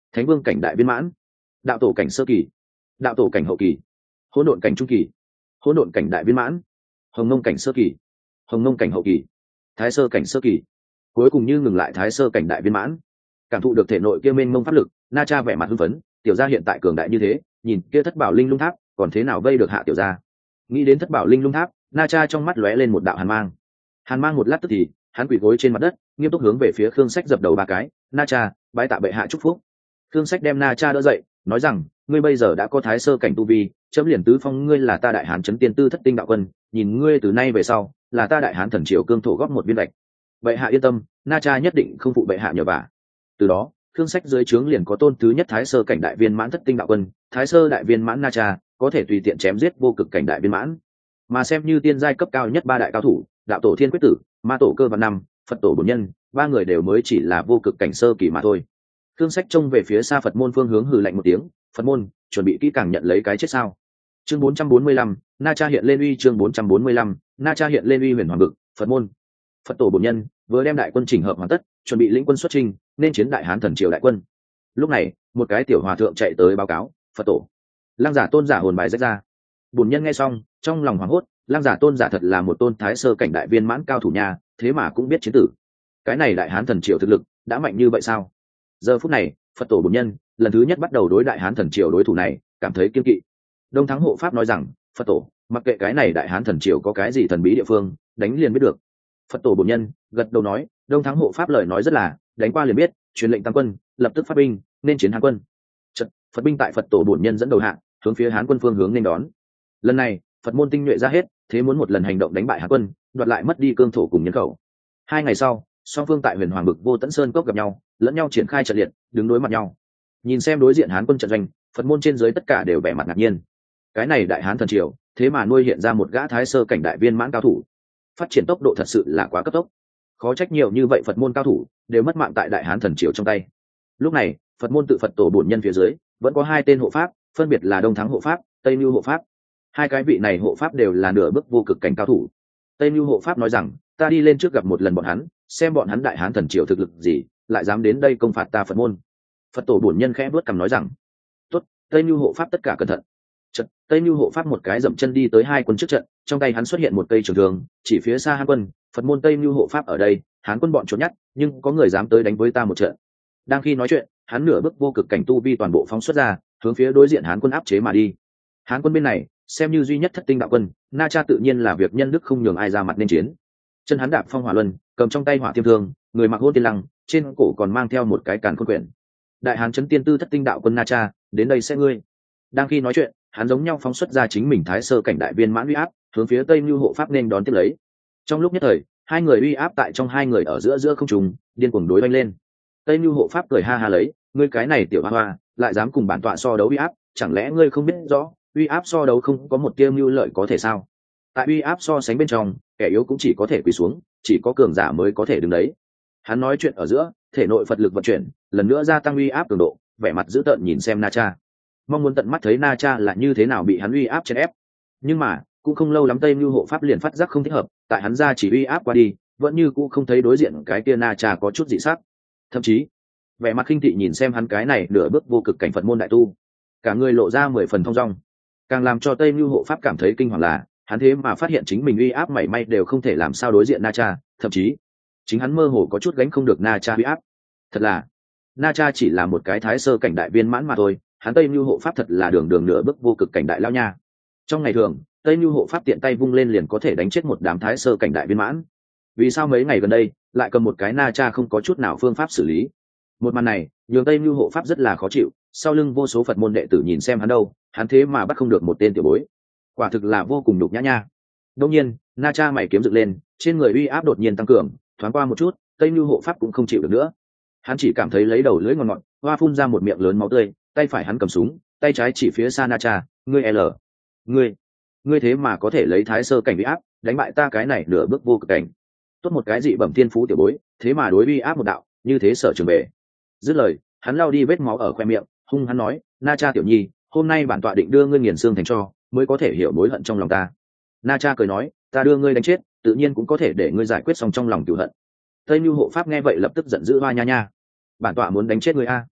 thánh vương cảnh đại viên mãn, đạo tổ cảnh sơ kỳ, đạo tổ cảnh hậu kỳ, hỗn độn cảnh trung kỳ, hỗn độn cảnh đại viên mãn, hồng nông cảnh sơ kỳ, hồng nông cảnh hậu kỳ, thái sơ cảnh sơ kỳ, cuối cùng như ngừng lại thái sơ cảnh đại viên mãn. Cảm thụ được thể nội kia mênh mông pháp lực, Na Cha vẻ mặt hưng phấn, tiểu gia hiện tại cường đại như thế, nhìn kia thất bảo linh lung tháp còn thế nào vây được hạ tiểu gia. Nghĩ đến thất bảo linh lung tháp, Na Cha trong mắt lóe lên một đạo hàn mang. Hàn mang một lát tức thì hắn quỳ gối trên mặt đất, nghiêm túc hướng về phía Khương Sách dập đầu ba cái. Na Cha, bái tạ bệ hạ chúc phúc. Khương Sách đem Na Cha đỡ dậy, nói rằng, ngươi bây giờ đã có thái sơ cảnh tu vi, chấm liền tứ phong ngươi là ta đại hán chấn tiên tư thất tinh đạo quân, nhìn ngươi từ nay về sau là ta đại hán thần triều cương thổ góp một viên lệch. Bệ hạ yên tâm, Na Cha nhất định không phụ bệ hạ nhờ vả. Từ đó Khương Sách dưới trướng liền có tôn thứ nhất thái sơ cảnh đại viên mãn thất tinh đạo quân, thái sơ đại viên mãn Na Cha có thể tùy tiện chém giết vô cực cảnh đại viên mãn, mà xem như tiên giai cấp cao nhất ba đại cao thủ, đạo tổ thiên quyết tử, ma tổ cơ văn năm, phật tổ bổn nhân, ba người đều mới chỉ là vô cực cảnh sơ kỳ mà thôi. Khương Sách trông về phía xa Phật môn phương hướng hừ lạnh một tiếng, Phật môn chuẩn bị kỹ càng nhận lấy cái chết sao? Chương bốn trăm bốn mươi lăm, Na Cha hiện lên uy. Chương bốn trăm bốn mươi lăm, Na Cha hiện lên uy. Huyền Hoàng Vực, Phật môn. Phật tổ bổn nhân vừa đem đại quân chỉnh hợp hoàn tất, chuẩn bị lĩnh quân xuất chinh, nên chiến đại hán thần triều đại quân. Lúc này một cái tiểu hòa thượng chạy tới báo cáo, Phật tổ, Lăng Giả Tôn giả hồn bài rách ra. Bổn nhân nghe xong trong lòng hoảng hốt, Lăng Giả Tôn giả thật là một tôn thái sơ cảnh đại viên mãn cao thủ nhà, thế mà cũng biết chiến tử. Cái này đại hán thần triều thực lực đã mạnh như vậy sao? Giờ phút này Phật tổ bổn nhân lần thứ nhất bắt đầu đối đại hán thần triều đối thủ này cảm thấy kiên kỵ. Đông Thắng hộ pháp nói rằng, Phật tổ, mặc kệ cái này đại hán thần triều có cái gì thần bí địa phương, đánh liền biết được. Phật tổ bổn nhân gật đầu nói, Đông Thắng hộ pháp lời nói rất là, đánh qua liền biết, truyền lệnh tăng quân, lập tức phát binh, nên chiến Hán quân. Chợt, Phật binh tại Phật tổ bổn nhân dẫn đầu hạ, hướng phía Hán quân phương hướng nên đón. Lần này Phật môn tinh nhuệ ra hết, thế muốn một lần hành động đánh bại Hán quân, đoạt lại mất đi cương thổ cùng nhân khẩu. Hai ngày sau, song phương tại Huyền Hoàng Vực Vô Tẫn Sơn cốc gặp nhau, lẫn nhau triển khai trận liệt, đứng đối mặt nhau. Nhìn xem đối diện Hán quân trận doanh, Phật môn trên dưới tất cả đều vẻ mặt ngạc nhiên. Cái này đại hán thần triều, thế mà nuôi hiện ra một gã thái sơ cảnh đại viên mãn cao thủ, phát triển tốc độ thật sự là quá cấp tốc. Khó trách nhiều như vậy Phật môn cao thủ đều mất mạng tại đại hán thần triều trong tay. Lúc này Phật môn tự Phật tổ bổn nhân phía dưới vẫn có hai tên hộ pháp, phân biệt là Đông Thắng hộ pháp, Tây Nưu hộ pháp. Hai cái vị này hộ pháp đều là nửa bước vô cực cảnh cao thủ. Tây Nưu hộ pháp nói rằng, ta đi lên trước gặp một lần bọn hắn, xem bọn hắn đại hán thần triều thực lực gì, lại dám đến đây công phạt ta Phật môn. Phật tổ bổn nhân khẽ bước cằm nói rằng, tốt. Tây Nưu hộ pháp tất cả cẩn thận. Trận, Tây Nưu hộ pháp một cái dậm chân đi tới hai quân trước trận, trong tay hắn xuất hiện một cây trường thương, chỉ phía xa Hán quân. Phật môn Tây Nưu hộ pháp ở đây, Hán quân bọn trốn nhát, nhưng có người dám tới đánh với ta một trận. Đang khi nói chuyện, hắn nửa bước vô cực cảnh tu vi toàn bộ phóng xuất ra, hướng phía đối diện Hán quân áp chế mà đi. Hán quân bên này, xem như duy nhất thất tinh đạo quân, Na Cha tự nhiên là việc nhân đức không nhường ai ra mặt nên chiến. Chân hắn đạp phong hỏa luân, cầm trong tay hỏa thiêm thương, người mặc hôn tiên lăng, trên cổ còn mang theo một cái càn khôn quyển. Đại hán chấn tiên tư thất tinh đạo quân Na Cha, đến đây sẽ ngươi. Đang khi nói chuyện, hắn giống nhau phóng xuất ra chính mình thái sơ cảnh đại viên mãn uy áp, hướng phía Tây Nưu hộ pháp nên đón tiếp lấy. Trong lúc nhất thời, hai người uy áp tại trong hai người ở giữa giữa không trung, điên cuồng đối oanh lên. Tây Nưu hộ pháp cười ha ha lấy, ngươi cái này tiểu hoa hoa, lại dám cùng bản tọa so đấu uy áp, chẳng lẽ ngươi không biết rõ, uy áp so đấu không có một tia mưu lợi có thể sao? Tại uy áp so sánh bên trong, kẻ yếu cũng chỉ có thể quỳ xuống, chỉ có cường giả mới có thể đứng đấy. Hắn nói chuyện ở giữa, thể nội Phật lực vận chuyển, lần nữa gia tăng uy áp cường độ, vẻ mặt dữ tợn nhìn xem Na Cha, mong muốn tận mắt thấy Na Cha là như thế nào bị hắn uy áp chèn ép. Nhưng mà cũng không lâu lắm Tây Nưu hộ pháp liền phát giác không thích hợp, tại hắn ra chỉ uy áp qua đi, vẫn như cũ không thấy đối diện cái kia Na Cha có chút dị sắc, thậm chí vẻ mặt khinh thị nhìn xem hắn cái này nửa bước vô cực cảnh Phật môn đại tu, cả người lộ ra mười phần thong dong. Càng làm cho Tây Nưu hộ pháp cảm thấy kinh hoàng là, hắn thế mà phát hiện chính mình uy áp mảy may đều không thể làm sao đối diện Na Cha, thậm chí chính hắn mơ hồ có chút gánh không được Na Cha uy áp. Thật là, Na Cha chỉ là một cái thái sơ cảnh đại viên mãn mà thôi, hắn Tây Nưu hộ pháp thật là đường đường nửa bước vô cực cảnh đại lao nha. Trong ngày thường, Tây Nưu hộ pháp tiện tay vung lên liền có thể đánh chết một đám thái sơ cảnh đại viên mãn. Vì sao mấy ngày gần đây lại cầm một cái Na Cha không có chút nào phương pháp xử lý? Một màn này nhường Tây Nưu hộ pháp rất là khó chịu, sau lưng vô số Phật môn đệ tử nhìn xem hắn đâu, hắn thế mà bắt không được một tên tiểu bối, quả thực là vô cùng nhục nhã nha. Đương nhiên, Na Cha mày kiếm dựng lên, trên người uy áp đột nhiên tăng cường, thoáng qua một chút, Tây Nưu hộ pháp cũng không chịu được nữa. Hắn chỉ cảm thấy lấy đầu lưỡi ngọt ngọt, hoa phun ra một miệng lớn máu tươi, tay phải hắn cầm súng, tay trái chỉ phía xa Na Cha, ngươi L, ngươi, ngươi thế mà có thể lấy thái sơ cảnh uy áp đánh bại ta cái này nửa bước vô cực cảnh. Tốt một cái dị bẩm thiên phú tiểu bối, thế mà đối uy áp một đạo, như thế sở trường bề. Dứt lời, hắn lau đi vết máu ở khoe miệng, hung hắn nói, Na Cha tiểu nhi, hôm nay bản tọa định đưa ngươi nghiền xương thành tro, mới có thể hiểu mối hận trong lòng ta. Na Cha cười nói, ta đưa ngươi đánh chết, tự nhiên cũng có thể để ngươi giải quyết xong trong lòng cửu hận. Tây Nưu hộ pháp nghe vậy lập tức giận dữ, hoa nha nha, bản tọa muốn đánh chết ngươi a.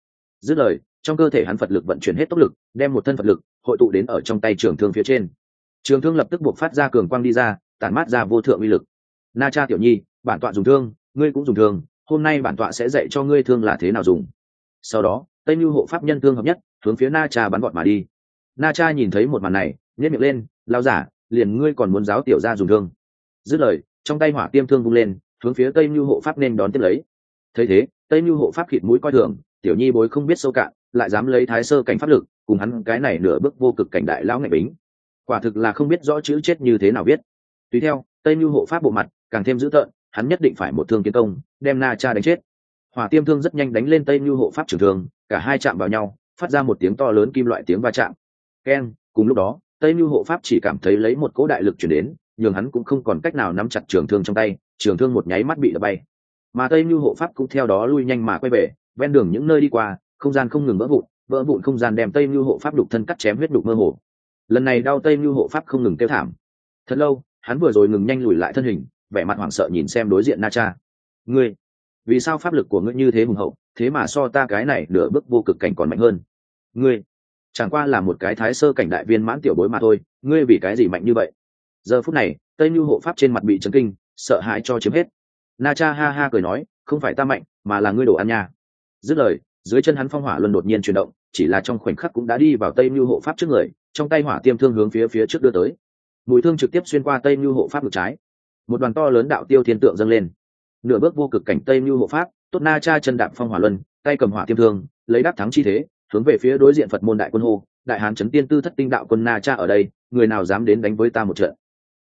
Dứt lời, trong cơ thể hắn Phật lực vận chuyển hết tốc lực, đem một thân Phật lực hội tụ đến ở trong tay trường thương phía trên. Trường thương lập tức buộc phát ra cường quang đi ra, tản mát ra vô thượng uy lực. Na Cha tiểu nhi, bản tọa dùng thương, ngươi cũng dùng thương, hôm nay bản tọa sẽ dạy cho ngươi thương là thế nào dùng. Sau đó, Tây Nưu hộ pháp nhân thương hợp nhất, hướng phía Na Cha bắn gọn mà đi. Na Cha nhìn thấy một màn này, nhếch miệng lên, lao giả, liền ngươi còn muốn giáo tiểu gia dùng thương. Dứt lời, trong tay hỏa tiêm thương vung lên, hướng phía Tây Nưu hộ pháp nên đón tiếp lấy. Thấy thế, Tây Nưu hộ pháp khịt mũi coi thường, tiểu nhi bối không biết sâu cạn, lại dám lấy thái sơ cảnh pháp lực, cùng hắn cái này nửa bước vô cực cảnh đại lão ngạch bính. Quả thực là không biết rõ chữ chết như thế nào viết. Tùy theo, Tây Nưu hộ pháp bộ mặt càng thêm dữ tợn, hắn nhất định phải một thương tiến công, đem Na Cha đánh chết. Hỏa tiêm thương rất nhanh đánh lên Tây Nưu hộ pháp trường thương, cả hai chạm vào nhau, phát ra một tiếng to lớn kim loại tiếng va chạm. Keng, cùng lúc đó, Tây Nưu hộ pháp chỉ cảm thấy lấy một cỗ đại lực truyền đến, nhường hắn cũng không còn cách nào nắm chặt trường thương trong tay, trường thương một nháy mắt bị đập bay. Mà Tây Nưu hộ pháp cũng theo đó lui nhanh mà quay về, ven đường những nơi đi qua, không gian không ngừng vỡ vụn, vỡ vụn không gian đem Tây Nưu hộ pháp đục thân cắt chém huyết đục mơ hồ. Lần này đau Tây Nưu hộ pháp không ngừng kêu thảm. Thật lâu, hắn vừa rồi ngừng nhanh lùi lại thân hình, vẻ mặt hoảng sợ nhìn xem đối diện Na Cha. Ngươi, vì sao pháp lực của ngươi như thế hùng hậu, thế mà so ta cái này nửa bước vô cực cảnh còn mạnh hơn? Ngươi, chẳng qua là một cái thái sơ cảnh đại viên mãn tiểu bối mà thôi, ngươi vì cái gì mạnh như vậy? Giờ phút này, Tây Nưu hộ pháp trên mặt bị chấn kinh, sợ hãi cho chiếm hết. Na Cha ha ha cười nói, không phải ta mạnh, mà là ngươi đồ ăn nha. Dứt lời, dưới chân hắn phong hỏa luân đột nhiên chuyển động, chỉ là trong khoảnh khắc cũng đã đi vào Tây Nưu hộ pháp trước người, trong tay hỏa tiêm thương hướng phía phía trước đưa tới. Mũi thương trực tiếp xuyên qua Tây Nưu hộ pháp ngực trái. Một đoàn to lớn đạo tiêu thiên tượng dâng lên. Nửa bước vô cực cảnh Tây Nưu hộ pháp, tốt Na Cha chân đạp phong hỏa luân, tay cầm hỏa tiêm thương, lấy đáp thắng chi thế, hướng về phía đối diện Phật môn đại quân hô, đại hán chấn tiên tư thất tinh đạo quân Na Cha ở đây, người nào dám đến đánh với ta một trận?